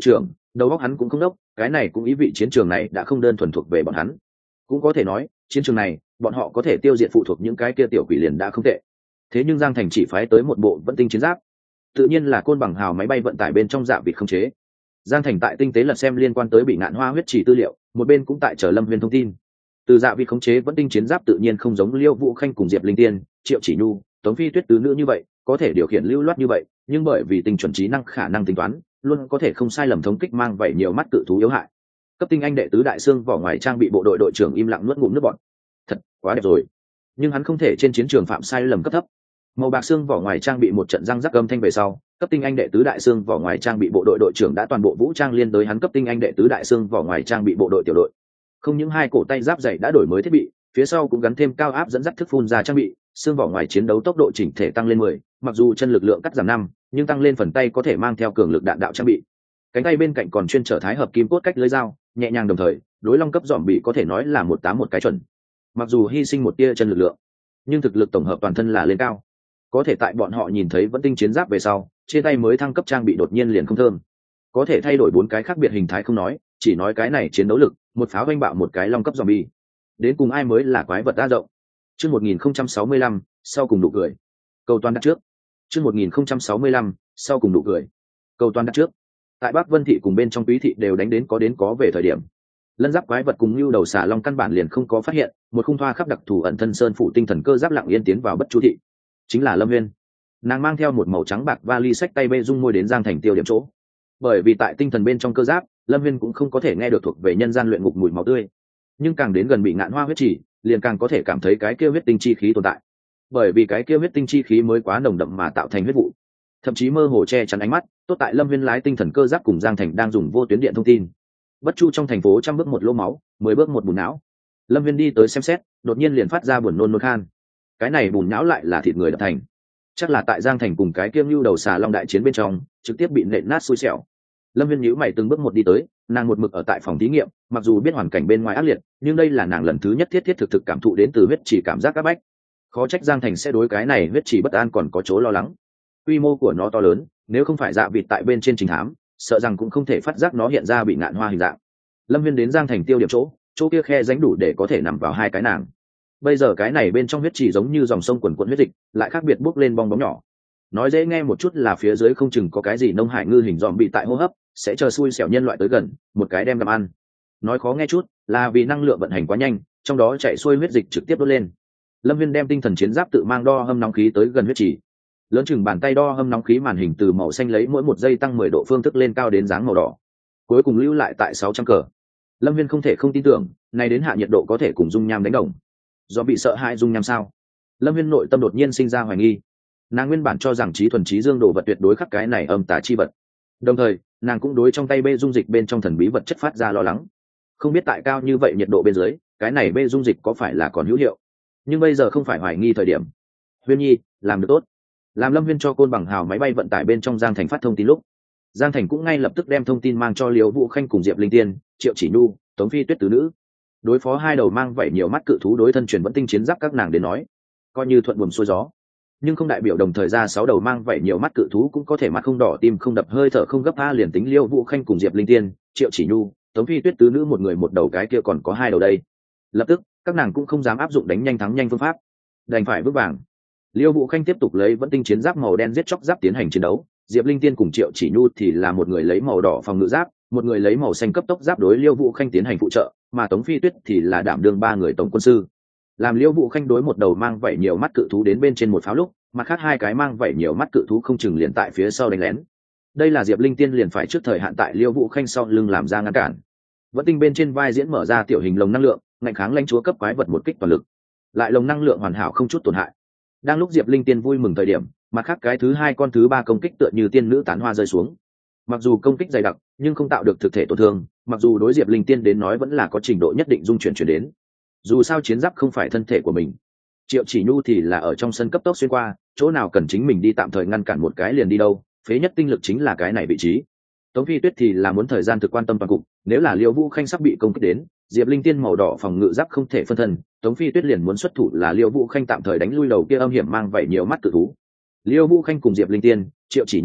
đầu óc hắn cũng không đốc, cái này cũng ý vị chiến trường này đã không đơn thuần thuộc về bọn hắn. Cũng có thể nói chiến trường này bọn họ có thể tiêu diệt phụ thuộc những cái kia tiểu quỷ liền đã không tệ. Thế nhưng Giang Thành chỉ phái tới một bộ vận tinh chiến giáp, tự nhiên là Côn Bằng Hào máy bay vận tải bên trong dạ vịt không chế. Giang Thành tại tinh tế lật xem liên quan tới bị ngạn hoa huyết chỉ tư liệu, một bên cũng tại chờ Lâm Viên thông tin. Từ dạ vịt khống chế vẫn tinh chiến giáp tự nhiên không giống Liêu Vũ Khanh cùng Diệp Linh Tiên, Triệu Chỉ Nhu, Tống Phi Tuyết tứ nữ như vậy có thể điều khiển lưu loát như vậy, nhưng bởi vì tinh chuẩn trí năng khả năng tính toán luôn có thể không sai lầm thống kích mang vậy nhiều mắt cự thú yếu hại. Cấp tinh anh đệ tứ đại xương vỏ ngoài trang bị bộ đội đội trưởng im lặng nuốt ngụm nước bọt. Thật quá đẹp rồi, nhưng hắn không thể trên chiến trường phạm sai lầm cấp thấp. Màu bạc xương vỏ ngoài trang bị một trận răng rắc âm thanh về sau, cấp tinh anh đệ tứ đại xương vỏ ngoài trang bị bộ đội đội trưởng đã toàn bộ vũ trang liên tới hắn cấp tinh anh đệ tứ đại xương vỏ ngoài trang bị bộ đội tiểu đội. Không những hai cổ tay giáp dày đã đổi mới thiết bị, phía sau cũng gắn thêm cao áp dẫn dắt thức phun ra trang bị, xương vỏ ngoài chiến đấu tốc độ chỉnh thể tăng lên 10, mặc dù chân lực lượng cắt giảm 5, nhưng tăng lên phần tay có thể mang theo cường lực đạn đạo trang bị. Cánh tay bên cạnh còn chuyên trở thái hợp kim cốt cách lưới dao, nhẹ nhàng đồng thời, đối long cấp dòm bị có thể nói là 18 một cái chuẩn. Mặc dù hy sinh một tia chân lực lượng, nhưng thực lực tổng hợp toàn thân là lên cao. Có thể tại bọn họ nhìn thấy vẫn tinh chiến giáp về sau, trên tay mới thăng cấp trang bị đột nhiên liền không thơm. Có thể thay đổi 4 cái khác biệt hình thái không nói, chỉ nói cái này chiến đấu lực, một pháo vanh bạo một cái long cấp zombie. Đến cùng ai mới là quái vật đa rộng. Chương 1065, sau cùng nụ cười. Cầu toàn đặt trước. Chương 1065, sau cùng nụ cười. Cầu toàn đặt trước. Tại Bắc Vân thị cùng bên trong Quý thị đều đánh đến có về thời điểm. Lân giáp quái vật cùng lưu đầu xà long căn bản liền không có phát hiện, một khung thoa khắp đặc thù ẩn thân sơn phủ tinh thần cơ giáp lặng yên tiến vào Bất Chu thị. Chính là Lâm Huyên. Nàng mang theo một màu trắng bạc vali sách tay bê dung môi đến Giang Thành tiêu điểm chỗ. Bởi vì tại tinh thần bên trong cơ giáp, Lâm Huyên cũng không có thể nghe được thuộc về nhân gian luyện ngục mùi máu tươi, nhưng càng đến gần bị ngạn hoa huyết chỉ, liền càng có thể cảm thấy cái kia huyết tinh chi khí tồn tại. Bởi vì cái kia huyết tinh chi khí mới quá nồng đậm mà tạo thành huyết vụ, thậm chí mơ hồ che chắn ánh mắt. Tốt tại Lâm Huyên lái tinh thần cơ giáp cùng Giang Thành đang dùng vô tuyến điện thông tin. Bất Chu trong thành phố trăm bước một lô máu, 10 bước một bùn não. Lâm Huyên đi tới xem xét, đột nhiên liền phát ra buồn nôn nôn khan. Cái này bùn não lại là thịt người đập thành, chắc là tại Giang Thành cùng cái kiêm lưu đầu xà long đại chiến bên trong trực tiếp bị nện nát xui xẻo. Lâm Viên nhíu mày từng bước một đi tới, nàng một mực ở tại phòng thí nghiệm, mặc dù biết hoàn cảnh bên ngoài ác liệt, nhưng đây là nàng lần thứ nhất thiết thực cảm thụ đến từ huyết chỉ cảm giác áp bách. Khó trách Giang Thành sẽ đối cái này huyết chỉ bất an còn có chỗ lo lắng. Quy mô của nó to lớn, nếu không phải dạ vịt tại bên trên trình thám, sợ rằng cũng không thể phát giác nó hiện ra bị ngạn hoa hình dạng. Lâm Viên đến Giang Thành tiêu điểm chỗ kia khe rãnh đủ để có thể nằm vào hai cái nàng. Bây giờ cái này bên trong huyết chỉ giống như dòng sông quần quần huyết dịch, lại khác biệt bốc lên bong bóng nhỏ. Nói dễ nghe một chút là phía dưới không chừng có cái gì nông hải ngư hình dòm bị tại hô hấp, sẽ chờ xui xẻo nhân loại tới gần, một cái đem gặm ăn. Nói khó nghe chút là vì năng lượng vận hành quá nhanh, trong đó chạy xuôi huyết dịch trực tiếp đốt lên. Lâm Viên đem tinh thần chiến giáp tự mang đo hâm nóng khí tới gần huyết chỉ. Lớn chừng bàn tay đo hâm nóng khí màn hình từ màu xanh lấy mỗi một giây tăng 10 độ phương thức lên cao đến dáng màu đỏ. Cuối cùng lưu lại tại 600 cờ. Lâm Viên không thể không tin tưởng, này đến hạ nhiệt độ có thể cùng dung nham đánh đồng. Do bị sợ hãi dung nham sao? Lâm Viên nội tâm đột nhiên sinh ra hoài nghi. Nàng nguyên bản cho rằng trí thuần trí dương đồ vật tuyệt đối khắc cái này âm tà chi vật. Đồng thời, nàng cũng đối trong tay bê dung dịch bên trong thần bí vật chất phát ra lo lắng. Không biết tại cao như vậy nhiệt độ bên dưới, cái này bê dung dịch có phải là còn hữu hiệu? Nhưng bây giờ không phải hoài nghi thời điểm. Huyên Nhi, làm được tốt. Làm Lâm Viên cho Côn Bằng Hào máy bay vận tải bên trong Giang Thành phát thông tin lúc, Giang Thành cũng ngay lập tức đem thông tin mang cho Liễu Vũ Khanh cùng Diệp Linh Tiên, Triệu Chỉ Nhu, Tống Phi Tuyết tứ nữ. Đối phó hai đầu mang vảy nhiều mắt cự thú đối thân truyền vẫn tinh chiến giáp các nàng đến nói, coi như thuận buồm xuôi gió, nhưng không đại biểu đồng thời ra 6 đầu mang vảy nhiều mắt cự thú cũng có thể mặt không đỏ tim không đập hơi thở không gấp. A liền tính Liêu Vũ Khanh cùng Diệp Linh Tiên, Triệu Chỉ Nhu, Tống Phi Tuyết tứ nữ một người một đầu, cái kia còn có 2 đầu đây. Lập tức các nàng cũng không dám áp dụng đánh nhanh thắng nhanh phương pháp, đành phải vững vàng. Liêu Vũ Khanh tiếp tục lấy vẫn tinh chiến giáp màu đen giết chóc giáp tiến hành chiến đấu, Diệp Linh Tiên cùng Triệu Chỉ Nhu thì là một người lấy màu đỏ phòng ngự giáp, một người lấy màu xanh cấp tốc giáp đối Liêu Vũ Khanh tiến hành phụ trợ, mà Tống Phi Tuyết thì là đảm đương 3 người tổng quân sư. Làm Liêu Vũ Khanh đối một đầu mang vảy nhiều mắt cự thú đến bên trên một pháo lúc, mặt khác 2 cái mang vảy nhiều mắt cự thú không chừng liền tại phía sau đánh lén. Đây là Diệp Linh Tiên liền phải trước thời hạn tại Liêu Vũ Khanh sau lưng làm ra ngăn cản. Vẫn tinh bên trên vai diễn mở ra tiểu hình lồng năng lượng, ngăn kháng lãnh chúa cấp quái vật một kích toàn lực. Lại lồng năng lượng hoàn hảo không chút tổn hại. Đang lúc Diệp Linh Tiên vui mừng thời điểm, mặt khác cái thứ 2 con thứ 3 công kích tựa như tiên nữ tán hoa rơi xuống. Mặc dù công kích dày đặc, nhưng không tạo được thực thể tổn thương, mặc dù đối Diệp Linh Tiên đến nói vẫn là có trình độ nhất định dung chuyển đến. Dù sao chiến giáp không phải thân thể của mình. Triệu Chỉ Nhu thì là ở trong sân cấp tốc xuyên qua, chỗ nào cần chính mình đi tạm thời ngăn cản một cái liền đi đâu, phế nhất tinh lực chính là cái này vị trí. Tống Phi Tuyết thì là muốn thời gian thực quan tâm toàn cục, nếu là Liêu Vũ Khanh sắp bị công kích đến, Diệp Linh Tiên màu đỏ phòng ngự giáp không thể phân thân, Tống Phi Tuyết liền muốn xuất thủ là Liêu Vũ Khanh tạm thời đánh lui đầu kia âm hiểm mang vảy nhiều mắt cự thú. Liêu Vũ Khanh cùng Diệp Linh Tiên, Triệu Chỉ Nhu,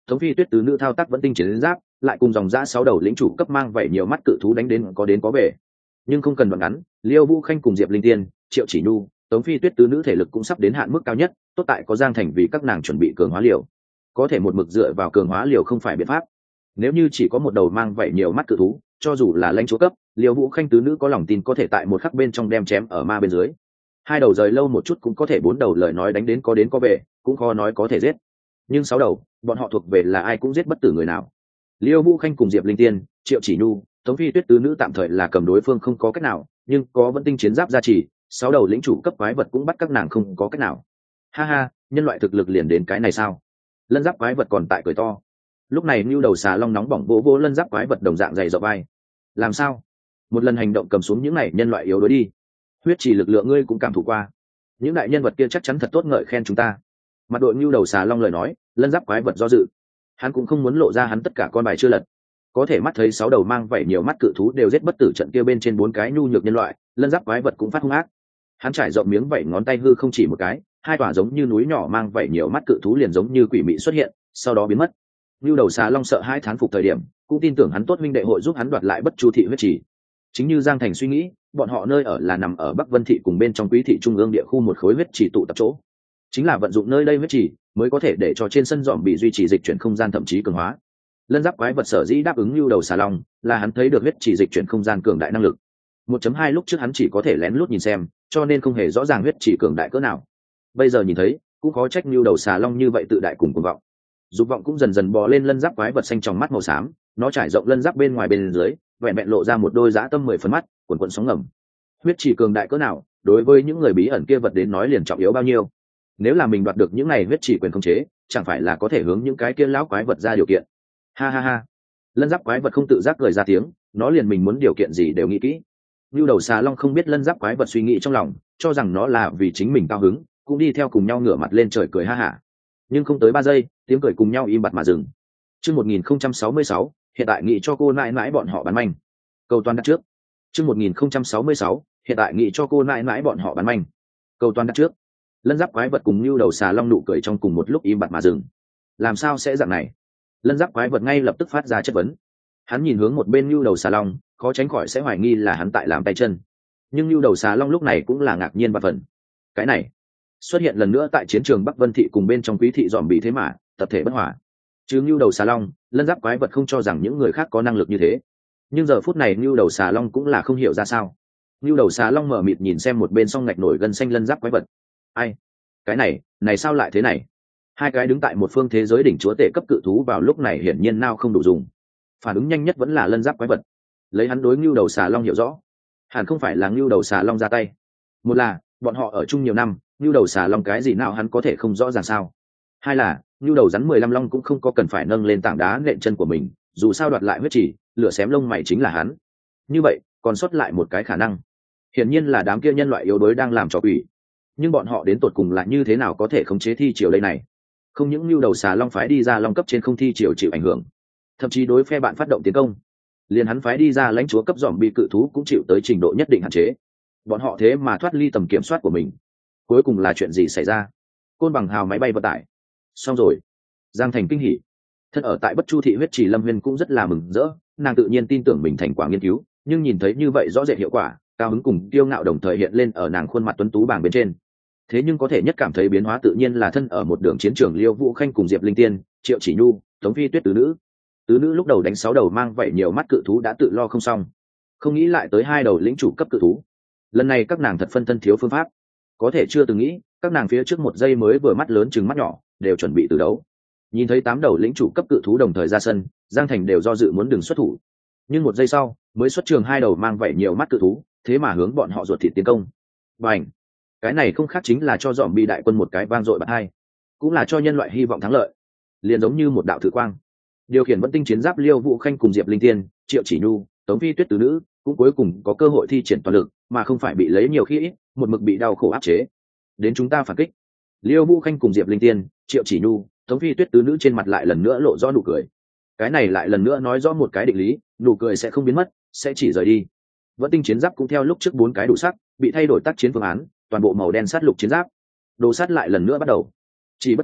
Tống Phi Tuyết tứ nữ thao tác vẫn tinh chiến giáp, lại cùng dòng dã 6 đầu lĩnh chủ cấp mang vảy nhiều mắt cự thú đánh đến có về. Nhưng không cần đoạn ngắn, Liêu Vũ Khanh cùng Diệp Linh Tiên, Triệu Chỉ Nhu, Tống Phi Tuyết tứ nữ thể lực cũng sắp đến hạn mức cao nhất, tốt tại có Giang Thành vì các nàng chuẩn bị cường hóa liều. Có thể một mực dựa vào cường hóa liều không phải biện pháp. Nếu như chỉ có một đầu mang vảy nhiều mắt cự thú, cho dù là lãnh chúa cấp, Liêu Vũ Khanh tứ nữ có lòng tin có thể tại một khắc bên trong đem chém ở ma bên dưới. Hai đầu rời lâu một chút cũng có thể, bốn đầu lời nói đánh đến có về, cũng khó nói có thể giết. Nhưng 6 đầu, bọn họ thuộc về là ai cũng giết bất tử người nào. Liêu Vũ Khanh cùng Diệp Linh Tiên, Triệu Chỉ Nhu, Tống Phi Tuyết tứ nữ tạm thời là cầm đối phương không có cách nào, nhưng có vẫn tinh chiến giáp gia trì, 6 đầu lĩnh chủ cấp quái vật cũng bắt các nàng không có cách nào. Ha ha, nhân loại thực lực liền đến cái này sao? Lân giáp quái vật còn tại cười to. Lúc này Nưu đầu xà long nóng bỏng vô lân giáp quái vật đồng dạng dày dọc vai. Làm sao? Một lần hành động cầm xuống những này nhân loại yếu đuối đi. Huyết chỉ lực lượng ngươi cũng cảm thụ qua. Những đại nhân vật kia chắc chắn thật tốt ngợi khen chúng ta. Mặt đội Nưu đầu xà long lời nói, lân giáp quái vật do dự. Hắn cũng không muốn lộ ra hắn tất cả con bài chưa lật. Có thể mắt thấy 6 đầu mang vảy nhiều mắt cự thú đều giết bất tử trận kia bên trên 4 cái nhu nhược nhân loại, lân giáp quái vật cũng phát hung ác. Hắn trải rộng miếng vảy ngón tay hư không chỉ một cái, hai quả giống như núi nhỏ mang vảy nhiều mắt cự thú liền giống như quỷ mị xuất hiện, sau đó biến mất. Nưu đầu xà long sợ hai thán phục thời điểm, cũng tin tưởng hắn tốt huynh đệ hội giúp hắn đoạt lại Bất Chu thị huyết chỉ. Chính như Giang Thành suy nghĩ, bọn họ nơi ở là nằm ở Bắc Vân thị cùng bên trong Quý thị trung ương địa khu một khối huyết chỉ tụ tập chỗ. Chính là vận dụng nơi đây huyết chỉ, mới có thể để cho trên sân dòm bị duy trì dịch chuyển không gian thậm chí cường hóa. Lân giáp quái vật sở dĩ đáp ứng Nưu đầu xà long, là hắn thấy được huyết chỉ dịch chuyển không gian cường đại năng lực. 1.2 lúc trước hắn chỉ có thể lén lút nhìn xem, cho nên không hề rõ ràng huyết chỉ cường đại cỡ nào. Bây giờ nhìn thấy, cũng khó trách Nưu đầu xà long như vậy tự đại cùng cuồng vọng. Dục vọng cũng dần dần bò lên lân giáp quái vật xanh trong mắt màu xám, nó trải rộng lân giáp bên ngoài bên dưới, vẹn vẹn lộ ra một đôi dã tâm 10 phần mắt, cuồn cuộn sóng ngầm. Huyết chỉ cường đại cỡ nào, đối với những người bí ẩn kia vật đến nói liền trọng yếu bao nhiêu. Nếu là mình đoạt được những này huyết chỉ quyền khống chế, chẳng phải là có thể hướng những cái kia lão quái vật ra điều kiện. Ha ha ha. Lân giáp quái vật không tự giác cười ra tiếng, nó liền mình muốn điều kiện gì đều nghĩ kỹ. Nưu đầu xà long không biết lân giáp quái vật suy nghĩ trong lòng, cho rằng nó là vì chính mình cao hứng, cũng đi theo cùng nhau ngửa mặt lên trời cười ha hả. Nhưng không tới 3 giây, tiếng cười cùng nhau im bặt mà dừng. Chương 1066, hiện tại nghĩ cho cô nãi nãi bọn họ bán manh. Cầu toàn đặt trước. Chương 1066, hiện tại nghĩ cho cô nãi nãi bọn họ bán manh. Cầu toàn đặt trước. Lân giáp quái vật cùng Nưu đầu xà long nụ cười trong cùng một lúc im bặt mà dừng. Làm sao sẽ dạng này? Lân giáp quái vật ngay lập tức phát ra chất vấn. Hắn nhìn hướng một bên Nưu đầu xà long, khó tránh khỏi sẽ hoài nghi là hắn tại làm tay chân. Nhưng Nưu đầu xà long lúc này cũng là ngạc nhiên và phần. Cái này xuất hiện lần nữa tại chiến trường Bắc Vân thị cùng bên trong Quý thị dòm bị thế mà tập thể bất hỏa. Chứ Nưu đầu xà long, lân giáp quái vật không cho rằng những người khác có năng lực như thế. Nhưng giờ phút này Nưu đầu xà long cũng là không hiểu ra sao. Nưu đầu xà long mở mịt nhìn xem một bên song ngạch nổi gân xanh lân giáp quái vật. Ai? Cái này sao lại thế này? Hai cái đứng tại một phương thế giới đỉnh chúa tể cấp cự thú vào lúc này hiển nhiên nào không đủ dùng. Phản ứng nhanh nhất vẫn là lân giáp quái vật. Lấy hắn đối Nưu đầu xà long hiểu rõ, hẳn không phải là Nưu đầu xà long ra tay. Một là bọn họ ở chung nhiều năm, Nưu đầu xà long cái gì nào hắn có thể không rõ ràng sao? Hai là Nưu đầu rắn 15 long cũng không có cần phải nâng lên tảng đá nện chân của mình, dù sao đoạt lại huyết chỉ, lửa xém lông mày chính là hắn. Như vậy, còn sót lại một cái khả năng, hiển nhiên là đám kia nhân loại yếu đuối đang làm trò quỷ. Nhưng bọn họ đến tột cùng là như thế nào có thể khống chế thi triều đây này? Không những Nưu đầu xà long phái đi ra long cấp trên không thi triều chịu ảnh hưởng, thậm chí đối phe bạn phát động tiến công, liền hắn phái đi ra lãnh chúa cấp dòm bị cự thú cũng chịu tới trình độ nhất định hạn chế. Bọn họ thế mà thoát ly tầm kiểm soát của mình. Cuối cùng là chuyện gì xảy ra? Côn bằng hào máy bay vận tải. Xong rồi. Giang Thành kinh hỉ. Thân ở tại Bất Chu thị huyết chỉ Lâm Huyên cũng rất là mừng rỡ, nàng tự nhiên tin tưởng mình thành quả nghiên cứu, nhưng nhìn thấy như vậy rõ rệt hiệu quả, cao hứng cùng kiêu ngạo đồng thời hiện lên ở nàng khuôn mặt tuấn tú bảng bên trên. Thế nhưng có thể nhất cảm thấy biến hóa tự nhiên là thân ở một đường chiến trường Liêu Vũ Khanh cùng Diệp Linh Tiên, Triệu Chỉ Nhu, Tống Phi Tuyết tứ nữ. Tứ nữ lúc đầu đánh 6 đầu mang vậy nhiều mắt cự thú đã tự lo không xong, không nghĩ lại tới 2 đầu lĩnh chủ cấp cự thú. Lần này các nàng thật phân thân thiếu phương pháp, có thể chưa từng nghĩ các nàng phía trước 1 giây mới vừa mắt lớn chừng mắt nhỏ đều chuẩn bị từ đấu. Nhìn thấy 8 đầu lĩnh chủ cấp cự thú đồng thời ra sân, Giang Thành đều do dự muốn đừng xuất thủ, nhưng 1 giây sau mới xuất trường 2 đầu mang vậy nhiều mắt cự thú, thế mà hướng bọn họ ruột thịt tiến công. Bành! Cái này không khác chính là cho dòm bị đại quân một cái vang dội bạt hai, cũng là cho nhân loại hy vọng thắng lợi. Liền giống như một đạo thử quang, điều khiển vẫn tinh chiến giáp Liêu Vũ Khanh cùng Diệp Linh Tiên, Triệu Chỉ Nhu, Tống Phi Tuyết tứ nữ cũng cuối cùng có cơ hội thi triển toàn lực, mà không phải bị lấy nhiều khi ít, một mực bị đau khổ áp chế. Đến chúng ta phản kích. Liêu Vũ Khanh cùng Diệp Linh Tiên, Triệu Chỉ Nhu, Tống Phi Tuyết tứ nữ trên mặt lại lần nữa lộ rõ nụ cười. Cái này lại lần nữa nói rõ một cái định lý, nụ cười sẽ không biến mất, sẽ chỉ rời đi. Vẫn tinh chiến giáp cũng theo lúc trước 4 cái đủ sắc, bị thay đổi tác chiến phương án, toàn bộ màu đen sát lục chiến giáp. Đồ sát lại lần nữa bắt đầu. Chỉ bất quá,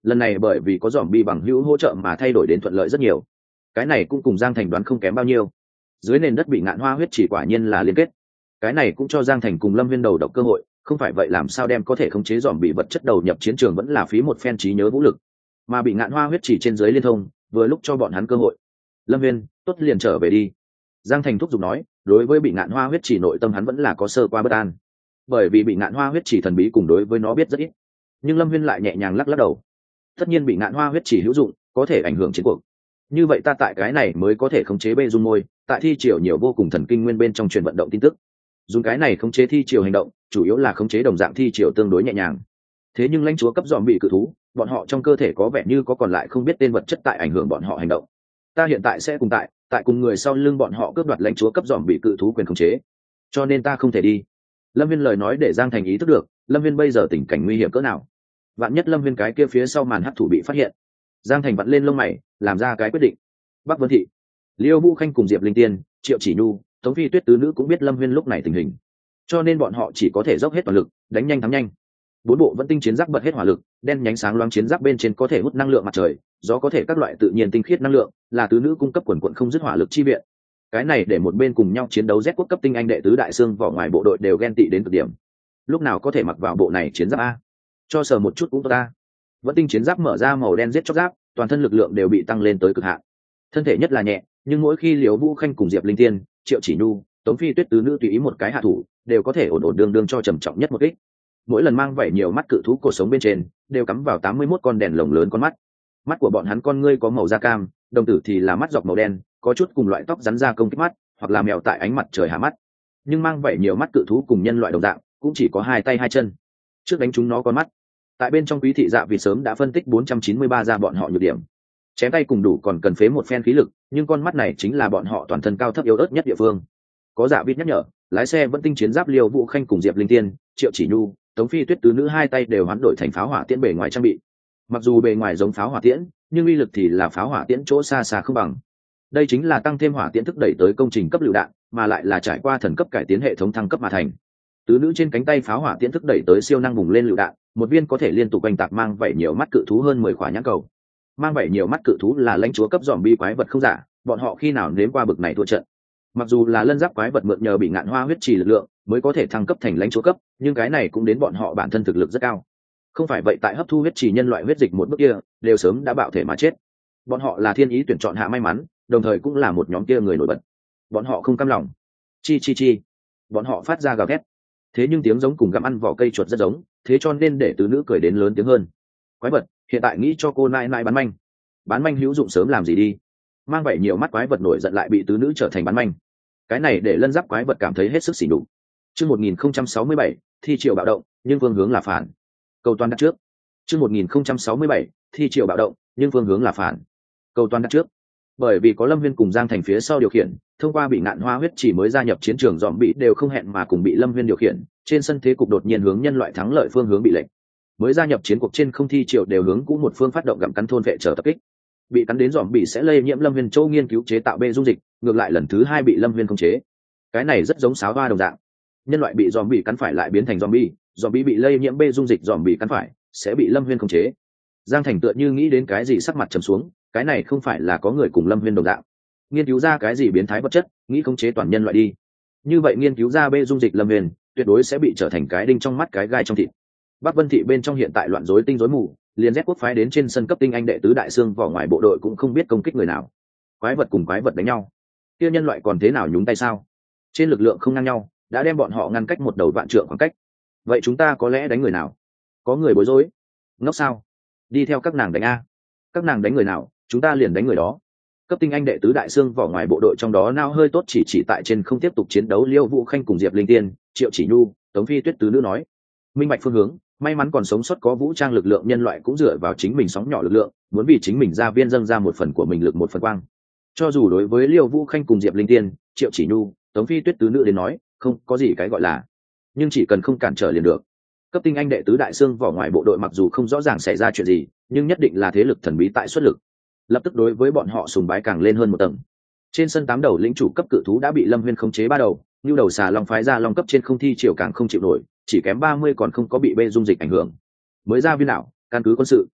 lần này bởi vì có dòm bi bằng hữu hỗ trợ mà thay đổi đến thuận lợi rất nhiều. Cái này cũng cùng Giang Thành đoán không kém bao nhiêu. Dưới nền đất bị ngạn hoa huyết chỉ quả nhiên là liên kết. Cái này cũng cho Giang Thành cùng Lâm Viên đầu độc cơ hội, không phải vậy làm sao đem có thể khống chế dòm bị vật chất đầu nhập chiến trường vẫn là phí một phen trí nhớ vũ lực, mà bị ngạn hoa huyết chỉ trên dưới liên thông, vừa lúc cho bọn hắn cơ hội. Lâm Viên, tốt liền trở về đi. Giang Thành thúc giục nói, đối với bị ngạn hoa huyết chỉ nội tâm hắn vẫn là có sơ qua bất an, bởi vì bị ngạn hoa huyết chỉ thần bí cùng đối với nó biết rất ít. Nhưng Lâm Viên lại nhẹ nhàng lắc lắc đầu. Tất nhiên bị ngạn hoa huyết chỉ hữu dụng, có thể ảnh hưởng chiến cuộc. Như vậy ta tại cái này mới có thể khống chế bê dung môi, tại thi triều nhiều vô cùng thần kinh nguyên bên trong truyền vận động tin tức. Dùng cái này khống chế thi triều hành động, chủ yếu là khống chế đồng dạng thi triều tương đối nhẹ nhàng. Thế nhưng lãnh chúa cấp dòm bị cự thú, bọn họ trong cơ thể có vẻ như có còn lại không biết tên vật chất tại ảnh hưởng bọn họ hành động. Ta hiện tại sẽ cùng tại cùng người sau lưng bọn họ cướp đoạt lãnh chúa cấp dòm bị cự thú quyền khống chế, cho nên ta không thể đi. Lâm Viên lời nói để Giang Thành ý thức được Lâm Viên bây giờ tình cảnh nguy hiểm cỡ nào. Vạn nhất Lâm Viên cái kia phía sau màn hắc thủ bị phát hiện, Giang Thành vặn lên lông mày làm ra cái quyết định. Bắc Vân Thị, Liêu Vũ Khanh cùng Diệp Linh Tiên, Triệu Chỉ Nhu, Tống Phi Tuyết tứ nữ cũng biết Lâm Viên lúc này tình hình, cho nên bọn họ chỉ có thể dốc hết toàn lực đánh nhanh thắng nhanh. 4 bộ vẫn tinh chiến giáp bật hết hỏa lực, đen nhánh sáng loáng chiến giáp bên trên có thể hút năng lượng mặt trời, gió có thể các loại tự nhiên tinh khiết năng lượng, là tứ nữ cung cấp quần quần không dứt hỏa lực chi viện. Cái này để một bên cùng nhau chiến đấu Z quốc cấp tinh anh đệ tứ đại xương vỏ ngoài bộ đội đều ghen tị đến cực điểm. Lúc nào có thể mặc vào bộ này chiến giáp a? Cho sờ một chút cũng tốt ta. Vẫn tinh chiến giáp mở ra màu đen giết chóc giáp, toàn thân lực lượng đều bị tăng lên tới cực hạn. Thân thể nhất là nhẹ, nhưng mỗi khi Liễu Vũ Khanh cùng Diệp Linh Tiên, Triệu Chỉ Nhu, Tống Phi Tuyết tứ nữ tùy ý một cái hạ thủ, đều có thể ổn ổn đương đương cho trầm trọng nhất một kích. Mỗi lần mang vảy nhiều mắt cự thú cổ sống bên trên đều cắm vào 81 con đèn lồng lớn con mắt. Mắt của bọn hắn con ngươi có màu da cam, đồng tử thì là mắt dọc màu đen, có chút cùng loại tóc rắn da công kích mắt, hoặc là mèo tại ánh mặt trời hạ mắt. Nhưng mang vảy nhiều mắt cự thú cùng nhân loại đồng dạng, cũng chỉ có 2 tay 2 chân. Trước đánh chúng nó con mắt. Tại bên trong quý thị dạ vì sớm đã phân tích 493 ra bọn họ nhược điểm. Chém tay cùng đủ còn cần phế một phen khí lực, nhưng con mắt này chính là bọn họ toàn thân cao thấp yếu ớt nhất địa phương. Có dạ vịt nhắc nhở, lái xe vẫn tinh chiến giáp Liêu Vũ Khanh cùng Diệp Linh Tiên, Triệu Chỉ Nhu, Tống Phi Tuyết tứ nữ 2 tay đều hoán đổi thành pháo hỏa tiễn bề ngoài trang bị. Mặc dù bề ngoài giống pháo hỏa tiễn, nhưng uy lực thì là pháo hỏa tiễn chỗ xa xa không bằng. Đây chính là tăng thêm hỏa tiễn thức đẩy tới công trình cấp lựu đạn, mà lại là trải qua thần cấp cải tiến hệ thống thăng cấp mà thành. Tứ nữ trên cánh tay pháo hỏa tiễn thức đẩy tới siêu năng vùng lên lựu đạn, một viên có thể liên tục quanh tạc mang vảy nhiều mắt cự thú hơn 10 quả nhãn cầu. Mang vảy nhiều mắt cự thú là lãnh chúa cấp zombie quái vật không giả, bọn họ khi nào nếm qua bực này thua trận. Mặc dù là lân giáp quái vật mượn nhờ bị ngạn hoa huyết trì lực lượng mới có thể thăng cấp thành lãnh chúa cấp, nhưng cái này cũng đến bọn họ bản thân thực lực rất cao. Không phải vậy tại hấp thu huyết trì nhân loại huyết dịch một bước kia, đều sớm đã bạo thể mà chết. Bọn họ là thiên ý tuyển chọn hạ may mắn, đồng thời cũng là một nhóm kia người nổi bật. Bọn họ không cam lòng. Chi chi chi. Bọn họ phát ra gào thét. Thế nhưng tiếng giống cùng gặm ăn vỏ cây chuột rất giống, thế cho nên để tứ nữ cười đến lớn tiếng hơn. Quái vật, hiện tại nghĩ cho cô nãi nãi bán manh. Bán manh hữu dụng sớm làm gì đi. Mang vậy nhiều mắt quái vật nổi giận lại bị tứ nữ trở thành bán manh. Cái này để lân giáp quái vật cảm thấy hết sức xỉ nhục. Chương 1067, thi triều bạo động, nhưng phương hướng là phản. Cầu toàn đặt trước. Chương 1067, thi triều bạo động, nhưng phương hướng là phản. Cầu toàn đặt trước. Bởi vì có Lâm Viên cùng Giang Thành phía sau điều khiển, thông qua bị ngạn hoa huyết chỉ mới gia nhập chiến trường dòm bị đều không hẹn mà cùng bị Lâm Viên điều khiển, trên sân thế cục đột nhiên hướng nhân loại thắng lợi phương hướng bị lệnh. Mới gia nhập chiến cuộc trên không thi triều đều hướng cũ một phương phát động gặm cắn thôn vệ trở tập kích. Bị cắn đến dòm bị sẽ lây nhiễm Lâm Viên châu nghiên cứu chế tạo bê dung dịch, ngược lại lần thứ 2 bị Lâm Viên khống chế. Cái này rất giống sáo hoa đồng dạng. Nhân loại bị dòm bị cắn phải lại biến thành dòm bị lây nhiễm bê dung dịch dòm bị cắn phải sẽ bị Lâm Viên khống chế. Giang Thành tựa như nghĩ đến cái gì sắc mặt trầm xuống, cái này không phải là có người cùng Lâm Viên đồng dạng nghiên cứu ra cái gì biến thái vật chất, nghĩ khống chế toàn nhân loại đi. Như vậy nghiên cứu ra bê dung dịch Lâm Viên tuyệt đối sẽ bị trở thành cái đinh trong mắt cái gai trong thịt. Bắc Vân Thị bên trong hiện tại loạn rối tinh rối mù, liền Z quốc phái đến trên sân cấp tinh anh đệ tứ đại xương vỏ ngoài bộ đội cũng không biết công kích người nào. Quái vật cùng quái vật đánh nhau, kia nhân loại còn thế nào nhúng tay sao? Trên lực lượng không ngang nhau, đã đem bọn họ ngăn cách một đầu vạn trượng khoảng cách. Vậy chúng ta có lẽ đánh người nào? Có người bối rối. Ngốc sao? Đi theo các nàng đánh a. Các nàng đánh người nào, chúng ta liền đánh người đó. Cấp tinh anh đệ tứ đại xương vỏ ngoài bộ đội trong đó nao hơi tốt chỉ tại trên không tiếp tục chiến đấu Liêu Vũ Khanh cùng Diệp Linh Tiên, Triệu Chỉ Nhu, Tống Phi Tuyết tứ nữ nói. Minh bạch phương hướng, may mắn còn sống sót có vũ trang lực lượng nhân loại cũng dựa vào chính mình sóng nhỏ lực lượng, muốn vì chính mình ra viên dâng ra một phần của mình lực một phần quang. Cho dù đối với Liêu Vũ Khanh cùng Diệp Linh Tiên, Triệu Chỉ Nhu, Tống Phi Tuyết tứ nữ đến nói, không có gì cái gọi là, nhưng chỉ cần không cản trở liền được. Cấp tinh anh đệ tứ đại xương vỏ ngoài bộ đội mặc dù không rõ ràng xảy ra chuyện gì, nhưng nhất định là thế lực thần bí tại xuất lực. Lập tức đối với bọn họ sùng bái càng lên hơn một tầng. Trên sân 8 đầu lĩnh chủ cấp cự thú đã bị Lâm Viên khống chế 3 đầu, như đầu xà long phái ra long cấp trên không thi chiều càng không chịu nổi, chỉ kém 30 còn không có bị bê dung dịch ảnh hưởng. Mới ra viên đảo, căn cứ quân sự.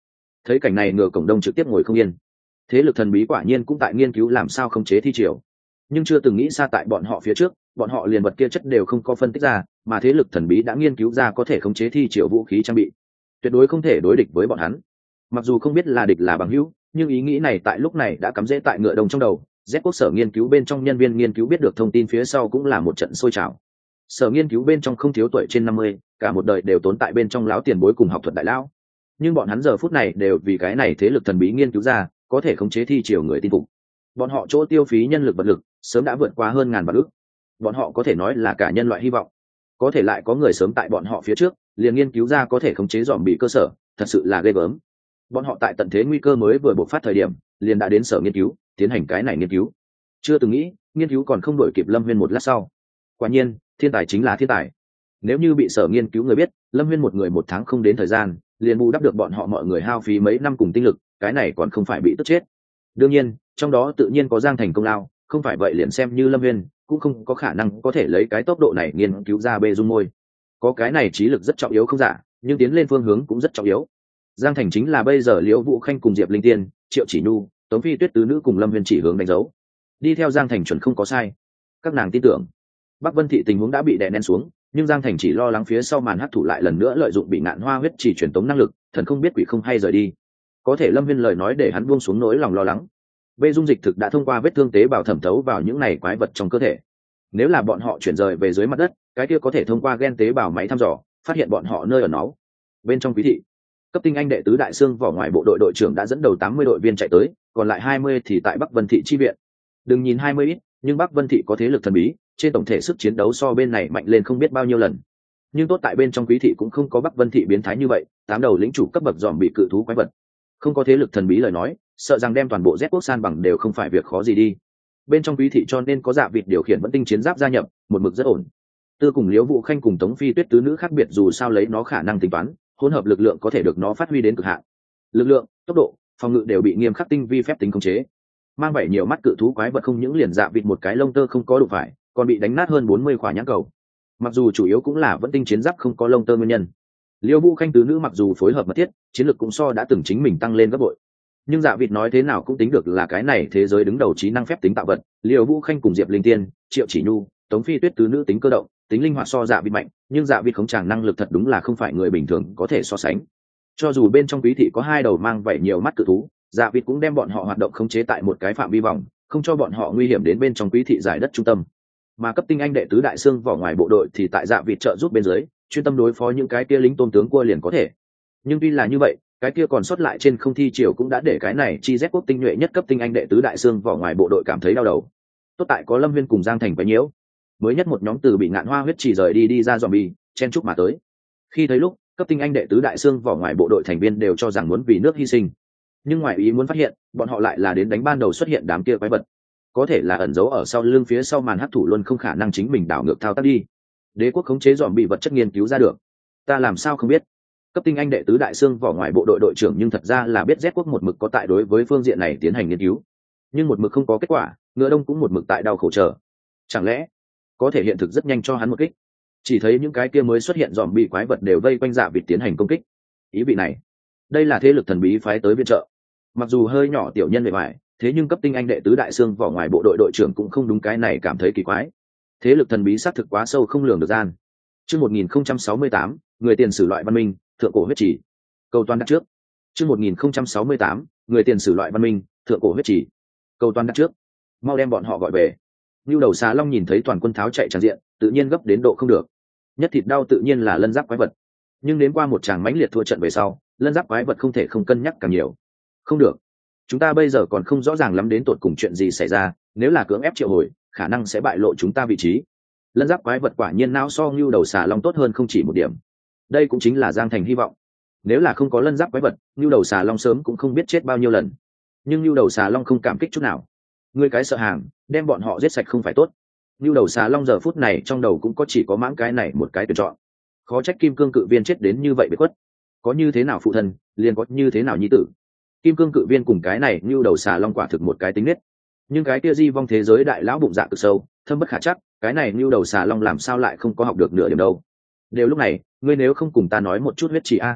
Thấy cảnh này Ngựa Cổng Đông trực tiếp ngồi không yên. Thế lực thần bí quả nhiên cũng tại nghiên cứu làm sao khống chế thi triều, nhưng chưa từng nghĩ xa tại bọn họ phía trước, bọn họ liền vật kia chất đều không có phân tích ra, mà thế lực thần bí đã nghiên cứu ra có thể khống chế thi triều vũ khí trang bị, tuyệt đối không thể đối địch với bọn hắn. Mặc dù không biết là địch là bằng hữu, nhưng ý nghĩ này tại lúc này đã cắm rễ tại Ngựa Đông trong đầu. Z quốc sở nghiên cứu bên trong nhân viên nghiên cứu biết được thông tin phía sau cũng là một trận sôi trào. Sở nghiên cứu bên trong không thiếu tuổi trên 50, cả một đời đều tốn tại bên trong lão tiền bối cùng học thuật đại lão, nhưng bọn hắn giờ phút này đều vì cái này thế lực thần bí nghiên cứu ra có thể khống chế thi triều người tin phục. Bọn họ chỗ tiêu phí nhân lực vật lực sớm đã vượt qua hơn ngàn vạn ức. Bọn họ có thể nói là cả nhân loại hy vọng, có thể lại có người sớm tại bọn họ phía trước liền nghiên cứu ra có thể khống chế dòm bị cơ sở, thật sự là ghê gớm. Bọn họ tại tận thế nguy cơ mới vừa bộc phát thời điểm liền đã đến sở nghiên cứu tiến hành cái này nghiên cứu, chưa từng nghĩ nghiên cứu còn không đổi kịp Lâm Huyên một lát sau. Quả nhiên thiên tài chính là thiên tài. Nếu như bị sở nghiên cứu người biết Lâm Huyên một người một tháng không đến thời gian liền bù đắp được bọn họ mọi người hao phí mấy năm cùng tinh lực, cái này còn không phải bị tức chết. Đương nhiên trong đó tự nhiên có Giang Thành công lao, không phải vậy liền xem như Lâm Huyên cũng không có khả năng có thể lấy cái tốc độ này nghiên cứu ra bê dung môi. Có cái này trí lực rất trọng yếu không giả, nhưng tiến lên phương hướng cũng rất trọng yếu. Giang Thành chính là bây giờ Liễu Vũ Khanh cùng Diệp Linh Tiên, Triệu Chỉ Nhu, Tống Phi Tuyết tứ nữ cùng Lâm Huyên chỉ hướng đánh dấu. Đi theo Giang Thành chuẩn không có sai. Các nàng tin tưởng Bắc Vân thị tình huống đã bị đè nén xuống, nhưng Giang Thành chỉ lo lắng phía sau màn hắc thủ lại lần nữa lợi dụng bị ngạn hoa huyết chỉ truyền tống năng lực, thần không biết quỷ không hay rời đi. Có thể Lâm Huyên lời nói để hắn buông xuống nỗi lòng lo lắng. Bê dung dịch thực đã thông qua vết thương tế bào thẩm thấu vào những này quái vật trong cơ thể. Nếu là bọn họ chuyển rời về dưới mặt đất, cái kia có thể thông qua gen tế bào máy thăm dò, phát hiện bọn họ nơi ở nó. Bên trong quý thị, cấp tinh anh đệ tứ đại xương vỏ ngoài bộ đội đội trưởng đã dẫn đầu 80 đội viên chạy tới, còn lại 20 thì tại Bắc Vân thị chi viện. Đừng nhìn 20 ít, nhưng Bắc Vân thị có thế lực thần bí, trên tổng thể sức chiến đấu so bên này mạnh lên không biết bao nhiêu lần. Nhưng tốt tại bên trong quý thị cũng không có Bắc Vân thị biến thái như vậy, 8 đầu lĩnh chủ cấp bậc dòm bị cự thú quái vật. Không có thế lực thần bí lời nói, sợ rằng đem toàn bộ Z quốc san bằng đều không phải việc khó gì đi. Bên trong quý thị cho nên có Dạ Vịt điều khiển vẫn tinh chiến giáp gia nhập, một mực rất ổn. Tư cùng Liễu Vũ Khanh cùng Tống Phi Tuyết tứ nữ khác biệt dù sao lấy nó khả năng tính toán, hỗn hợp lực lượng có thể được nó phát huy đến cực hạn. Lực lượng, tốc độ, phòng ngự đều bị nghiêm khắc tinh vi phép tính khống chế. Mang bảy nhiều mắt cự thú quái vật không những liền Dạ Vịt một cái lông tơ không có đủ phải, còn bị đánh nát hơn 40 khỏa nhãn cầu. Mặc dù chủ yếu cũng là vẫn tinh chiến giáp không có lông tơ nguyên nhân. Liễu Vũ Khanh tứ nữ mặc dù phối hợp mật thiết, chiến lược cũng so đã từng chính mình tăng lên gấp bội. Nhưng Dạ Vịt nói thế nào cũng tính được là cái này thế giới đứng đầu trí năng phép tính tạo vật. Liễu Vũ Khanh cùng Diệp Linh Tiên, Triệu Chỉ Nhu, Tống Phi Tuyết tứ nữ tính cơ động, tính linh hoạt so Dạ Vịt mạnh, nhưng Dạ Vịt khống tràng năng lực thật đúng là không phải người bình thường có thể so sánh. Cho dù bên trong quý thị có hai đầu mang vảy nhiều mắt cự thú, Dạ Vịt cũng đem bọn họ hoạt động khống chế tại một cái phạm vi vòng, không cho bọn họ nguy hiểm đến bên trong quý thị giải đất trung tâm. Mà cấp tinh anh đệ tứ đại xương vỏ ngoài bộ đội thì tại Dạ Vịt trợ giúp bên dưới, chuyên tâm đối phó những cái kia lính tôn tướng cua liền có thể. Nhưng tuy là như vậy, cái kia còn sót lại trên không thi triều cũng đã để cái này chi Z quốc tinh nhuệ nhất cấp tinh anh đệ tứ đại xương vỏ ngoài bộ đội cảm thấy đau đầu. Tốt tại có Lâm Huyên cùng Giang Thành quấy nhiễu, mới nhất một nhóm từ bị ngạn hoa huyết chỉ rời đi ra zombie chen chúc mà tới. Khi thấy lúc cấp tinh anh đệ tứ đại xương vỏ ngoài bộ đội thành viên đều cho rằng muốn vì nước hy sinh, nhưng ngoài ý muốn phát hiện bọn họ lại là đến đánh ban đầu xuất hiện đám kia quái vật, có thể là ẩn giấu ở sau lưng phía sau màn hắc thủ luôn không khả năng chính mình đảo ngược thao tác đi. Đế quốc khống chế zombie vật chất nghiên cứu ra được, ta làm sao không biết. Cấp tinh anh đệ tứ đại xương vỏ ngoài bộ đội đội trưởng nhưng thật ra là biết Z quốc một mực có tại đối với phương diện này tiến hành nghiên cứu, nhưng một mực không có kết quả. Ngựa Đông cũng một mực tại đau khổ chờ, chẳng lẽ có thể hiện thực rất nhanh cho hắn một kích. Chỉ thấy những cái kia mới xuất hiện dòm bị quái vật đều vây quanh Dạ Vịt tiến hành công kích. Ý vị này, đây là thế lực thần bí phái tới viện trợ. Mặc dù hơi nhỏ tiểu nhân bề ngoài, thế nhưng cấp tinh anh đệ tứ đại xương vỏ ngoài bộ đội đội trưởng cũng không đúng cái này cảm thấy kỳ quái. Thế lực thần bí xác thực quá sâu không lường được gian. Chương 1068, người tiền sử loại văn minh, thượng cổ huyết chỉ. Cầu toàn đặt trước. Chương 1068, người tiền sử loại văn minh, thượng cổ huyết chỉ. Cầu toàn đặt trước. Mau đem bọn họ gọi về. Nưu Đầu Xà Long nhìn thấy toàn quân tháo chạy tràn diện, tự nhiên gấp đến độ không được. Nhất thịt đau tự nhiên là lân giáp quái vật, nhưng đến qua một tràng mãnh liệt thua trận về sau, lân giáp quái vật không thể không cân nhắc càng nhiều. Không được, chúng ta bây giờ còn không rõ ràng lắm đến tột cùng chuyện gì xảy ra, nếu là cưỡng ép triệu hồi, khả năng sẽ bại lộ chúng ta vị trí. Lân giáp quái vật quả nhiên não so Nưu Đầu Xà Long tốt hơn không chỉ một điểm. Đây cũng chính là Giang Thành hy vọng. Nếu là không có lân giáp quái vật, Nưu Đầu Xà Long sớm cũng không biết chết bao nhiêu lần. Nhưng Nưu Đầu Xà Long không cảm kích chút nào. Ngươi cái sợ hàng, đem bọn họ giết sạch không phải tốt. Nưu Đầu Xà Long giờ phút này trong đầu cũng có chỉ có mãng cái này một cái tuyển chọn. Khó trách Kim Cương Cự Viên chết đến như vậy bị khuất. Có như thế nào phụ thân, liền có như thế nào nhi tử. Kim Cương Cự Viên cùng cái này Nưu Đầu Xà Long quả thực một cái tính nết. Nhưng cái kia di vong thế giới đại lão bụng dạ cực sâu, thâm bất khả chắc, cái này Nưu Đầu Xà Long làm sao lại không có học được nửa điểm đâu. Đều lúc này, ngươi nếu không cùng ta nói một chút huyết chỉ a.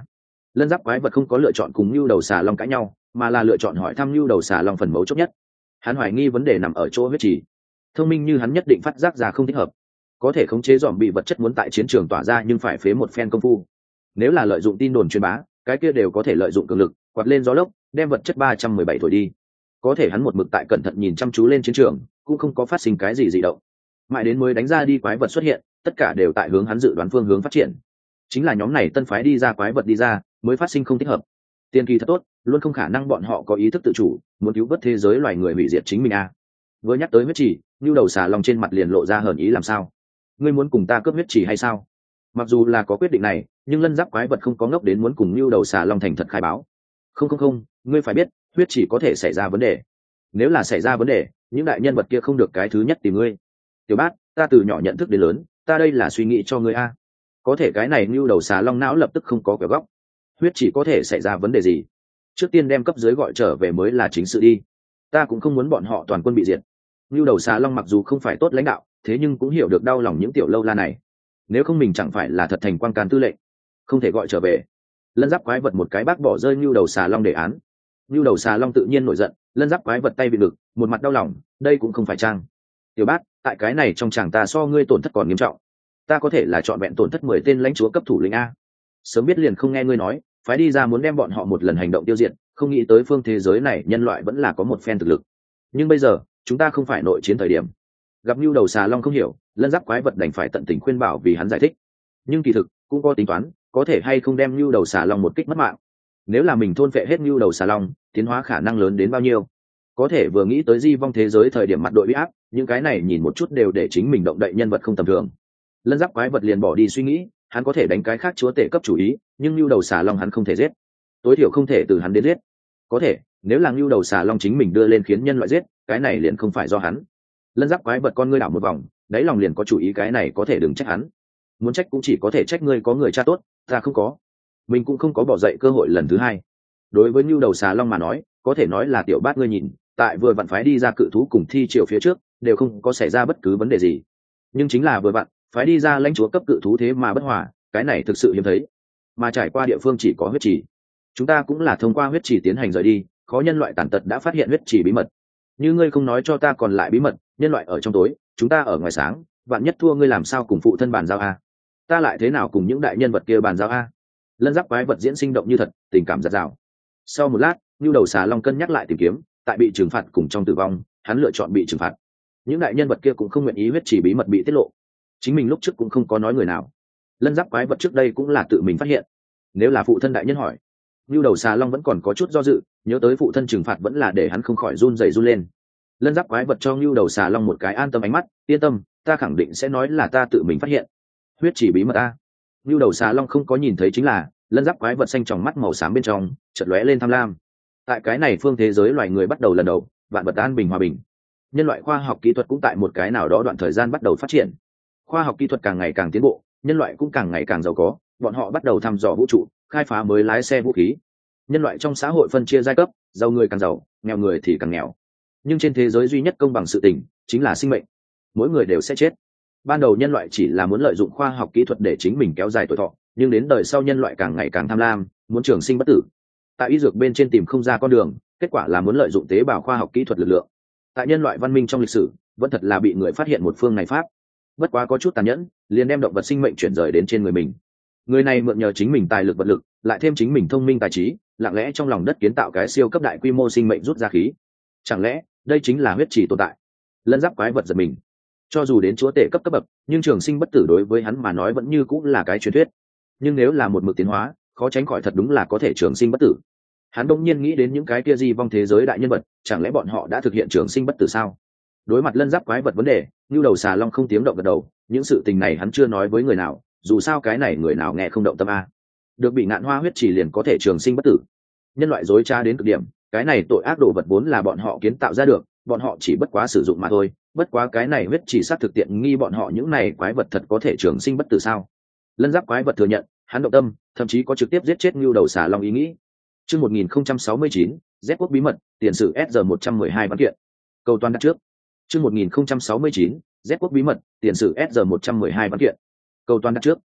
Lân giáp quái vật không có lựa chọn cùng nhu đầu xà long cãi nhau, mà là lựa chọn hỏi thăm nhu đầu xà long phần mấu chốt nhất. Hắn hoài nghi vấn đề nằm ở chỗ huyết trì. Thông minh như hắn nhất định phát giác ra không thích hợp. Có thể khống chế dòm bị vật chất muốn tại chiến trường tỏa ra, nhưng phải phế một phen công phu. Nếu là lợi dụng tin đồn truyền bá, cái kia đều có thể lợi dụng cường lực quạt lên gió lốc, đem vật chất 317 thổi đi. Có thể hắn một mực tại cẩn thận nhìn chăm chú lên chiến trường, cũng không có phát sinh cái gì dị động. Mãi đến mới đánh ra đi quái vật xuất hiện, tất cả đều tại hướng hắn dự đoán phương hướng phát triển. Chính là nhóm này tân phái đi ra quái vật đi ra, mới phát sinh không thích hợp. Tiên kỳ thật tốt, luôn không khả năng bọn họ có ý thức tự chủ, muốn cứu vớt thế giới loài người hủy diệt chính mình a. Vừa nhắc tới huyết trì, nhu đầu xà long trên mặt liền lộ ra hờn ý làm sao? Ngươi muốn cùng ta cướp huyết trì hay sao? Mặc dù là có quyết định này, nhưng lân giáp quái vật không có ngốc đến muốn cùng nhu đầu xà long thành thật khai báo. Không, ngươi phải biết, huyết trì có thể xảy ra vấn đề. Nếu là xảy ra vấn đề, những đại nhân vật kia không được cái thứ nhất tìm ngươi. Tiểu Bát, ta từ nhỏ nhận thức đến lớn, ta đây là suy nghĩ cho ngươi a. Có thể cái này nhu đầu xà long não lập tức không có quẹo góc. Huyết chỉ có thể xảy ra vấn đề gì? Trước tiên đem cấp dưới gọi trở về mới là chính sự đi. Ta cũng không muốn bọn họ toàn quân bị diệt. Nhu đầu xà long mặc dù không phải tốt lãnh đạo, thế nhưng cũng hiểu được đau lòng những tiểu lâu la này. Nếu không mình chẳng phải là thật thành quan can tư lệnh, không thể gọi trở về. Lân giáp quái vật một cái bác bỏ rơi nhu đầu xà long đề án. Nhu đầu xà long tự nhiên nổi giận, lân giáp quái vật tay bị ngực, một mặt đau lòng, đây cũng không phải trang. Tiểu Bát, tại cái này trong chàng ta so ngươi tổn thất còn nghiêm trọng. Ta có thể là chọn vẹn tổn thất 10 tên lãnh chúa cấp thủ lĩnh a. Sớm biết liền không nghe ngươi nói, phái đi ra muốn đem bọn họ một lần hành động tiêu diệt, không nghĩ tới phương thế giới này nhân loại vẫn là có một phen thực lực. Nhưng bây giờ chúng ta không phải nội chiến thời điểm. Gặp nhu đầu xà long không hiểu, lân giáp quái vật đành phải tận tình khuyên bảo vì hắn giải thích. Nhưng kỳ thực cũng có tính toán, có thể hay không đem nhu đầu xà long một kích mất mạng. Nếu là mình thôn vệ hết nhu đầu xà long, tiến hóa khả năng lớn đến bao nhiêu? Có thể vừa nghĩ tới di vong thế giới thời điểm mặt đội bị áp, những cái này nhìn một chút đều để chính mình động đậy nhân vật không tầm thường. Lân giáp quái vật liền bỏ đi suy nghĩ, hắn có thể đánh cái khác chúa tể cấp chủ ý, nhưng nhu đầu xà long hắn không thể giết, tối thiểu không thể từ hắn đến giết. Có thể nếu là nhu đầu xà long chính mình đưa lên khiến nhân loại giết, cái này liền không phải do hắn. Lân giáp quái vật con ngươi đảo một vòng, đáy lòng liền có chủ ý, cái này có thể đừng trách hắn, muốn trách cũng chỉ có thể trách ngươi có người cha tốt, ta không có, mình cũng không có bỏ dậy cơ hội lần thứ hai. Đối với nhu đầu xà long mà nói, có thể nói là Tiểu Bát ngươi nhìn, tại vừa vặn phái đi ra cự thú cùng thi triều phía trước đều không có xảy ra bất cứ vấn đề gì, nhưng chính là vừa vặn phái đi ra lãnh chúa cấp cự thú thế mà bất hòa, cái này thực sự hiếm thấy. Mà trải qua địa phương chỉ có huyết trì, chúng ta cũng là thông qua huyết trì tiến hành rời đi, khó nhân loại tàn tật đã phát hiện huyết trì bí mật. Như ngươi không nói cho ta còn lại bí mật, nhân loại ở trong tối, chúng ta ở ngoài sáng, vạn nhất thua ngươi làm sao cùng phụ thân bàn giao a? Ta lại thế nào cùng những đại nhân vật kia bàn giao a? Lân giáp quái vật diễn sinh động như thật, tình cảm giạt rào. Sau một lát, nhu đầu xà long cân nhắc lại tìm kiếm, tại bị trừng phạt cùng trong tử vong, hắn lựa chọn bị trừng phạt. Những đại nhân vật kia cũng không nguyện ý huyết trì bí mật bị tiết lộ, chính mình lúc trước cũng không có nói người nào. Lân giáp quái vật trước đây cũng là tự mình phát hiện. Nếu là phụ thân đại nhân hỏi, nhu đầu xà long vẫn còn có chút do dự, nhớ tới phụ thân trừng phạt vẫn là để hắn không khỏi run rẩy run lên. Lân giáp quái vật cho nhu đầu xà long một cái an tâm ánh mắt, yên tâm, ta khẳng định sẽ nói là ta tự mình phát hiện. Huyết chỉ bí mật a. Nhu đầu xà long không có nhìn thấy chính là lân giáp quái vật xanh tròng mắt màu xám bên trong chợt lóe lên tham lam. Tại cái này phương thế giới loài người bắt đầu lần đầu, vạn vật an bình hòa bình. Nhân loại khoa học kỹ thuật cũng tại một cái nào đó đoạn thời gian bắt đầu phát triển. Khoa học kỹ thuật càng ngày càng tiến bộ, nhân loại cũng càng ngày càng giàu có, bọn họ bắt đầu thăm dò vũ trụ, khai phá mới lái xe vũ khí. Nhân loại trong xã hội phân chia giai cấp, giàu người càng giàu, nghèo người thì càng nghèo. Nhưng trên thế giới duy nhất công bằng sự tình chính là sinh mệnh, mỗi người đều sẽ chết. Ban đầu nhân loại chỉ là muốn lợi dụng khoa học kỹ thuật để chính mình kéo dài tuổi thọ, nhưng đến đời sau nhân loại càng ngày càng tham lam, muốn trường sinh bất tử. Tại y dược bên trên tìm không ra con đường, kết quả là muốn lợi dụng tế bào khoa học kỹ thuật lực lượng. Tại nhân loại văn minh trong lịch sử, vẫn thật là bị người phát hiện một phương này pháp, bất quá có chút tàn nhẫn, liền đem động vật sinh mệnh chuyển rời đến trên người mình. Người này mượn nhờ chính mình tài lực vật lực, lại thêm chính mình thông minh tài trí, lặng lẽ trong lòng đất kiến tạo cái siêu cấp đại quy mô sinh mệnh rút ra khí. Chẳng lẽ đây chính là huyết chỉ tồn tại? Lân giáp quái vật giật mình. Cho dù đến chúa tể cấp cấp bậc, nhưng trường sinh bất tử đối với hắn mà nói vẫn như cũng là cái truyền thuyết. Nhưng nếu là một mực tiến hóa, khó tránh khỏi thật đúng là có thể trường sinh bất tử. Hắn đông nhiên nghĩ đến những cái kia di vong thế giới đại nhân vật, chẳng lẽ bọn họ đã thực hiện trường sinh bất tử sao? Đối mặt lân giáp quái vật vấn đề, như đầu xà long không tiếng động gật đầu, những sự tình này hắn chưa nói với người nào, dù sao cái này người nào nghe không động tâm a. Được bị ngạn hoa huyết chỉ liền có thể trường sinh bất tử. Nhân loại dối trá đến cực điểm, cái này tội ác đồ vật vốn là bọn họ kiến tạo ra được, bọn họ chỉ bất quá sử dụng mà thôi, bất quá cái này huyết chỉ xác thực tiện nghi bọn họ, những này quái vật thật có thể trường sinh bất tử sao? Lân giáp quái vật thừa nhận, hắn động tâm, thậm chí có trực tiếp giết chết như đầu xà long ý nghĩ. Chương 1069, Z quốc bí mật, tiền sử SR112 văn kiện. Cầu toàn đặt trước. Chương 1069, Z quốc bí mật, tiền sử SR112 văn kiện. Cầu toàn đặt trước.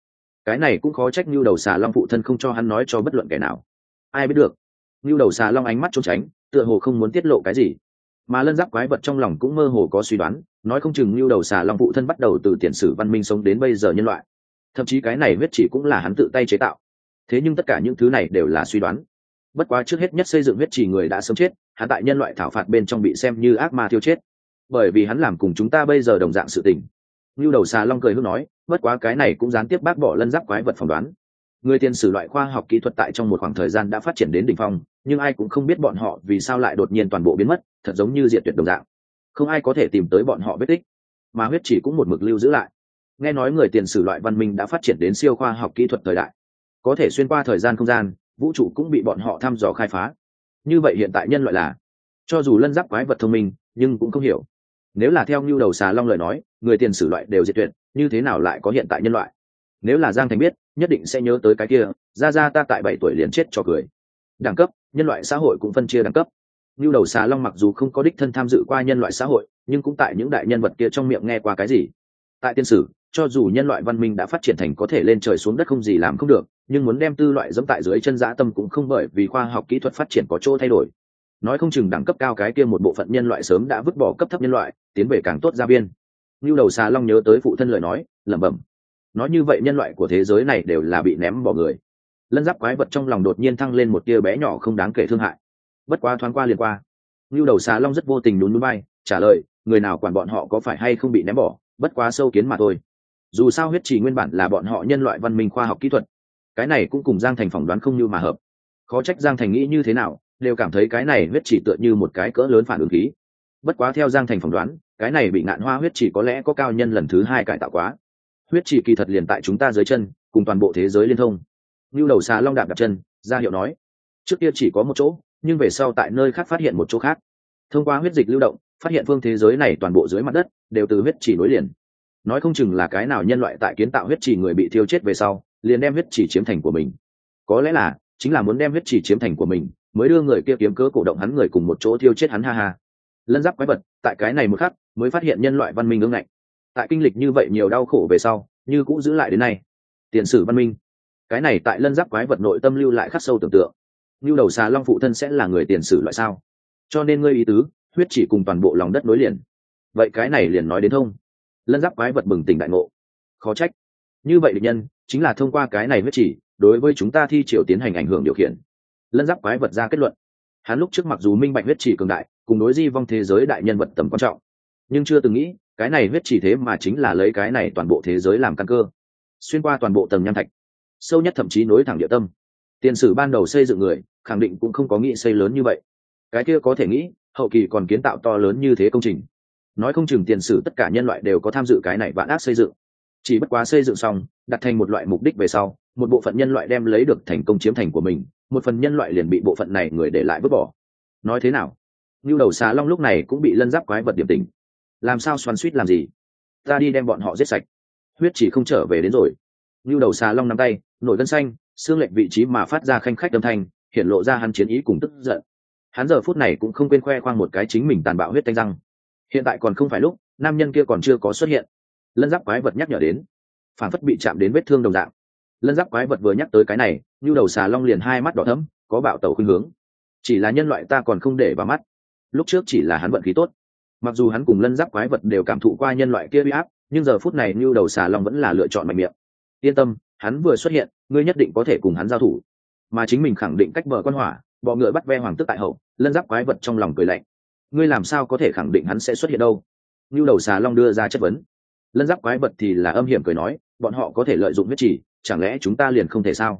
Cái này cũng khó trách Nưu Đầu Xà Long phụ thân không cho hắn nói cho bất luận kẻ nào. Ai biết được. Nưu Đầu Xà Long ánh mắt trốn tránh, tựa hồ không muốn tiết lộ cái gì. Mà Lân Giáp quái vật trong lòng cũng mơ hồ có suy đoán, nói không chừng Nưu Đầu Xà Long phụ thân bắt đầu từ tiền sử văn minh sống đến bây giờ nhân loại. Thậm chí cái này huyết chỉ cũng là hắn tự tay chế tạo. Thế nhưng tất cả những thứ này đều là suy đoán. Bất quá trước hết nhất xây dựng huyết chỉ người đã sớm chết, hắn tại nhân loại thảo phạt bên trong bị xem như ác ma thiêu chết. Bởi vì hắn làm cùng chúng ta bây giờ đồng dạng sự tình. Nưu Đầu Xà Long cười hương nói, bất quá cái này cũng gián tiếp bác bỏ Lân Giáp quái vật phỏng đoán. Người tiền sử loại khoa học kỹ thuật tại trong một khoảng thời gian đã phát triển đến đỉnh phong, nhưng ai cũng không biết bọn họ vì sao lại đột nhiên toàn bộ biến mất, thật giống như diệt tuyệt đồng dạng. Không ai có thể tìm tới bọn họ vết tích, mà huyết chỉ cũng một mực lưu giữ lại. Nghe nói người tiền sử loại văn minh đã phát triển đến siêu khoa học kỹ thuật thời đại, có thể xuyên qua thời gian không gian, vũ trụ cũng bị bọn họ thăm dò khai phá. Như vậy hiện tại nhân loại là, cho dù Lân Giáp quái vật thông minh, nhưng cũng không hiểu. Nếu là theo Nưu Đầu Xà Long lời nói, người tiền sử loại đều diệt tuyệt, như thế nào lại có hiện tại nhân loại? Nếu là Giang Thành biết, nhất định sẽ nhớ tới cái kia, ra ta tại 7 tuổi liền chết cho cười. Đẳng cấp, nhân loại xã hội cũng phân chia đẳng cấp. Nưu Đầu Xà Long mặc dù không có đích thân tham dự qua nhân loại xã hội, nhưng cũng tại những đại nhân vật kia trong miệng nghe qua cái gì. Tại tiên sử, cho dù nhân loại văn minh đã phát triển thành có thể lên trời xuống đất không gì làm không được, nhưng muốn đem tư loại dẫm tại dưới chân dã tâm cũng không, bởi vì khoa học kỹ thuật phát triển có chỗ thay đổi. Nói không chừng đẳng cấp cao cái kia một bộ phận nhân loại sớm đã vứt bỏ cấp thấp nhân loại, tiến về càng tốt gia viên. Nưu Đầu Xà Long nhớ tới phụ thân lời nói, lẩm bẩm. Nói như vậy nhân loại của thế giới này đều là bị ném bỏ người. Lân Giáp quái vật trong lòng đột nhiên thăng lên một tia bé nhỏ không đáng kể thương hại. Bất quá thoáng qua liền qua. Nưu Đầu Xà Long rất vô tình nhún nhún vai, trả lời, người nào quản bọn họ có phải hay không bị ném bỏ, bất quá sâu kiến mà thôi. Dù sao huyết chỉ nguyên bản là bọn họ nhân loại văn minh khoa học kỹ thuật. Cái này cũng cùng Giang Thành phỏng đoán không như mà hợp. Khó trách Giang Thành nghĩ như thế nào, đều cảm thấy cái này huyết chỉ tựa như một cái cỡ lớn phản ứng khí. Bất quá theo Giang Thành phỏng đoán, cái này bị ngạn hoa huyết chỉ có lẽ có cao nhân lần thứ 2 cải tạo quá. Huyết chỉ kỳ thật liền tại chúng ta dưới chân, cùng toàn bộ thế giới liên thông. Nưu Đầu Xà Long đạp chân, ra hiệu nói, trước kia chỉ có một chỗ, nhưng về sau tại nơi khác phát hiện một chỗ khác. Thông qua huyết dịch lưu động, phát hiện phương thế giới này toàn bộ dưới mặt đất đều từ huyết chỉ nối liền. Nói không chừng là cái nào nhân loại tại kiến tạo huyết chỉ người bị thiêu chết về sau, liền đem huyết chỉ chiếm thành của mình. Có lẽ là chính là muốn đem huyết chỉ chiếm thành của mình, mới đưa người kia kiếm cớ cổ động hắn người cùng một chỗ thiêu chết hắn, ha ha. Lân Giáp quái vật tại cái này một khắc mới phát hiện nhân loại văn minh ương ngạnh. Tại kinh lịch như vậy nhiều đau khổ về sau, như cũng giữ lại đến nay. Tiền sử văn minh, cái này tại Lân Giáp quái vật nội tâm lưu lại khắc sâu tưởng tượng. Nưu Đầu Xà Long phụ thân sẽ là người tiền sử loại sao? Cho nên ngươi ý tứ, huyết chỉ cùng toàn bộ lòng đất nối liền. Vậy cái này liền nói đến thông. Lân Giáp quái vật bừng tỉnh đại ngộ. Khó trách. Như vậy địch nhân chính là thông qua cái này huyết chỉ, đối với chúng ta thi triều tiến hành ảnh hưởng điều khiển. Lân Giáp quái vật ra kết luận. Hắn lúc trước mặc dù minh bạch huyết chỉ cường đại, cùng đối di vong thế giới đại nhân vật tầm quan trọng, nhưng chưa từng nghĩ cái này huyết chỉ thế mà chính là lấy cái này toàn bộ thế giới làm căn cơ, xuyên qua toàn bộ tầng nham thạch, sâu nhất thậm chí nối thẳng địa tâm. Tiền sử ban đầu xây dựng người khẳng định cũng không có nghĩ xây lớn như vậy, cái kia có thể nghĩ hậu kỳ còn kiến tạo to lớn như thế công trình. Nói không chừng tiền sử tất cả nhân loại đều có tham dự cái này vạn ác xây dựng, chỉ bất quá xây dựng xong đặt thành một loại mục đích về sau, một bộ phận nhân loại đem lấy được thành công chiếm thành của mình, một phần nhân loại liền bị bộ phận này người để lại vứt bỏ. Nói thế nào? Nưu Đầu Xà Long lúc này cũng bị Lân Giáp quái vật điểm tình. Làm sao xoắn xuýt làm gì? Ta đi đem bọn họ giết sạch. Huyết chỉ không trở về đến rồi. Nưu Đầu Xà Long nắm tay, nổi gân xanh, xương lệch vị trí mà phát ra khanh khách âm thanh, hiện lộ ra hắn chiến ý cùng tức giận. Hắn giờ phút này cũng không quên khoe khoang một cái chính mình tàn bạo huyết tanh răng. Hiện tại còn không phải lúc, nam nhân kia còn chưa có xuất hiện. Lân Giáp quái vật nhắc nhở đến, phản phất bị chạm đến vết thương đồng dạng. Lân Giáp quái vật vừa nhắc tới cái này, Nưu Đầu Xà Long liền hai mắt đỏ thẫm, có bạo tẩu khuynh hướng. Chỉ là nhân loại ta còn không để vào mắt. Lúc trước chỉ là hắn vận khí tốt. Mặc dù hắn cùng Lân Giáp quái vật đều cảm thụ qua nhân loại kia uy áp, nhưng giờ phút này Nưu Đầu Xà Long vẫn là lựa chọn mạnh miệng. Yên tâm, hắn vừa xuất hiện, ngươi nhất định có thể cùng hắn giao thủ. Mà chính mình khẳng định cách bờ quan hỏa, bọ ngựa bắt ve hoàng tức tại hậu. Lân Giáp quái vật trong lòng cười lạnh. Ngươi làm sao có thể khẳng định hắn sẽ xuất hiện đâu? Nưu Đầu Xà Long đưa ra chất vấn. Lân Giáp quái vật thì là âm hiểm cười nói, bọn họ có thể lợi dụng huyết chỉ, chẳng lẽ chúng ta liền không thể sao?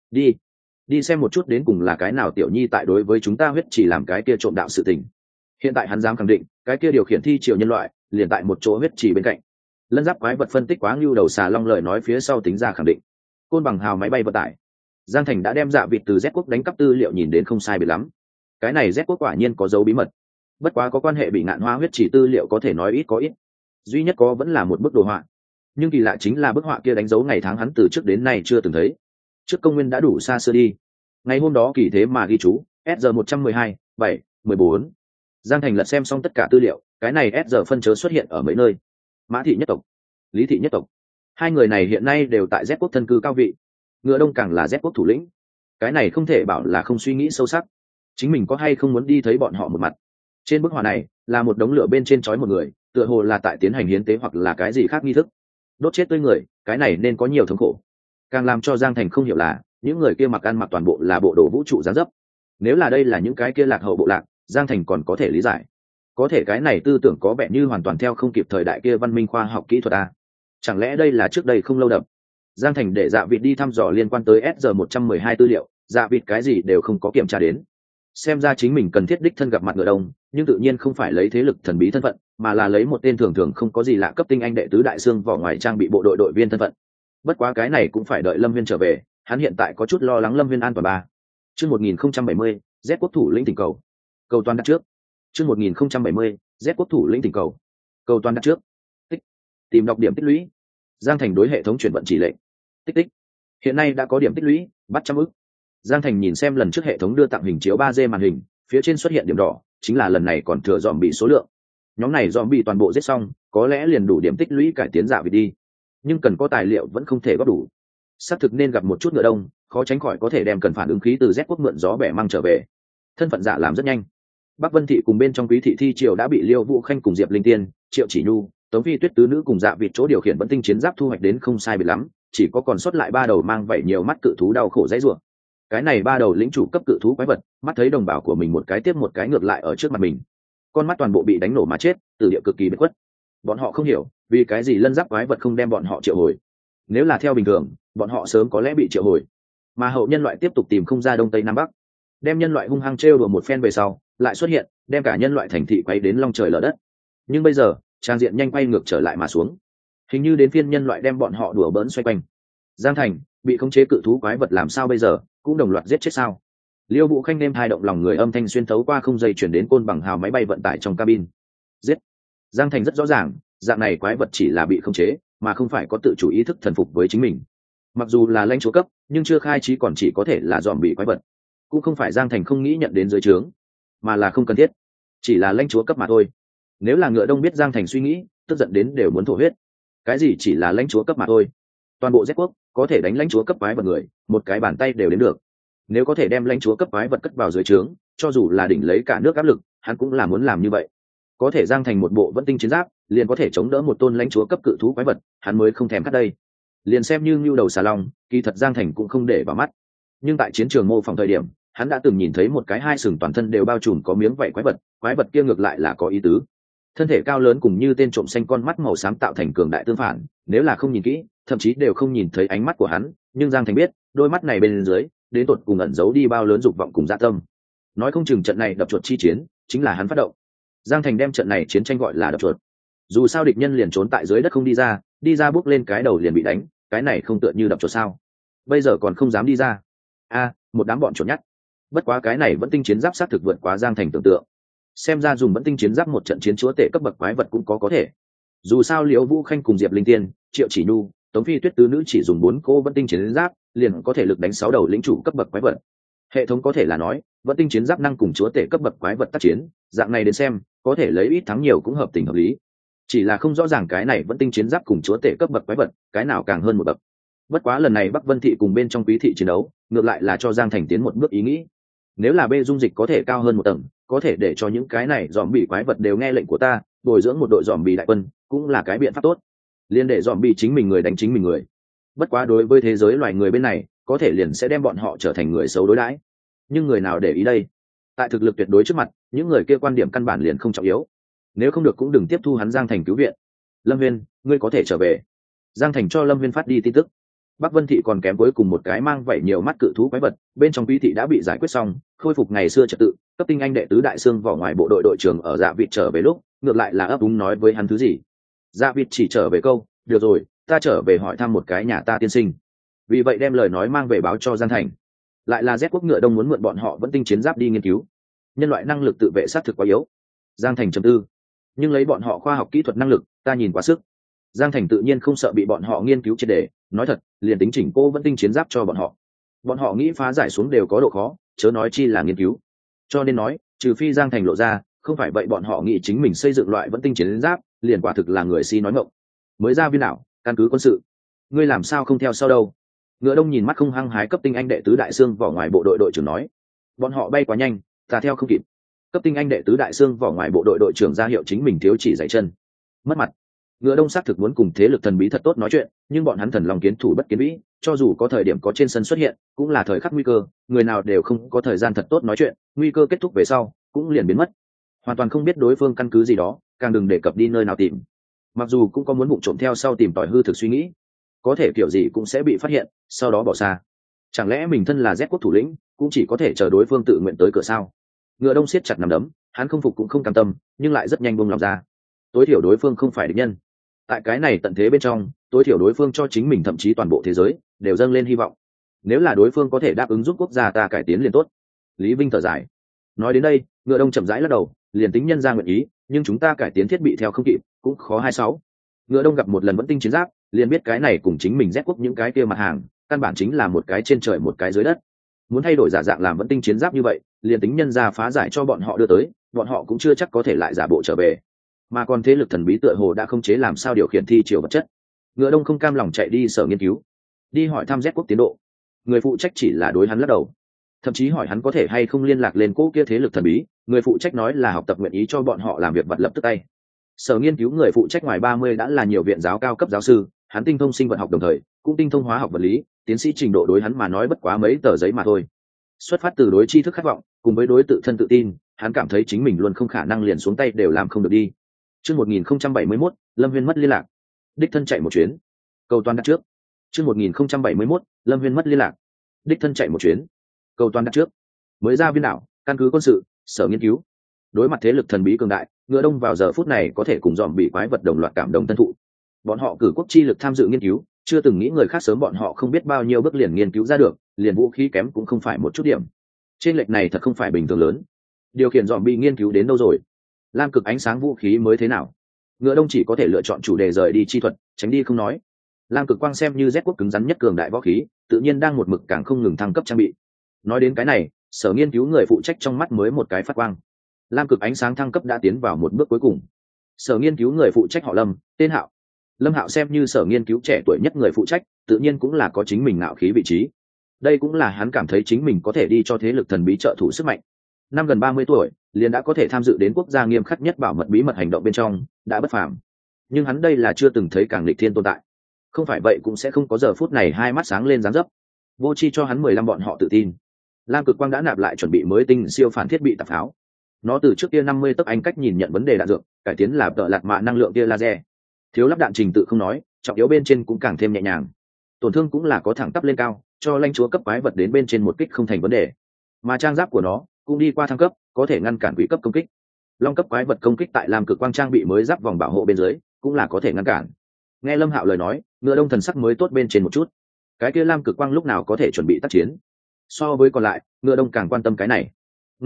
Đi xem một chút đến cùng là cái nào tiểu nhi tại đối với chúng ta huyết chỉ làm cái kia trộm đạo sự tình. Hiện tại hắn dám khẳng định, cái kia điều khiển thi triều nhân loại liền tại một chỗ huyết chỉ bên cạnh. Lân Giáp quái vật phân tích quá Nưu Đầu Xà Long lời nói phía sau tính ra khẳng định. Côn Bằng hào máy bay vận tải, Giang Thành đã đem Dạ Vịt từ Z quốc đánh cắp tư liệu nhìn đến không sai biệt lắm. Cái này Z quốc quả nhiên có dấu bí mật. Bất quá có quan hệ bị ngạn hoa huyết chỉ tư liệu có thể nói ít có ít. Duy nhất có vẫn là một bức đồ họa. Nhưng kỳ lạ chính là bức họa kia đánh dấu ngày tháng hắn từ trước đến nay chưa từng thấy. Trước công nguyên đã đủ xa xưa đi. Ngày hôm đó kỳ thế mà ghi chú SG 112, 7, 14. Giang Thành lật xem xong tất cả tư liệu, cái này SG phân chớ xuất hiện ở mấy nơi. Mã thị nhất tộc, Lý thị nhất tộc, Hai người này hiện nay đều tại Z quốc thân cư cao vị, Ngựa Đông càng là Z quốc thủ lĩnh. Cái này không thể bảo là không suy nghĩ sâu sắc. Chính mình có hay không muốn đi thấy bọn họ một mặt. Trên bức họa này là một đống lửa bên trên trói một người, tựa hồ là tại tiến hành hiến tế hoặc là cái gì khác nghi thức. Đốt chết tươi người, cái này nên có nhiều thống khổ. Càng làm cho Giang Thành không hiểu là những người kia mặc ăn mặc toàn bộ là bộ đồ vũ trụ dáng dấp. Nếu là đây là những cái kia lạc hậu bộ lạc, Giang Thành còn có thể lý giải. Có thể cái này tư tưởng có vẻ như hoàn toàn theo không kịp thời đại kia văn minh khoa học kỹ thuật a. Chẳng lẽ đây là trước đây không lâu đậm? Giang Thành để Dạ Vịt đi thăm dò liên quan tới SR-112 tư liệu, Dạ Vịt cái gì đều không có kiểm tra đến. Xem ra chính mình cần thiết đích thân gặp mặt Ngựa Đông, nhưng tự nhiên không phải lấy thế lực thần bí thân phận, mà là lấy một tên thường thường không có gì lạ cấp tinh anh đệ tứ đại xương vỏ ngoài trang bị bộ đội đội viên thân phận. Bất quá cái này cũng phải đợi Lâm Viên trở về, hắn hiện tại có chút lo lắng Lâm Viên an toàn ba. Chương 1070, Z quốc thủ lĩnh tỉnh cầu. Cầu toàn đặt trước. Chương 1070, Z quốc thủ lĩnh tỉnh cầu. Cầu toàn đặt trước. Tích. Tìm đọc điểm tích lũy. Giang Thành đối hệ thống chuyển vận chỉ lệnh. Tích tích. Hiện nay đã có điểm tích lũy, bắt trăm ức. Giang Thành nhìn xem lần trước hệ thống đưa tặng hình chiếu 3D màn hình, phía trên xuất hiện điểm đỏ, chính là lần này còn thừa dòm bị số lượng. Nhóm này dòm bị toàn bộ giết xong, có lẽ liền đủ điểm tích lũy cải tiến Dạ Vịt đi. Nhưng cần có tài liệu vẫn không thể góp đủ. Xác thực nên gặp một chút Ngựa Đông, khó tránh khỏi có thể đem cần phản ứng khí từ Z quốc mượn gió bẻ mang trở về. Thân phận Dạ làm rất nhanh. Bắc Vân thị cùng bên trong Quý thị thi triều đã bị Liêu Vũ Khanh cùng Diệp Linh Tiên, Triệu Chỉ Nhu, Tống Phi Tuyết tứ nữ cùng Dạ Vịt chỗ điều khiển vẫn tinh chiến giáp thu hoạch đến không sai biệt lắm, chỉ có còn sót lại ba đầu mang vảy nhiều mắt cự thú đau khổ dãy rủa. Cái này ba đầu lĩnh chủ cấp cự thú quái vật, mắt thấy đồng bào của mình một cái tiếp một cái ngược lại ở trước mặt mình, con mắt toàn bộ bị đánh nổ mà chết, từ địa cực kỳ bất khuất. Bọn họ không hiểu vì cái gì lân giáp quái vật không đem bọn họ triệu hồi. Nếu là theo bình thường, bọn họ sớm có lẽ bị triệu hồi. Mà hậu nhân loại tiếp tục tìm không ra đông tây nam bắc, đem nhân loại hung hăng trêu đùa một phen về sau, lại xuất hiện, đem cả nhân loại thành thị quay đến long trời lở đất. Nhưng bây giờ, trang diện nhanh quay ngược trở lại mà xuống. Hình như đến phiên nhân loại đem bọn họ đùa bỡn xoay quanh. Giang Thành bị khống chế cự thú quái vật làm sao bây giờ, cũng đồng loạt giết chết sao? Liêu Vũ Khanh đem hai động lòng người âm thanh xuyên thấu qua không dây chuyển đến côn bằng hào máy bay vận tải trong cabin. Giết. Giang Thành rất rõ ràng, dạng này quái vật chỉ là bị khống chế, mà không phải có tự chủ ý thức thần phục với chính mình. Mặc dù là lãnh chúa cấp, nhưng chưa khai trí còn chỉ có thể là dòm bị quái vật. Cũng không phải Giang Thành không nghĩ nhận đến dưới trướng, mà là không cần thiết, chỉ là lãnh chúa cấp mà thôi. Nếu là Ngựa Đông biết Giang Thành suy nghĩ, tức giận đến đều muốn thổ huyết. Cái gì chỉ là lãnh chúa cấp mà thôi? Toàn bộ Z quốc có thể đánh lãnh chúa cấp quái vật người, một cái bàn tay đều đến được. Nếu có thể đem lãnh chúa cấp quái vật cất vào dưới trướng, cho dù là đỉnh lấy cả nước áp lực, hắn cũng là muốn làm như vậy. Có thể Giang Thành một bộ vẫn tinh chiến giáp, liền có thể chống đỡ một tôn lãnh chúa cấp cự thú quái vật, hắn mới không thèm cắt đây. Liền xem như Ngưu Đầu Xà Long, kỳ thật Giang Thành cũng không để vào mắt. Nhưng tại chiến trường mô phỏng thời điểm, hắn đã từng nhìn thấy một cái hai sừng toàn thân đều bao trùm có miếng vảy quái vật kia ngược lại là có ý tứ. Thân thể cao lớn cùng như tên trộm xanh con mắt màu xám tạo thành cường đại tương phản, nếu là không nhìn kỹ, thậm chí đều không nhìn thấy ánh mắt của hắn, nhưng Giang Thành biết, đôi mắt này bên dưới, đến tột cùng ẩn giấu đi bao lớn dục vọng cùng dạ tâm. Nói không chừng trận này đập chuột chi chiến, chính là hắn phát động. Giang Thành đem trận này chiến tranh gọi là đập chuột. Dù sao địch nhân liền trốn tại dưới đất không đi ra bước lên cái đầu liền bị đánh, cái này không tựa như đập chuột sao? Bây giờ còn không dám đi ra. Một đám bọn chuột nhắt. Bất quá cái này vẫn tinh chiến giáp sát thực vượt quá Giang Thành tưởng tượng. Xem ra dùng vẫn tinh chiến giáp một trận chiến chúa tể cấp bậc quái vật cũng có thể. Dù sao Liễu Vũ Khanh cùng Diệp Linh Tiên, Triệu Chỉ Nhu, Tống Phi Tuyết tứ nữ chỉ dùng 4 cô vẫn tinh chiến giáp, liền có thể lực đánh 6 đầu lĩnh chủ cấp bậc quái vật. Hệ thống có thể là nói, vẫn tinh chiến giáp năng cùng chúa tể cấp bậc quái vật tác chiến, dạng này đến xem, có thể lấy ít thắng nhiều cũng hợp tình hợp lý. Chỉ là không rõ ràng cái này vẫn tinh chiến giáp cùng chúa tể cấp bậc quái vật, cái nào càng hơn một bậc. Bất quá lần này Bắc Vân thị cùng bên trong Quý thị chiến đấu, ngược lại là cho Giang Thành tiến một bước ý nghĩ. Nếu là bê dung dịch có thể cao hơn một tầng, có thể để cho những cái này dòm bị quái vật đều nghe lệnh của ta, bồi dưỡng một đội dòm bị đại quân, cũng là cái biện pháp tốt. Liên để dòm bị chính mình người đánh chính mình người. Bất quá đối với thế giới loài người bên này, có thể liền sẽ đem bọn họ trở thành người xấu đối đãi. Nhưng người nào để ý đây? Tại thực lực tuyệt đối trước mặt, những người kia quan điểm căn bản liền không trọng yếu. Nếu không được cũng đừng tiếp thu hắn Giang Thành cứu viện. Lâm Viên, ngươi có thể trở về. Giang Thành cho Lâm Viên phát đi tin tức. Bắc Vân thị còn kém cuối cùng một cái mang vảy nhiều mắt cự thú quái vật, bên trong Quý thị đã bị giải quyết xong, khôi phục ngày xưa trật tự. Cấp tinh anh đệ tứ đại xương vỏ ngoài bộ đội đội trưởng ở Dạ Vịt trở về lúc, ngược lại là ấp úng nói với hắn thứ gì. Dạ Vịt chỉ trở về câu, được rồi, ta trở về hỏi thăm một cái nhà ta tiên sinh. Vì vậy đem lời nói mang về báo cho Giang Thành. Lại là Z quốc Ngựa Đông muốn mượn bọn họ vẫn tinh chiến giáp đi nghiên cứu. Nhân loại năng lực tự vệ sát thực quá yếu. Giang Thành trầm tư. Nhưng lấy bọn họ khoa học kỹ thuật năng lực, ta nhìn quá sức. Giang Thành tự nhiên không sợ bị bọn họ nghiên cứu triệt để, nói thật, liền tính chỉnh cô vẫn tinh chiến giáp cho bọn họ. Bọn họ nghĩ phá giải xuống đều có độ khó, chớ nói chi là nghiên cứu. Cho nên nói, trừ phi Giang Thành lộ ra, không phải vậy bọn họ nghĩ chính mình xây dựng loại vẫn tinh chiến giáp, liền quả thực là người si nói ngọng. Mới ra viên đảo, căn cứ quân sự. ngươi làm sao không theo sau đâu? Ngựa đông nhìn mắt không hăng hái cấp tinh anh đệ tứ đại xương vỏ ngoài bộ đội đội trưởng nói. Bọn họ bay quá nhanh, ta theo không kịp. Cấp tinh anh đệ tứ đại xương vỏ ngoài bộ đội đội trưởng ra hiệu chính mình thiếu chỉ dạy chân. Mất mặt. Ngựa đông xác thực muốn cùng thế lực thần bí thật tốt nói chuyện, nhưng bọn hắn thần lòng kiến thủ bất kiến vĩ, cho dù có thời điểm có trên sân xuất hiện, cũng là thời khắc nguy cơ, người nào đều không có thời gian thật tốt nói chuyện, nguy cơ kết thúc về sau, cũng liền biến mất. Hoàn toàn không biết đối phương căn cứ gì đó, càng đừng đề cập đi nơi nào tìm. Mặc dù cũng có muốn bụng trộm theo sau tìm tòi hư thực suy nghĩ, có thể kiểu gì cũng sẽ bị phát hiện, sau đó bỏ xa. Chẳng lẽ mình thân là Z quốc thủ lĩnh, cũng chỉ có thể chờ đối phương tự nguyện tới cửa sao? Ngựa đông siết chặt nắm đấm, hắn không phục cũng không cam tâm, nhưng lại rất nhanh buông lòng ra. Tối thiểu đối phương không phải địch nhân. Tại cái này tận thế bên trong, tối thiểu đối phương cho chính mình thậm chí toàn bộ thế giới đều dâng lên hy vọng. Nếu là đối phương có thể đáp ứng giúp quốc gia ta cải tiến liền tốt. Lý Vinh thở dài. Nói đến đây, Ngựa đông chậm rãi lắc đầu, liền tính nhân ra nguyện ý, nhưng chúng ta cải tiến thiết bị theo không kịp, cũng khó 26. Ngựa đông gặp một lần vẫn tinh chiến giáp, liền biết cái này cùng chính mình Z quốc những cái kia mặt hàng, căn bản chính là một cái trên trời một cái dưới đất. Muốn thay đổi giả dạng làm vẫn tinh chiến giáp như vậy, liền tính nhân ra phá giải cho bọn họ đưa tới, bọn họ cũng chưa chắc có thể lại giả bộ trở về. Mà còn thế lực thần bí tựa hồ đã không chế làm sao điều khiển thi chiều vật chất. Ngựa đông không cam lòng chạy đi sở nghiên cứu, đi hỏi thăm Z quốc tiến độ. Người phụ trách chỉ là đối hắn lắc đầu, thậm chí hỏi hắn có thể hay không liên lạc lên cỗ kia thế lực thần bí. Người phụ trách nói là học tập nguyện ý cho bọn họ làm việc vật lập tức tay. Sở nghiên cứu người phụ trách ngoài 30 đã là nhiều viện giáo cao cấp giáo sư, hắn tinh thông sinh vật học đồng thời cũng tinh thông hóa học vật lý, tiến sĩ trình độ đối hắn mà nói bất quá mấy tờ giấy mà thôi. Xuất phát từ đối tri thức khát vọng cùng với đối tự thân tự tin, hắn cảm thấy chính mình luôn không khả năng liền xuống tay đều làm không được đi. Chương 1071, Lâm Huyên mất liên lạc. Đích thân chạy một chuyến. Cầu toàn đặt trước. Chương 1071, Lâm Huyên mất liên lạc. Đích thân chạy một chuyến. Cầu toàn đặt trước. Mới ra viên đảo, căn cứ quân sự, sở nghiên cứu. Đối mặt thế lực thần bí cường đại, Ngựa đông vào giờ phút này có thể cùng dòm bị quái vật đồng loạt cảm động tân thụ. Bọn họ cử quốc chi lực tham dự nghiên cứu, chưa từng nghĩ người khác sớm bọn họ không biết bao nhiêu bước liền nghiên cứu ra được, liền vũ khí kém cũng không phải một chút điểm. Trên lệch này thật không phải bình thường lớn. Điều khiển dòm bị nghiên cứu đến đâu rồi? Lam cực ánh sáng vũ khí mới thế nào? Ngựa đông chỉ có thể lựa chọn chủ đề rời đi chi thuật, tránh đi không nói. Lam cực quang xem như Z quốc cứng rắn nhất cường đại võ khí, tự nhiên đang một mực càng không ngừng thăng cấp trang bị. Nói đến cái này, sở nghiên cứu người phụ trách trong mắt mới một cái phát quang. Lam cực ánh sáng thăng cấp đã tiến vào một bước cuối cùng. Sở nghiên cứu người phụ trách họ Lâm, tên Hạo. Lâm Hạo xem như sở nghiên cứu trẻ tuổi nhất người phụ trách, tự nhiên cũng là có chính mình ngạo khí vị trí. Đây cũng là hắn cảm thấy chính mình có thể đi cho thế lực thần bí trợ thủ sức mạnh. Năm gần 30 tuổi, liền đã có thể tham dự đến quốc gia nghiêm khắc nhất bảo mật bí mật hành động bên trong, đã bất phàm. Nhưng hắn đây là chưa từng thấy càng nghịch thiên tồn tại. Không phải vậy cũng sẽ không có giờ phút này hai mắt sáng lên dáng dấp. Vô chi cho hắn 15 bọn họ tự tin. Lam cực quang đã nạp lại chuẩn bị mới tinh siêu phản thiết bị tạp pháo. Nó từ trước kia 50 tấc anh cách nhìn nhận vấn đề đạn dược, cải tiến là tợ lạt mạ năng lượng tia laser. Thiếu lắp đạn trình tự không nói, trọng yếu bên trên cũng càng thêm nhẹ nhàng. Tổn thương cũng là có thẳng tắp lên cao, cho lãnh chúa cấp quái vật đến bên trên một kích không thành vấn đề. Mà trang giáp của nó cũng đi qua thăng cấp, có thể ngăn cản quỷ cấp công kích. Long cấp quái vật công kích tại Lam cực quang trang bị mới giáp vòng bảo hộ bên dưới, cũng là có thể ngăn cản. Nghe Lâm Hạo lời nói, Ngựa đông thần sắc mới tốt bên trên một chút. Cái kia Lam cực quang lúc nào có thể chuẩn bị tác chiến? So với còn lại, Ngựa đông càng quan tâm cái này.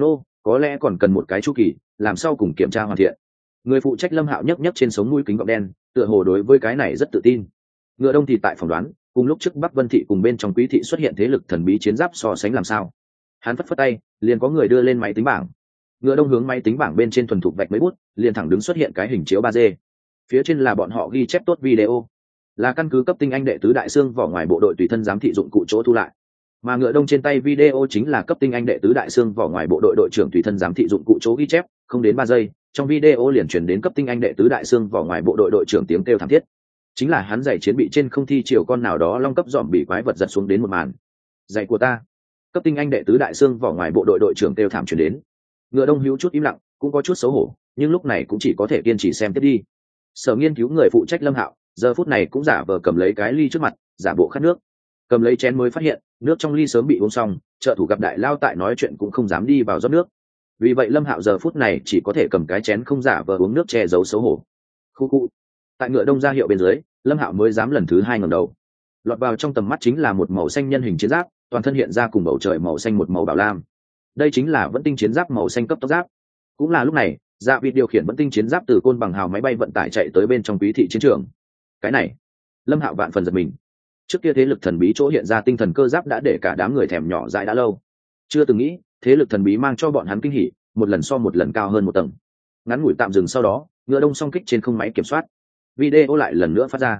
Có lẽ còn cần một cái chu kỳ, làm sao cùng kiểm tra hoàn thiện. Người phụ trách Lâm Hạo nhấc nhấc trên sống mũi kính gọng đen, tựa hồ đối với cái này rất tự tin. Ngựa đông thì tại phỏng đoán, cùng lúc trước Bắc Vân thị cùng bên trong Quý thị xuất hiện thế lực thần bí chiến giáp so sánh làm sao. Hắn phất phất tay, liền có người đưa lên máy tính bảng. Ngựa đông hướng máy tính bảng bên trên thuần thục vạch mấy bút, liền thẳng đứng xuất hiện cái hình chiếu 3D. Phía trên là bọn họ ghi chép tốt video, là căn cứ cấp tinh anh đệ tứ đại xương vỏ ngoài bộ đội tùy thân giám thị dụng cụ chỗ thu lại. Mà Ngựa đông trên tay video chính là cấp tinh anh đệ tứ đại xương vỏ ngoài bộ đội đội trưởng tùy thân giám thị dụng cụ chỗ ghi chép, không đến 3 giây, trong video liền chuyển đến cấp tinh anh đệ tứ đại xương vỏ ngoài bộ đội đội trưởng tiếng kêu thảm thiết. Chính là hắn giày chiến bị trên không thi chiều con nào đó long cấp dòm bị quái vật giật xuống đến một màn. Giày của ta. Cấp tinh anh đệ tứ đại xương vỏ ngoài bộ đội đội trưởng kêu thảm chuyển đến. Ngựa đông hữu chút im lặng, cũng có chút xấu hổ, nhưng lúc này cũng chỉ có thể kiên trì xem tiếp đi. Sở nghiên cứu người phụ trách Lâm Hạo giờ phút này cũng giả vờ cầm lấy cái ly trước mặt, giả bộ khát nước. Cầm lấy chén mới phát hiện nước trong ly sớm bị uống xong, trợ thủ gặp đại lao tại nói chuyện cũng không dám đi vào rót nước. Vì vậy Lâm Hạo giờ phút này chỉ có thể cầm cái chén không giả vờ uống nước che giấu xấu hổ. Khu khu. Tại Ngựa đông ra hiệu bên dưới, Lâm Hạo mới dám lần thứ 2 ngẩng đầu. Lọt vào trong tầm mắt chính là một màu xanh nhân hình chiến giáp, toàn thân hiện ra cùng bầu trời màu xanh một màu bảo lam. Đây chính là vẫn tinh chiến giáp màu xanh cấp tốc giáp. Cũng là lúc này, Dạ Vịt điều khiển vẫn tinh chiến giáp từ côn bằng hào máy bay vận tải chạy tới bên trong Quý thị chiến trường. Cái này, Lâm Hạo vạn phần giật mình. Trước kia thế lực thần bí chỗ hiện ra tinh thần cơ giáp đã để cả đám người thèm nhỏ dại đã lâu. Chưa từng nghĩ, thế lực thần bí mang cho bọn hắn kinh hỉ, một lần so một lần cao hơn một tầng. Ngắn ngủi tạm dừng sau đó, Ngựa đông song kích trên không máy kiểm soát. Video lại lần nữa phát ra.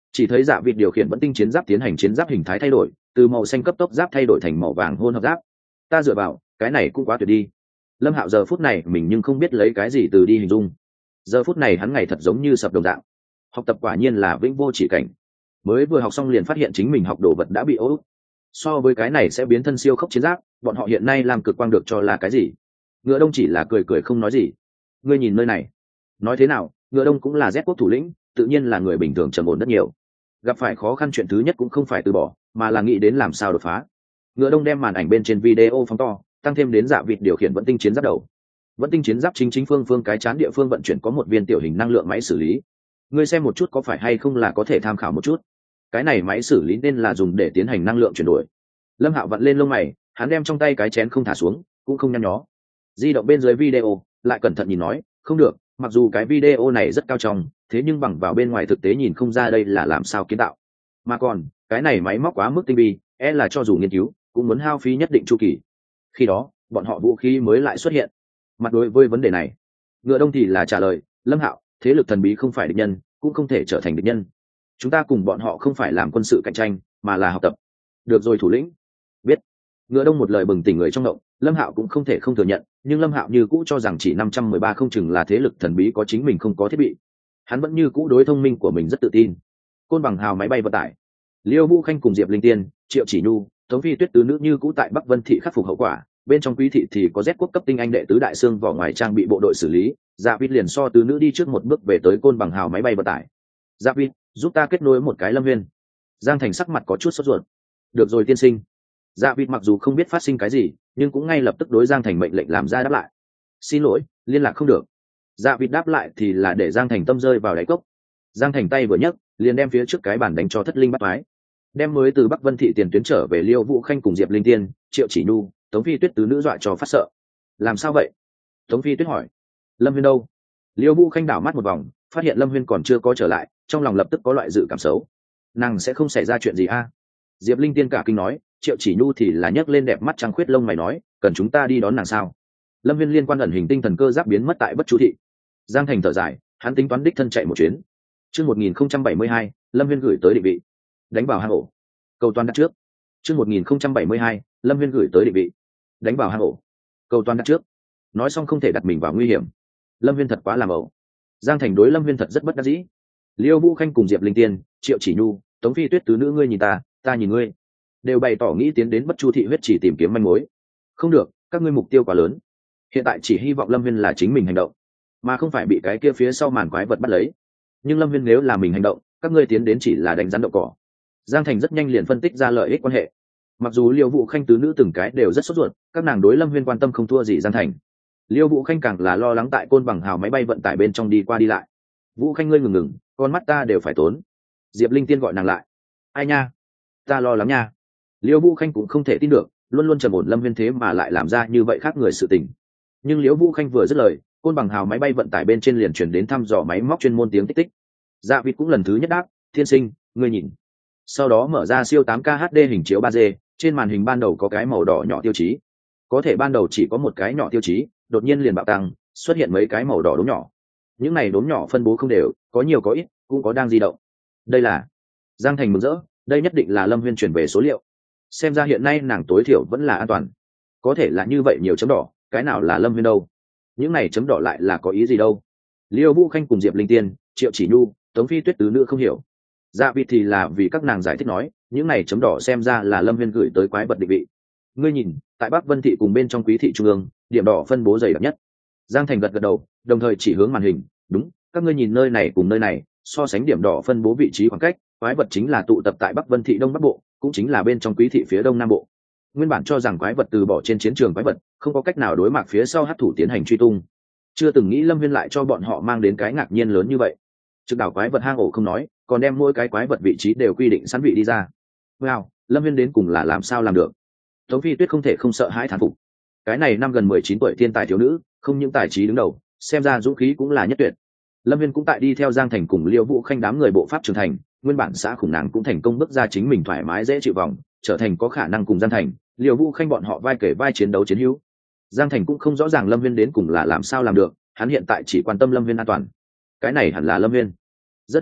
Chỉ thấy Dạ Vịt điều khiển vẫn tinh chiến giáp tiến hành chiến giáp hình thái thay đổi, từ màu xanh cấp tốc giáp thay đổi thành màu vàng hôn hợp giáp. Ta dựa vào, cái này cũng quá tuyệt đi. Lâm Hạo giờ phút này mình nhưng không biết lấy cái gì từ đi hình dung. Giờ phút này hắn ngày thật giống như sập đồng dạng. Học tập quả nhiên là vĩnh vô chỉ cảnh. Mới vừa học xong liền phát hiện chính mình học đồ vật đã bị ố. So với cái này sẽ biến thân siêu khốc chiến giáp, bọn họ hiện nay làm cực quang được cho là cái gì? Ngựa Đông chỉ là cười cười không nói gì. Ngươi nhìn nơi này. Nói thế nào, Ngựa Đông cũng là Z quốc thủ lĩnh, tự nhiên là người bình thường trầm ổn rất nhiều. Gặp phải khó khăn chuyện thứ nhất cũng không phải từ bỏ, mà là nghĩ đến làm sao đột phá. Ngựa Đông đem màn ảnh bên trên video phóng to, tăng thêm đến Dạ Vịt điều khiển vẫn tinh chiến giáp đầu. Vẫn tinh chiến giáp chính phương cái chán địa phương vận chuyển có một viên tiểu hình năng lượng máy xử lý. Ngươi xem một chút có phải hay không là có thể tham khảo một chút. Cái này máy xử lý nên là dùng để tiến hành năng lượng chuyển đổi. Lâm Hạo vặn lên lông mày, hắn đem trong tay cái chén không thả xuống, cũng không nhăn nhó. Di động bên dưới video, lại cẩn thận nhìn nói, không được, mặc dù cái video này rất cao trọng, thế nhưng bằng vào bên ngoài thực tế nhìn không ra đây là làm sao kiến tạo. Mà còn, cái này máy móc quá mức tinh vi, là cho dù nghiên cứu, cũng muốn hao phí nhất định chu kỳ. Khi đó, bọn họ vũ khí mới lại xuất hiện. Mặt đối với vấn đề này, Ngựa Đông thì là trả lời, Lâm Hạo, thế lực thần bí không phải địch nhân, cũng không thể trở thành địch nhân. Chúng ta cùng bọn họ không phải làm quân sự cạnh tranh, mà là học tập. Được rồi thủ lĩnh. Biết. Ngựa Đông một lời bừng tỉnh người trong động, Lâm Hạo cũng không thể không thừa nhận, nhưng Lâm Hạo như cũ cho rằng chỉ 513 không chừng là thế lực thần bí có chính mình không có thiết bị. Hắn vẫn như cũ đối thông minh của mình rất tự tin. Côn Bằng Hào máy bay vận tải, Liêu Vũ Khanh cùng Diệp Linh Tiên, Triệu Chỉ Nhu, Tống Phi Tuyết tứ nữ như cũ tại Bắc Vân thị khắc phục hậu quả, bên trong quý thị thì có Z quốc cấp tinh anh đệ tứ đại xương vỏ ngoài trang bị bộ đội xử lý. Dạ Vịt liền so tứ nữ đi trước một bước về tới Côn Bằng Hào máy bay vận tải. Dạ Vịt, giúp ta kết nối một cái Lâm Viên. Giang Thành sắc mặt có chút sốt ruột. Được rồi tiên sinh. Dạ Vịt mặc dù không biết phát sinh cái gì, nhưng cũng ngay lập tức đối Giang Thành mệnh lệnh làm ra đáp lại. Xin lỗi, liên lạc không được. Dạ Vịt đáp lại thì là để Giang Thành tâm rơi vào đáy cốc. Giang Thành tay vừa nhấc, liền đem phía trước cái bàn đánh cho thất linh bắt mái. Đem mới từ Bắc Vân thị tiền tuyến trở về Liêu Vũ Khanh cùng Diệp Linh Tiên, Triệu Chỉ Nhu, Tống Phi Tuyết tứ nữ dọa cho phát sợ. Làm sao vậy? Tống Phi Tuyết hỏi. Lâm Huyên đâu? Liêu Vũ Khanh đảo mắt một vòng, phát hiện Lâm Huyên còn chưa có trở lại, trong lòng lập tức có loại dự cảm xấu. Nàng sẽ không xảy ra chuyện gì a? Diệp Linh Tiên cả kinh nói. Triệu Chỉ Nhu thì là nhấc lên đẹp mắt trăng khuyết lông mày nói, cần chúng ta đi đón nàng sao? Lâm Huyên liên quan ẩn hình tinh thần cơ giáp biến mất tại Bất Chu thị. Giang Thành thở dài, hắn tính toán đích thân chạy một chuyến. Chương 1072, Lâm Huyên gửi tới định vị. Đánh vào hang ổ. Cầu toàn đặt trước. Chương 1072, Lâm Huyên gửi tới định vị. Đánh vào hang ổ. Cầu toàn đặt trước. Nói xong không thể đặt mình vào nguy hiểm. Lâm Huyên thật quá làm ẩu. Giang Thành đối Lâm Huyên thật rất bất đắc dĩ. Liêu Vũ Khanh cùng Diệp Linh Tiên, Triệu Chỉ Nhu, Tống Phi Tuyết tứ nữ ngươi nhìn ta, ta nhìn ngươi, đều bày tỏ nghĩ tiến đến Bất Chu thị huyết chỉ tìm kiếm manh mối. Không được, các ngươi mục tiêu quá lớn. Hiện tại chỉ hy vọng Lâm Huyên là chính mình hành động, mà không phải bị cái kia phía sau màn quái vật bắt lấy. Nhưng Lâm Huyên nếu là mình hành động, các ngươi tiến đến chỉ là đánh rắn đậu cỏ. Giang Thành rất nhanh liền phân tích ra lợi ích quan hệ. Mặc dù Liêu Vũ Khanh tứ nữ từng cái đều rất sốt ruột, các nàng đối Lâm Huyên quan tâm không thua gì Giang Thành. Liêu Vũ Khanh càng là lo lắng tại Côn Bằng Hào máy bay vận tải bên trong đi qua đi lại. Vũ Khanh ngươi ngừng, con mắt ta đều phải tốn. Diệp Linh Tiên gọi nàng lại. Ai nha, ta lo lắng nha. Liêu Vũ Khanh cũng không thể tin được, luôn luôn trầm ổn Lâm Huyên thế mà lại làm ra như vậy khác người sự tình. Nhưng Liêu Vũ Khanh vừa dứt lời, Côn Bằng Hào máy bay vận tải bên trên liền chuyển đến thăm dò máy móc chuyên môn tiếng tích tích. Dạ Vịt cũng lần thứ nhất đáp, thiên sinh, ngươi nhìn. Sau đó mở ra siêu 8K HD hình chiếu 3D, trên màn hình ban đầu có cái màu đỏ nhỏ tiêu chí. Có thể ban đầu chỉ có một cái nhỏ tiêu chí, đột nhiên liền bạo tăng, xuất hiện mấy cái màu đỏ đốm nhỏ. Những này đốm nhỏ phân bố không đều, có nhiều có ít, cũng có đang di động. Đây là Giang Thành mừng rỡ, đây nhất định là Lâm Huyên chuyển về số liệu. Xem ra hiện nay nàng tối thiểu vẫn là an toàn. Có thể là như vậy nhiều chấm đỏ, cái nào là Lâm Huyên đâu? Những này chấm đỏ lại là có ý gì đâu? Liêu Vũ Khanh cùng Diệp Linh Tiên, Triệu Chỉ Nhu, Tống Phi Tuyết tứ nữ không hiểu. Dạ Vịt thì là vì các nàng giải thích nói, những này chấm đỏ xem ra là Lâm Huyên gửi tới quái vật định vị. Ngươi nhìn, tại Bắc Vân thị cùng bên trong Quý thị trung ương, điểm đỏ phân bố dày đặc nhất. Giang Thành gật gật đầu, đồng thời chỉ hướng màn hình, đúng, các ngươi nhìn nơi này cùng nơi này, so sánh điểm đỏ phân bố vị trí khoảng cách, quái vật chính là tụ tập tại Bắc Vân thị đông bắc bộ, cũng chính là bên trong Quý thị phía đông nam bộ. Nguyên bản cho rằng quái vật từ bỏ trên chiến trường quái vật, không có cách nào đối mặt phía sau hắc thủ tiến hành truy tung. Chưa từng nghĩ Lâm Huyên lại cho bọn họ mang đến cái ngạc nhiên lớn như vậy. Trực đảo quái vật hang ổ không nói, còn đem mỗi cái quái vật vị trí đều quy định sẵn vị đi ra. Wow, Lâm Huyên đến cùng là làm sao làm được? Tống Phi Tuyết không thể không sợ hãi thán phục. Cái này năm gần 19 tuổi thiên tài thiếu nữ, không những tài trí đứng đầu, xem ra dũng khí cũng là nhất tuyệt. Lâm Huyên cũng tại đi theo Giang Thành cùng Liêu Vũ Khanh đám người bộ pháp trưởng thành, nguyên bản xã khủng nàng cũng thành công bước ra chính mình thoải mái dễ chịu vòng, trở thành có khả năng cùng Giang Thành, Liêu Vũ Khanh bọn họ vai kể vai chiến đấu chiến hữu. Giang Thành cũng không rõ ràng Lâm Huyên đến cùng là làm sao làm được, hắn hiện tại chỉ quan tâm Lâm Huyên an toàn. Cái này hẳn là Lâm Huyên. Rất nhanh,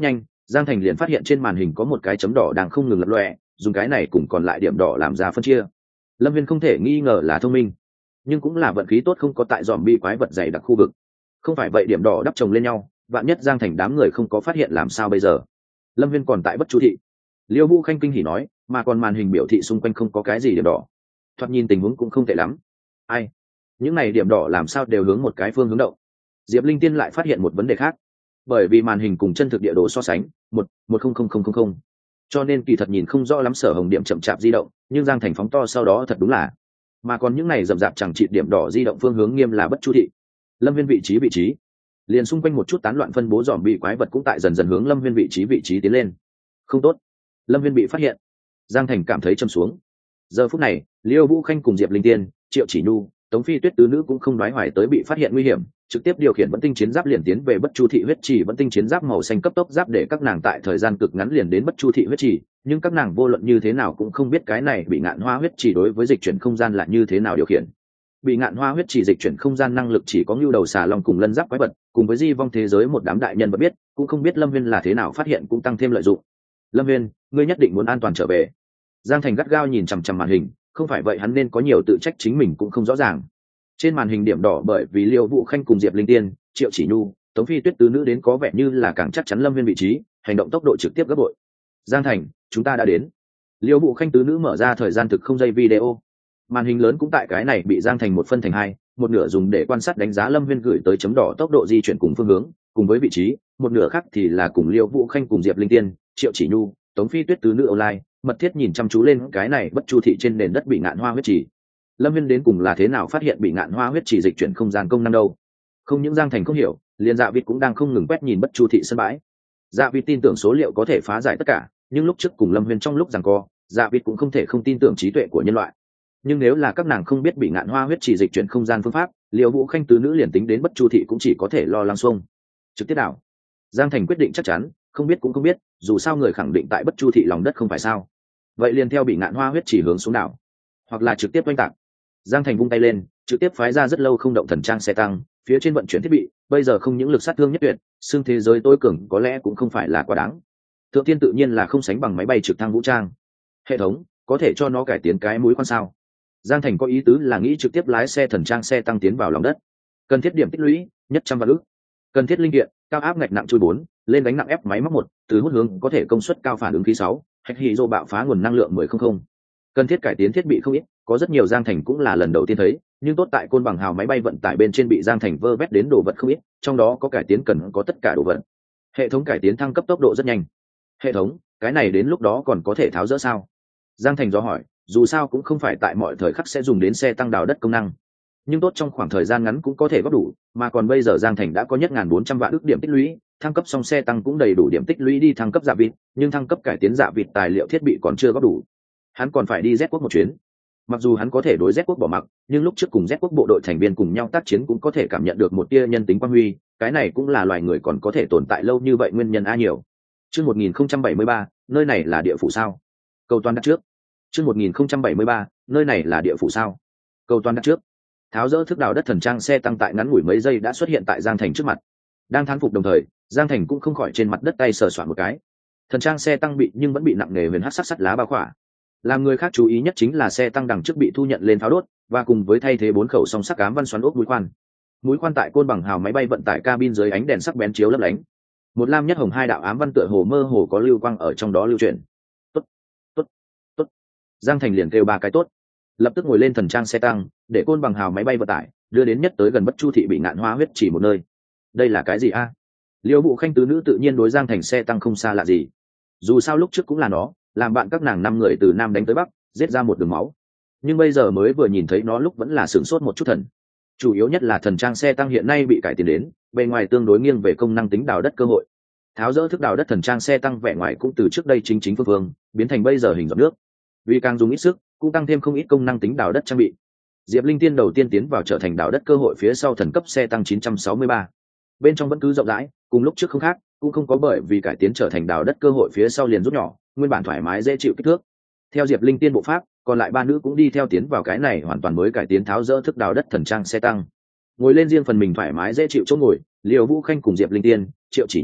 Giang Thành liền phát hiện trên màn hình có một cái chấm đỏ đang không ngừng lập lòe, dùng cái này cùng còn lại điểm đỏ làm ra phân chia. Lâm Viên không thể nghi ngờ là thông minh, nhưng cũng là vận khí tốt không có tại dòm bi quái vật dày đặc khu vực. Không phải vậy điểm đỏ đắp chồng lên nhau, vạn nhất Giang Thành đám người không có phát hiện làm sao bây giờ. Lâm Viên còn tại bất chú thị. Liêu Vũ Khanh kinh hỉ nói, mà còn màn hình biểu thị xung quanh không có cái gì điểm đỏ. Thoạt nhìn tình huống cũng không tệ lắm. Ai? Những này điểm đỏ làm sao đều hướng một cái phương hướng động? Diệp Linh Tiên lại phát hiện một vấn đề khác. Bởi vì màn hình cùng chân thực địa đồ so sánh, một không không không không không, cho nên kỳ thật nhìn không rõ lắm Sở Hồng điểm chậm chạp di động, nhưng Giang Thành phóng to sau đó thật đúng là. Mà còn những này rậm rạp chẳng trị điểm đỏ di động phương hướng nghiêm là bất chu thị. Lâm Viên vị trí liền xung quanh một chút tán loạn phân bố dòm bị quái vật cũng tại dần dần hướng Lâm Viên vị trí tiến lên. Không tốt, Lâm Viên bị phát hiện. Giang Thành cảm thấy châm xuống. Giờ phút này, Liêu Vũ Khanh cùng Diệp Linh Tiên, Triệu Chỉ Nhu, Tống Phi Tuyết tứ nữ cũng không đoái hoài tới bị phát hiện nguy hiểm, trực tiếp điều khiển vẫn tinh chiến giáp liền tiến về bất chu thị huyết trì. Vẫn tinh chiến giáp màu xanh cấp tốc giáp để các nàng tại thời gian cực ngắn liền đến bất chu thị huyết trì, nhưng các nàng vô luận như thế nào cũng không biết cái này bị ngạn hoa huyết trì đối với dịch chuyển không gian là như thế nào điều khiển. Bị ngạn hoa huyết trì dịch chuyển không gian năng lực chỉ có nhu đầu xà long cùng lân giáp quái vật cùng với di vong thế giới một đám đại nhân vật biết, cũng không biết Lâm Viên là thế nào phát hiện cũng tăng thêm lợi dụng. Lâm Viên, ngươi nhất định muốn an toàn trở về. Giang Thành gắt gao nhìn chằm chằm màn hình, không phải vậy hắn nên có nhiều tự trách chính mình cũng không rõ ràng. Trên màn hình điểm đỏ bởi vì Liêu Vũ Khanh cùng Diệp Linh Tiên, Triệu Chỉ Nhu, Tống Phi Tuyết tứ nữ đến có vẻ như là càng chắc chắn Lâm Viên vị trí, hành động tốc độ trực tiếp gấp bội. Giang Thành, chúng ta đã đến. Liêu Vũ Khanh tứ nữ mở ra thời gian thực không giây video. Màn hình lớn cũng tại cái này bị Giang Thành một phân thành hai, một nửa dùng để quan sát đánh giá Lâm Viên gửi tới chấm đỏ tốc độ di chuyển cùng phương hướng, cùng với vị trí, một nửa khác thì là cùng Liêu Vũ Khanh cùng Diệp Linh Tiên, Triệu Chỉ Nhu, Tống Phi Tuyết tứ nữ online, mật thiết nhìn chăm chú lên cái này bất chu thị trên nền đất bị ngạn hoa huyết trì. Lâm Viên đến cùng là thế nào phát hiện bị ngạn hoa huyết trì dịch chuyển không gian công năng đâu? Không những Giang Thành không hiểu, liền Dạ Vịt cũng đang không ngừng quét nhìn bất chu thị sân bãi. Dạ Vịt tin tưởng số liệu có thể phá giải tất cả, nhưng lúc trước cùng Lâm Viên trong lúc giằng co, Dạ Vịt cũng không thể không tin tưởng trí tuệ của nhân loại. Nhưng nếu là các nàng không biết bị ngạn hoa huyết trì dịch chuyển không gian phương pháp, Liêu Vũ Khanh tứ nữ liền tính đến bất chu thị cũng chỉ có thể lo lắng xuông. Trực tiếp đảo. Giang Thành quyết định chắc chắn, không biết cũng không biết, dù sao người khẳng định tại bất chu thị lòng đất không phải sao? Vậy liền theo bị ngạn hoa huyết trì hướng xuống đảo, hoặc là trực tiếp oanh tạc. Giang Thành vung tay lên, trực tiếp phái ra rất lâu không động thần trang xe tăng, phía trên vận chuyển thiết bị, bây giờ không những lực sát thương nhất tuyệt, xương thế giới tối cường có lẽ cũng không phải là quá đáng. Thượng tiên tự nhiên là không sánh bằng máy bay trực thăng vũ trang. Hệ thống, có thể cho nó cải tiến cái mũi khoan sao? Giang Thành có ý tứ là nghĩ trực tiếp lái xe thần trang xe tăng tiến vào lòng đất. Cần thiết điểm tích lũy, nhất 100 vạn ức. Cần thiết linh kiện, cao áp ngạch nặng chui 4, lên đánh nặng ép máy móc 1, từ hút hướng có thể công suất cao phản ứng khí 6, hạch hỉ rô bạo phá nguồn năng lượng 1000. Cần thiết cải tiến thiết bị không ít, có rất nhiều Giang Thành cũng là lần đầu tiên thấy, nhưng tốt tại Côn Bằng hào máy bay vận tải bên trên bị Giang Thành vơ vét đến đồ vật không ít, trong đó có cải tiến cần có tất cả đồ vật. Hệ thống cải tiến thăng cấp tốc độ rất nhanh. Hệ thống, cái này đến lúc đó còn có thể tháo dỡ sao? Giang Thành do hỏi, dù sao cũng không phải tại mọi thời khắc sẽ dùng đến xe tăng đào đất công năng, nhưng tốt trong khoảng thời gian ngắn cũng có thể góp đủ, mà còn bây giờ Giang Thành đã có nhất 1.400 vạn ức điểm tích lũy, thăng cấp xong xe tăng cũng đầy đủ điểm tích lũy đi thăng cấp Dạ Vịt, nhưng thăng cấp cải tiến Dạ Vịt tài liệu thiết bị còn chưa góp đủ. Hắn còn phải đi Z quốc một chuyến. Mặc dù hắn có thể đối Z quốc bỏ mặc, nhưng lúc trước cùng Z quốc bộ đội thành viên cùng nhau tác chiến cũng có thể cảm nhận được một tia nhân tính quang huy, cái này cũng là loài người còn có thể tồn tại lâu như vậy nguyên nhân a nhiều. Chương 1073, nơi này là địa phủ sao? Cầu toàn đặt trước. Chương 1073, nơi này là địa phủ sao? Cầu toàn đặt trước. Tháo dỡ thức đào đất thần trang xe tăng tại ngắn ngủi mấy giây đã xuất hiện tại Giang Thành trước mặt. Đang thán phục đồng thời, Giang Thành cũng không khỏi trên mặt đất tay sờ soạn một cái. Thần trang xe tăng bị nhưng vẫn bị nặng nề huyền hắc sắt lá bao khỏa. Làm người khác chú ý nhất chính là xe tăng đằng trước bị thu nhận lên pháo đốt, và cùng với thay thế 4 khẩu song sắc ám văn xoắn ốc mũi khoan. Mũi khoan tại Côn Bằng hào máy bay vận tải cabin dưới ánh đèn sắc bén chiếu lấp lánh. Một lam nhất hồng hai đạo ám văn tựa hồ mơ hồ có lưu quang ở trong đó lưu chuyển. Tốt, tốt, tốt. Giang Thành liền kêu 3 cái tốt, lập tức ngồi lên thần trang xe tăng, để Côn Bằng hào máy bay vận tải đưa đến nhất tới gần bất chu thị bị ngạn hoa huyết chỉ một nơi. Đây là cái gì a? Liêu Vũ Khanh tứ nữ tự nhiên đối Giang Thành xe tăng không xa lạ gì. Dù sao lúc trước cũng là nó, làm bạn các nàng 5 người từ nam đánh tới bắc, giết ra một đường máu. Nhưng bây giờ mới vừa nhìn thấy nó lúc vẫn là sửng sốt một chút thần. Chủ yếu nhất là thần trang xe tăng hiện nay bị cải tiến đến, bề ngoài tương đối nghiêng về công năng tính đào đất cơ hội. Tháo dỡ thức đào đất thần trang xe tăng vẻ ngoài cũng từ trước đây chính phương biến thành bây giờ hình giọt nước. Vì càng dùng ít sức, cũng tăng thêm không ít công năng tính đào đất trang bị. Diệp Linh Tiên đầu tiên tiến vào trở thành đào đất cơ hội phía sau thần cấp xe tăng 963. Bên trong vẫn cứ rộng rãi, cùng lúc trước không khác, cũng không có bởi vì cải tiến trở thành đào đất cơ hội phía sau liền rút nhỏ, nguyên bản thoải mái dễ chịu kích thước. Theo Diệp Linh Tiên bộ pháp, còn lại 3 nữ cũng đi theo tiến vào cái này hoàn toàn mới cải tiến tháo dỡ thức đào đất thần trang xe tăng. Ngồi lên riêng phần mình thoải mái dễ chịu chỗ ngồi, Liêu Vũ Khanh cùng Diệp Linh Tiên, Triệu Chỉ Nhu,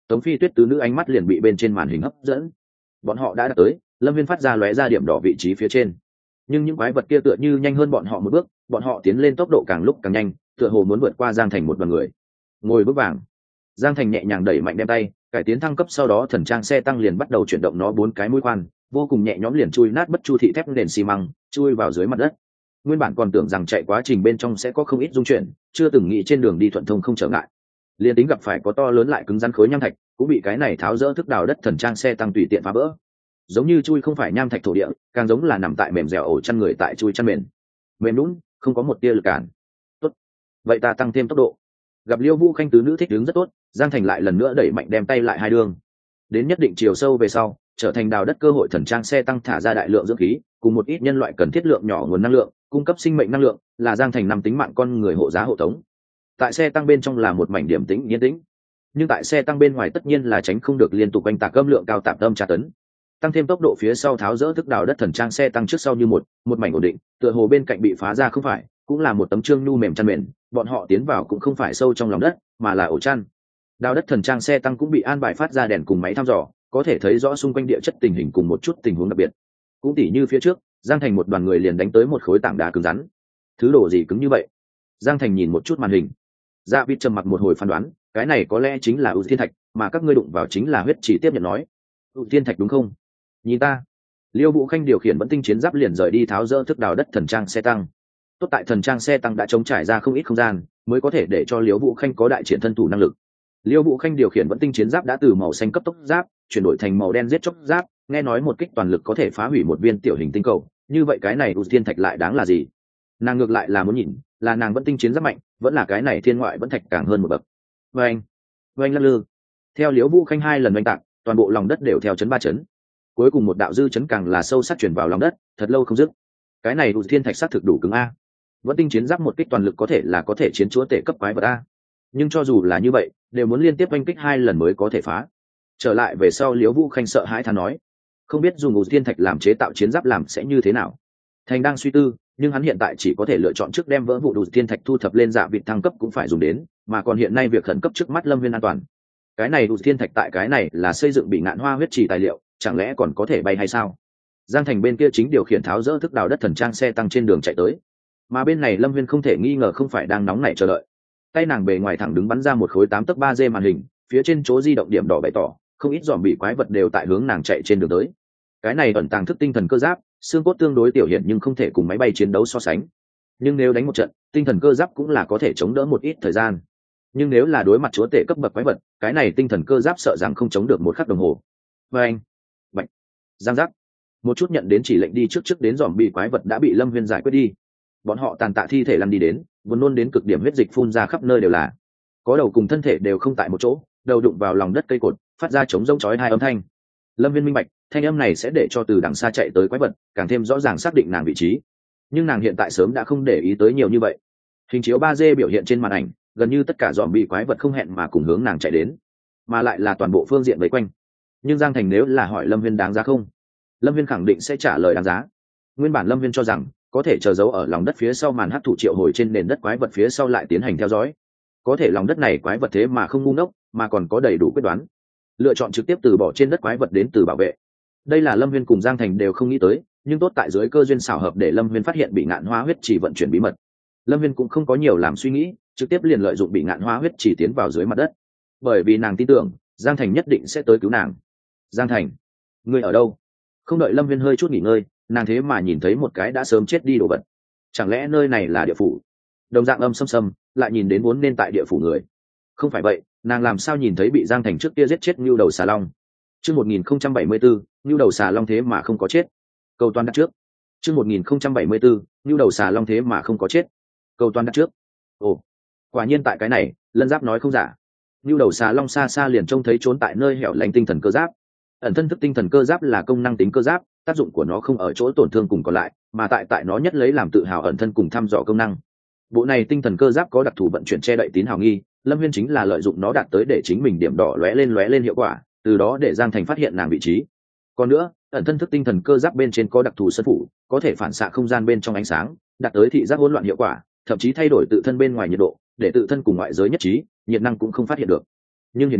Tống Phi Tuyết tứ nữ ánh mắt liền bị bên trên màn hình hấp dẫn. Bọn họ đã đạt tới, Lâm Viên phát ra lóe ra điểm đỏ vị trí phía trên. Nhưng những quái vật kia tựa như nhanh hơn bọn họ một bước, bọn họ tiến lên tốc độ càng lúc càng nhanh, tựa hồ muốn vượt qua Giang Thành một đoàn người. Ngồi bước vàng, Giang Thành nhẹ nhàng đẩy mạnh đem tay, cải tiến thăng cấp sau đó thần trang xe tăng liền bắt đầu chuyển động nó 4 cái mũi khoan, vô cùng nhẹ nhõm liền chui nát bất chu thị thép nền xi măng, chui vào dưới mặt đất. Nguyên bản còn tưởng rằng chạy quá trình bên trong sẽ có không ít dung chuyển, chưa từng nghĩ trên đường đi thuận thông không trở ngại. Liên tính gặp phải có to lớn lại cứng rắn khối nham thạch, cũng bị cái này tháo rỡ thức đào đất thần trang xe tăng tùy tiện phá vỡ. Giống như chui không phải nham thạch thổ địa, càng giống là nằm tại mềm dẻo ổ chăn người tại chui chăn mền. Mềm nhũn, không có một tia lực cản. Tốt, vậy ta tăng thêm tốc độ. Gặp Liêu Vũ Khanh tứ nữ thích đứng rất tốt, Giang Thành lại lần nữa đẩy mạnh đem tay lại hai đường. Đến nhất định chiều sâu về sau, trở thành đào đất cơ hội thần trang xe tăng thả ra đại lượng dưỡng khí, cùng một ít nhân loại cần thiết lượng nhỏ nguồn năng lượng, cung cấp sinh mệnh năng lượng, là Giang Thành nằm tính mạng con người hộ giá hộ tống. Tại xe tăng bên trong là một mảnh điểm tĩnh yên tĩnh, nhưng tại xe tăng bên ngoài tất nhiên là tránh không được liên tục oanh tạc âm lượng cao tạp tâm tra tấn. Tăng thêm tốc độ phía sau tháo rỡ thức đào đất thần trang xe tăng trước sau như một mảnh ổn định, tựa hồ bên cạnh bị phá ra không phải, cũng là một tấm trương nhu mềm chăn mền, bọn họ tiến vào cũng không phải sâu trong lòng đất, mà là ổ chăn. Đào đất thần trang xe tăng cũng bị an bài phát ra đèn cùng máy thăm dò, có thể thấy rõ xung quanh địa chất tình hình cùng một chút tình huống đặc biệt. Cũng tỉ như phía trước, Giang Thành một đoàn người liền đánh tới một khối tảng đá cứng rắn. Thứ đồ gì cứng như vậy? Giang Thành nhìn một chút màn hình. Dạ Vịt trầm mặc một hồi phán đoán, cái này có lẽ chính là ưu thiên thạch, mà các ngươi đụng vào chính là huyết chỉ tiếp nhận nói. Ưu thiên thạch đúng không? Nhìn ta. Liêu Vũ Khanh điều khiển vẫn tinh chiến giáp liền rời đi tháo rỡ thức đào đất thần trang xe tăng. Tốt tại thần trang xe tăng đã chống trải ra không ít không gian, mới có thể để cho Liêu Vũ Khanh có đại triển thân thủ năng lực. Liêu Vũ Khanh điều khiển vẫn tinh chiến giáp đã từ màu xanh cấp tốc giáp chuyển đổi thành màu đen giết chóc giáp, nghe nói một kích toàn lực có thể phá hủy một viên tiểu hình tinh cầu, như vậy cái này ưu thiên thạch lại đáng là gì? Nàng ngược lại là muốn nhìn, là nàng vẫn tinh chiến giáp mạnh, vẫn là cái này thiên ngoại vẫn thạch càng hơn một bậc. Vâng lắc lư. Theo Liêu Vũ Khanh 2 lần oanh tạc, toàn bộ lòng đất đều theo chấn 3 chấn. Cuối cùng một đạo dư chấn càng là sâu sắc chuyển vào lòng đất, thật lâu không dứt. Cái này ưu thiên thạch xác thực đủ cứng a. Vẫn tinh chiến giáp một kích toàn lực có thể chiến chúa tể cấp quái vật a. Nhưng cho dù là như vậy, đều muốn liên tiếp oanh kích 2 lần mới có thể phá. Trở lại về sau, Liễu Vũ Khanh sợ hãi than nói, không biết dùng ưu thiên thạch làm chế tạo chiến giáp làm sẽ như thế nào. Thành đang suy tư, nhưng hắn hiện tại chỉ có thể lựa chọn trước đem vỡ vụ ưu thiên thạch thu thập lên Dạ Vịt thăng cấp cũng phải dùng đến, mà còn hiện nay việc khẩn cấp trước mắt Lâm Viên an toàn. Cái này ưu thiên thạch tại cái này là xây dựng bị ngạn hoa huyết trì tài liệu, chẳng lẽ còn có thể bay hay sao? Giang Thành bên kia chính điều khiển tháo rỡ thức đào đất thần trang xe tăng trên đường chạy tới, mà bên này Lâm Viên không thể nghi ngờ không phải đang nóng nảy chờ đợi. Tay nàng bề ngoài thẳng đứng bắn ra một khối 8:3D màn hình, phía trên chỗ di động điểm đỏ bày tỏ, không ít dòm bị quái vật đều tại hướng nàng chạy trên đường tới. Cái này ẩn tàng thức tinh thần cơ giáp, xương cốt tương đối tiểu hiển nhưng không thể cùng máy bay chiến đấu so sánh. Nhưng nếu đánh một trận, tinh thần cơ giáp cũng là có thể chống đỡ một ít thời gian. Nhưng nếu là đối mặt chúa tể cấp bậc quái vật, cái này tinh thần cơ giáp sợ rằng không chống được một khắc đồng hồ. Bành, bành, giang giác. Một chút nhận đến chỉ lệnh đi trước đến dòm bị quái vật đã bị Lâm Viên giải quyết đi. Bọn họ tàn tạ thi thể lăn đi đến, buồn nôn đến cực điểm, huyết dịch phun ra khắp nơi đều là. Có đầu cùng thân thể đều không tại một chỗ, đầu đụng vào lòng đất cây cột, phát ra trống rỗng chói hai âm thanh. Lâm Viên minh bạch, thanh âm này sẽ để cho từ đằng xa chạy tới quái vật càng thêm rõ ràng xác định nàng vị trí. Nhưng nàng hiện tại sớm đã không để ý tới nhiều như vậy. Hình chiếu 3D biểu hiện trên màn ảnh, gần như tất cả dòm bị quái vật không hẹn mà cùng hướng nàng chạy đến, mà lại là toàn bộ phương diện vây quanh. Nhưng Giang Thành nếu là hỏi Lâm Viên đáng giá không, Lâm Viên khẳng định sẽ trả lời đáng giá. Nguyên bản Lâm Viên cho rằng có thể chờ giấu ở lòng đất phía sau màn hắc thủ triệu hồi trên nền đất quái vật phía sau lại tiến hành theo dõi. Có thể lòng đất này quái vật thế mà không ngu ngốc, mà còn có đầy đủ quyết đoán, lựa chọn trực tiếp từ bỏ trên đất quái vật đến từ bảo vệ. Đây là Lâm Viên cùng Giang Thành đều không nghĩ tới, nhưng tốt tại dưới cơ duyên xảo hợp để Lâm Viên phát hiện bị ngạn hoa huyết chỉ vận chuyển bí mật. Lâm Viên cũng không có nhiều làm suy nghĩ, trực tiếp liền lợi dụng bị ngạn hoa huyết chỉ tiến vào dưới mặt đất, bởi vì nàng tin tưởng Giang Thành nhất định sẽ tới cứu nàng. Giang Thành, ngươi ở đâu? Không đợi Lâm Viên hơi chút nghỉ ngơi, nàng thế mà nhìn thấy một cái đã sớm chết đi đồ vật. Chẳng lẽ nơi này là địa phủ? Đồng dạng âm xâm xâm lại nhìn đến vốn nên tại địa phủ người. Không phải vậy, nàng làm sao nhìn thấy bị Giang Thành trước kia giết chết Nưu Đầu Xà Long? Chương 1074, Nưu Đầu Xà Long thế mà không có chết. Câu toán đặt trước. Chương 1074, Nưu Đầu Xà Long thế mà không có chết. Câu toán đặt trước. Ồ, quả nhiên tại cái này, Lân Giáp nói không giả. Nưu Đầu Xà Long xa xa liền trông thấy trốn tại nơi hẻo lánh tinh thần cơ giáp. Ẩn thân thức tinh thần cơ giáp là công năng tính cơ giáp, tác dụng của nó không ở chỗ tổn thương cùng còn lại, mà tại nó nhất lấy làm tự hào ẩn thân cùng thăm dò công năng. Bộ này tinh thần cơ giáp có đặc thù vận chuyển che đậy tín hào nghi, Lâm Viên chính là lợi dụng nó đạt tới để chính mình điểm đỏ lóe lên hiệu quả, từ đó để Giang Thành phát hiện nàng vị trí. Còn nữa, ẩn thân thức tinh thần cơ giáp bên trên có đặc thù sân phủ, có thể phản xạ không gian bên trong ánh sáng, đạt tới thị giác hỗn loạn hiệu quả, thậm chí thay đổi tự thân bên ngoài nhiệt độ, để tự thân cùng ngoại giới nhất trí, nhiệt năng cũng không phát hiện được. Nhưng hiển nhiên,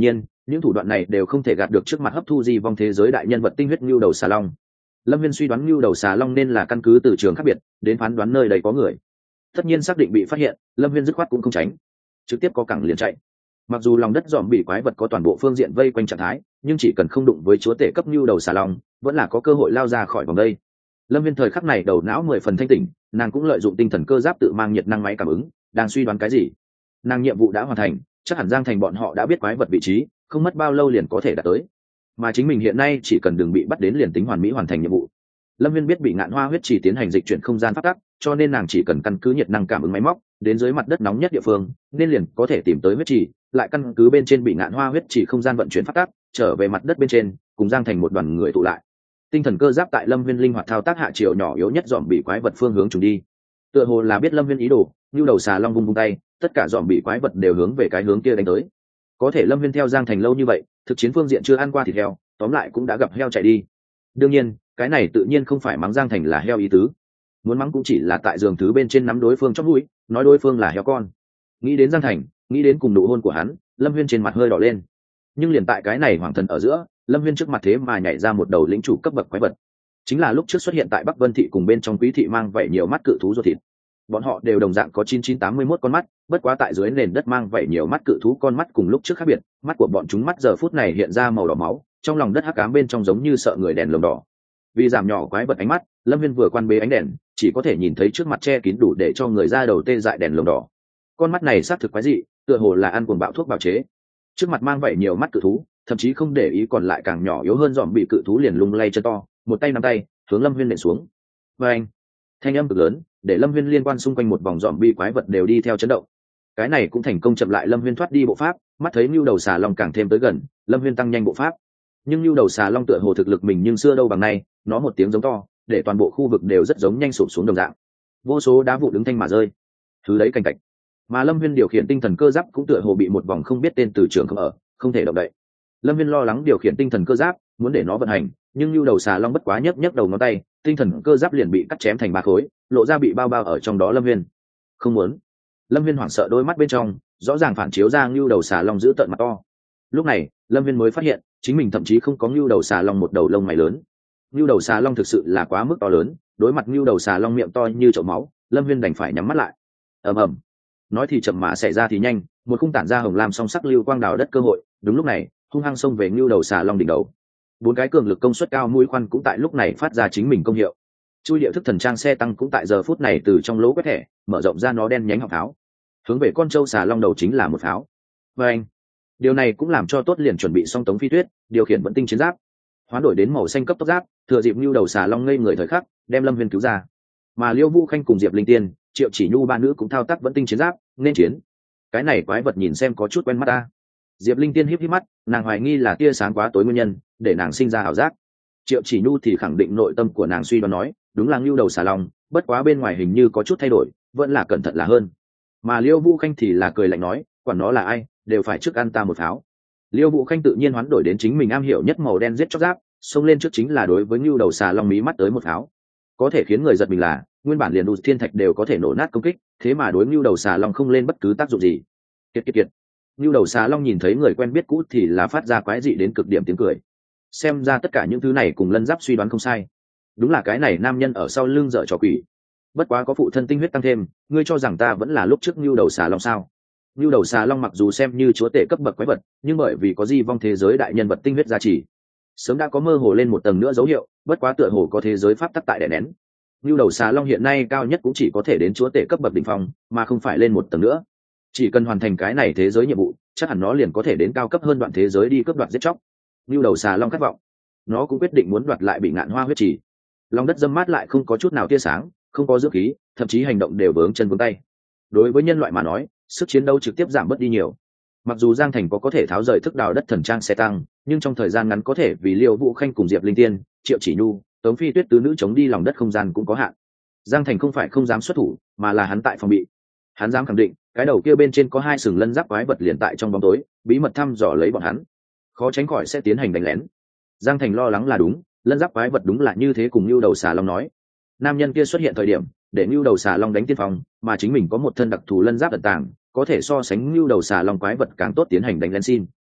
những thủ đoạn này đều không thể gạt được trước mặt hấp thu di vong thế giới đại nhân vật tinh huyết ngưu đầu xà long. Lâm viên suy đoán ngưu đầu xà long nên là căn cứ từ trường khác biệt đến phán đoán nơi đây có người. Tất nhiên xác định bị phát hiện, Lâm viên dứt khoát cũng không tránh, trực tiếp có cẳng liền chạy. Mặc dù lòng đất dòm bị quái vật có toàn bộ phương diện vây quanh trạng thái, nhưng chỉ cần không đụng với chúa tể cấp ngưu đầu xà long, vẫn là có cơ hội lao ra khỏi vòng đây. Lâm viên thời khắc này đầu não 10 phần thanh tỉnh, nàng cũng lợi dụng tinh thần cơ giáp tự mang nhiệt năng máy cảm ứng, đang suy đoán cái gì. Nàng nhiệm vụ đã hoàn thành, chắc hẳn Giang Thành bọn họ đã biết quái vật vị trí, không mất bao lâu liền có thể đạt tới. Mà chính mình hiện nay chỉ cần đừng bị bắt đến liền tính hoàn mỹ hoàn thành nhiệm vụ. Lâm viên biết bị ngạn hoa huyết chỉ tiến hành dịch chuyển không gian phát tắc, cho nên nàng chỉ cần căn cứ nhiệt năng cảm ứng máy móc đến dưới mặt đất nóng nhất địa phương, nên liền có thể tìm tới huyết chỉ, lại căn cứ bên trên bị ngạn hoa huyết chỉ không gian vận chuyển phát tắc trở về mặt đất bên trên, cùng Giang Thành một đoàn người tụ lại. Tinh thần cơ giáp tại Lâm viên linh hoạt thao tác hạ chiều nhỏ yếu nhất dòm bị quái vật phương hướng trùng đi. Tựa hồ là biết Lâm viên ý đồ, như đầu xà long vung vung tay, tất cả dòm bị quái vật đều hướng về cái hướng kia đánh tới. Có thể Lâm viên theo Giang Thành lâu như vậy, thực chiến phương diện chưa ăn qua thịt heo, tóm lại cũng đã gặp heo chạy đi. Đương nhiên cái này tự nhiên không phải mắng Giang Thành là heo ý tứ, muốn mắng cũng chỉ là tại giường thứ bên trên nắm đối phương chót mũi, nói đối phương là heo con. Nghĩ đến Giang Thành, nghĩ đến cùng nụ hôn của hắn, Lâm viên trên mặt hơi đỏ lên. Nhưng liền tại cái này hoàng thần ở giữa, Lâm viên trước mặt thế mà nhảy ra một đầu lĩnh chủ cấp bậc quái vật, chính là lúc trước xuất hiện tại Bắc Vân thị cùng bên trong Quý thị mang vảy nhiều mắt cự thú ruột thịt. Bọn họ đều đồng dạng có 9981 con mắt, bất quá tại dưới nền đất mang vảy nhiều mắt cự thú con mắt cùng lúc trước khác biệt, mắt của bọn chúng mắt giờ phút này hiện ra màu đỏ máu, trong lòng đất hắc ám bên trong giống như sợ người đèn lồng đỏ. Vì giảm nhỏ quái vật ánh mắt, Lâm viên vừa quan bế ánh đèn, chỉ có thể nhìn thấy trước mặt che kín đủ để cho người ra đầu tê dại đèn lồng đỏ. Con mắt này xác thực quái dị, tựa hồ là ăn cuồng bạo thuốc bào chế. Trước mặt mang vảy nhiều mắt cự thú, thậm chí không để ý còn lại càng nhỏ yếu hơn dòm bị cự thú liền lung lay chân to, một tay nắm tay hướng Lâm viên nện xuống. Và anh, thanh âm cực lớn, để Lâm viên liên quan xung quanh một vòng dòm bị quái vật đều đi theo chấn động. Cái này cũng thành công chậm lại Lâm viên thoát đi bộ pháp, mắt thấy nưu đầu xà long càng thêm tới gần, Lâm viên tăng nhanh bộ pháp. Nhưng nưu đầu xà long tựa hồ thực lực mình nhưng xưa đâu bằng nay, nó một tiếng giống to, để toàn bộ khu vực đều rất giống nhanh sụp xuống đồng dạng. Vô số đá vụn đứng thanh mà rơi, thứ đấy canh cạch. Mà Lâm viên điều khiển tinh thần cơ giáp cũng tựa hồ bị một vòng không biết tên từ trường không ở, không thể động đậy. Lâm viên lo lắng điều khiển tinh thần cơ giáp, muốn để nó vận hành, nhưng nưu đầu xà long bất quá nhấc đầu ngón tay, tinh thần cơ giáp liền bị cắt chém thành 3 khối, lộ ra bị bao ở trong đó. Lâm viên không muốn. Lâm viên hoảng sợ, đôi mắt bên trong rõ ràng phản chiếu ra nưu đầu xà long giữ tợn mặt to. Lúc này Lâm viên mới phát hiện chính mình thậm chí không có nưu đầu xà long một đầu lông mày lớn. Nưu đầu xà long thực sự là quá mức to lớn, đối mặt nưu đầu xà long miệng to như chậu máu, Lâm viên đành phải nhắm mắt lại. ầm ầm, nói thì chậm mà xảy ra thì nhanh, một khung tản ra hồng lam song sắc lưu quang đào đất cơ hội, đúng lúc này hung hăng xông về nưu đầu xà long đỉnh đầu. 4 cái cường lực công suất cao mũi khoan cũng tại lúc này phát ra chính mình công hiệu. Chui điệu thức thần trang xe tăng cũng tại giờ phút này từ trong lỗ quét thẻ mở rộng ra nó đen nhánh họng pháo, hướng về con trâu xà long đầu chính là một pháo. Và anh, điều này cũng làm cho tốt liền chuẩn bị xong Tống Phi Tuyết điều khiển vận tinh chiến giáp hoán đổi đến màu xanh cấp tốc giáp, thừa dịp nưu đầu xà long ngây người thời khắc đem Lâm viên cứu ra. Mà Liêu Vũ Khanh cùng Diệp Linh Tiên, Triệu Chỉ Nhu ba nữ cũng thao tác vận tinh chiến giáp nên chiến. Cái này quái vật nhìn xem có chút quen mắt ta. Diệp Linh Tiên híp híp mắt, nàng hoài nghi là tia sáng quá tối nguyên nhân để nàng sinh ra ảo giác. Triệu Chỉ Nhu thì khẳng định nội tâm của nàng suy đoán, nói đúng là nưu đầu xà long, bất quá bên ngoài hình như có chút thay đổi, vẫn là cẩn thận là hơn. Mà Liêu Vũ Khanh thì là cười lạnh nói, quản nó là ai, đều phải trước ăn ta một pháo. Liêu Vũ Khanh tự nhiên hoán đổi đến chính mình am hiểu nhất màu đen giết chóc giáp, xông lên trước chính là đối với nưu đầu xà long mí mắt tới một pháo. Có thể khiến người giật mình là nguyên bản liền đủ thiên thạch đều có thể nổ nát công kích, thế mà đối nưu đầu xà long không lên bất cứ tác dụng gì. Kiệt. Nưu đầu xà long nhìn thấy người quen biết cũ thì là phát ra quái dị đến cực điểm tiếng cười. Xem ra tất cả những thứ này cùng Lân Giáp suy đoán không sai, đúng là cái này nam nhân ở sau lưng dở trò quỷ. Bất quá có phụ thân tinh huyết tăng thêm, ngươi cho rằng ta vẫn là lúc trước nưu đầu xà long sao? Nưu đầu xà long mặc dù xem như chúa tể cấp bậc quái vật, nhưng bởi vì có di vong thế giới đại nhân vật tinh huyết gia trì, sớm đã có mơ hồ lên một tầng nữa dấu hiệu. Bất quá tựa hồ có thế giới pháp tắc tại đè nén. Nưu đầu xà long hiện nay cao nhất cũng chỉ có thể đến chúa tể cấp bậc đỉnh phong, mà không phải lên một tầng nữa. Chỉ cần hoàn thành cái này thế giới nhiệm vụ, chắc hẳn nó liền có thể đến cao cấp hơn đoạn thế giới đi cướp đoạt giết chóc. Nưu đầu xà long khát vọng, nó cũng quyết định muốn đoạt lại bị ngạn hoa huyết trì. Lòng đất dâm mát lại không có chút nào tia sáng, không có dưỡng khí, thậm chí hành động đều vướng chân vướng tay. Đối với nhân loại mà nói, sức chiến đấu trực tiếp giảm bớt đi nhiều. Mặc dù Giang Thành có thể tháo rời thức đào đất thần trang xe tăng, nhưng trong thời gian ngắn có thể vì Liêu Vũ Khanh cùng Diệp Linh Tiên, Triệu Chỉ Nhu, Tống Phi Tuyết tứ nữ chống đi lòng đất không gian cũng có hạn. Giang Thành không phải không dám xuất thủ, mà là hắn tại phòng bị. Hắn dám khẳng định, cái đầu kia bên trên có 2 sừng lân giáp quái vật liền tại trong bóng tối, bí mật thăm dò lấy bọn hắn, khó tránh khỏi sẽ tiến hành đánh lén. Giang Thành lo lắng là đúng, lân giáp quái vật đúng là như thế cùng nưu đầu xà long nói. Nam nhân kia xuất hiện thời điểm để nưu đầu xà long đánh tiên phong, mà chính mình có một thân đặc thù lân giáp ẩn tàng, có thể so sánh nưu đầu xà long quái vật càng tốt tiến hành đánh lén xin.